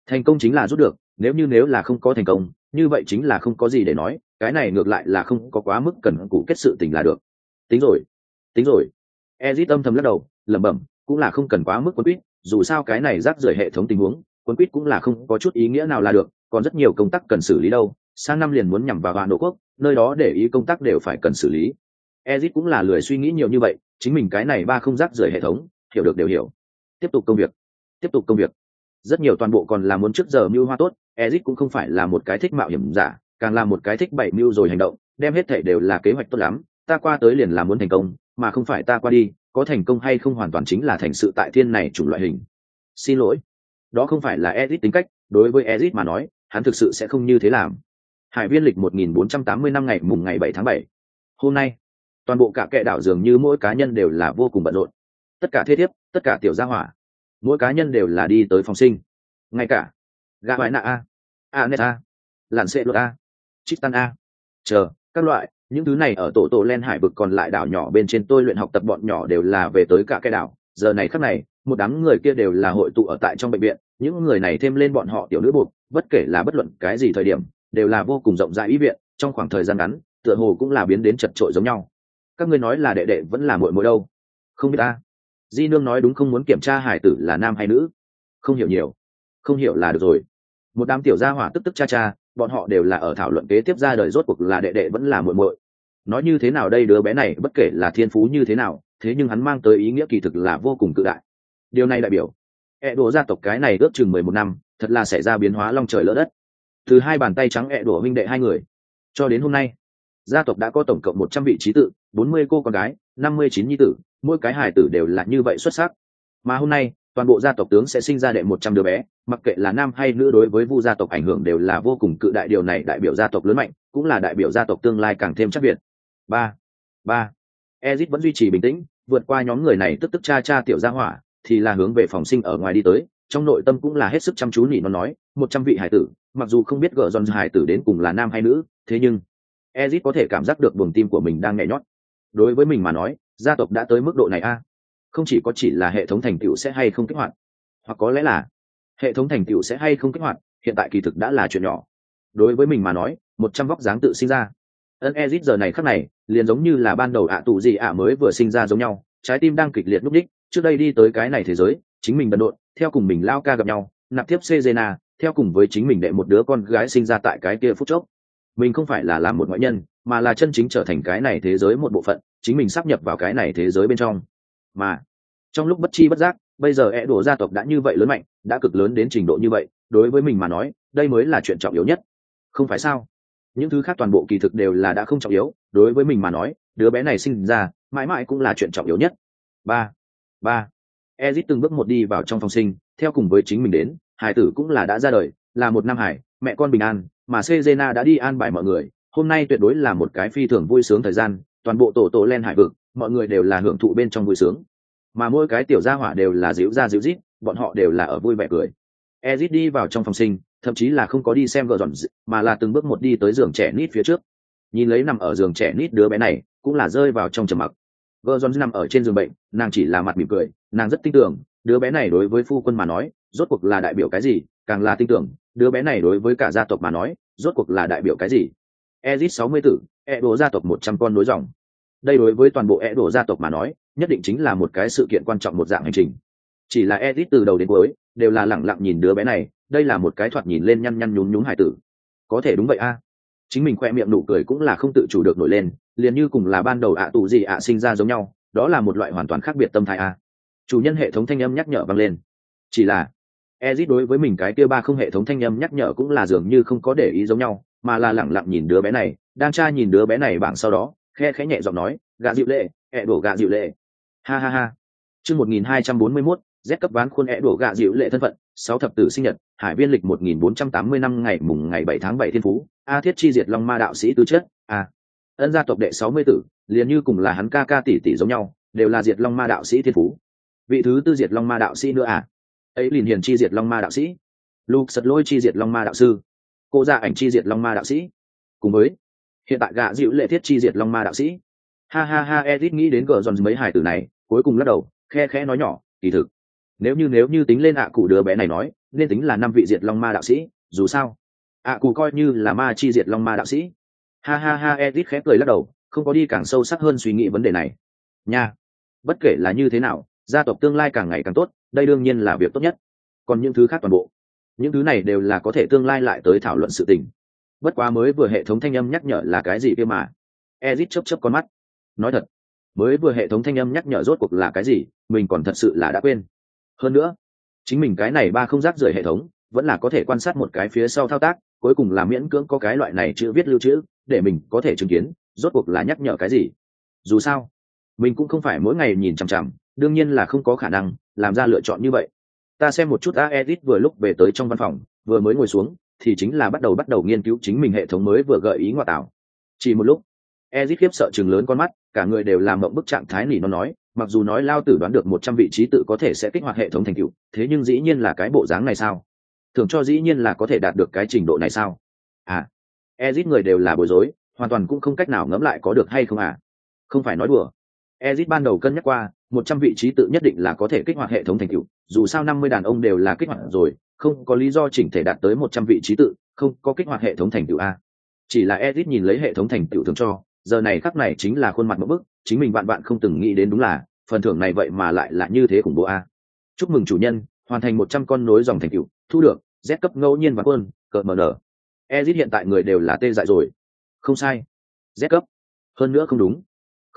Thành công chính là rút được, nếu là không có thành công, như vậy chính là không có gì để nói, cái này ngược lại là không có quá mức cần cù kết sự tình là được. Tính rồi, tính rồi. Ezit âm thầm lắc đầu, lẩm bẩm, cũng là không cần quá mức quấn quýt, dù sao cái này rác rưởi hệ thống tình huống, quấn quýt cũng là không có chút ý nghĩa nào là được, còn rất nhiều công tác cần xử lý đâu, sang năm liền muốn nhằm vào Hoa Nổ quốc, nơi đó để ý công tác đều phải cần xử lý. Ezit cũng là lười suy nghĩ nhiều như vậy, chính mình cái này ba không rác rưởi hệ thống, hiểu được đều hiểu. Tiếp tục công việc, tiếp tục công việc. Rất nhiều toàn bộ còn là muốn trước giờ mưu hoa tốt, Ezit cũng không phải là một cái thích mạo hiểm giả, càng là một cái thích bày mưu rồi hành động, đem hết thảy đều là kế hoạch tốt lắm, ta qua tới liền là muốn thành công, mà không phải ta qua đi, có thành công hay không hoàn toàn chính là thành sự tại thiên này chủng loại hình. Xin lỗi, đó không phải là Ezit tính cách, đối với Ezit mà nói, hắn thực sự sẽ không như thế làm. Hải viên lịch 1480 năm ngày mùng ngày 7 tháng 7. Hôm nay, toàn bộ cả kệ đảo dường như mỗi cá nhân đều là vô cùng bận rộn. Tất cả thế thiếp, tất cả tiểu gia hỏa, mỗi cá nhân đều là đi tới phòng sinh. Ngay cả gà hoài nạ a, Anet a, lặn xệ lột a, Tristan a, chờ các loại những thứ này ở tổ len hải vực còn lại đảo nhỏ bên trên tôi luyện học tập bọn nhỏ đều là về tới cả cái đảo. Giờ này khắc này, một đám người kia đều là hội tụ ở tại trong bệnh viện, những người này thêm lên bọn họ tiểu nữ buộc, bất kể là bất luận cái gì thời điểm, đều là vô cùng rộng rãi ý viện, trong khoảng thời gian ngắn, tựa hồ cũng là biến đến chật trội giống nhau. Các ngươi nói là đệ đệ vẫn là muội muội đâu? Không biết ta. Di nương nói đúng, không muốn kiểm tra hải tử là nam hay nữ. Không hiểu nhiều, không hiểu là được rồi. Một đám tiểu gia hỏa tức tức cha cha, bọn họ đều là ở thảo luận kế tiếp ra đời rốt cuộc là đệ đệ vẫn là muội muội. Nói như thế nào đây, đứa bé này bất kể là thiên phú như thế nào, thế nhưng hắn mang tới ý nghĩa kỳ thực là vô cùng cự đại. Điều này đại biểu Edo gia tộc cái này ước chừng 11 năm, thật là xảy ra biến hóa long trời lỡ đất. Từ hai bàn tay trắng Edo huynh đệ hai người, cho đến hôm nay, gia tộc đã có tổng cộng 100 vị trí tự, 40 cô con gái, 59 nhi tử, mỗi cái hài tử đều là như vậy xuất sắc. Mà hôm nay, toàn bộ gia tộc tướng sẽ sinh ra đệ 100 đứa bé, mặc kệ là nam hay nữ, đối với Vu gia tộc ảnh hưởng đều là vô cùng cự đại. Điều này đại biểu gia tộc lớn mạnh, cũng là đại biểu gia tộc tương lai càng thêm chắc việt. Ba. Ezit vẫn duy trì bình tĩnh, vượt qua nhóm người này tức tức cha cha tiểu gia hỏa, thì là hướng về phòng sinh ở ngoài đi tới, trong nội tâm cũng là hết sức chăm chú nhỉ nó nói, 100 vị hải tử, mặc dù không biết gỡ giòn hải tử đến cùng là nam hay nữ, thế nhưng Ezit có thể cảm giác được buồng tim của mình đang nhảy nhót. Đối với mình mà nói, gia tộc đã tới mức độ này a, không chỉ có chỉ là hệ thống thành tựu sẽ hay không kích hoạt, hoặc có lẽ là hệ thống thành tựu sẽ hay không kích hoạt, hiện tại kỳ thực đã là chuyện nhỏ. Đối với mình mà nói, 100 vóc dáng tự sinh ra. Ezit giờ này khắc này, liền giống như là ban đầu tù gì mới vừa sinh ra giống nhau, trái tim đang kịch liệt lúc đích, trước đây đi tới cái này thế giới, chính mình bận rộn, theo cùng mình lao ca gặp nhau, nạp tiếp Cezena, theo cùng với chính mình đệ một đứa con gái sinh ra tại cái kia phút chốc. Mình không phải là làm một ngoại nhân, mà là chân chính trở thành cái này thế giới một bộ phận, chính mình sáp nhập vào cái này thế giới bên trong. Mà trong lúc bất chi bất giác, bây giờ Edo gia tộc đã như vậy lớn mạnh, đã cực lớn đến trình độ như vậy, đối với mình mà nói, đây mới là chuyện trọng yếu nhất. Không phải sao? Những thứ khác toàn bộ kỳ thực đều là đã không trọng yếu, đối với mình mà nói, đứa bé này sinh ra, mãi mãi cũng là chuyện trọng yếu nhất. Ba. Ezit từng bước một đi vào trong phòng sinh, theo cùng với chính mình đến, hải tử cũng là đã ra đời, là một nam hải, mẹ con bình an, mà Cezena đã đi an bài mọi người, hôm nay tuyệt đối là một cái phi thường vui sướng thời gian, toàn bộ tổ len hải vực, mọi người đều là hưởng thụ bên trong vui sướng. Mà mỗi cái tiểu gia hỏa đều là díu ra díu dít, bọn họ đều là ở vui vẻ cười. Ezit đi vào trong phòng sinh, thậm chí là không có đi xem gờ dọn, mà là từng bước một đi tới giường trẻ nít phía trước. Nhìn lấy nằm ở giường trẻ nít đứa bé này, cũng là rơi vào trong trầm mặc. Gờ dọn nằm ở trên giường bệnh, nàng chỉ là mặt mỉm cười, nàng rất tin tưởng, đứa bé này đối với phu quân mà nói, rốt cuộc là đại biểu cái gì, càng là tin tưởng, đứa bé này đối với cả gia tộc mà nói, rốt cuộc là đại biểu cái gì. Ezit 60 tử, Edo gia tộc 100 con nối dòng. Đây đối với toàn bộ Edo gia tộc mà nói, nhất định chính là một cái sự kiện quan trọng, một dạng hành trình. Chỉ là Ezit từ đầu đến cuối đều là lẳng lặng nhìn đứa bé này, đây là một cái thoạt nhìn lên nhăn nhăn nhún nhún hải tử. Có thể đúng vậy a. Chính mình khoe miệng nụ cười cũng là không tự chủ được nổi lên, liền như cùng là ban đầu tù gì sinh ra giống nhau, đó là một loại hoàn toàn khác biệt tâm thái a. Chủ nhân hệ thống thanh âm nhắc nhở vang lên. Chỉ là Ezit đối với mình cái kia ba không hệ thống thanh âm nhắc nhở cũng là dường như không có để ý giống nhau, mà là lẳng lặng nhìn đứa bé này, đang tra nhìn đứa bé này bảng, sau đó khẽ nhẹ giọng nói, gạ dịu lệ, đổ gạ dịu lệ. Ha ha ha. Chương 1241, Z cấp ván khuôn đổ gạ dịu lệ thân phận, 6 thập tử sinh nhật, hải viên lịch 1480 năm ngày mùng ngày 7 tháng 7 thiên phú, A Thiết chi diệt long ma đạo sĩ tứ chất, Ân gia tộc đệ 60 tử, liền như cùng là hắn ca tỷ tỷ giống nhau, đều là diệt long ma đạo sĩ thiên phú. Vị thứ tư diệt long ma đạo sĩ nữa ấy liền hiền chi diệt long ma đạo sĩ, lục sật lôi chi diệt long ma đạo sư, cô gia ảnh chi diệt long ma đạo sĩ, cùng với hiện tại gạ dịu lệ thiết chi diệt long ma đạo sĩ. Ha ha ha. Edit nghĩ đến gờ giòn mấy hài tử này, cuối cùng lắc đầu, khẽ nói nhỏ, kỳ thực Nếu như tính lên ạ cụ đứa bé này nói nên tính là 5 vị diệt long ma đạo sĩ, dù sao ạ cụ coi như là ma chi diệt long ma đạo sĩ. Ha ha ha, Edit khép cười lắc đầu, không có đi càng sâu sắc hơn suy nghĩ vấn đề này nha. Bất kể là như thế nào, gia tộc tương lai càng ngày càng tốt, đây đương nhiên là việc tốt nhất. Còn những thứ khác toàn bộ, những thứ này đều là có thể tương lai lại tới thảo luận sự tình. Bất quá mới vừa hệ thống thanh âm nhắc nhở là cái gì kia mà. Ezit chớp chớp con mắt, nói thật, mới vừa hệ thống thanh âm nhắc nhở rốt cuộc là cái gì mình còn thật sự là đã quên. Hơn nữa, chính mình cái này ba không rác rưởi hệ thống vẫn là có thể quan sát một cái phía sau thao tác, cuối cùng là miễn cưỡng có cái loại này chữ viết lưu trữ để mình có thể chứng kiến rốt cuộc là nhắc nhở cái gì. Dù sao mình cũng không phải mỗi ngày nhìn chằm chằm, đương nhiên là không có khả năng làm ra lựa chọn như vậy. Ta xem một chút. Edit vừa lúc về tới trong văn phòng, vừa mới ngồi xuống thì chính là bắt đầu nghiên cứu chính mình hệ thống mới vừa gợi ý ngoại tạo. Chỉ một lúc, Edit khiếp sợ chừng lớn con mắt, cả người đều làm mộng bức trạng thái nỉ nó nói, mặc dù nói lao tử đoán được 100 vị trí tự có thể sẽ kích hoạt hệ thống thành tựu, thế nhưng dĩ nhiên là cái bộ dáng này sao? Thường cho dĩ nhiên là có thể đạt được cái trình độ này sao? À, Ezit người đều là bối rối, hoàn toàn cũng không cách nào ngẫm lại có được hay không à? Không phải nói đùa. Ezit ban đầu cân nhắc qua, 100 vị trí tự nhất định là có thể kích hoạt hệ thống thành tựu, dù sao 50 đàn ông đều là kích hoạt rồi, không có lý do chỉnh thể đạt tới 100 vị trí tự, không có kích hoạt hệ thống thành tựu a. Chỉ là Ezit nhìn lấy hệ thống thành tựu thường cho, giờ này khắc này chính là khuôn mặt một bức, chính mình bạn không từng nghĩ đến đúng là, phần thưởng này vậy mà lại là như thế khủng bố a. Chúc mừng chủ nhân, hoàn thành 100 con nối dòng thành tựu, thu được Z cấp ngẫu nhiên và quân, cờ mở nở. Ezit hiện tại người đều là tê dại rồi. Không sai, Z cấp. Hơn nữa không đúng.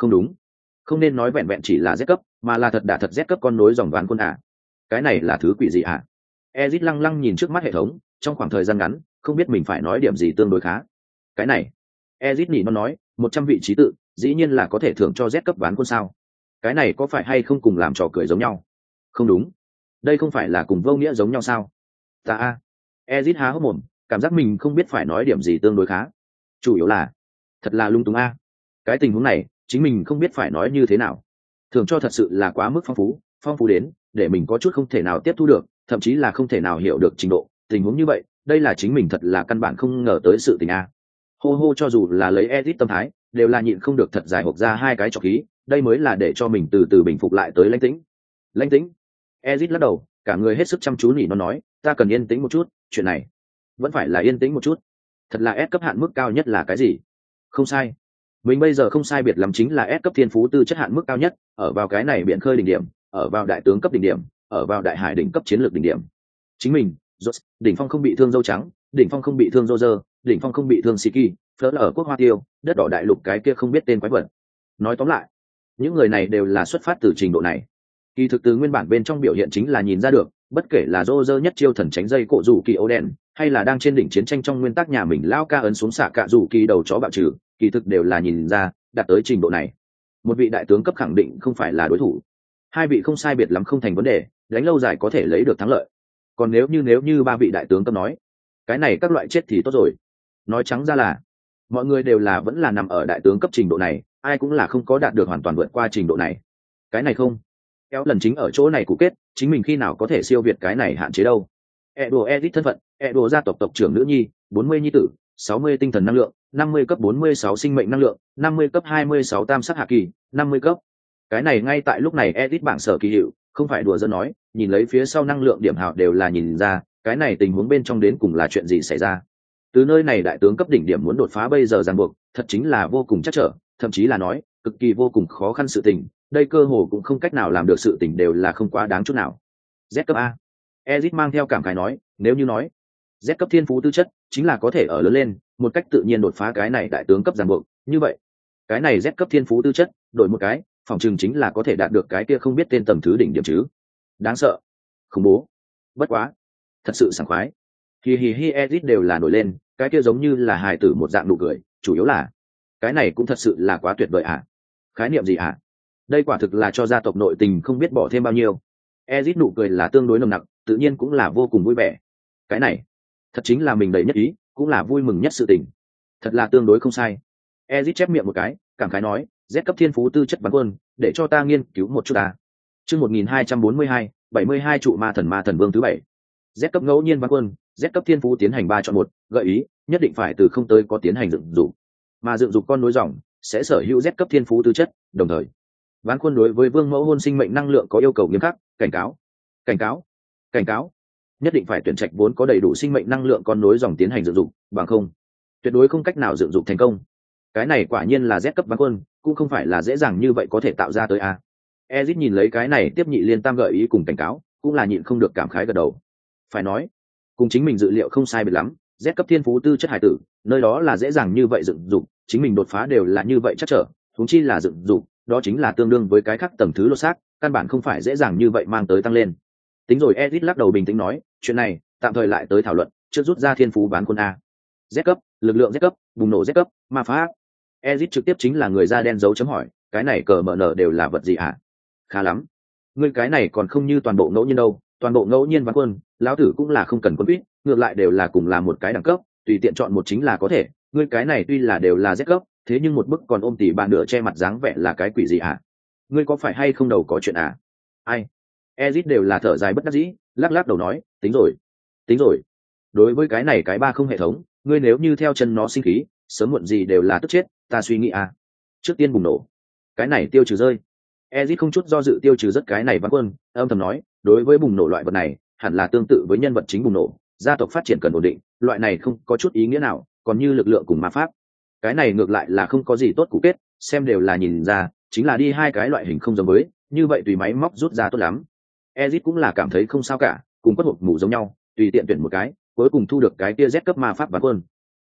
Không nên nói vẹn vẹn chỉ là Z cấp, mà là thật Z cấp con nối dòng ván quân à. Cái này là thứ quỷ gì à? Ezit lăng lăng nhìn trước mắt hệ thống, trong khoảng thời gian ngắn không biết mình phải nói điểm gì tương đối khá. Cái này, Ezit nhỉ nó nói, 100 vị trí tự dĩ nhiên là có thể thưởng cho Z cấp ván quân sao? Cái này có phải hay không cùng làm trò cười giống nhau? Không đúng, đây không phải là cùng vô nghĩa giống nhau sao? Ta a. Ezit há hốc mồm, cảm giác mình không biết phải nói điểm gì tương đối khá. Chủ yếu là thật là lung túng a. Cái tình huống này chính mình không biết phải nói như thế nào. Thường cho thật sự là quá mức phong phú đến để mình có chút không thể nào tiếp thu được, thậm chí là không thể nào hiểu được trình độ tình huống như vậy. Đây là chính mình thật là căn bản không ngờ tới sự tình a. Hô cho dù là lấy Edit tâm thái đều là nhịn không được thật dài hộp ra hai cái trọc khí, đây mới là để cho mình từ từ bình phục lại tới lãnh tĩnh. Edit lắc đầu, cả người hết sức chăm chú nỉ nó nói, ta cần yên tĩnh một chút, chuyện này vẫn phải là yên tĩnh một chút. Thật là S cấp hạn mức cao nhất là cái gì? Không sai, mình bây giờ không sai biệt lắm chính là S cấp thiên phú tư chất hạn mức cao nhất, ở vào cái này biển khơi đỉnh điểm, ở vào đại tướng cấp đỉnh điểm, ở vào đại hải đỉnh cấp chiến lược đỉnh điểm. Chính mình, đỉnh phong không bị thương dâu trắng, đỉnh phong không bị thương Roger, đỉnh phong không bị thương Siki, Fleur ở quốc hoa tiêu, đất đỏ đại lục cái kia không biết tên quái vật. Nói tóm lại, những người này đều là xuất phát từ trình độ này. Kỳ thực từ nguyên bản bên trong biểu hiện chính là nhìn ra được, bất kể là Roger nhất chiêu thần tránh dây cổ rủ kỳ ô đen, hay là đang trên đỉnh chiến tranh trong nguyên tắc nhà mình lao ca ấn xuống xạ cạ rủ kỳ đầu chó bạo trừ, kỳ thực đều là nhìn ra đạt tới trình độ này. Một vị đại tướng cấp khẳng định không phải là đối thủ, hai vị không sai biệt lắm không thành vấn đề, đánh lâu dài có thể lấy được thắng lợi. Còn nếu như ba vị đại tướng cấp nói, cái này các loại chết thì tốt rồi. Nói trắng ra là mọi người đều là vẫn là nằm ở đại tướng cấp trình độ này, ai cũng là không có đạt được hoàn toàn vượt qua trình độ này. Cái này không kéo lần chính ở chỗ này cụ kết, chính mình khi nào có thể siêu việt cái này hạn chế đâu. Edit thân phận, gia tộc tộc trưởng nữ nhi, 40 nhi tử, 60 tinh thần năng lượng, 50 cấp 46 sinh mệnh năng lượng, 50 cấp 26 tam sắc hạ kỳ, 50 cấp. Cái này ngay tại lúc này Edit bảng sở kỳ hiệu, không phải đùa giỡn nói, nhìn lấy phía sau năng lượng điểm hào đều là nhìn ra, cái này tình huống bên trong đến cùng là chuyện gì xảy ra. Từ nơi này đại tướng cấp đỉnh điểm muốn đột phá bây giờ ràng buộc, thật chính là vô cùng chắc trở, thậm chí là nói, cực kỳ vô cùng khó khăn sự tình, đây cơ hồ cũng không cách nào làm được sự tình đều là không quá đáng chút nào. Z cấp A. Ezit mang theo cảm khái nói, nếu như nói Z cấp thiên phú tư chất chính là có thể ở lớn lên, một cách tự nhiên đột phá cái này đại tướng cấp ràng buộc, như vậy, cái này Z cấp thiên phú tư chất, đổi một cái, phòng trường chính là có thể đạt được cái kia không biết tên tầm thứ đỉnh điểm chứ. Đáng sợ, khủng bố. Bất quá, thật sự sảng khoái. Hi Ezit đều là nổi lên, cái kia giống như là hài tử một dạng nụ cười, chủ yếu là cái này cũng thật sự là quá tuyệt vời à. Khái niệm gì à? Đây quả thực là cho gia tộc nội tình không biết bỏ thêm bao nhiêu. Ezit nụ cười là tương đối nồng nặc, tự nhiên cũng là vô cùng vui vẻ. Cái này thật chính là mình đầy nhất ý, cũng là vui mừng nhất sự tình. Thật là tương đối không sai. Ezit chép miệng một cái, cảm khái nói, Z cấp thiên phú tư chất bắn quân, để cho ta nghiên cứu một chút ta. Chương 1242, 72 trụ ma thần vương thứ 7. Z cấp ngẫu nhiên bắn quân, Z cấp thiên phú tiến hành 3 chọn 1, gợi ý, nhất định phải từ không tới có tiến hành dựng dục. Mà dựng dục con nối dòng sẽ sở hữu Z cấp thiên phú tư chất, đồng thời ván quân đối với vương mẫu hôn sinh mệnh năng lượng có yêu cầu nghiêm khắc, cảnh cáo Cảnh cáo, cảnh cáo, nhất định phải tuyển trạch vốn có đầy đủ sinh mệnh năng lượng con nối dòng tiến hành dựng dụng, bằng không tuyệt đối không cách nào dựng dụng thành công. Cái này quả nhiên là Z cấp ván quân, cũng không phải là dễ dàng như vậy có thể tạo ra tới a. Ezit nhìn lấy cái này tiếp nhị liên tam gợi ý cùng cảnh cáo, cũng là nhịn không được cảm khái gật đầu. Phải nói, cùng chính mình dự liệu không sai biệt lắm, Z cấp thiên phú tư chất hải tử, nơi đó là dễ dàng như vậy dựng dụng, chính mình đột phá đều là như vậy chắc trở, huống chi là dựng dụng, đó chính là tương đương với cái khác tầng thứ lô xác, căn bản không phải dễ dàng như vậy mang tới tăng lên. Tính rồi, Ezit lắc đầu bình tĩnh nói, chuyện này tạm thời lại tới thảo luận, trước rút ra thiên phú bán quân a. Z cấp, lực lượng Z cấp, bùng nổ Z cấp, ma phá. Ezit trực tiếp chính là người da đen dấu chấm hỏi, cái này cờ mở nở đều là vật gì hả? Khá lắm, ngươi cái này còn không như toàn bộ ngẫu nhiên đâu, toàn bộ ngẫu nhiên bán quân, lão tử cũng là không cần quân quýt, ngược lại đều là cùng là một cái đẳng cấp, tùy tiện chọn một chính là có thể. Ngươi cái này tuy là đều là Z cấp, thế nhưng một bức còn ôm tỉ bạn nửa che mặt dáng vẻ là cái quỷ gì hả? Ngươi có phải hay không đầu có chuyện à? Ai? Ezit đều là thở dài bất đắc dĩ, lắc lắc đầu nói, tính rồi. Đối với cái này cái ba không hệ thống, ngươi nếu như theo chân nó sinh khí, sớm muộn gì đều là tức chết, ta suy nghĩ à. Trước tiên bùng nổ, cái này tiêu trừ rơi. Ezit không chút do dự tiêu trừ rất cái này ván quân, âm thầm nói, đối với bùng nổ loại vật này, hẳn là tương tự với nhân vật chính bùng nổ, gia tộc phát triển cần ổn định, loại này không có chút ý nghĩa nào, còn như lực lượng cùng ma pháp, cái này ngược lại là không có gì tốt cụ kết, xem đều là nhìn ra, chính là đi hai cái loại hình không giống với, như vậy tùy máy móc rút ra tốt lắm. Ezit cũng là cảm thấy không sao cả, cùng quất hộp mù giống nhau, tùy tiện tuyển một cái, cuối cùng thu được cái kia Z cấp ma pháp ván quân.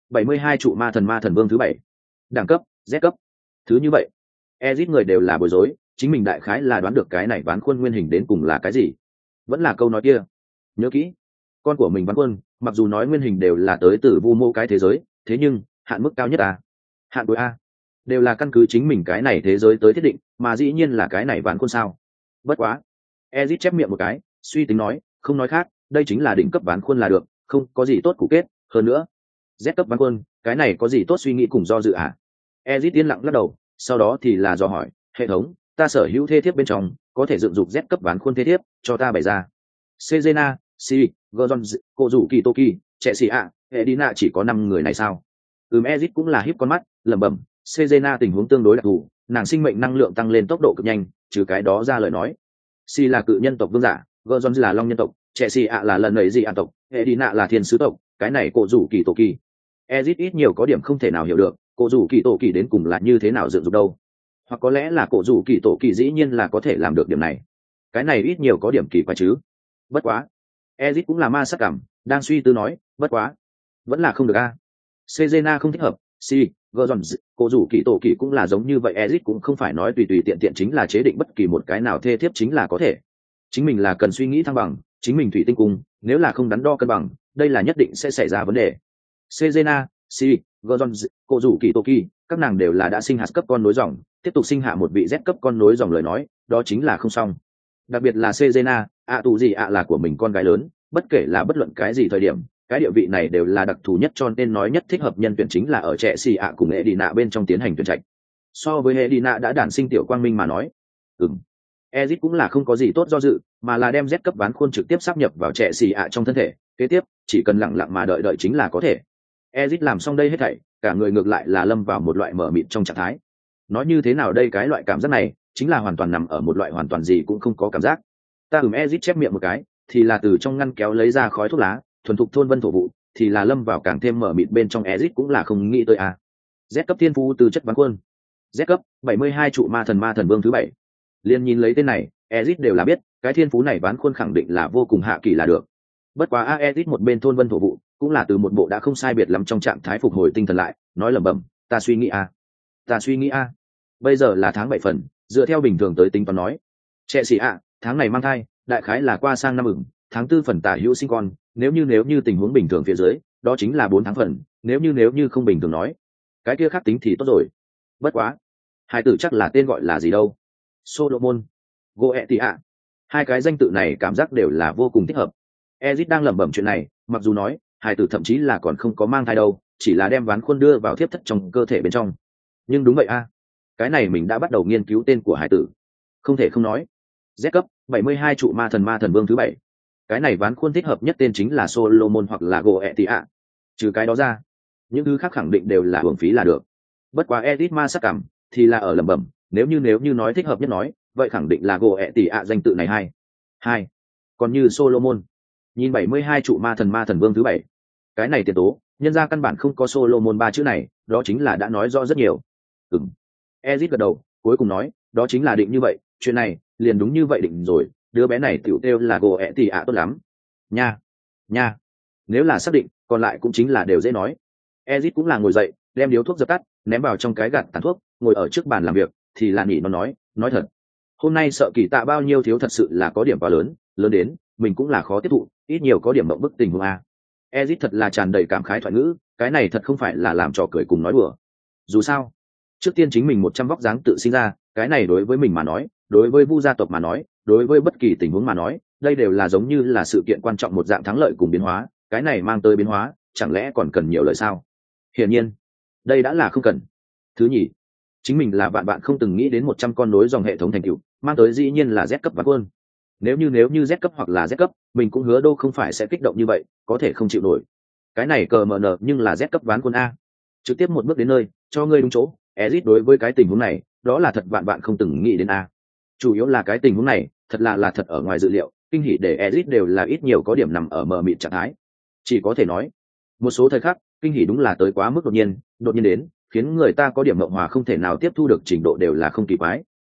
72 trụ ma thần vương thứ 7. Đẳng cấp, Z cấp. Thứ như vậy, Ezit người đều là bối rối, chính mình đại khái là đoán được cái này ván quân nguyên hình đến cùng là cái gì. Vẫn là câu nói kia. Nhớ kỹ, con của mình ván quân, mặc dù nói nguyên hình đều là tới từ vu mô cái thế giới, thế nhưng, hạn mức cao nhất A, hạn cuối A, đều là căn cứ chính mình cái này thế giới tới thiết định, mà dĩ nhiên là cái này ván quân sao. Bất quá. Ezit chép miệng một cái, suy tính nói, không nói khác, đây chính là đỉnh cấp ván quân là được, không có gì tốt cụ kết, hơn nữa. Z cấp ván quân, cái này có gì tốt suy nghĩ cùng do dự à? Ezit yên lặng lắc đầu, sau đó thì là do hỏi, hệ thống, ta sở hữu thê thiếp bên trong, có thể dựng dục Z cấp ván quân thê thiếp, cho ta bày ra. Sejena, Si, Gordon, cô rủ kỳ Toki, trẻ xì ạ, Edina chỉ có 5 người này sao? Ezit cũng là híp con mắt, lẩm bẩm, Sejena tình huống tương đối đặc thù, nàng sinh mệnh năng lượng tăng lên tốc độ cực nhanh, trừ cái đó ra lời nói. Si là cự nhân tộc vương giả, Gordon là long nhân tộc, trẻ xì ạ là lần ấy gì ạ tộc, Edina là thiên sứ tộc, cái này cô rủ kỳ Toki. Ezit ít nhiều có điểm không thể nào hiểu được, cô rủ kỳ tổ kỳ đến cùng là như thế nào dựng dục đâu, hoặc có lẽ là cô rủ kỳ tổ kỳ dĩ nhiên là có thể làm được điểm này, cái này ít nhiều có điểm kỳ quái chứ. Bất quá, Ezit cũng là ma sắc cảm, đang suy tư nói, bất quá, vẫn là không được a. Sejena không thích hợp, Si, Gordon, cô rủ kỳ tổ kỳ cũng là giống như vậy. Ezit cũng không phải nói tùy tùy tiện tiện chính là chế định bất kỳ một cái nào thê thiếp chính là có thể, chính mình là cần suy nghĩ thăng bằng, chính mình thủy tinh cung, nếu là không đắn đo cân bằng, đây là nhất định sẽ xảy ra vấn đề. Sejena, Si, Gordon, cô rủ kỳ Toki, các nàng đều là đã sinh hạt cấp con nối dòng, tiếp tục sinh hạ một vị Z cấp con nối dòng lời nói, đó chính là không xong. Đặc biệt là Sejena, tù gì là của mình con gái lớn, bất kể là bất luận cái gì thời điểm, cái địa vị này đều là đặc thù nhất, cho nên nói nhất thích hợp nhân tuyển chính là ở trẻ xì ạ cùng Edina bên trong tiến hành tuyển trạch. So với Edina đã đản sinh tiểu quang minh mà nói, Ezit cũng là không có gì tốt do dự, mà là đem Z cấp ván khuôn trực tiếp sáp nhập vào trẻ xì ạ trong thân thể, kế tiếp chỉ cần lặng lặng mà đợi chính là có thể. Ezit làm xong đây hết thảy, cả người ngược lại là lâm vào một loại mở mịt trong trạng thái. Nói như thế nào đây, cái loại cảm giác này chính là hoàn toàn nằm ở một loại hoàn toàn gì cũng không có cảm giác. Ezit chép miệng một cái, thì là từ trong ngăn kéo lấy ra khói thuốc lá, thuần thục thôn vân thổ vụ, thì là lâm vào càng thêm mở mịt bên trong. Ezit cũng là không nghĩ tới à. Z cấp thiên phú từ chất ván quân, Z cấp 72 trụ ma thần vương thứ 7. Liên nhìn lấy tên này, Ezit đều là biết, cái thiên phú này ván khuôn khẳng định là vô cùng hạ kỳ là được. Bất quá Ezit một bên thôn vân thổ vụ, cũng là từ một bộ đã không sai biệt lắm trong trạng thái phục hồi tinh thần lại, nói lẩm bẩm, ta suy nghĩ a. Bây giờ là tháng 7 phần, dựa theo bình thường tới tính toán nói, trẻ xì ạ, tháng này mang thai, đại khái là qua sang năm ửng, tháng 4 phần tả hữu sinh con, nếu như tình huống bình thường phía dưới, đó chính là 4 tháng phần, nếu như không bình thường nói, cái kia khác tính thì tốt rồi. Bất quá, hai tử chắc là tên gọi là gì đâu? Solomon, Goetia. Hai cái danh tự này cảm giác đều là vô cùng thích hợp. Ezit đang lẩm bẩm chuyện này, mặc dù nói, hai tử thậm chí là còn không có mang thai đâu, chỉ là đem ván khuôn đưa vào thiếp thất trong cơ thể bên trong. Nhưng đúng vậy a, cái này mình đã bắt đầu nghiên cứu tên của hải tử. Không thể không nói, Z cấp 72 trụ ma thần vương thứ 7. Cái này ván khuôn thích hợp nhất tên chính là Solomon hoặc là Goetia. Trừ cái đó ra, những thứ khác khẳng định đều là hưởng phí là được. Bất quá Ezit ma sắc cảm thì là ở lẩm bẩm, nếu như nói thích hợp nhất nói, vậy khẳng định là Goetia danh tự này hai. còn như Solomon nhìn 72 trụ ma thần vương thứ 7, cái này tiền tố nhân ra căn bản không có Solomon ba chữ này, đó chính là đã nói rõ rất nhiều. Ezit gật đầu cuối cùng nói đó chính là định như vậy, chuyện này liền đúng như vậy định rồi, đứa bé này tiểu kêu là gỗ ẹ thì tốt lắm nha nha, nếu là xác định còn lại cũng chính là đều dễ nói. Ezit cũng là ngồi dậy đem điếu thuốc dập tắt ném vào trong cái gạt tàn thuốc, ngồi ở trước bàn làm việc thì là nhỉ nó nói thật, hôm nay sợ kỳ tạ bao nhiêu thiếu thật sự là có điểm quá lớn đến mình cũng là khó tiếp thụ, ít nhiều có điểm mộng bức tình huống a. Ezit thật là tràn đầy cảm khái thoại ngữ, cái này thật không phải là làm trò cười cùng nói đùa. Dù sao trước tiên chính mình 100 vóc dáng tự sinh ra, cái này đối với mình mà nói, đối với Vu gia tộc mà nói, đối với bất kỳ tình huống mà nói, đây đều là giống như là sự kiện quan trọng một dạng thắng lợi cùng biến hóa, cái này mang tới biến hóa chẳng lẽ còn cần nhiều lời sao? Hiển nhiên đây đã là không cần. Thứ nhì, chính mình là bạn không từng nghĩ đến 100 con nối dòng hệ thống thành tựu mang tới dĩ nhiên là Z cấp ván quân. Nếu như Z cấp hoặc là Z cấp, mình cũng hứa đâu không phải sẽ kích động như vậy, có thể không chịu nổi. Cái này cờ mờ nờ nhưng là Z cấp ván quân a. Trực tiếp một bước đến nơi, cho ngươi đúng chỗ. Ezit đối với cái tình huống này, đó là thật bạn không từng nghĩ đến a. Chủ yếu là cái tình huống này, thật là thật ở ngoài dự liệu, kinh hỉ để Ezit đều là ít nhiều có điểm nằm ở mờ mịt trạng thái. Chỉ có thể nói, một số thời khắc, kinh hỉ đúng là tới quá mức đột nhiên đến, khiến người ta có điểm mộng hòa không thể nào tiếp thu được trình độ đều là không kỳ quái.